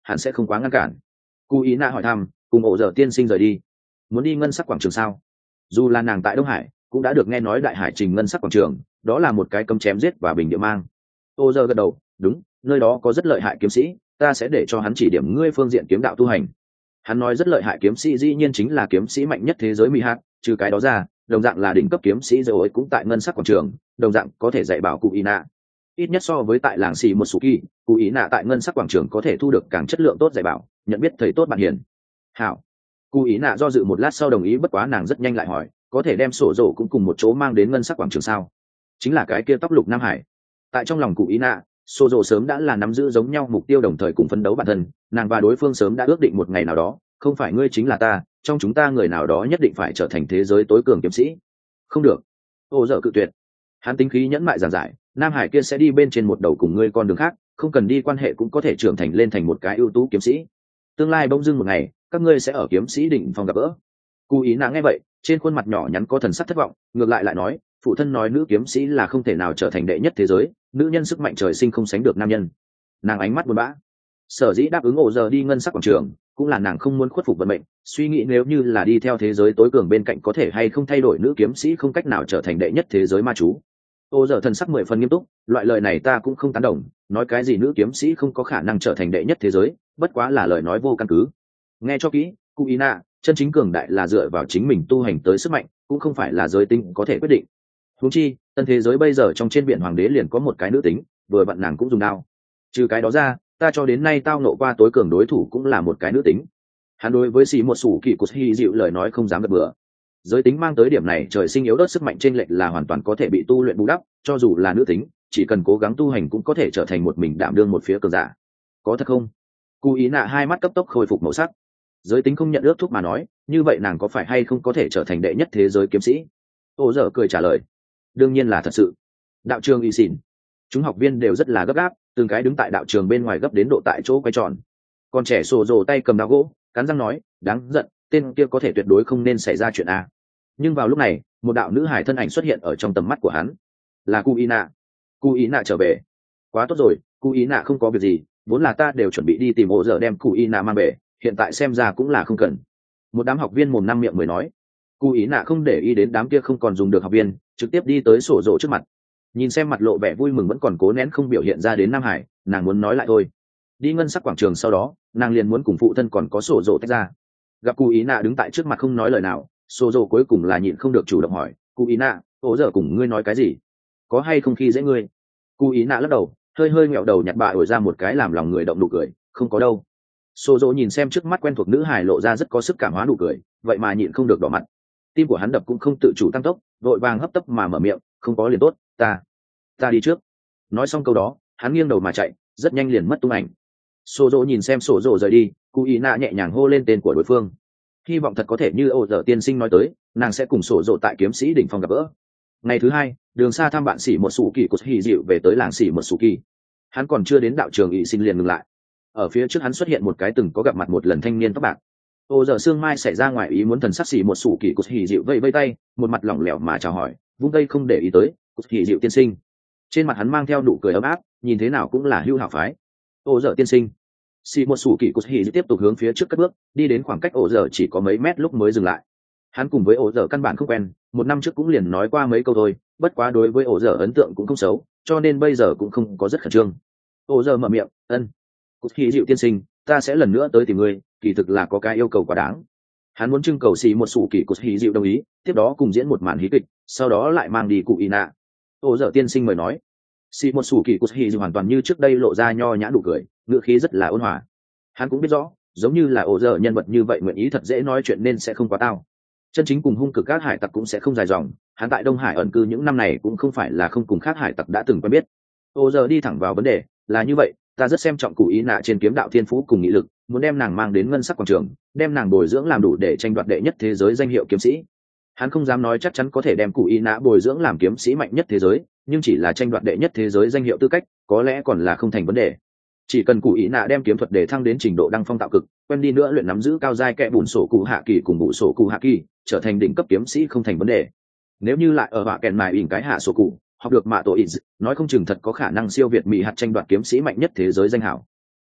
hẳn sẽ không quá ngăn cản. Cụ ý nạ hỏi thăm, cùng ổ dở tiên sinh rời đi, muốn đi ngân sắc quảng trường sao? Dù là nàng tại Đông Hải cũng đã được nghe nói đại hải trình ngân sắc quảng trường đó là một cái cấm chém giết và bình địa mang. Ô giờ gật đầu, đúng, nơi đó có rất lợi hại kiếm sĩ, ta sẽ để cho hắn chỉ điểm ngươi phương diện kiếm đạo tu hành. Hắn nói rất lợi hại kiếm sĩ dĩ nhiên chính là kiếm sĩ mạnh nhất thế giới mỹ hạt, trừ cái đó ra đồng dạng là đỉnh cấp kiếm sĩ rồi cũng tại ngân sắc quảng trường, đồng dạng có thể dạy bảo cụ ý nạ. Ít nhất so với tại làng xì một số kỳ, cụ ý nạ tại ngân sắc quảng trường có thể thu được càng chất lượng tốt dạy bảo, nhận biết thầy tốt bạn hiền. Hảo. Cụ ý nạ do dự một lát sau đồng ý, bất quá nàng rất nhanh lại hỏi, có thể đem sổ rổ cũng cùng một chỗ mang đến ngân sắc quảng trường sao? Chính là cái kia tóc lục Nam Hải. Tại trong lòng cụ ý nạ, sổ rổ sớm đã là nắm giữ giống nhau mục tiêu, đồng thời cùng phấn đấu bản thân, nàng và đối phương sớm đã ước định một ngày nào đó, không phải ngươi chính là ta, trong chúng ta người nào đó nhất định phải trở thành thế giới tối cường kiếm sĩ. Không được. Ô dở cự tuyệt. Hắn tính khí nhẫn mại giảng giải, Nam Hải kia sẽ đi bên trên một đầu cùng ngươi con đường khác, không cần đi quan hệ cũng có thể trưởng thành lên thành một cái ưu tú kiếm sĩ. Tương lai bỗng dưng một ngày, các ngươi sẽ ở kiếm sĩ đỉnh phong gặp gỡ. Cụ ý nàng nghe vậy, trên khuôn mặt nhỏ nhắn có thần sắc thất vọng, ngược lại lại nói, phụ thân nói nữ kiếm sĩ là không thể nào trở thành đệ nhất thế giới, nữ nhân sức mạnh trời sinh không sánh được nam nhân. Nàng ánh mắt buồn bã. Sở dĩ đáp ứng ổ giờ đi ngân sắc quảng trường, cũng là nàng không muốn khuất phục vận mệnh, suy nghĩ nếu như là đi theo thế giới tối cường bên cạnh có thể hay không thay đổi nữ kiếm sĩ không cách nào trở thành đệ nhất thế giới ma chú. Ô giờ thần sắc mười phần nghiêm túc, loại lời này ta cũng không tán đồng, nói cái gì nữ kiếm sĩ không có khả năng trở thành đệ nhất thế giới, bất quá là lời nói vô căn cứ. Nghe cho kỹ, Cụ Ina, chân chính cường đại là dựa vào chính mình tu hành tới sức mạnh, cũng không phải là giới tính có thể quyết định. Huống chi, tân thế giới bây giờ trong trên biển hoàng đế liền có một cái nữ tính, vừa vặn nàng cũng dùng đao. Trừ cái đó ra, ta cho đến nay tao nộ qua tối cường đối thủ cũng là một cái nữ tính. Hắn đối với xì một sủ kỳ cột hy dịu lời nói không dám gật bừa. Giới tính mang tới điểm này trời sinh yếu đất sức mạnh trên lệch là hoàn toàn có thể bị tu luyện bù đắp, cho dù là nữ tính, chỉ cần cố gắng tu hành cũng có thể trở thành một mình đảm đương một phía cường giả. Có thật không? Cụ ý nạ hai mắt cấp tốc khôi phục màu sắc. Giới tính không nhận ước thúc mà nói, như vậy nàng có phải hay không có thể trở thành đệ nhất thế giới kiếm sĩ? Ô dở cười trả lời, đương nhiên là thật sự. Đạo trường y xỉn, chúng học viên đều rất là gấp gáp, từng cái đứng tại đạo trường bên ngoài gấp đến độ tại chỗ quay tròn. Còn trẻ sổ rồ tay cầm đao gỗ, cắn răng nói, đáng giận, tên kia có thể tuyệt đối không nên xảy ra chuyện a. Nhưng vào lúc này, một đạo nữ hải thân ảnh xuất hiện ở trong tầm mắt của hắn, là Cu Ina. Cu Ina trở về, quá tốt rồi, Cu Ina không có việc gì, vốn là ta đều chuẩn bị đi tìm ổ giờ đem Cu Ina mang về, hiện tại xem ra cũng là không cần. Một đám học viên mồm năm miệng mới nói. Cu Ina không để ý đến đám kia không còn dùng được học viên, trực tiếp đi tới sổ rồ trước mặt. Nhìn xem mặt lộ vẻ vui mừng vẫn còn cố nén không biểu hiện ra đến Nam Hải, nàng muốn nói lại thôi. Đi ngân sắc quảng trường sau đó, nàng liền muốn cùng phụ thân còn có sổ rồ tách ra. Gặp Cu Ina đứng tại trước mặt không nói lời nào, sổ rồ cuối cùng là nhịn không được chủ động hỏi, Cu Ina, ổ giờ cùng ngươi nói cái gì? Có hay không khi dễ ngươi? Cu Ina lắc đầu, hơi hơi nghẹo đầu nhặt bà ổi ra một cái làm lòng người động nụ cười, không có đâu. Sổ rồ nhìn xem trước mắt quen thuộc nữ hài lộ ra rất có sức cảm hóa nụ cười, vậy mà nhịn không được đỏ mặt. Tim của hắn đập cũng không tự chủ tăng tốc, vội vàng hấp tấp mà mở miệng, không có liền tốt, ta ta đi trước. Nói xong câu đó, hắn nghiêng đầu mà chạy, rất nhanh liền mất tung ảnh. Sổ rồ nhìn xem sổ rồ rời đi, Cụ ý nạ nhẹ nhàng hô lên tên của đối phương, hy vọng thật có thể như ổ dở tiên sinh nói tới, nàng sẽ cùng sổ rồ tại kiếm sĩ đỉnh phong gặp gỡ. Ngày thứ hai, đường xa thăm bạn sĩ một sủ kỳ của hì dịu về tới làng sĩ một sủ kỳ. Hắn còn chưa đến đạo trường ỵ sinh liền ngừng lại. Ở phía trước hắn xuất hiện một cái từng có gặp mặt một lần thanh niên tóc bạc. Ô giờ sương mai xảy ra ngoài ý muốn, thần sắc sĩ một sủ kỳ của hì dịu vây vây tay, một mặt lỏng lẻo mà chào hỏi, vung tay không để ý tới, của hì dịu tiên sinh. Trên mặt hắn mang theo nụ cười ấm áp, nhìn thế nào cũng là hưu hảo phái. Ô giờ tiên sinh. Sĩ một sủ kỳ của hì dịu tiếp tục hướng phía trước cất bước, đi đến khoảng cách ổ giờ chỉ có mấy mét lúc mới dừng lại. Hắn cùng với ổ giờ căn bản không quen, một năm trước cũng liền nói qua mấy câu thôi, bất quá đối với ổ giờ ấn tượng cũng không xấu, cho nên bây giờ cũng không có rất khẩn trương. Ổ giờ mở miệng, ân, cút hì dịu tiên sinh, ta sẽ lần nữa tới tìm ngươi, kỳ thực là có cái yêu cầu quá đáng. Hắn muốn trưng cầu xì một sủ kỳ cút hì dịu đồng ý, tiếp đó cùng diễn một màn hí kịch, sau đó lại mang đi cụ Ina. Ổ giờ tiên sinh mời nói. Xì một sủ kỳ cút hì dịu hoàn toàn như trước đây lộ ra nho nhã nụ cười, ngữ khí rất là ôn hòa. Hắn cũng biết rõ, giống như là ổ giờ nhân vật như vậy nguyện ý thật dễ nói chuyện nên sẽ không quá tao. Chân chính cùng hung cực các hải tặc cũng sẽ không dài dòng, hắn tại Đông Hải ẩn cư những năm này cũng không phải là không cùng khác hải tặc đã từng quen biết. Ô giờ đi thẳng vào vấn đề, là như vậy, ta rất xem trọng Cụ Ý nạ trên kiếm đạo thiên phú cùng nghị lực, muốn đem nàng mang đến ngân sắc quảng trường, đem nàng bồi dưỡng làm đủ để tranh đoạt đệ nhất thế giới danh hiệu kiếm sĩ. Hắn không dám nói chắc chắn có thể đem Cụ Ý nạ bồi dưỡng làm kiếm sĩ mạnh nhất thế giới, nhưng chỉ là tranh đoạt đệ nhất thế giới danh hiệu tư cách, có lẽ còn là không thành vấn đề. Chỉ cần Cụ Ý nạ đem kiếm thuật để thăng đến trình độ đăng phong tạo cực, quen đi nữa luyện nắm giữ cao giai kẽ bùn sổ cụ hạ kỳ cùng bụ sổ cụ hạ kỳ, trở thành đỉnh cấp kiếm sĩ không thành vấn đề. Nếu như lại ở họa kèn mài ỉn cái hạ sổ cụ, học được mạ tổ ỉn, nói không chừng thật có khả năng siêu việt mỹ hạt tranh đoạt kiếm sĩ mạnh nhất thế giới danh hảo.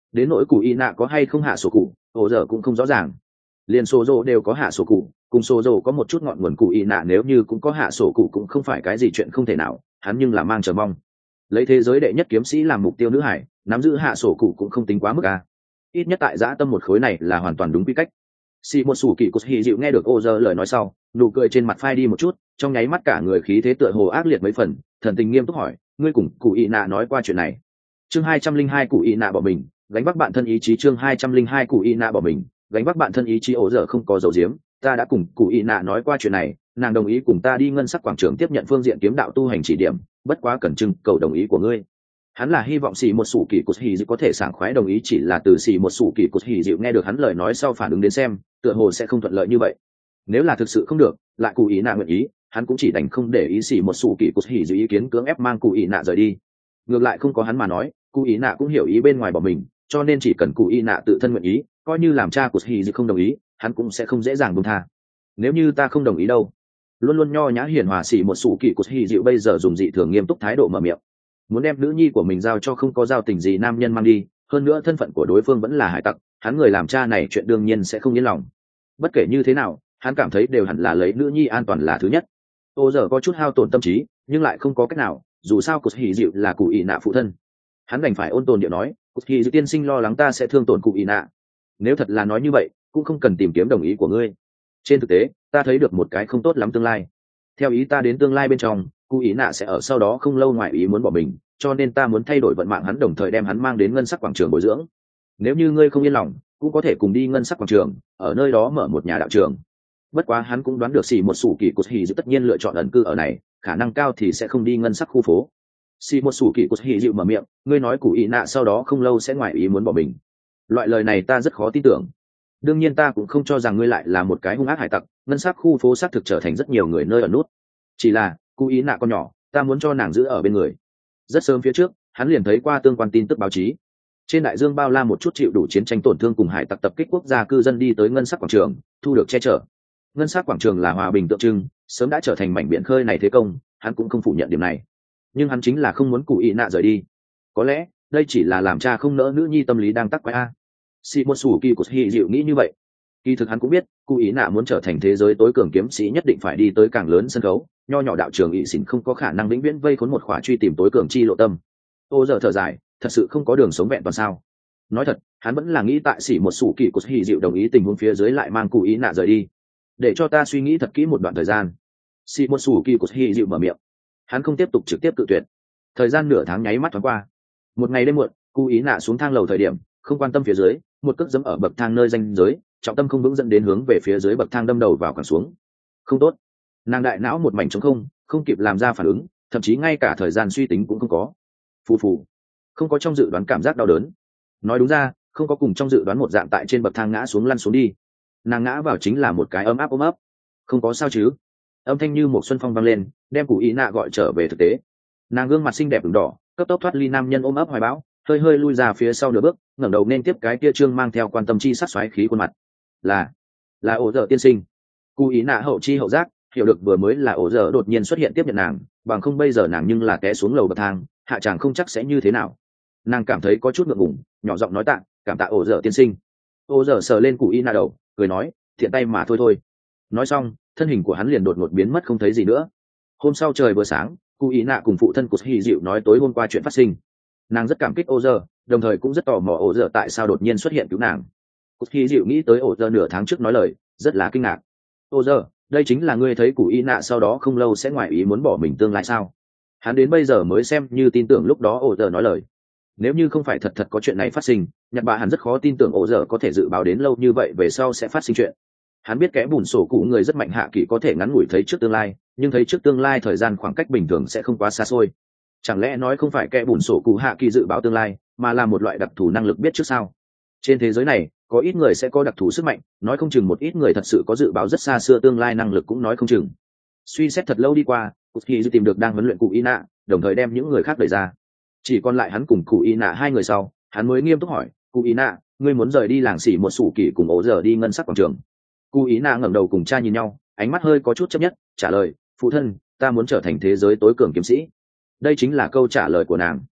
đến nỗi cụ y nạ có hay không hạ sổ cụ ổ dở cũng không rõ ràng. Liền sổ dồ đều có hạ sổ cụ, cùng sổ dồ có một chút ngọn nguồn cụ y nạ nếu như cũng có hạ sổ cụ cũng không phải cái gì chuyện không thể nào, hắn nhưng là mang chờ mong. Lấy thế giới đệ nhất kiếm sĩ làm mục tiêu nữ hải, nắm giữ hạ sổ cụ cũng không tính quá mức à. Ít nhất tại dã tâm một khối này là hoàn toàn đúng quy cách. Xì một sủ kỳ cột hì dịu nghe được ô dơ lời nói sau, nụ cười trên mặt phai đi một chút, trong nháy mắt cả người khí thế tựa hồ ác liệt mấy phần, thần tình nghiêm túc hỏi, ngươi cùng cụ y nạ nói qua chuyện này. Chương hai trăm linh hai cụ y nạ bỏ mình, gánh vác bạn thân ý chí. Chương hai trăm linh hai cụ y nạ bỏ mình, gánh vác bạn thân ý chí. Ô dơ không có dấu diếm, ta đã cùng cụ y nạ nói qua chuyện này, nàng đồng ý cùng ta đi ngân sắc quảng trường tiếp nhận phương diện kiếm đạo tu hành chỉ điểm, bất quá cần trưng cầu đồng ý của ngươi. Hắn là hy vọng xì một sủ kỳ cột hì dịu có thể sảng khoái đồng ý, chỉ là từ xì một sủ kỳ cột hì dịu nghe được hắn lời nói sau phản ứng đến xem tựa hồ sẽ không thuận lợi như vậy. Nếu là thực sự không được lại cụ ý nạ nguyện ý, hắn cũng chỉ đành không để ý xì một sủ kỳ cột hì dịu ý kiến cưỡng ép mang cụ ý nạ rời đi. Ngược lại không có hắn mà nói, cụ ý nạ cũng hiểu ý bên ngoài bỏ mình, cho nên chỉ cần cụ ý nạ tự thân nguyện ý, coi như làm cha cột hì dịu không đồng ý hắn cũng sẽ không dễ dàng buông tha. Nếu như ta không đồng ý đâu? Luôn luôn nho nhã hiền hòa xì một sủ kỳ cột hì dịu bây giờ dùng dị thường nghiêm túc thái độ mở miệng, muốn đem nữ nhi của mình giao cho không có giao tình gì nam nhân mang đi, hơn nữa thân phận của đối phương vẫn là hải tặc, hắn người làm cha này chuyện đương nhiên sẽ không yên lòng. Bất kể như thế nào hắn cảm thấy đều hẳn là lấy nữ nhi an toàn là thứ nhất. Ô giờ có chút hao tổn tâm trí nhưng lại không có cách nào, dù sao cụt hỉ dịu là cụ ỷ nạ phụ thân, hắn đành phải ôn tồn điệu nói, cụt hỉ dịu tiên sinh lo lắng ta sẽ thương tổn cụ ỷ nạ, nếu thật là nói như vậy cũng không cần tìm kiếm đồng ý của ngươi. Trên thực tế ta thấy được một cái không tốt lắm tương lai, theo ý ta đến tương lai bên trong cụ ý nạ sẽ ở sau đó không lâu ngoài ý muốn bỏ mình, cho nên ta muốn thay đổi vận mạng hắn, đồng thời đem hắn mang đến ngân sắc quảng trường bồi dưỡng. Nếu như ngươi không yên lòng cũng có thể cùng đi ngân sắc quảng trường, ở nơi đó mở một nhà đạo trường. Bất quá hắn cũng đoán được xì một sủ kỳ cột hì dịu tất nhiên lựa chọn ẩn cư ở này, khả năng cao thì sẽ không đi ngân sắc khu phố. Xì một sủ kỳ cột hì dịu mở miệng, ngươi nói cụ ý nạ sau đó không lâu sẽ ngoài ý muốn bỏ mình, loại lời này ta rất khó tin tưởng. Đương nhiên ta cũng không cho rằng ngươi lại là một cái hung ác hải tặc, ngân sắc khu phố xác thực trở thành rất nhiều người nơi ở nút, chỉ là cụ ý nạ con nhỏ ta muốn cho nàng giữ ở bên người. Rất sớm phía trước hắn liền thấy qua tương quan tin tức báo chí, trên đại dương bao la một chút chịu đủ chiến tranh tổn thương cùng hải tặc tập kích quốc gia cư dân đi tới ngân sắc quảng trường thu được che chở. Ngân sắc quảng trường là hòa bình tượng trưng, sớm đã trở thành mảnh biển khơi này thế công, hắn cũng không phủ nhận điểm này, nhưng hắn chính là không muốn cụ ý nạ rời đi. Có lẽ đây chỉ là làm cha không nỡ nữ nhi tâm lý đang tắc quái a. Si một sủ kỳ của Hy dịu nghĩ như vậy. Kỳ thực hắn cũng biết cụ ý nạ muốn trở thành thế giới tối cường kiếm sĩ nhất định phải đi tới càng lớn sân khấu, nho nhỏ đạo trường ỵ xỉn không có khả năng vĩnh viễn vây khốn một khóa truy tìm tối cường chi lộ tâm. Ô giờ thở dài, thật sự không có đường sống vẹn toàn sao? Nói thật hắn vẫn là nghĩ tại xỉ một sủ kỳ của Hy dịu đồng ý tình huống phía dưới lại mang cụ ý nạ rời đi, để cho ta suy nghĩ thật kỹ một đoạn thời gian. Xỉ một sủ kỳ của Hy dịu mở miệng, hắn không tiếp tục trực tiếp cự tuyệt. Thời gian nửa tháng nháy mắt thoáng qua. Một ngày đêm muộn, cụ ý nạ xuống thang lầu thời điểm không quan tâm phía dưới, một cước dẫm ở bậc thang nơi ranh giới, trọng tâm không vững dẫn đến hướng về phía dưới bậc thang đâm đầu vào quẳng xuống. Không tốt, nàng đại não một mảnh trống không, không kịp làm ra phản ứng, thậm chí ngay cả thời gian suy tính cũng không có. Phù phù, không có trong dự đoán cảm giác đau đớn, nói đúng ra không có cùng trong dự đoán một dạng tại trên bậc thang ngã xuống lăn xuống đi, nàng ngã vào chính là một cái ấm áp ôm ấp. Không có sao chứ? Âm thanh như một xuân phong vang lên, đem cụ ý nạ gọi trở về thực tế. Nàng gương mặt xinh đẹp ửng đỏ, cấp tốc thoát ly nam nhân ôm ấp hoài bão, hơi hơi lui ra phía sau nửa bước, ngẩng đầu nên tiếp cái kia trương mang theo quan tâm chi sát xoáy khí khuôn mặt. là là ổ dở tiên sinh. Cụ ý nạ hậu chi hậu giác hiểu được vừa mới là ổ dở đột nhiên xuất hiện tiếp nhận nàng, bằng không bây giờ nàng nhưng là té xuống lầu bậc thang, hạ chàng không chắc sẽ như thế nào. Nàng cảm thấy có chút ngượng ngùng, nhỏ giọng nói tạ, cảm tạ ổ dở tiên sinh. Ổ dở sờ lên cụ ý nạ đầu, cười nói, thiện tay mà thôi thôi. Nói xong thân hình của hắn liền đột ngột biến mất không thấy gì nữa. Hôm sau trời vừa sáng, cụ ý nạ cùng phụ thân của Hy dịu nói tối hôm qua chuyện phát sinh. Nàng rất cảm kích ổ dở, đồng thời cũng rất tò mò ổ dở tại sao đột nhiên xuất hiện cứu nàng. Cút Hy dịu nghĩ tới ổ dơ nửa tháng trước nói lời, rất là kinh ngạc. Ổ dơ, đây chính là ngươi thấy cụ y nạ sau đó không lâu sẽ ngoài ý muốn bỏ mình tương lai sao? Hắn đến bây giờ mới xem như tin tưởng lúc đó ổ dơ nói lời. Nếu như không phải thật thật có chuyện này phát sinh, nhật bạ hắn rất khó tin tưởng ổ dơ có thể dự báo đến lâu như vậy về sau sẽ phát sinh chuyện. Hắn biết kẽ bùn sổ cụ người rất mạnh hạ kỳ có thể ngắn ngủi thấy trước tương lai, nhưng thấy trước tương lai thời gian khoảng cách bình thường sẽ không quá xa xôi. Chẳng lẽ nói không phải kẽ bùn sổ cụ hạ kỳ dự báo tương lai, mà là một loại đặc thù năng lực biết trước sao? Trên thế giới này có ít người sẽ có đặc thù sức mạnh, nói không chừng một ít người thật sự có dự báo rất xa xưa tương lai năng lực cũng nói không chừng. Suy xét thật lâu đi qua, Kuki tìm được đang huấn luyện cụ Ina, đồng thời đem những người khác đẩy ra. Chỉ còn lại hắn cùng cụ Ina hai người sau, hắn mới nghiêm túc hỏi, cụ Ina, ngươi muốn rời đi làng xỉ một sủ kỳ cùng ổ giờ đi ngân sắc quảng trường? Cụ Ina ngẩng đầu cùng cha nhìn nhau, ánh mắt hơi có chút chấp nhất, trả lời, phụ thân, ta muốn trở thành thế giới tối cường kiếm sĩ. Đây chính là câu trả lời của nàng.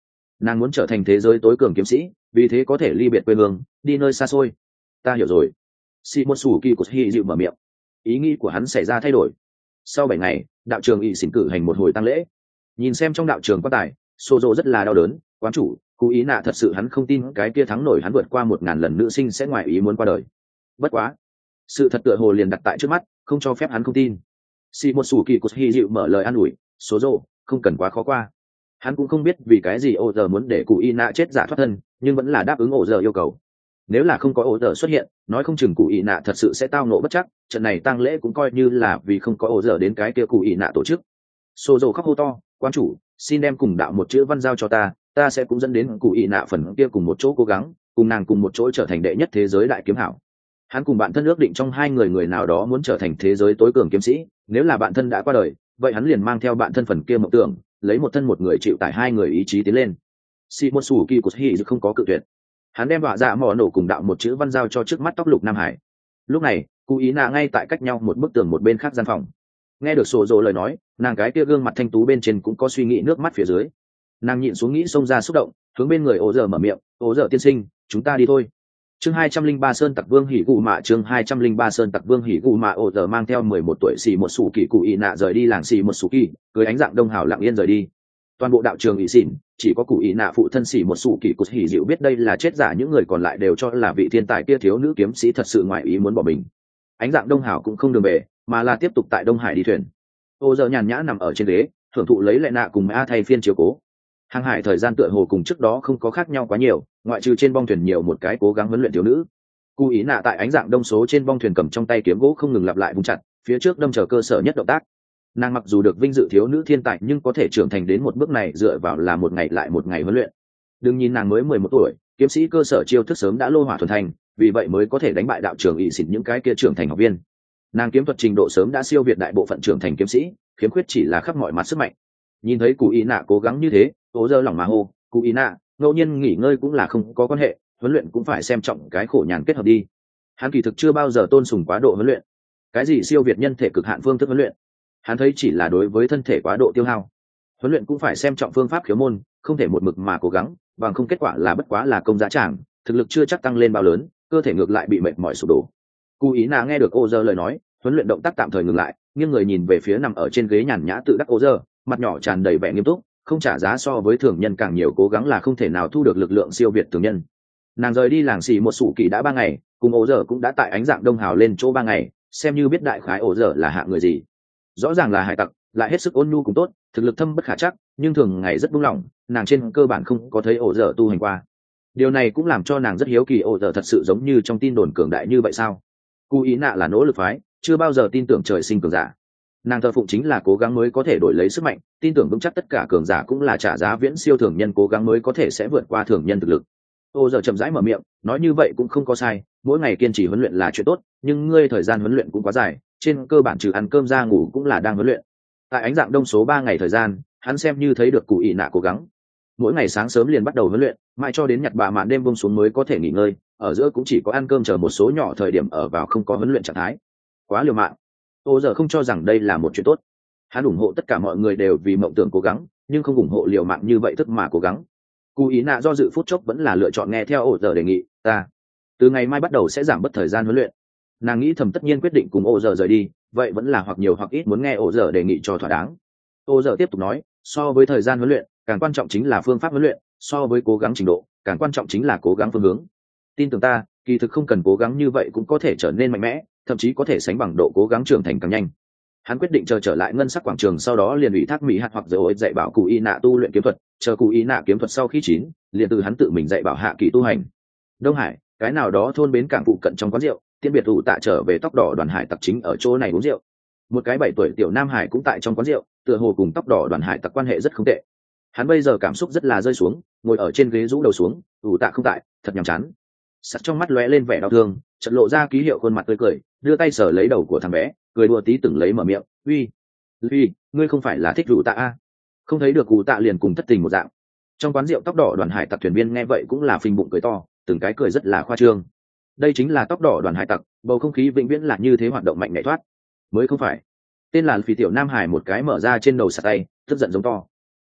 Nàng muốn trở thành thế giới tối cường kiếm sĩ, vì thế có thể ly biệt quê hương, đi nơi xa xôi. Ta hiểu rồi. Si một sủ kỳ của Hy dịu mở miệng. Ý nghĩ của hắn xảy ra thay đổi. Sau bảy ngày, đạo trường ỵ xỉn cử hành một hồi tang lễ. Nhìn xem trong đạo trường quan tài, Sozo rất là đau đớn. Quán chủ, Cú Ý Nạ thật sự hắn không tin cái kia thắng nổi hắn vượt qua một ngàn lần nữ sinh sẽ ngoài ý muốn qua đời. Bất quá, sự thật tựa hồ liền đặt tại trước mắt, không cho phép hắn không tin. Si một sủ kỳ của Hy dịu mở lời an ủi, Sozo, không cần quá khó qua. Hắn cũng không biết vì cái gì ô giờ muốn để Cú Ý Nạ chết giả thoát thân, nhưng vẫn là đáp ứng ô giờ yêu cầu. Nếu là không có ô giờ xuất hiện, nói không chừng Cú Ý Nạ thật sự sẽ tao nộ bất chắc, trận này tang lễ cũng coi như là vì không có ô giờ đến cái kia Cú Ý Nạ tổ chức. Sozo khóc hô to, quan chủ, xin đem cùng đạo một chữ văn giao cho ta, ta sẽ cũng dẫn đến Cú Ý Nạ phần kia cùng một chỗ cố gắng, cùng nàng cùng một chỗ trở thành đệ nhất thế giới đại kiếm hảo. Hắn cùng bạn thân ước định trong hai người người nào đó muốn trở thành thế giới tối cường kiếm sĩ, nếu là bạn thân đã qua đời, vậy hắn liền mang theo bạn thân phần kia mộng tưởng, lấy một thân một người chịu tải hai người ý chí tiến lên. Si một sủ kỳ của Hy không có cự tuyệt. Hắn đem đọa dạ mò nổ cùng đạo một chữ văn giao cho trước mắt tóc lục Nam Hải. Lúc này, Cú Ý Nạ ngay tại cách nhau một bức tường một bên khác gian phòng. Nghe được Sổ Dỗ lời nói, nàng cái kia gương mặt thanh tú bên trên cũng có suy nghĩ nước mắt phía dưới. Nàng nhịn xuống nghĩ xông ra xúc động, hướng bên người Ô Dở mở miệng, "Ô Dở tiên sinh, chúng ta đi thôi." Chương hai trăm linh ba Sơn Tặc Vương hỉ gù mạ, chương hai trăm linh ba Sơn Tặc Vương hỉ gù mạ. Ô Dở mang theo mười một tuổi xì một sủ kỳ Cú Ý Nạ rời đi làng xì một sủ kỳ, cưới ánh dạng đông hào lặng yên rời đi. Toàn bộ đạo trường ỷ xỉn, chỉ có Cú Ý Nạ phụ thân xì một sủ kỳ Cú Hỉ dịu biết đây là chết giả, những người còn lại đều cho là vị thiên tài kia thiếu nữ kiếm sĩ thật sự ngoại ý muốn bỏ mình. Ánh dạng đông hào cũng không đường về, mà là tiếp tục tại Đông Hải đi thuyền. Ô Dở nhàn nhã nằm ở trên ghế, thưởng thụ lấy Lệ Nạ cùng A thay phiên chiếu cố. Hàng hải thời gian tựa hồ cùng trước đó không có khác nhau quá nhiều, ngoại trừ trên bong thuyền nhiều một cái cố gắng huấn luyện thiếu nữ. Cú Ý Nạ tại ánh dạng đông số trên bong thuyền cầm trong tay kiếm gỗ không ngừng lặp lại vung chặt, phía trước đâm chờ cơ sở nhất động tác. Nàng mặc dù được vinh dự thiếu nữ thiên tài nhưng có thể trưởng thành đến một bước này dựa vào là một ngày lại một ngày huấn luyện. Đừng nhìn nàng mới mười một tuổi, kiếm sĩ cơ sở chiêu thức sớm đã lô hỏa thuần thành, vì vậy mới có thể đánh bại đạo trường ỵ xịt những cái kia trưởng thành học viên. Nàng kiếm thuật trình độ sớm đã siêu việt đại bộ phận trưởng thành kiếm sĩ, khiếm khuyết chỉ là khắp mọi mặt sức mạnh. Nhìn thấy Cú Ý Nạ cố gắng như thế, Ô Dơ lòng mà hô, "Cú Ý Nạ, ngẫu nhiên nghỉ ngơi cũng là không có quan hệ, huấn luyện cũng phải xem trọng cái khổ nhàn kết hợp đi." Hắn kỳ thực chưa bao giờ tôn sùng quá độ huấn luyện. Cái gì siêu việt nhân thể cực hạn phương thức huấn luyện, hắn thấy chỉ là đối với thân thể quá độ tiêu hao. Huấn luyện cũng phải xem trọng phương pháp khiếu môn, không thể một mực mà cố gắng, bằng không kết quả là bất quá là công giá tràng, thực lực chưa chắc tăng lên bao lớn, cơ thể ngược lại bị mệt mỏi sụp đổ. Cú Ý Nạ nghe được Ô Dơ lời nói, huấn luyện động tác tạm thời ngừng lại, nghiêng người nhìn về phía nằm ở trên ghế nhàn nhã tự đắc Ô Dơ, mặt nhỏ tràn đầy vẻ nghiêm túc, không trả giá so với thường nhân càng nhiều cố gắng là không thể nào thu được lực lượng siêu việt thường nhân. Nàng rời đi làng xì một sủ kỳ đã ba ngày, cùng Ô Dơ cũng đã tại ánh dạng đông hào lên chỗ ba ngày, xem như biết đại khái Ô Dơ là hạ người gì. Rõ ràng là hải tặc, lại hết sức ôn nhu cũng tốt, thực lực thâm bất khả chắc, nhưng thường ngày rất buông lỏng, nàng trên cơ bản không có thấy Ô Dơ tu hành qua. Điều này cũng làm cho nàng rất hiếu kỳ, Ô Dơ thật sự giống như trong tin đồn cường đại như vậy sao? Cú Ý Nạ là nỗ lực phái, chưa bao giờ tin tưởng trời sinh cường giả. Nàng thờ phụng chính là cố gắng mới có thể đổi lấy sức mạnh, tin tưởng vững chắc tất cả cường giả cũng là trả giá viễn siêu thường nhân cố gắng mới có thể sẽ vượt qua thường nhân thực lực. Ô Dơ chậm rãi mở miệng, nói như vậy cũng không có sai, mỗi ngày kiên trì huấn luyện là chuyện tốt, nhưng ngươi thời gian huấn luyện cũng quá dài, trên cơ bản trừ ăn cơm ra ngủ cũng là đang huấn luyện. Tại ánh dạng đông số ba ngày thời gian, hắn xem như thấy được Cú Ý Nạ cố gắng. Mỗi ngày sáng sớm liền bắt đầu huấn luyện, mãi cho đến nhặt bà mạn đêm buông xuống mới có thể nghỉ ngơi, ở giữa cũng chỉ có ăn cơm chờ một số nhỏ thời điểm ở vào không có huấn luyện trạng thái. Quá liều mạng. Ô Dơ không cho rằng đây là một chuyện tốt. Hắn ủng hộ tất cả mọi người đều vì mộng tưởng cố gắng, nhưng không ủng hộ liều mạng như vậy thức mà cố gắng. Cú Ý Nạ do dự phút chốc vẫn là lựa chọn nghe theo Ô Dơ đề nghị, ta từ ngày mai bắt đầu sẽ giảm bớt thời gian huấn luyện. Nàng nghĩ thầm tất nhiên quyết định cùng Ô Dơ rời đi, vậy vẫn là hoặc nhiều hoặc ít muốn nghe Ô Dơ đề nghị cho thỏa đáng. Ô Dơ tiếp tục nói, so với thời gian huấn luyện, càng quan trọng chính là phương pháp huấn luyện, so với cố gắng trình độ, càng quan trọng chính là cố gắng phương hướng. Tin tưởng ta, kỳ thực không cần cố gắng như vậy cũng có thể trở nên mạnh mẽ, thậm chí có thể sánh bằng độ cố gắng trưởng thành càng nhanh. Hắn quyết định chờ trở lại ngân sắc quảng trường, sau đó liền ủy thác Mỹ hạt hoặc dạy dạy bảo Cú Ý Nạ tu luyện kiếm thuật, chờ Cú Ý Nạ kiếm thuật sau khi chín, liền từ hắn tự mình dạy bảo hạ kỳ tu hành. Đông Hải, cái nào đó thôn bến cảng phụ cận trong quán rượu, tiễn biệt ủ tạ trở về tóc đỏ đoàn hải tặc chính ở chỗ này uống rượu. Một cái bảy tuổi tiểu nam hải cũng tại trong quán rượu, tựa hồ cùng tóc đỏ đoàn hải tặc quan hệ rất không tệ. Hắn bây giờ cảm xúc rất là rơi xuống, ngồi ở trên ghế rũ đầu xuống, ủ tạ không tại, thật nhàm chán. Sắt trong mắt lóe lên vẻ đau thương, chợt lộ ra ký hiệu khuôn mặt tươi cười, đưa tay sờ lấy đầu của thằng bé, cười đùa tí từng lấy mở miệng, uy uy ngươi không phải là thích ủ tạ a? Không thấy được ủ tạ liền cùng thất tình một dạng. Trong quán rượu tóc đỏ đoàn hải tặc thuyền viên nghe vậy cũng là phình bụng cười to, từng cái cười rất là khoa trương. Đây chính là tóc đỏ đoàn hải tặc, bầu không khí vĩnh viễn là như thế, hoạt động mạnh mẽ thoát. Mới không phải. Tên là Phi tiểu nam hải một cái mở ra trên đầu sạt tay, tức giận giống to.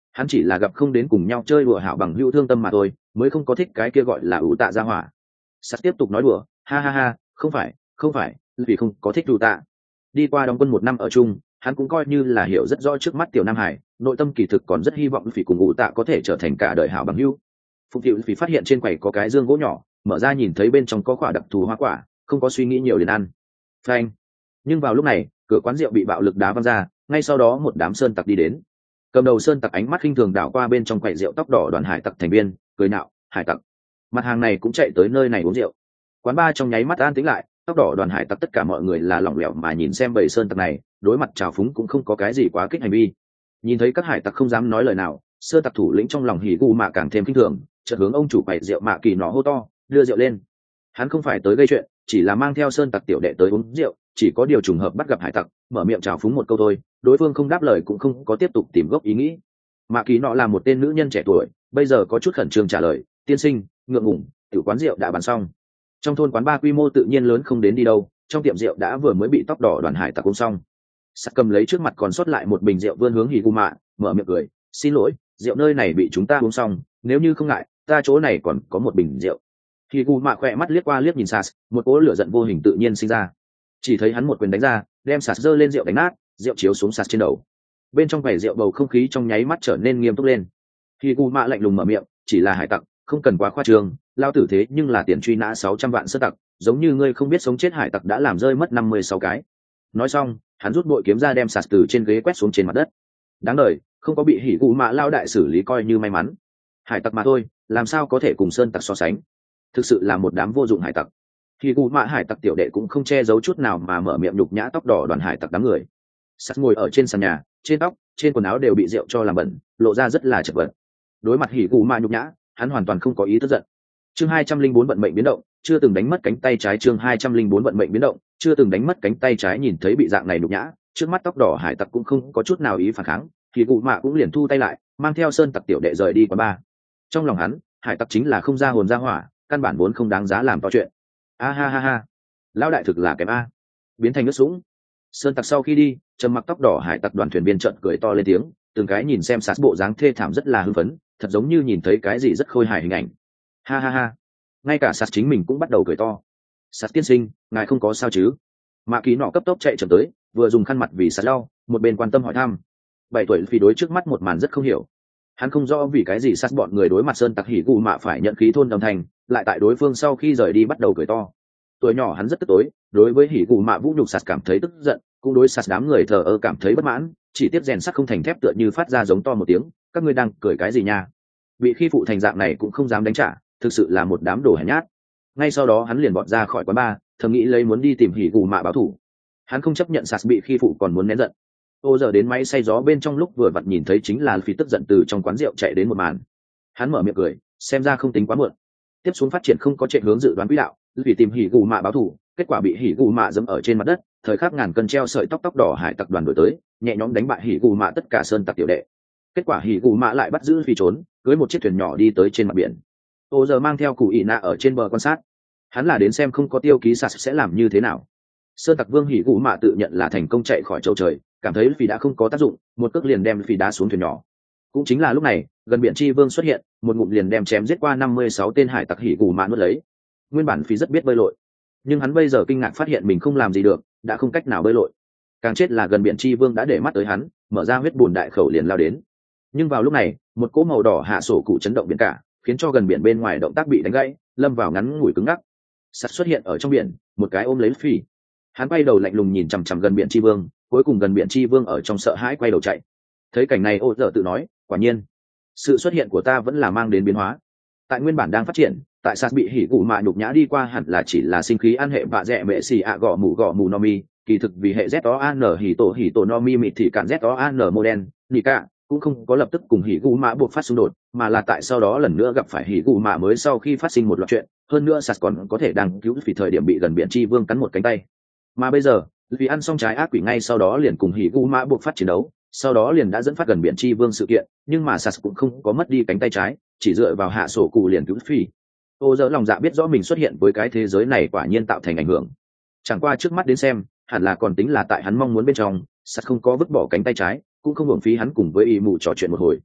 hắn chỉ là gặp không đến cùng nhau chơi đùa hảo bằng hữu thương tâm mà thôi, mới không có thích cái kia gọi là ủ tạ ra hỏa. Sắt tiếp tục nói đùa, ha ha ha, không phải không phải vì không có thích ủ tạ. Đi qua đóng quân một năm ở chung, hắn cũng coi như là hiểu rất rõ trước mắt tiểu nam hải, nội tâm kỳ thực còn rất hy vọng vì cùng ủ tạ có thể trở thành cả đời hảo bằng hữu. Phục vụ vì phát hiện trên quầy có cái dương gỗ nhỏ, mở ra nhìn thấy bên trong có quả đặc thù hoa quả, không có suy nghĩ nhiều liền ăn. Phanh. Nhưng vào lúc này, cửa quán rượu bị bạo lực đá văng ra, ngay sau đó một đám sơn tặc đi đến. Cầm đầu sơn tặc ánh mắt khinh thường đảo qua bên trong quầy rượu tóc đỏ đoàn hải tặc thành viên, cười nạo, hải tặc. Mặt hàng này cũng chạy tới nơi này uống rượu. Quán ba trong nháy mắt an tĩnh lại, tóc đỏ đoàn hải tặc tất cả mọi người là lỏng lẻo mà nhìn xem bầy sơn tặc này, đối mặt trào phúng cũng không có cái gì quá kích hành vi. Nhìn thấy các hải tặc không dám nói lời nào, sơn tặc thủ lĩnh trong lòng hỉ gu mạ càng thêm kinh thường, chợt hướng ông chủ quầy rượu mạ kỳ nọ hô to, đưa rượu lên. Hắn không phải tới gây chuyện, chỉ là mang theo sơn tặc tiểu đệ tới uống rượu, chỉ có điều trùng hợp bắt gặp hải tặc, mở miệng chào phúng một câu thôi, đối phương không đáp lời cũng không có tiếp tục tìm gốc ý nghĩ. Mạ kỳ nọ là một tên nữ nhân trẻ tuổi, bây giờ có chút khẩn trương trả lời, tiên sinh, ngượng ngùng, tiểu quán rượu đã bán xong. Trong thôn quán ba quy mô tự nhiên lớn không đến đi đâu, trong tiệm rượu đã vừa mới bị tóc đỏ đoàn hải tặc uống xong. Sắt cầm lấy trước mặt còn sót lại một bình rượu vươn hướng hỉ gu mạ, mở miệng cười, xin lỗi, rượu nơi này bị chúng ta uống xong, nếu như không ngại, ta chỗ này còn có một bình rượu. Hỉ gu mạ khỏe mắt liếc qua liếc nhìn Sas, một cỗ lửa giận vô hình tự nhiên sinh ra. Chỉ thấy hắn một quyền đánh ra, đem Sas giơ lên rượu đánh nát, rượu chiếu xuống Sas trên đầu. Bên trong quầy rượu bầu không khí trong nháy mắt trở nên nghiêm túc lên. Hỉ gu mạ lạnh lùng mở miệng, chỉ là hải tặc, không cần quá khoa trương, lao tử thế nhưng là tiền truy nã sáu trăm vạn sơ tặc, giống như ngươi không biết sống chết hải tặc đã làm rơi mất năm mươi sáu cái. Nói xong, hắn rút bội kiếm ra đem Sas từ trên ghế quét xuống trên mặt đất. Đáng đời, không có bị hỉ gu mạ lao đại xử lý coi như may mắn. Hải tặc mà thôi, làm sao có thể cùng sơn tặc so sánh? Thực sự là một đám vô dụng hải tặc. Hỉ gu mạ hải tặc tiểu đệ cũng không che giấu chút nào mà mở miệng nhục nhã tóc đỏ đoàn hải tặc đám người. Sas ngồi ở trên sàn nhà, trên tóc, trên quần áo đều bị rượu cho làm bẩn, lộ ra rất là chật vật. Đối mặt hỉ gu mạ nhục nhã, hắn hoàn toàn không có ý tức giận. Chương hai trăm linh bốn vận mệnh biến động, chưa từng đánh mất cánh tay trái. Chương hai trăm linh bốn vận mệnh biến động, chưa từng đánh mất cánh tay trái. Nhìn thấy bị dạng này nhục nhã, trước mắt tóc đỏ hải tặc cũng không có chút nào ý phản kháng, thì cụ mạ cũng liền thu tay lại, mang theo sơn tặc tiểu đệ rời đi quán bar. Trong lòng hắn, hải tặc chính là không ra hồn ra hỏa, căn bản vốn không đáng giá làm to chuyện. A ha ha ha, lão đại thực là kém a, biến thành nước sũng. Sơn tặc sau khi đi, trầm mặc tóc đỏ hải tặc đoàn thuyền viên trợn cười to lên tiếng, từng cái nhìn xem Sas bộ dáng thê thảm rất là hưng phấn, thật giống như nhìn thấy cái gì rất khôi hài hình ảnh. Ha ha ha, ngay cả Sas chính mình cũng bắt đầu cười to. Sas tiên sinh, ngài không có sao chứ? Mạ Kỳ nọ cấp tốc chạy chậm tới, vừa dùng khăn mặt vì Sas lau, một bên quan tâm hỏi thăm. Bảy tuổi phi đối trước mắt một màn rất không hiểu, hắn không rõ vì cái gì Sas bọn người đối mặt sơn tặc hỉ gu mạ phải nhận khí thôn đồng thành, lại tại đối phương sau khi rời đi bắt đầu cười to. Tuổi nhỏ hắn rất tức tối, đối với hỉ gu mạ vũ nhục Sas cảm thấy tức giận, cũng đối Sas đám người thờ ơ cảm thấy bất mãn, chỉ tiếp rèn sắt không thành thép tựa như phát ra giống to một tiếng, các ngươi đang cười cái gì nha? Bị khi phụ thành dạng này cũng không dám đánh trả, thực sự là một đám đồ hèn nhát. Ngay sau đó hắn liền bọn ra khỏi quán bar, thầm nghĩ lấy muốn đi tìm hỉ gu mạ báo thù. Hắn không chấp nhận Sas bị khi phụ còn muốn nén giận. Ô giờ đến máy xay gió bên trong lúc vừa vặn nhìn thấy chính là phi tức giận từ trong quán rượu chạy đến một màn. Hắn mở miệng cười, xem ra không tính quá muộn. Tiếp xuống phát triển không có chạy hướng dự đoán quỹ đạo, vì tìm hỉ gu mạ báo thù, kết quả bị hỉ gu mạ dẫm ở trên mặt đất, thời khắc ngàn cân treo sợi tóc tóc đỏ hải tặc đoàn đuổi tới, nhẹ nhõm đánh bại hỉ gu mạ tất cả sơn tặc tiểu đệ. Kết quả hỉ gu mạ lại bắt giữ phi trốn, cưới một chiếc thuyền nhỏ đi tới trên mặt biển. Ô giờ mang theo cụ ỉ nạ ở trên bờ quan sát, hắn là đến xem không có tiêu ký Sas sẽ làm như thế nào. Sơn tặc vương hỉ gu mạ tự nhận là thành công chạy khỏi châu trời, cảm thấy phi đã không có tác dụng, một cước liền đem phi đá xuống thuyền nhỏ. Cũng chính là lúc này, gần biển chi vương xuất hiện, một ngụm liền đem chém giết qua năm mươi sáu tên hải tặc hỉ gu mạ nuốt lấy. Nguyên bản phi rất biết bơi lội, nhưng hắn bây giờ kinh ngạc phát hiện mình không làm gì được, đã không cách nào bơi lội. Càng chết là gần biển chi vương đã để mắt tới hắn, mở ra huyết bùn đại khẩu liền lao đến. Nhưng vào lúc này, một cỗ màu đỏ hạ sổ cụ chấn động biển cả, khiến cho gần biển bên ngoài động tác bị đánh gãy, lâm vào ngắn ngủi cứng ngắc. Sắt xuất hiện ở trong biển, một cái ôm lấy phi. Hắn quay đầu lạnh lùng nhìn chằm chằm gần biển chi vương, cuối cùng gần biển chi vương ở trong sợ hãi quay đầu chạy. Thấy cảnh này ô dở tự nói, quả nhiên sự xuất hiện của ta vẫn là mang đến biến hóa. Tại nguyên bản đang phát triển, tại Sas bị hỉ cụ mạ nhục nhã đi qua hẳn là chỉ là sinh khí ăn hệ bạ rẻ mẹ xì ạ gõ mù gõ mù no mi, kỳ thực vì hệ z o an hỉ tổ hỉ tổ no mi mịt thì cản z o an model nika cũng không có lập tức cùng hỉ cụ mạ buộc phát xung đột, mà là tại sau đó lần nữa gặp phải hỉ cụ mạ mới sau khi phát sinh một loạt chuyện, hơn nữa Sas còn có thể đang cứu vì thời điểm bị gần biển chi vương cắn một cánh tay. Mà bây giờ vì ăn xong trái ác quỷ ngay sau đó liền cùng hỉ gu mã buộc phát chiến đấu, sau đó liền đã dẫn phát gần biển chi vương sự kiện, nhưng mà Sas cũng không có mất đi cánh tay trái, chỉ dựa vào hạ sổ cụ liền cứu phi. Ô dỡ lòng dạ biết rõ mình xuất hiện với cái thế giới này quả nhiên tạo thành ảnh hưởng, chẳng qua trước mắt đến xem hẳn là còn tính là tại hắn mong muốn bên trong. Sas không có vứt bỏ cánh tay trái, cũng không hưởng phí hắn cùng với y mụ trò chuyện một hồi.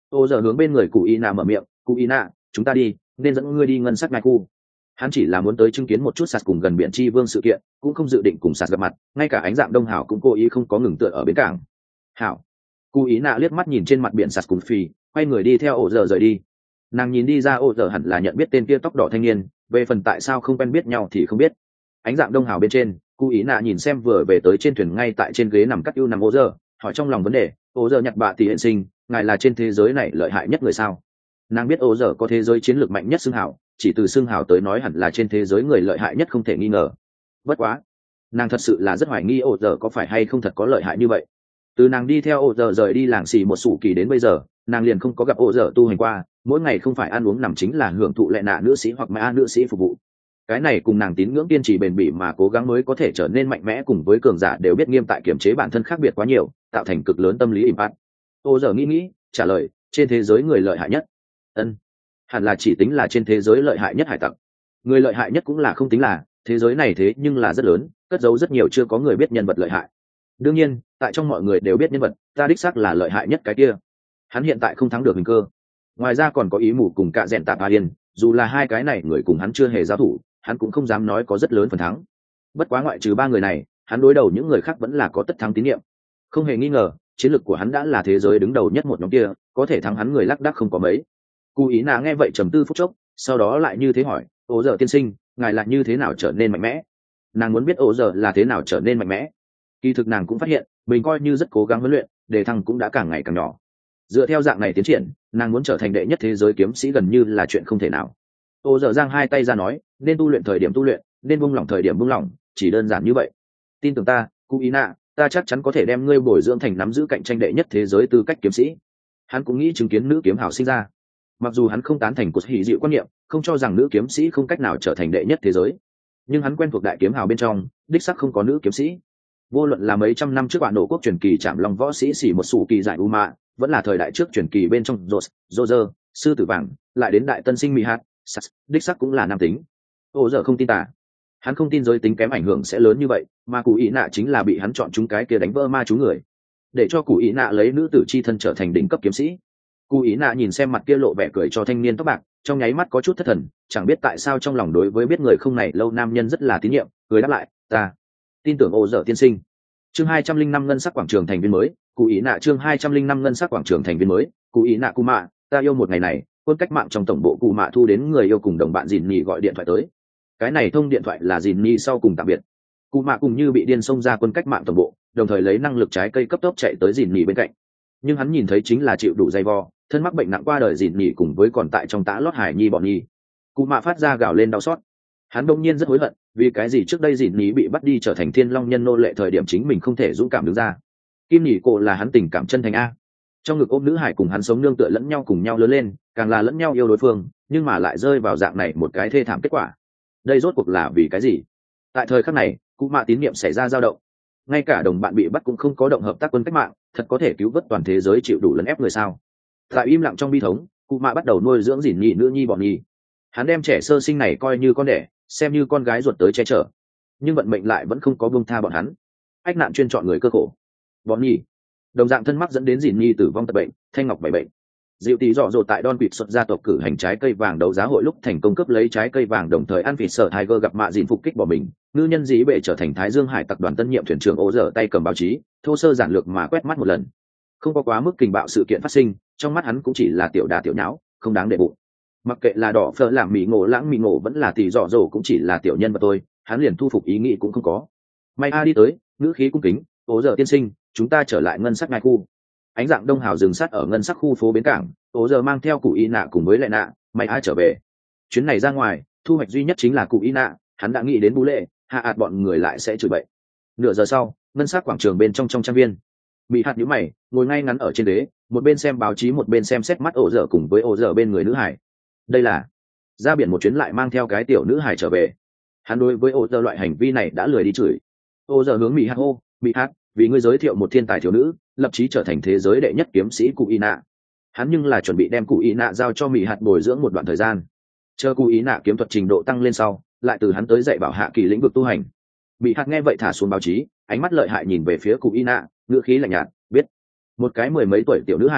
ô giờ hướng bên người cụ y nạ mở miệng, cụ y nạ, chúng ta đi, nên dẫn ngươi đi ngân sắc ngai khu. Hắn chỉ là muốn tới chứng kiến một chút sạt cùng gần biển chi vương sự kiện, cũng không dự định cùng sạt gặp mặt, ngay cả ánh dạng đông hảo cũng cố ý không có ngừng tựa ở bến cảng. Hảo. Cụ ý nạ liếc mắt nhìn trên mặt biển sạt cùng phì, quay người đi theo ổ giờ rời đi. Nàng nhìn đi ra ổ giờ hẳn là nhận biết tên kia tóc đỏ thanh niên, về phần tại sao không quen biết nhau thì không biết. Ánh dạng đông hảo bên trên, cụ ý nạ nhìn xem vừa về tới trên thuyền ngay tại trên ghế nằm cắt ưu nằm ổ giờ, hỏi trong lòng vấn đề, ổ giờ nhặt bạ tỷ hiện sinh, ngài là trên thế giới này lợi hại nhất người sao? Nàng biết ổ giờ có thế giới chiến lược mạnh nhất xưng hảo, chỉ từ xưng hảo tới nói hẳn là trên thế giới người lợi hại nhất không thể nghi ngờ. Bất quá, nàng thật sự là rất hoài nghi ổ giờ có phải hay không thật có lợi hại như vậy. Từ nàng đi theo ổ giờ rời đi làng xì một sủ kỳ đến bây giờ, nàng liền không có gặp ổ giờ tu hành qua, mỗi ngày không phải ăn uống nằm chính là hưởng thụ lệ nạ nữ sĩ hoặc mã nữ sĩ phục vụ. Cái này cùng nàng tín ngưỡng kiên trì bền bỉ mà cố gắng mới có thể trở nên mạnh mẽ, cùng với cường giả đều biết nghiêm tại kiểm chế bản thân khác biệt quá nhiều, tạo thành cực lớn tâm lý impact. Ổ giờ nghĩ nghĩ, trả lời, trên thế giới người lợi hại nhất. Ân, hẳn là chỉ tính là trên thế giới lợi hại nhất hải tặc. Người lợi hại nhất cũng là không tính là, thế giới này thế nhưng là rất lớn, cất giấu rất nhiều chưa có người biết nhân vật lợi hại. Đương nhiên, tại trong mọi người đều biết nhân vật, ta đích xác là lợi hại nhất cái kia. Hắn hiện tại không thắng được Hình Cơ. Ngoài ra còn có Ý Mù cùng Cạ Dẹn Tạp A Yên, dù là hai cái này người cùng hắn chưa hề giao thủ, hắn cũng không dám nói có rất lớn phần thắng. Bất quá ngoại trừ ba người này, hắn đối đầu những người khác vẫn là có tất thắng tín nhiệm. Không hề nghi ngờ, chiến lược của hắn đã là thế giới đứng đầu nhất một nhóm kia, có thể thắng hắn người lác đác không có mấy. Cú ý nạ nghe vậy trầm tư phút chốc, sau đó lại như thế hỏi, ố giờ tiên sinh, ngài lại như thế nào trở nên mạnh mẽ? Nàng muốn biết ố giờ là thế nào trở nên mạnh mẽ. Kỳ thực nàng cũng phát hiện mình coi như rất cố gắng huấn luyện, đề thăng cũng đã càng ngày càng nhỏ. Dựa theo dạng này tiến triển, nàng muốn trở thành đệ nhất thế giới kiếm sĩ gần như là chuyện không thể nào. Ố giờ giang hai tay ra nói, nên tu luyện thời điểm tu luyện, nên buông lỏng thời điểm buông lỏng, chỉ đơn giản như vậy. Tin tưởng ta, Cú ý nạ, ta chắc chắn có thể đem ngươi bồi dưỡng thành nắm giữ cạnh tranh đệ nhất thế giới tư cách kiếm sĩ. Hắn cũng nghĩ chứng kiến nữ kiếm hào sinh ra. Mặc dù hắn không tán thành cuộc hỉ dịu quan niệm, không cho rằng nữ kiếm sĩ không cách nào trở thành đệ nhất thế giới, nhưng hắn quen thuộc đại kiếm hào bên trong, đích sắc không có nữ kiếm sĩ. Vô luận là mấy trăm năm trước bạn nổ quốc truyền kỳ chạm lòng võ sĩ xỉ một sủ kỳ giải Uma, vẫn là thời đại trước truyền kỳ bên trong Rose, Roger, sư tử vàng, lại đến đại tân sinh Mỹ Hát, đích sắc cũng là nam tính. Ô giờ không tin tả. Hắn không tin giới tính kém ảnh hưởng sẽ lớn như vậy, mà Cụ Ý Nạ chính là bị hắn chọn chúng cái kia đánh vỡ ma chú người, để cho Cụ Ý Nạ lấy nữ tử chi thân trở thành đỉnh cấp kiếm sĩ. Cụ Ý Nạ nhìn xem mặt kia lộ vẻ cười cho thanh niên tóc bạc, trong nháy mắt có chút thất thần, chẳng biết tại sao trong lòng đối với biết người không này lâu nam nhân rất là tín nhiệm, cười đáp lại, ta tin tưởng Ô Dở tiên sinh. Chương hai trăm linh năm ngân sắc quảng trường thành viên mới, Cụ Ý Nạ chương hai trăm linh năm ngân sắc quảng trường thành viên mới, Cụ Ý Nạ Cù Mạ, ta yêu một ngày này, quân cách mạng trong tổng bộ Cù Mạ thu đến người yêu cùng đồng bạn Dìn Nhị gọi điện thoại tới. Cái này thông điện thoại là Dìn Nhị sau cùng tạm biệt. Cù Mạ cùng như bị điên xông ra quân cách mạng tổng bộ, đồng thời lấy năng lực trái cây cấp tốc chạy tới Dìn Nhị bên cạnh. Nhưng hắn nhìn thấy chính là chịu đủ dày vò, thân mắc bệnh nặng qua đời Dìn Nhị cùng với còn tại trong tã lót hải nhi bọn nhi. Cù Mạ phát ra gào lên đau xót. Hắn đông nhiên rất hối hận, vì cái gì trước đây Dìn Nhị bị bắt đi trở thành Thiên Long nhân nô lệ thời điểm chính mình không thể dũng cảm đứng ra. Kim Nhị Cổ là hắn tình cảm chân thành a. Trong ngực ôm nữ hải cùng hắn sống nương tựa lẫn nhau cùng nhau lớn lên, càng là lẫn nhau yêu đối phương, nhưng mà lại rơi vào dạng này một cái thê thảm kết quả. Đây rốt cuộc là vì cái gì? Tại thời khắc này, Cù Mạ tín niệm xảy ra dao động. Ngay cả đồng bạn bị bắt cũng không có động hợp tác quân cách mạng, thật có thể cứu vớt toàn thế giới chịu đủ lấn ép người sao? Tại im lặng trong bi thống, Cù Mạ bắt đầu nuôi dưỡng Dìn Nhị nữ nhi bọn nhi. Hắn đem trẻ sơ sinh này coi như con đẻ, xem như con gái ruột tới che chở, nhưng vận mệnh lại vẫn không có buông tha bọn hắn. Ách nạn chuyên chọn người cơ khổ. Bọn nhi đồng dạng thân mắc dẫn đến Dìn Nhi tử vong tật bệnh, thanh ngọc bảy bệnh. Diệu tỷ dọ dột tại Don Quỵt xuất gia tộc cử hành trái cây vàng đấu giá hội lúc thành công cướp lấy trái cây vàng, đồng thời ăn vịt sở Tiger gặp mạ Dìn phục kích bỏ mình. Ngư nhân dĩ bệ trở thành Thái Dương Hải tập đoàn tân nhiệm thuyền trưởng Ô Dở tay cầm báo chí, thô sơ giản lược mà quét mắt một lần. Không có quá mức kình bạo sự kiện phát sinh, trong mắt hắn cũng chỉ là tiểu đà tiểu nháo, không đáng để bụng. Mặc kệ là đỏ phở làm mì ngộ lãng mì ngộ vẫn là tỷ dọ dỗ cũng chỉ là tiểu nhân mà tôi, hắn liền thu phục ý nghĩ cũng không có. May a đi tới, ngữ khí cung kính, Ô Dở tiên sinh, chúng ta trở lại ngân sắc ngai khu. Ánh dạng đông hào dừng sát ở ngân sắc khu phố bến cảng, Ô Dở mang theo Cụ Ý Nạ cùng với lại nạ, May a trở về. Chuyến này ra ngoài, thu hoạch duy nhất chính là Cụ Ý Nạ, hắn đã nghĩ đến bú lệ, hạ ạt bọn người lại sẽ chửi bậy. Nửa giờ sau, ngân sắc quảng trường bên trong trong trang viên, bị hạt nhíu mày, ngồi ngay ngắn ở trên đế, một bên xem báo chí một bên xem xét mắt Ô Dở cùng với Ô Dở bên người nữ hải. Đây là ra biển một chuyến lại mang theo cái tiểu nữ hải trở về. Hắn đối với Ô Dở loại hành vi này đã lười đi chửi. Ô Dở hướng Mỹ hạt hô, Mỹ hạt, vì ngươi giới thiệu một thiên tài thiếu nữ, lập chí trở thành thế giới đệ nhất kiếm sĩ Cụ Ý Nạ. Hắn nhưng là chuẩn bị đem Cụ Ý Nạ giao cho Mỹ hạt bồi dưỡng một đoạn thời gian, chờ Cụ Ý Nạ kiếm thuật trình độ tăng lên sau, lại từ hắn tới dạy bảo hạ kỳ lĩnh vực tu hành. Mỹ hạt nghe vậy thả xuống báo chí, ánh mắt lợi hại nhìn về phía Cụ Ý Nạ, ngữ khí lạnh nhạt, biết. Một cái mười mấy tuổi tiểu nữ hải,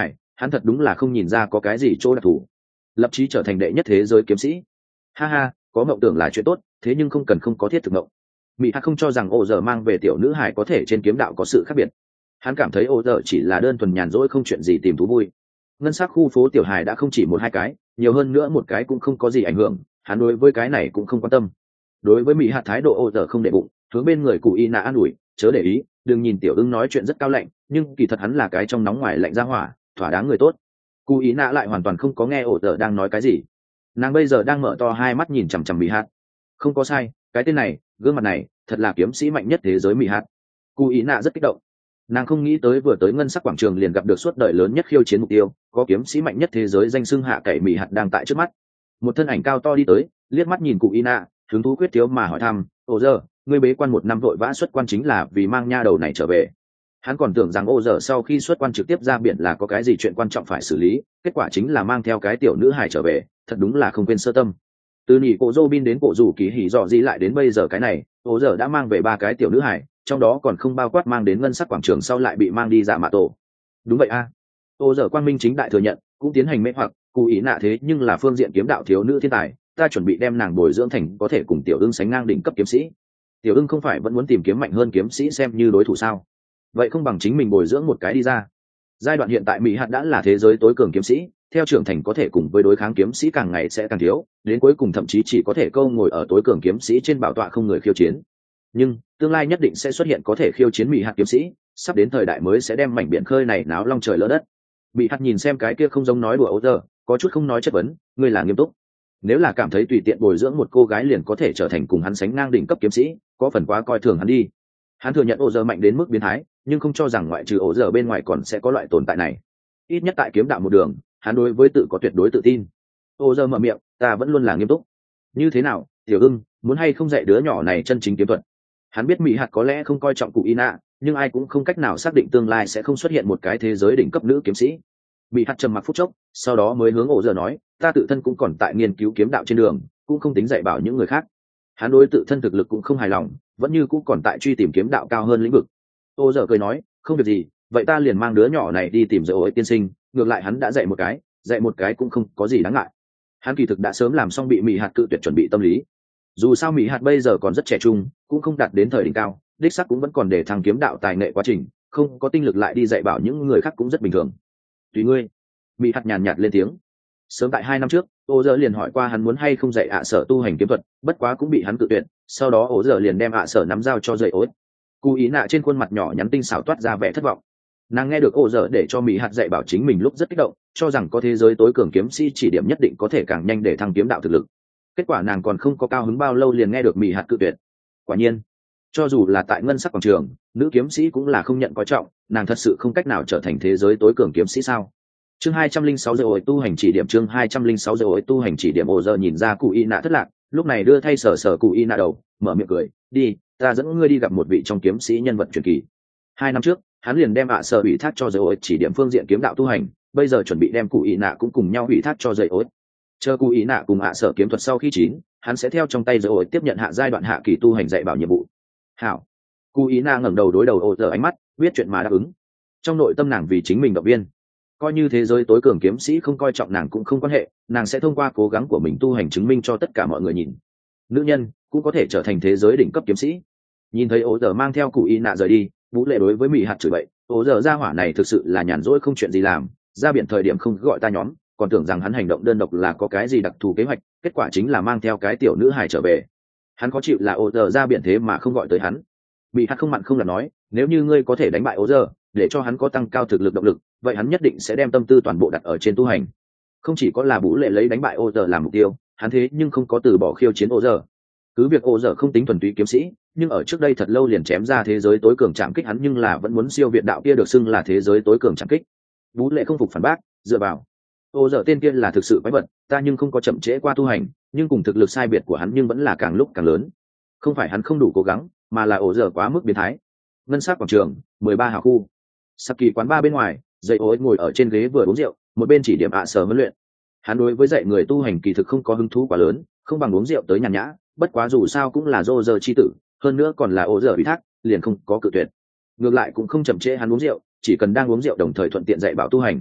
hắn thật đúng là không nhìn ra có cái gì chỗ đặc thù, lập chí trở thành đệ nhất thế giới kiếm sĩ. Ha ha, có mộng tưởng là chuyện tốt, thế nhưng không cần không có thiết thực mộng. Mỹ Hạt không cho rằng ô giờ mang về tiểu nữ hải có thể trên kiếm đạo có sự khác biệt. Hắn cảm thấy ô giờ chỉ là đơn thuần nhàn rỗi không chuyện gì tìm thú vui. Ngân sắc khu phố tiểu hải đã không chỉ một hai cái, nhiều hơn nữa một cái cũng không có gì ảnh hưởng, hắn đối với cái này cũng không quan tâm. Đối với Mỹ Hạt thái độ ô giờ không để bụng, hướng bên người cụ y nạ an ủi, chớ để ý, đừng nhìn tiểu ưng nói chuyện rất cao lạnh, nhưng kỳ thật hắn là cái trong nóng ngoài lạnh ra hỏa, thỏa đáng người tốt. Cụ ý nạ lại hoàn toàn không có nghe ô giờ đang nói cái gì. Nàng bây giờ đang mở to hai mắt nhìn chằm chằm Mỹ Hạt. Không có sai, cái tên này, gương mặt này, thật là kiếm sĩ mạnh nhất thế giới Mỹ Hạt. Cụ ý nạ rất kích động. Nàng không nghĩ tới vừa tới ngân sắc quảng trường liền gặp được suốt đời lớn nhất khiêu chiến mục tiêu, có kiếm sĩ mạnh nhất thế giới danh xưng hạ cậy Mỹ Hạt đang tại trước mắt. Một thân ảnh cao to đi tới, liếc mắt nhìn cụ ý nạ, hứng thú quyết thiếu mà hỏi thăm, ô giờ, ngươi bế quan một năm vội vã xuất quan chính là vì mang nha đầu này trở về. Hắn còn tưởng rằng ô giờ sau khi xuất quan trực tiếp ra biển là có cái gì chuyện quan trọng phải xử lý, kết quả chính là mang theo cái tiểu nữ hài trở về, thật đúng là không quên sơ tâm. Từ nhị cổ Robin đến cổ rủ kỳ hỉ dọ gì lại đến bây giờ cái này, ô giờ đã mang về ba cái tiểu nữ hài, trong đó còn không bao quát mang đến ngân sắc quảng trường sau lại bị mang đi dạ mạ tổ. Đúng vậy a. À. Ô giờ quang minh chính đại thừa nhận, cũng tiến hành mê hoặc, cụ ý nạ thế nhưng là phương diện kiếm đạo thiếu nữ thiên tài, ta chuẩn bị đem nàng bồi dưỡng thành có thể cùng tiểu ưng sánh ngang đỉnh cấp kiếm sĩ. Tiểu ưng không phải vẫn muốn tìm kiếm mạnh hơn kiếm sĩ xem như đối thủ sao? Vậy không bằng chính mình bồi dưỡng một cái đi ra. Giai đoạn hiện tại Mỹ Hạt đã là thế giới tối cường kiếm sĩ, theo trưởng thành có thể cùng với đối kháng kiếm sĩ càng ngày sẽ càng thiếu, đến cuối cùng thậm chí chỉ có thể câu ngồi ở tối cường kiếm sĩ trên bảo tọa không người khiêu chiến. Nhưng tương lai nhất định sẽ xuất hiện có thể khiêu chiến Mỹ Hạt kiếm sĩ, sắp đến thời đại mới sẽ đem mảnh biển khơi này náo long trời lỡ đất. Mỹ Hạt nhìn xem cái kia không giống nói đùa ấu giờ, có chút không nói chất vấn, ngươi là nghiêm túc. Nếu là cảm thấy tùy tiện bồi dưỡng một cô gái liền có thể trở thành cùng hắn sánh ngang đỉnh cấp kiếm sĩ, có phần quá coi thường hắn đi. Hắn thừa nhận ổ giờ mạnh đến mức biến thái, nhưng không cho rằng ngoại trừ ổ giờ bên ngoài còn sẽ có loại tồn tại này. Ít nhất tại kiếm đạo một đường, hắn đối với tự có tuyệt đối tự tin. Ổ giờ mở miệng, ta vẫn luôn là nghiêm túc. Như thế nào, tiểu ưng, muốn hay không dạy đứa nhỏ này chân chính kiếm thuật? Hắn biết Mỹ Hạt có lẽ không coi trọng cụ Ina, nhưng ai cũng không cách nào xác định tương lai sẽ không xuất hiện một cái thế giới đỉnh cấp nữ kiếm sĩ. Mỹ Hạt trầm mặc phút chốc, sau đó mới hướng ổ giờ nói, ta tự thân cũng còn tại nghiên cứu kiếm đạo trên đường, cũng không tính dạy bảo những người khác. Hắn đối tự thân thực lực cũng không hài lòng, vẫn như cũng còn tại truy tìm kiếm đạo cao hơn lĩnh vực. Ô giờ cười nói, không việc gì, vậy ta liền mang đứa nhỏ này đi tìm dạy ối tiên sinh, ngược lại hắn đã dạy một cái, dạy một cái cũng không có gì đáng ngại. Hắn kỳ thực đã sớm làm xong bị Mỹ Hạt cự tuyệt chuẩn bị tâm lý. Dù sao Mỹ Hạt bây giờ còn rất trẻ trung, cũng không đạt đến thời đỉnh cao, đích sắc cũng vẫn còn để thăng kiếm đạo tài nghệ quá trình, không có tinh lực lại đi dạy bảo những người khác cũng rất bình thường. Tùy ngươi. Mỹ Hạt nhàn nhạt lên tiếng. Sớm tại hai năm trước, ô giờ liền hỏi qua hắn muốn hay không dạy ạ sở tu hành kiếm thuật, bất quá cũng bị hắn cự tuyệt. Sau đó ô giờ liền đem ạ sở nắm giao cho dạy ối. Cú ý nạ trên khuôn mặt nhỏ nhắn tinh xảo toát ra vẻ thất vọng. Nàng nghe được ô giờ để cho Mỹ Hạt dạy bảo chính mình lúc rất kích động, cho rằng có thế giới tối cường kiếm sĩ chỉ điểm nhất định có thể càng nhanh để thăng kiếm đạo thực lực. Kết quả nàng còn không có cao hứng bao lâu liền nghe được Mỹ Hạt cự tuyệt. Quả nhiên, cho dù là tại ngân sắc quảng trường, nữ kiếm sĩ cũng là không nhận coi trọng, nàng thật sự không cách nào trở thành thế giới tối cường kiếm sĩ sao? Chương hai trăm linh sáu giờ ối tu hành chỉ điểm chương hai trăm linh sáu giờ ối tu hành chỉ điểm ô giờ nhìn ra cụ y nạ thất lạc, lúc này đưa thay sờ sờ cụ y nạ đầu, mở miệng cười, đi, ta dẫn ngươi đi gặp một vị trong kiếm sĩ nhân vật truyền kỳ. Hai năm trước, hắn liền đem ạ sở ủy thác cho giờ ối chỉ điểm phương diện kiếm đạo tu hành, bây giờ chuẩn bị đem cụ y nạ cũng cùng nhau ủy thác cho giờ ối. Chờ cụ y nạ cùng ạ sở kiếm thuật sau khi chín, hắn sẽ theo trong tay giờ ối tiếp nhận hạ giai đoạn hạ kỳ tu hành dạy bảo nhiệm vụ. Hảo. Cụ y nạ ngẩng đầu đối đầu ô giờ ánh mắt, biết chuyện mà đáp ứng. Trong nội tâm nàng vì chính mình động viên, coi như thế giới tối cường kiếm sĩ không coi trọng nàng cũng không quan hệ, nàng sẽ thông qua cố gắng của mình tu hành chứng minh cho tất cả mọi người nhìn, nữ nhân cũng có thể trở thành thế giới đỉnh cấp kiếm sĩ. Nhìn thấy ố giờ mang theo cụ y nạ rời đi, Vũ Lệ đối với Mỹ Hạt chửi bậy, ố giờ ra hỏa này thực sự là nhàn rỗi không chuyện gì làm, ra biển thời điểm không gọi ta nhóm, còn tưởng rằng hắn hành động đơn độc là có cái gì đặc thù kế hoạch, kết quả chính là mang theo cái tiểu nữ hài trở về. Hắn khó chịu là ố giờ ra biển thế mà không gọi tới hắn. Mỹ Hạt không mặn không là nói, nếu như ngươi có thể đánh bại ố giờ, để cho hắn có tăng cao thực lực động lực, vậy hắn nhất định sẽ đem tâm tư toàn bộ đặt ở trên tu hành. Không chỉ có là Vũ Lệ lấy đánh bại ô giờ làm mục tiêu, hắn thế nhưng không có từ bỏ khiêu chiến ô giờ. Cứ việc ô giờ không tính thuần túy kiếm sĩ, nhưng ở trước đây thật lâu liền chém ra thế giới tối cường trảm kích hắn, nhưng là vẫn muốn siêu việt đạo kia được xưng là thế giới tối cường trảm kích. Vũ Lệ không phục phản bác, dựa vào ô giờ tên kia là thực sự quái vật, ta nhưng không có chậm trễ qua tu hành, nhưng cùng thực lực sai biệt của hắn nhưng vẫn là càng lúc càng lớn. Không phải hắn không đủ cố gắng, mà là ô giờ quá mức biến thái. Ngân sắc quảng trường, mười ba hào khu. Saki quán ba bên ngoài, dạy ối ngồi ở trên ghế vừa uống rượu, một bên chỉ điểm ạ sở huấn luyện. Hắn đối với dạy người tu hành kỳ thực không có hứng thú quá lớn, không bằng uống rượu tới nhàn nhã, bất quá dù sao cũng là dô giờ chi tử, hơn nữa còn là ô giờ ủy thác, liền không có cự tuyệt. Ngược lại cũng không chậm trễ hắn uống rượu, chỉ cần đang uống rượu đồng thời thuận tiện dạy bảo tu hành.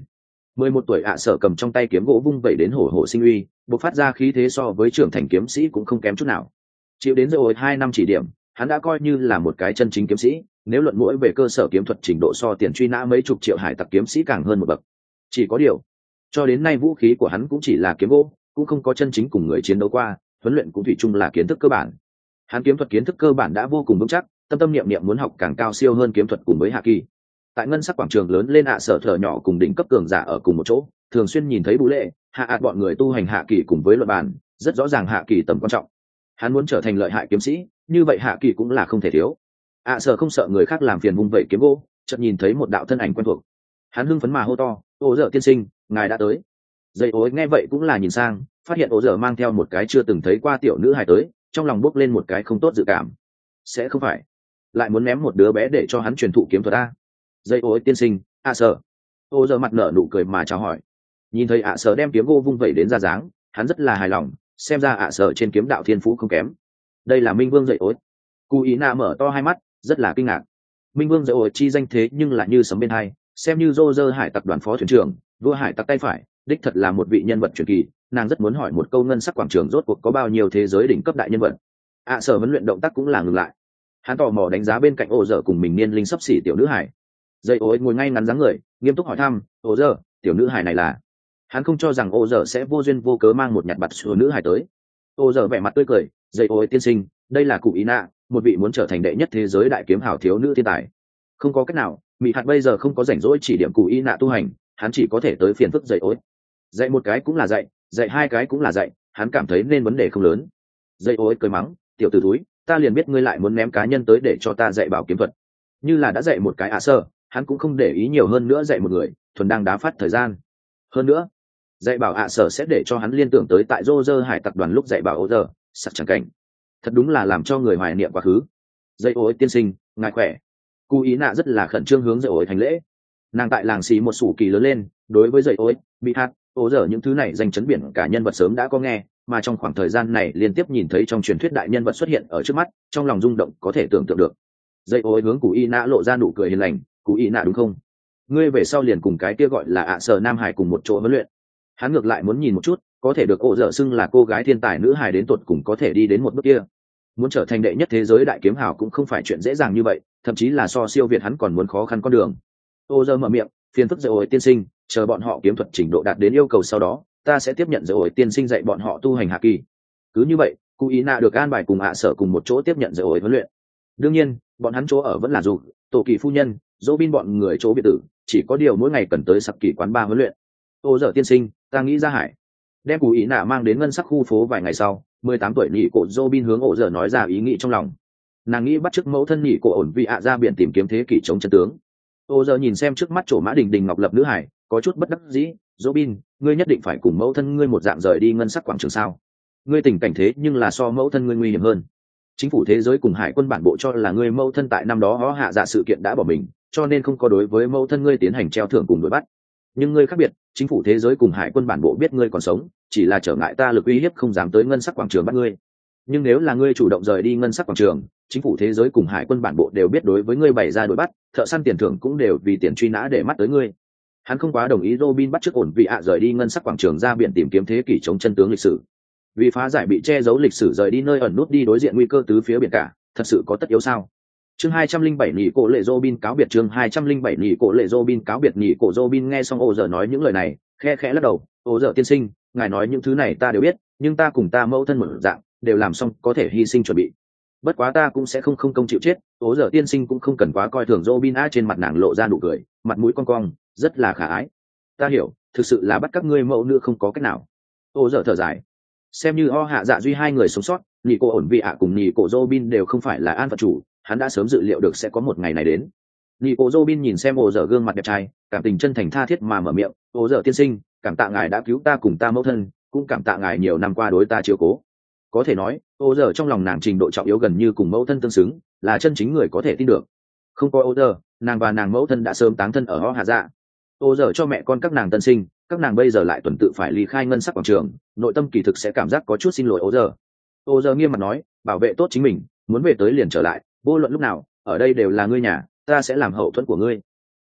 mười một tuổi ạ sở cầm trong tay kiếm gỗ vung vẩy đến hổ hổ sinh uy, bộc phát ra khí thế so với trưởng thành kiếm sĩ cũng không kém chút nào. Chịu đến rồi hai năm chỉ điểm, hắn đã coi như là một cái chân chính kiếm sĩ, nếu luận mũi về cơ sở kiếm thuật trình độ so tiền truy nã mấy chục triệu hải tặc kiếm sĩ càng hơn một bậc. Chỉ có điều, cho đến nay vũ khí của hắn cũng chỉ là kiếm gỗ, cũng không có chân chính cùng người chiến đấu qua, huấn luyện cũng thủy chung là kiến thức cơ bản. Hắn kiếm thuật kiến thức cơ bản đã vô cùng vững chắc, tâm tâm niệm niệm muốn học càng cao siêu hơn kiếm thuật cùng với hạ kỳ. Tại ngân sắc quảng trường lớn lên ạ sở thở nhỏ cùng đỉnh cấp cường giả ở cùng một chỗ, thường xuyên nhìn thấy bú lệ hạ ạt bọn người tu hành hạ kỳ cùng với luận bàn, rất rõ ràng hạ kỳ tầm quan trọng. Hắn muốn trở thành lợi hại kiếm sĩ, như vậy hạ kỳ cũng là không thể thiếu. ạ sở không sợ người khác làm phiền vung vẩy kiếm gỗ, chợt nhìn thấy một đạo thân ảnh quen thuộc. Hắn hưng phấn mà hô to: "Ô Dở tiên sinh, ngài đã tới." Dây ối nghe vậy cũng là nhìn sang, phát hiện Ô Dở mang theo một cái chưa từng thấy qua tiểu nữ hài tới, trong lòng bốc lên một cái không tốt dự cảm. Sẽ không phải lại muốn ném một đứa bé để cho hắn truyền thụ kiếm thuật a? Dây ối tiên sinh, ạ sở. Ô Dở mặt nở nụ cười mà chào hỏi. Nhìn thấy ạ sở đem kiếm gỗ vung vẩy đến ra dáng, hắn rất là hài lòng, xem ra ạ sở trên kiếm đạo thiên phú không kém. Đây là Minh Vương dậy ối. Cú Ý Na mở to hai mắt, rất là kinh ngạc. Minh Vương dậy ối chi danh thế nhưng lại như sấm bên hai, xem như Dô Dơ hải tặc đoàn phó thuyền trưởng, vua hải tặc tay phải, đích thật là một vị nhân vật truyền kỳ. Nàng rất muốn hỏi một câu ngân sắc quảng trường rốt cuộc có bao nhiêu thế giới đỉnh cấp đại nhân vật. ạ sở huấn luyện động tác cũng là ngừng lại. Hắn tò mò đánh giá bên cạnh Ô Dở cùng mình niên linh sắp xỉ tiểu nữ hải. Dậy ối ngồi ngay ngắn dáng người, nghiêm túc hỏi thăm: "Ô Dở, tiểu nữ hải này là?" Hắn không cho rằng Ô Dở sẽ vô duyên vô cớ mang một nhặt bặt sùa nữ hải tới. Ô Dở vẻ mặt tươi cười: "Dậy ối tiên sinh, đây là Cụ Ý Nạ, một vị muốn trở thành đệ nhất thế giới đại kiếm hảo thiếu nữ thiên tài. Không có cách nào, Mị Hạt bây giờ không có rảnh rỗi chỉ điểm Cụ Ý Nạ tu hành, hắn chỉ có thể tới phiền phức dậy ối. Dạy một cái cũng là dạy, dạy hai cái cũng là dạy, hắn cảm thấy nên vấn đề không lớn." Dậy ối cười mắng: "Tiểu tử túi, ta liền biết ngươi lại muốn ném cá nhân tới để cho ta dạy bảo kiếm thuật." Như là đã dạy một cái ạ sơ, hắn cũng không để ý nhiều hơn nữa dạy một người, thuần đang đá phát thời gian. Hơn nữa, dạy bảo ạ sở sẽ để cho hắn liên tưởng tới tại Rô Rơ hải tặc đoàn lúc dạy bảo Ô Dở, sặc chẳng cảnh. Thật đúng là làm cho người hoài niệm quá khứ. Dạy ối tiên sinh, ngài khỏe. Cú Ý Nạ rất là khẩn trương hướng dạy ối thành lễ. Nàng tại làng xì một sủ kỳ lớn lên, đối với dạy ối, bị hạt, Ô Dở những thứ này danh chấn biển cả nhân vật sớm đã có nghe, mà trong khoảng thời gian này liên tiếp nhìn thấy trong truyền thuyết đại nhân vật xuất hiện ở trước mắt, trong lòng rung động có thể tưởng tượng được. Dạy ối hướng Cú Ý Nạ lộ ra nụ cười hiền lành: "Cú Ý Nạ đúng không? Ngươi về sau liền cùng cái kia gọi là ạ sở nam hải cùng một chỗ huấn luyện." Hắn ngược lại muốn nhìn một chút, có thể được Ô Dở xưng là cô gái thiên tài nữ hài đến tột cùng có thể đi đến một bước kia. Muốn trở thành đệ nhất thế giới đại kiếm hào cũng không phải chuyện dễ dàng như vậy, thậm chí là so siêu việt hắn còn muốn khó khăn con đường. Ô Dở mở miệng: "Phiền phức dạy ối tiên sinh, chờ bọn họ kiếm thuật trình độ đạt đến yêu cầu sau đó, ta sẽ tiếp nhận dạy ối tiên sinh dạy bọn họ tu hành hạ kỳ." Cứ như vậy, Cú Ý Nạ được an bài cùng ạ sở cùng một chỗ tiếp nhận dạy ối huấn luyện. Đương nhiên, bọn hắn chỗ ở vẫn là dù tổ kỳ phu nhân, dỗ bin bọn người chỗ biệt tử, chỉ có điều mỗi ngày cần tới sặc kỳ quán ba huấn luyện. Ô Dở tiên sinh, ta nghĩ ra hải đem Cú Ý Nạ mang đến ngân sắc khu phố vài ngày sau, mười tám tuổi nhị cổ dô bin hướng Ô Dở nói ra ý nghĩ trong lòng. Nàng nghĩ bắt chước mẫu thân nhị cổ ổn vì ạ ra biển tìm kiếm thế kỷ chống chân tướng. Ô Dở nhìn xem trước mắt chỗ mã đình đình ngọc lập nữ hải, có chút bất đắc dĩ: "Dô bin, ngươi nhất định phải cùng mẫu thân ngươi một dạng rời đi ngân sắc quảng trường sao? Ngươi tình cảnh thế nhưng là so mẫu thân ngươi nguy hiểm hơn. Chính phủ thế giới cùng hải quân bản bộ cho là ngươi mẫu thân tại năm đó hó hạ dạ sự kiện đã bỏ mình, cho nên không có đối với mẫu thân ngươi tiến hành treo thưởng cùng đuổi bắt. Nhưng ngươi khác biệt, chính phủ thế giới cùng hải quân bản bộ biết ngươi còn sống, chỉ là trở ngại ta lực uy hiếp không dám tới ngân sắc quảng trường bắt ngươi. Nhưng nếu là ngươi chủ động rời đi ngân sắc quảng trường, chính phủ thế giới cùng hải quân bản bộ đều biết đối với ngươi bày ra đuổi bắt, thợ săn tiền thưởng cũng đều vì tiền truy nã để mắt tới ngươi." Hắn không quá đồng ý Robin bắt chước ổn vì ạ rời đi ngân sắc quảng trường ra biển tìm kiếm thế kỷ chống chân tướng lịch sử. Vì phá giải bị che giấu lịch sử rời đi nơi ẩn nút đi đối diện nguy cơ tứ phía biển cả, thật sự có tất yếu sao? Chương hai trăm linh bảy nhị cổ lệ Robin cáo biệt chương hai trăm linh bảy nhị cổ lệ Robin cáo biệt nhị cổ Robin nghe xong Ô Dở nói những lời này, khe khẽ lắc đầu: "Ô Dở tiên sinh, ngài nói những thứ này ta đều biết, nhưng ta cùng ta mẫu thân một dạng, đều làm xong có thể hy sinh chuẩn bị. Bất quá ta cũng sẽ không không công chịu chết, Ô Dở tiên sinh cũng không cần quá coi thường." Robin á trên mặt nàng lộ ra nụ cười, mặt mũi cong cong, rất là khả ái. "Ta hiểu, thực sự là bắt các ngươi mẫu nữ không có cách nào." Ô Dở thở dài. Xem như o hạ dạ duy hai người sống sót, nhị cổ ổn vị ạ cùng nhị cổ Robin đều không phải là an phận chủ, hắn đã sớm dự liệu được sẽ có một ngày này đến. Nhị cổ Robin nhìn xem Ô Dở gương mặt đẹp trai, cảm tình chân thành tha thiết mà mở miệng: "Ô Dở tiên sinh, cảm tạ ngài đã cứu ta cùng ta mẫu thân, cũng cảm tạ ngài nhiều năm qua đối ta chiếu cố." Có thể nói, Ô Dở trong lòng nàng trình độ trọng yếu gần như cùng mẫu thân tương xứng, là chân chính người có thể tin được. Không có Ô Dở, nàng và nàng mẫu thân đã sớm táng thân ở o hạ dạ. Ô Dở cho mẹ con các nàng tân sinh, các nàng bây giờ lại tuần tự phải ly khai ngân sắc quảng trường, nội tâm kỳ thực sẽ cảm giác có chút xin lỗi Ô Dở. Ô Dở nghiêm mặt nói: "Bảo vệ tốt chính mình, muốn về tới liền trở lại, vô luận lúc nào, ở đây đều là ngươi nhà, ta sẽ làm hậu thuẫn của ngươi."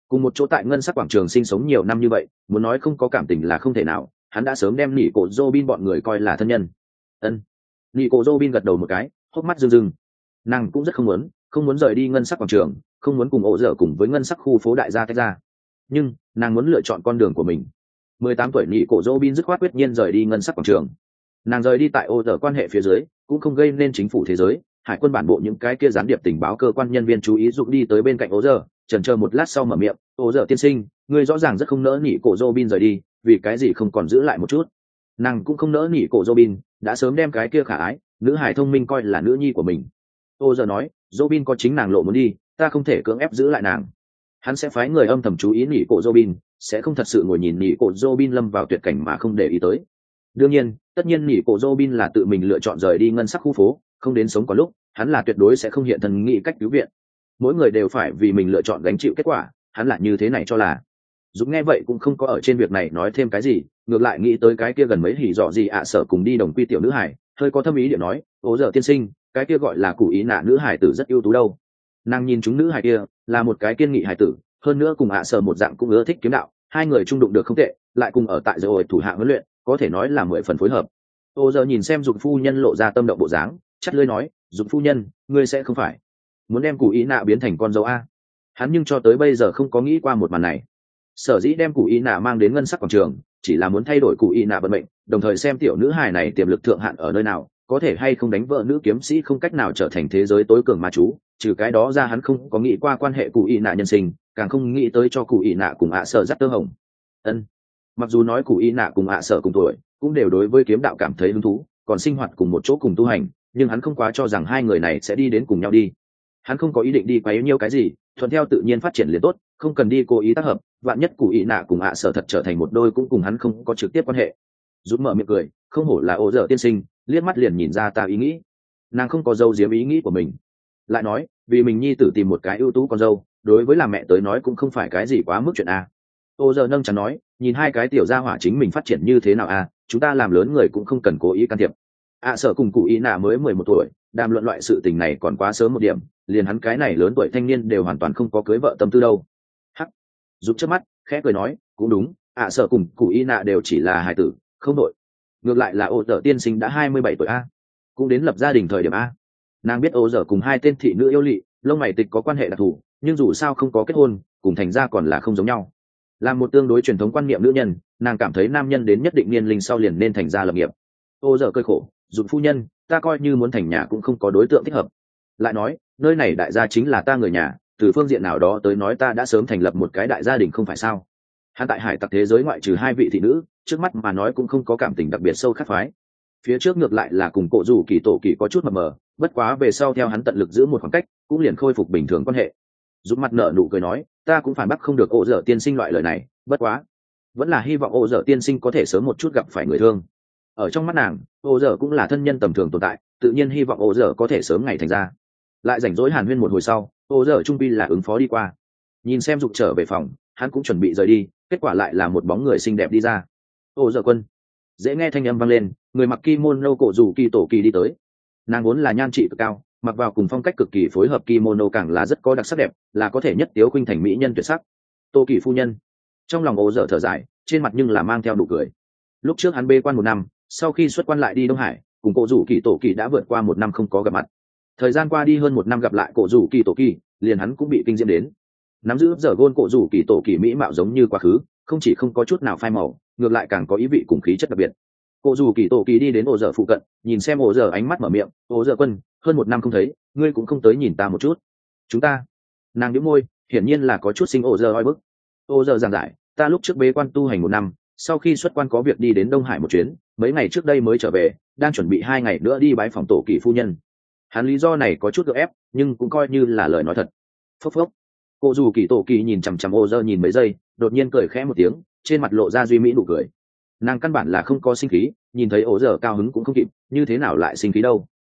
cùng một chỗ tại ngân sắc quảng trường sinh sống nhiều năm như vậy, muốn nói không có cảm tình là không thể nào. Hắn đã sớm đem nỉ cổ Robin bọn người coi là thân nhân. Ân. Nỉ cổ Robin gật đầu một cái, hốc mắt rưng rưng. Nàng cũng rất không muốn, không muốn rời đi ngân sắc quảng trường, không muốn cùng ổ dở cùng với ngân sắc khu phố đại gia tách ra. Nhưng nàng muốn lựa chọn con đường của mình. mười tám tuổi nỉ cổ Robin dứt khoát quyết nhiên rời đi ngân sắc quảng trường. Nàng rời đi tại ổ dở quan hệ phía dưới, cũng không gây nên chính phủ thế giới, hải quân bản bộ những cái kia gián điệp tình báo cơ quan nhân viên chú ý dụng đi tới bên cạnh ổ dở, chần chờ một lát sau mở miệng, ổ dở tiên sinh, ngươi rõ ràng rất không nỡ nỉ cổ Robin rời đi, vì cái gì không còn giữ lại một chút. Nàng cũng không nỡ nỉ cổ Robin, đã sớm đem cái kia khả ái nữ hải thông minh coi là nữ nhi của mình. Ô giờ nói, Robin có chính nàng lộ muốn đi, ta không thể cưỡng ép giữ lại nàng. Hắn sẽ phái người âm thầm chú ý nỉ cổ Robin, sẽ không thật sự ngồi nhìn nỉ cổ Robin lâm vào tuyệt cảnh mà không để ý tới. Đương nhiên, tất nhiên nỉ cổ Robin là tự mình lựa chọn rời đi ngân sắc khu phố, không đến sống có lúc, hắn là tuyệt đối sẽ không hiện thân nghĩ cách cứu viện. Mỗi người đều phải vì mình lựa chọn gánh chịu kết quả, hắn là như thế này cho là. Dũng nghe vậy cũng không có ở trên việc này nói thêm cái gì, ngược lại nghĩ tới cái kia gần mấy hỉ dọ gì ạ à sở cùng đi đồng quy tiểu nữ hải, hơi có thâm ý điểm nói, ố giờ tiên sinh, cái kia gọi là cụ ý nạ nữ hải tử rất ưu tú đâu. Nàng nhìn chúng nữ hải kia là một cái kiên nghị hải tử, hơn nữa cùng ạ à sở một dạng cũng ưa thích kiếm đạo, hai người trung đụng được không tệ, lại cùng ở tại rồi thủ hạ huấn luyện, có thể nói là mười phần phối hợp. Ô giờ nhìn xem dục phu nhân lộ ra tâm động bộ dáng, chắt lưỡi nói, dục phu nhân, ngươi sẽ không phải muốn đem cụ ý nạ biến thành con dâu a? Hắn nhưng cho tới bây giờ không có nghĩ qua một màn này. Sở dĩ đem cụ ý nạ mang đến ngân sắc quảng trường, chỉ là muốn thay đổi cụ ý nạ vận mệnh, đồng thời xem tiểu nữ hài này tiềm lực thượng hạn ở nơi nào, có thể hay không đánh vợ nữ kiếm sĩ không cách nào trở thành thế giới tối cường ma chú. Trừ cái đó ra hắn không có nghĩ qua quan hệ cụ ý nạ nhân sinh, càng không nghĩ tới cho cụ ý nạ cùng ạ sở dắt tơ hồng. Ân. Mặc dù nói cụ ý nạ cùng ạ sở cùng tuổi, cũng đều đối với kiếm đạo cảm thấy hứng thú, còn sinh hoạt cùng một chỗ cùng tu hành, nhưng hắn không quá cho rằng hai người này sẽ đi đến cùng nhau đi. Hắn không có ý định đi quấy nhiêu cái gì, thuận theo tự nhiên phát triển liền tốt, không cần đi cố ý tác hợp, vạn nhất cụ ý nạ cùng ạ sở thật trở thành một đôi cũng cùng hắn không có trực tiếp quan hệ. Rút mở miệng cười, không hổ là ô dở tiên sinh, liếc mắt liền nhìn ra ta ý nghĩ. Nàng không có dâu diếm ý nghĩ của mình, lại nói vì mình nhi tử tìm một cái ưu tú con dâu, đối với làm mẹ tới nói cũng không phải cái gì quá mức chuyện a. Ô dở nâng chán nói, nhìn hai cái tiểu gia hỏa chính mình phát triển như thế nào a, chúng ta làm lớn người cũng không cần cố ý can thiệp. ạ sở cùng cụ ý nạ mới mười một tuổi, đàm luận loại sự tình này còn quá sớm một điểm, liền hắn cái này lớn tuổi thanh niên đều hoàn toàn không có cưới vợ tâm tư đâu. Hắc, giúp trước mắt khẽ cười nói, cũng đúng, ạ sở cùng cụ ý nạ đều chỉ là hài tử, không đội. Ngược lại là ô dở tiên sinh đã hai mươi bảy tuổi a, cũng đến lập gia đình thời điểm a. Nàng biết ô dở cùng hai tên thị nữ yêu lị lông mày tịch có quan hệ đặc thù, nhưng dù sao không có kết hôn, cùng thành ra còn là không giống nhau. Làm một tương đối truyền thống quan niệm nữ nhân, nàng cảm thấy nam nhân đến nhất định niên linh sau liền nên thành ra lập nghiệp. Ô dở cơi khổ, dục phu nhân, ta coi như muốn thành nhà cũng không có đối tượng thích hợp. Lại nói, nơi này đại gia chính là ta người nhà, từ phương diện nào đó tới nói ta đã sớm thành lập một cái đại gia đình không phải sao? Hắn tại hải tặc thế giới ngoại trừ hai vị thị nữ, trước mắt mà nói cũng không có cảm tình đặc biệt sâu khắc phái. Phía trước ngược lại là cùng cổ rủ kỳ tổ kỳ có chút mập mờ, bất quá về sau theo hắn tận lực giữ một khoảng cách, cũng liền khôi phục bình thường quan hệ. Giúp mặt nợ nụ cười nói, ta cũng phản bác không được ô dở tiên sinh loại lời này, bất quá vẫn là hy vọng ô dở tiên sinh có thể sớm một chút gặp phải người thương. Ở trong mắt nàng, ô dở cũng là thân nhân tầm thường tồn tại, tự nhiên hy vọng ô dở có thể sớm ngày thành ra. Lại rảnh rỗi hàn huyên một hồi sau, ô dở trung pi là ứng phó đi qua, nhìn xem dục trở về phòng, hắn cũng chuẩn bị rời đi, kết quả lại là một bóng người xinh đẹp đi ra. Ô dở quân. Dễ nghe thanh âm vang lên, người mặc kimono cổ rủ kỳ tổ kỳ đi tới. Nàng vốn là nhan trị cực cao, mặc vào cùng phong cách cực kỳ phối hợp kimono càng là rất có đặc sắc đẹp, là có thể nhất tiếu khuynh thành mỹ nhân tuyệt sắc. Tô kỳ phu nhân. Trong lòng ô dở thở dài, trên mặt nhưng là mang theo nụ cười. Lúc trước hắn bê quan một năm, sau khi xuất quan lại đi Đông Hải, cùng cổ rủ kỳ tổ kỳ đã vượt qua một năm không có gặp mặt. Thời gian qua đi hơn một năm gặp lại cổ rủ kỳ tổ kỳ, liền hắn cũng bị kinh diễm đến. Nắm giữ giờ gôn cổ rủ kỳ tổ kỳ mỹ mạo giống như quá khứ, không chỉ không có chút nào phai màu, ngược lại càng có ý vị cùng khí chất đặc biệt. Cổ rủ kỳ tổ kỳ đi đến ổ dở phụ cận, nhìn xem ổ dở ánh mắt mở miệng, ổ dở quân, hơn một năm không thấy, ngươi cũng không tới nhìn ta một chút. Chúng ta. Nàng nhếch môi, hiển nhiên là có chút sinh ổ dở oi bức. Ổ dở giảng giải, ta lúc trước bế quan tu hành một năm, sau khi xuất quan có việc đi đến Đông Hải một chuyến, mấy ngày trước đây mới trở về, đang chuẩn bị hai ngày nữa đi bái phòng tổ kỳ phu nhân. Hắn lý do này có chút gượng ép, nhưng cũng coi như là lời nói thật. Phốc phốc. Cô dù kỳ tổ kỳ nhìn chằm chằm ô dơ nhìn mấy giây, đột nhiên cười khẽ một tiếng, trên mặt lộ ra duy mỹ nụ cười. Nàng căn bản là không có sinh khí, nhìn thấy ô dơ cao hứng cũng không kịp, như thế nào lại sinh khí đâu?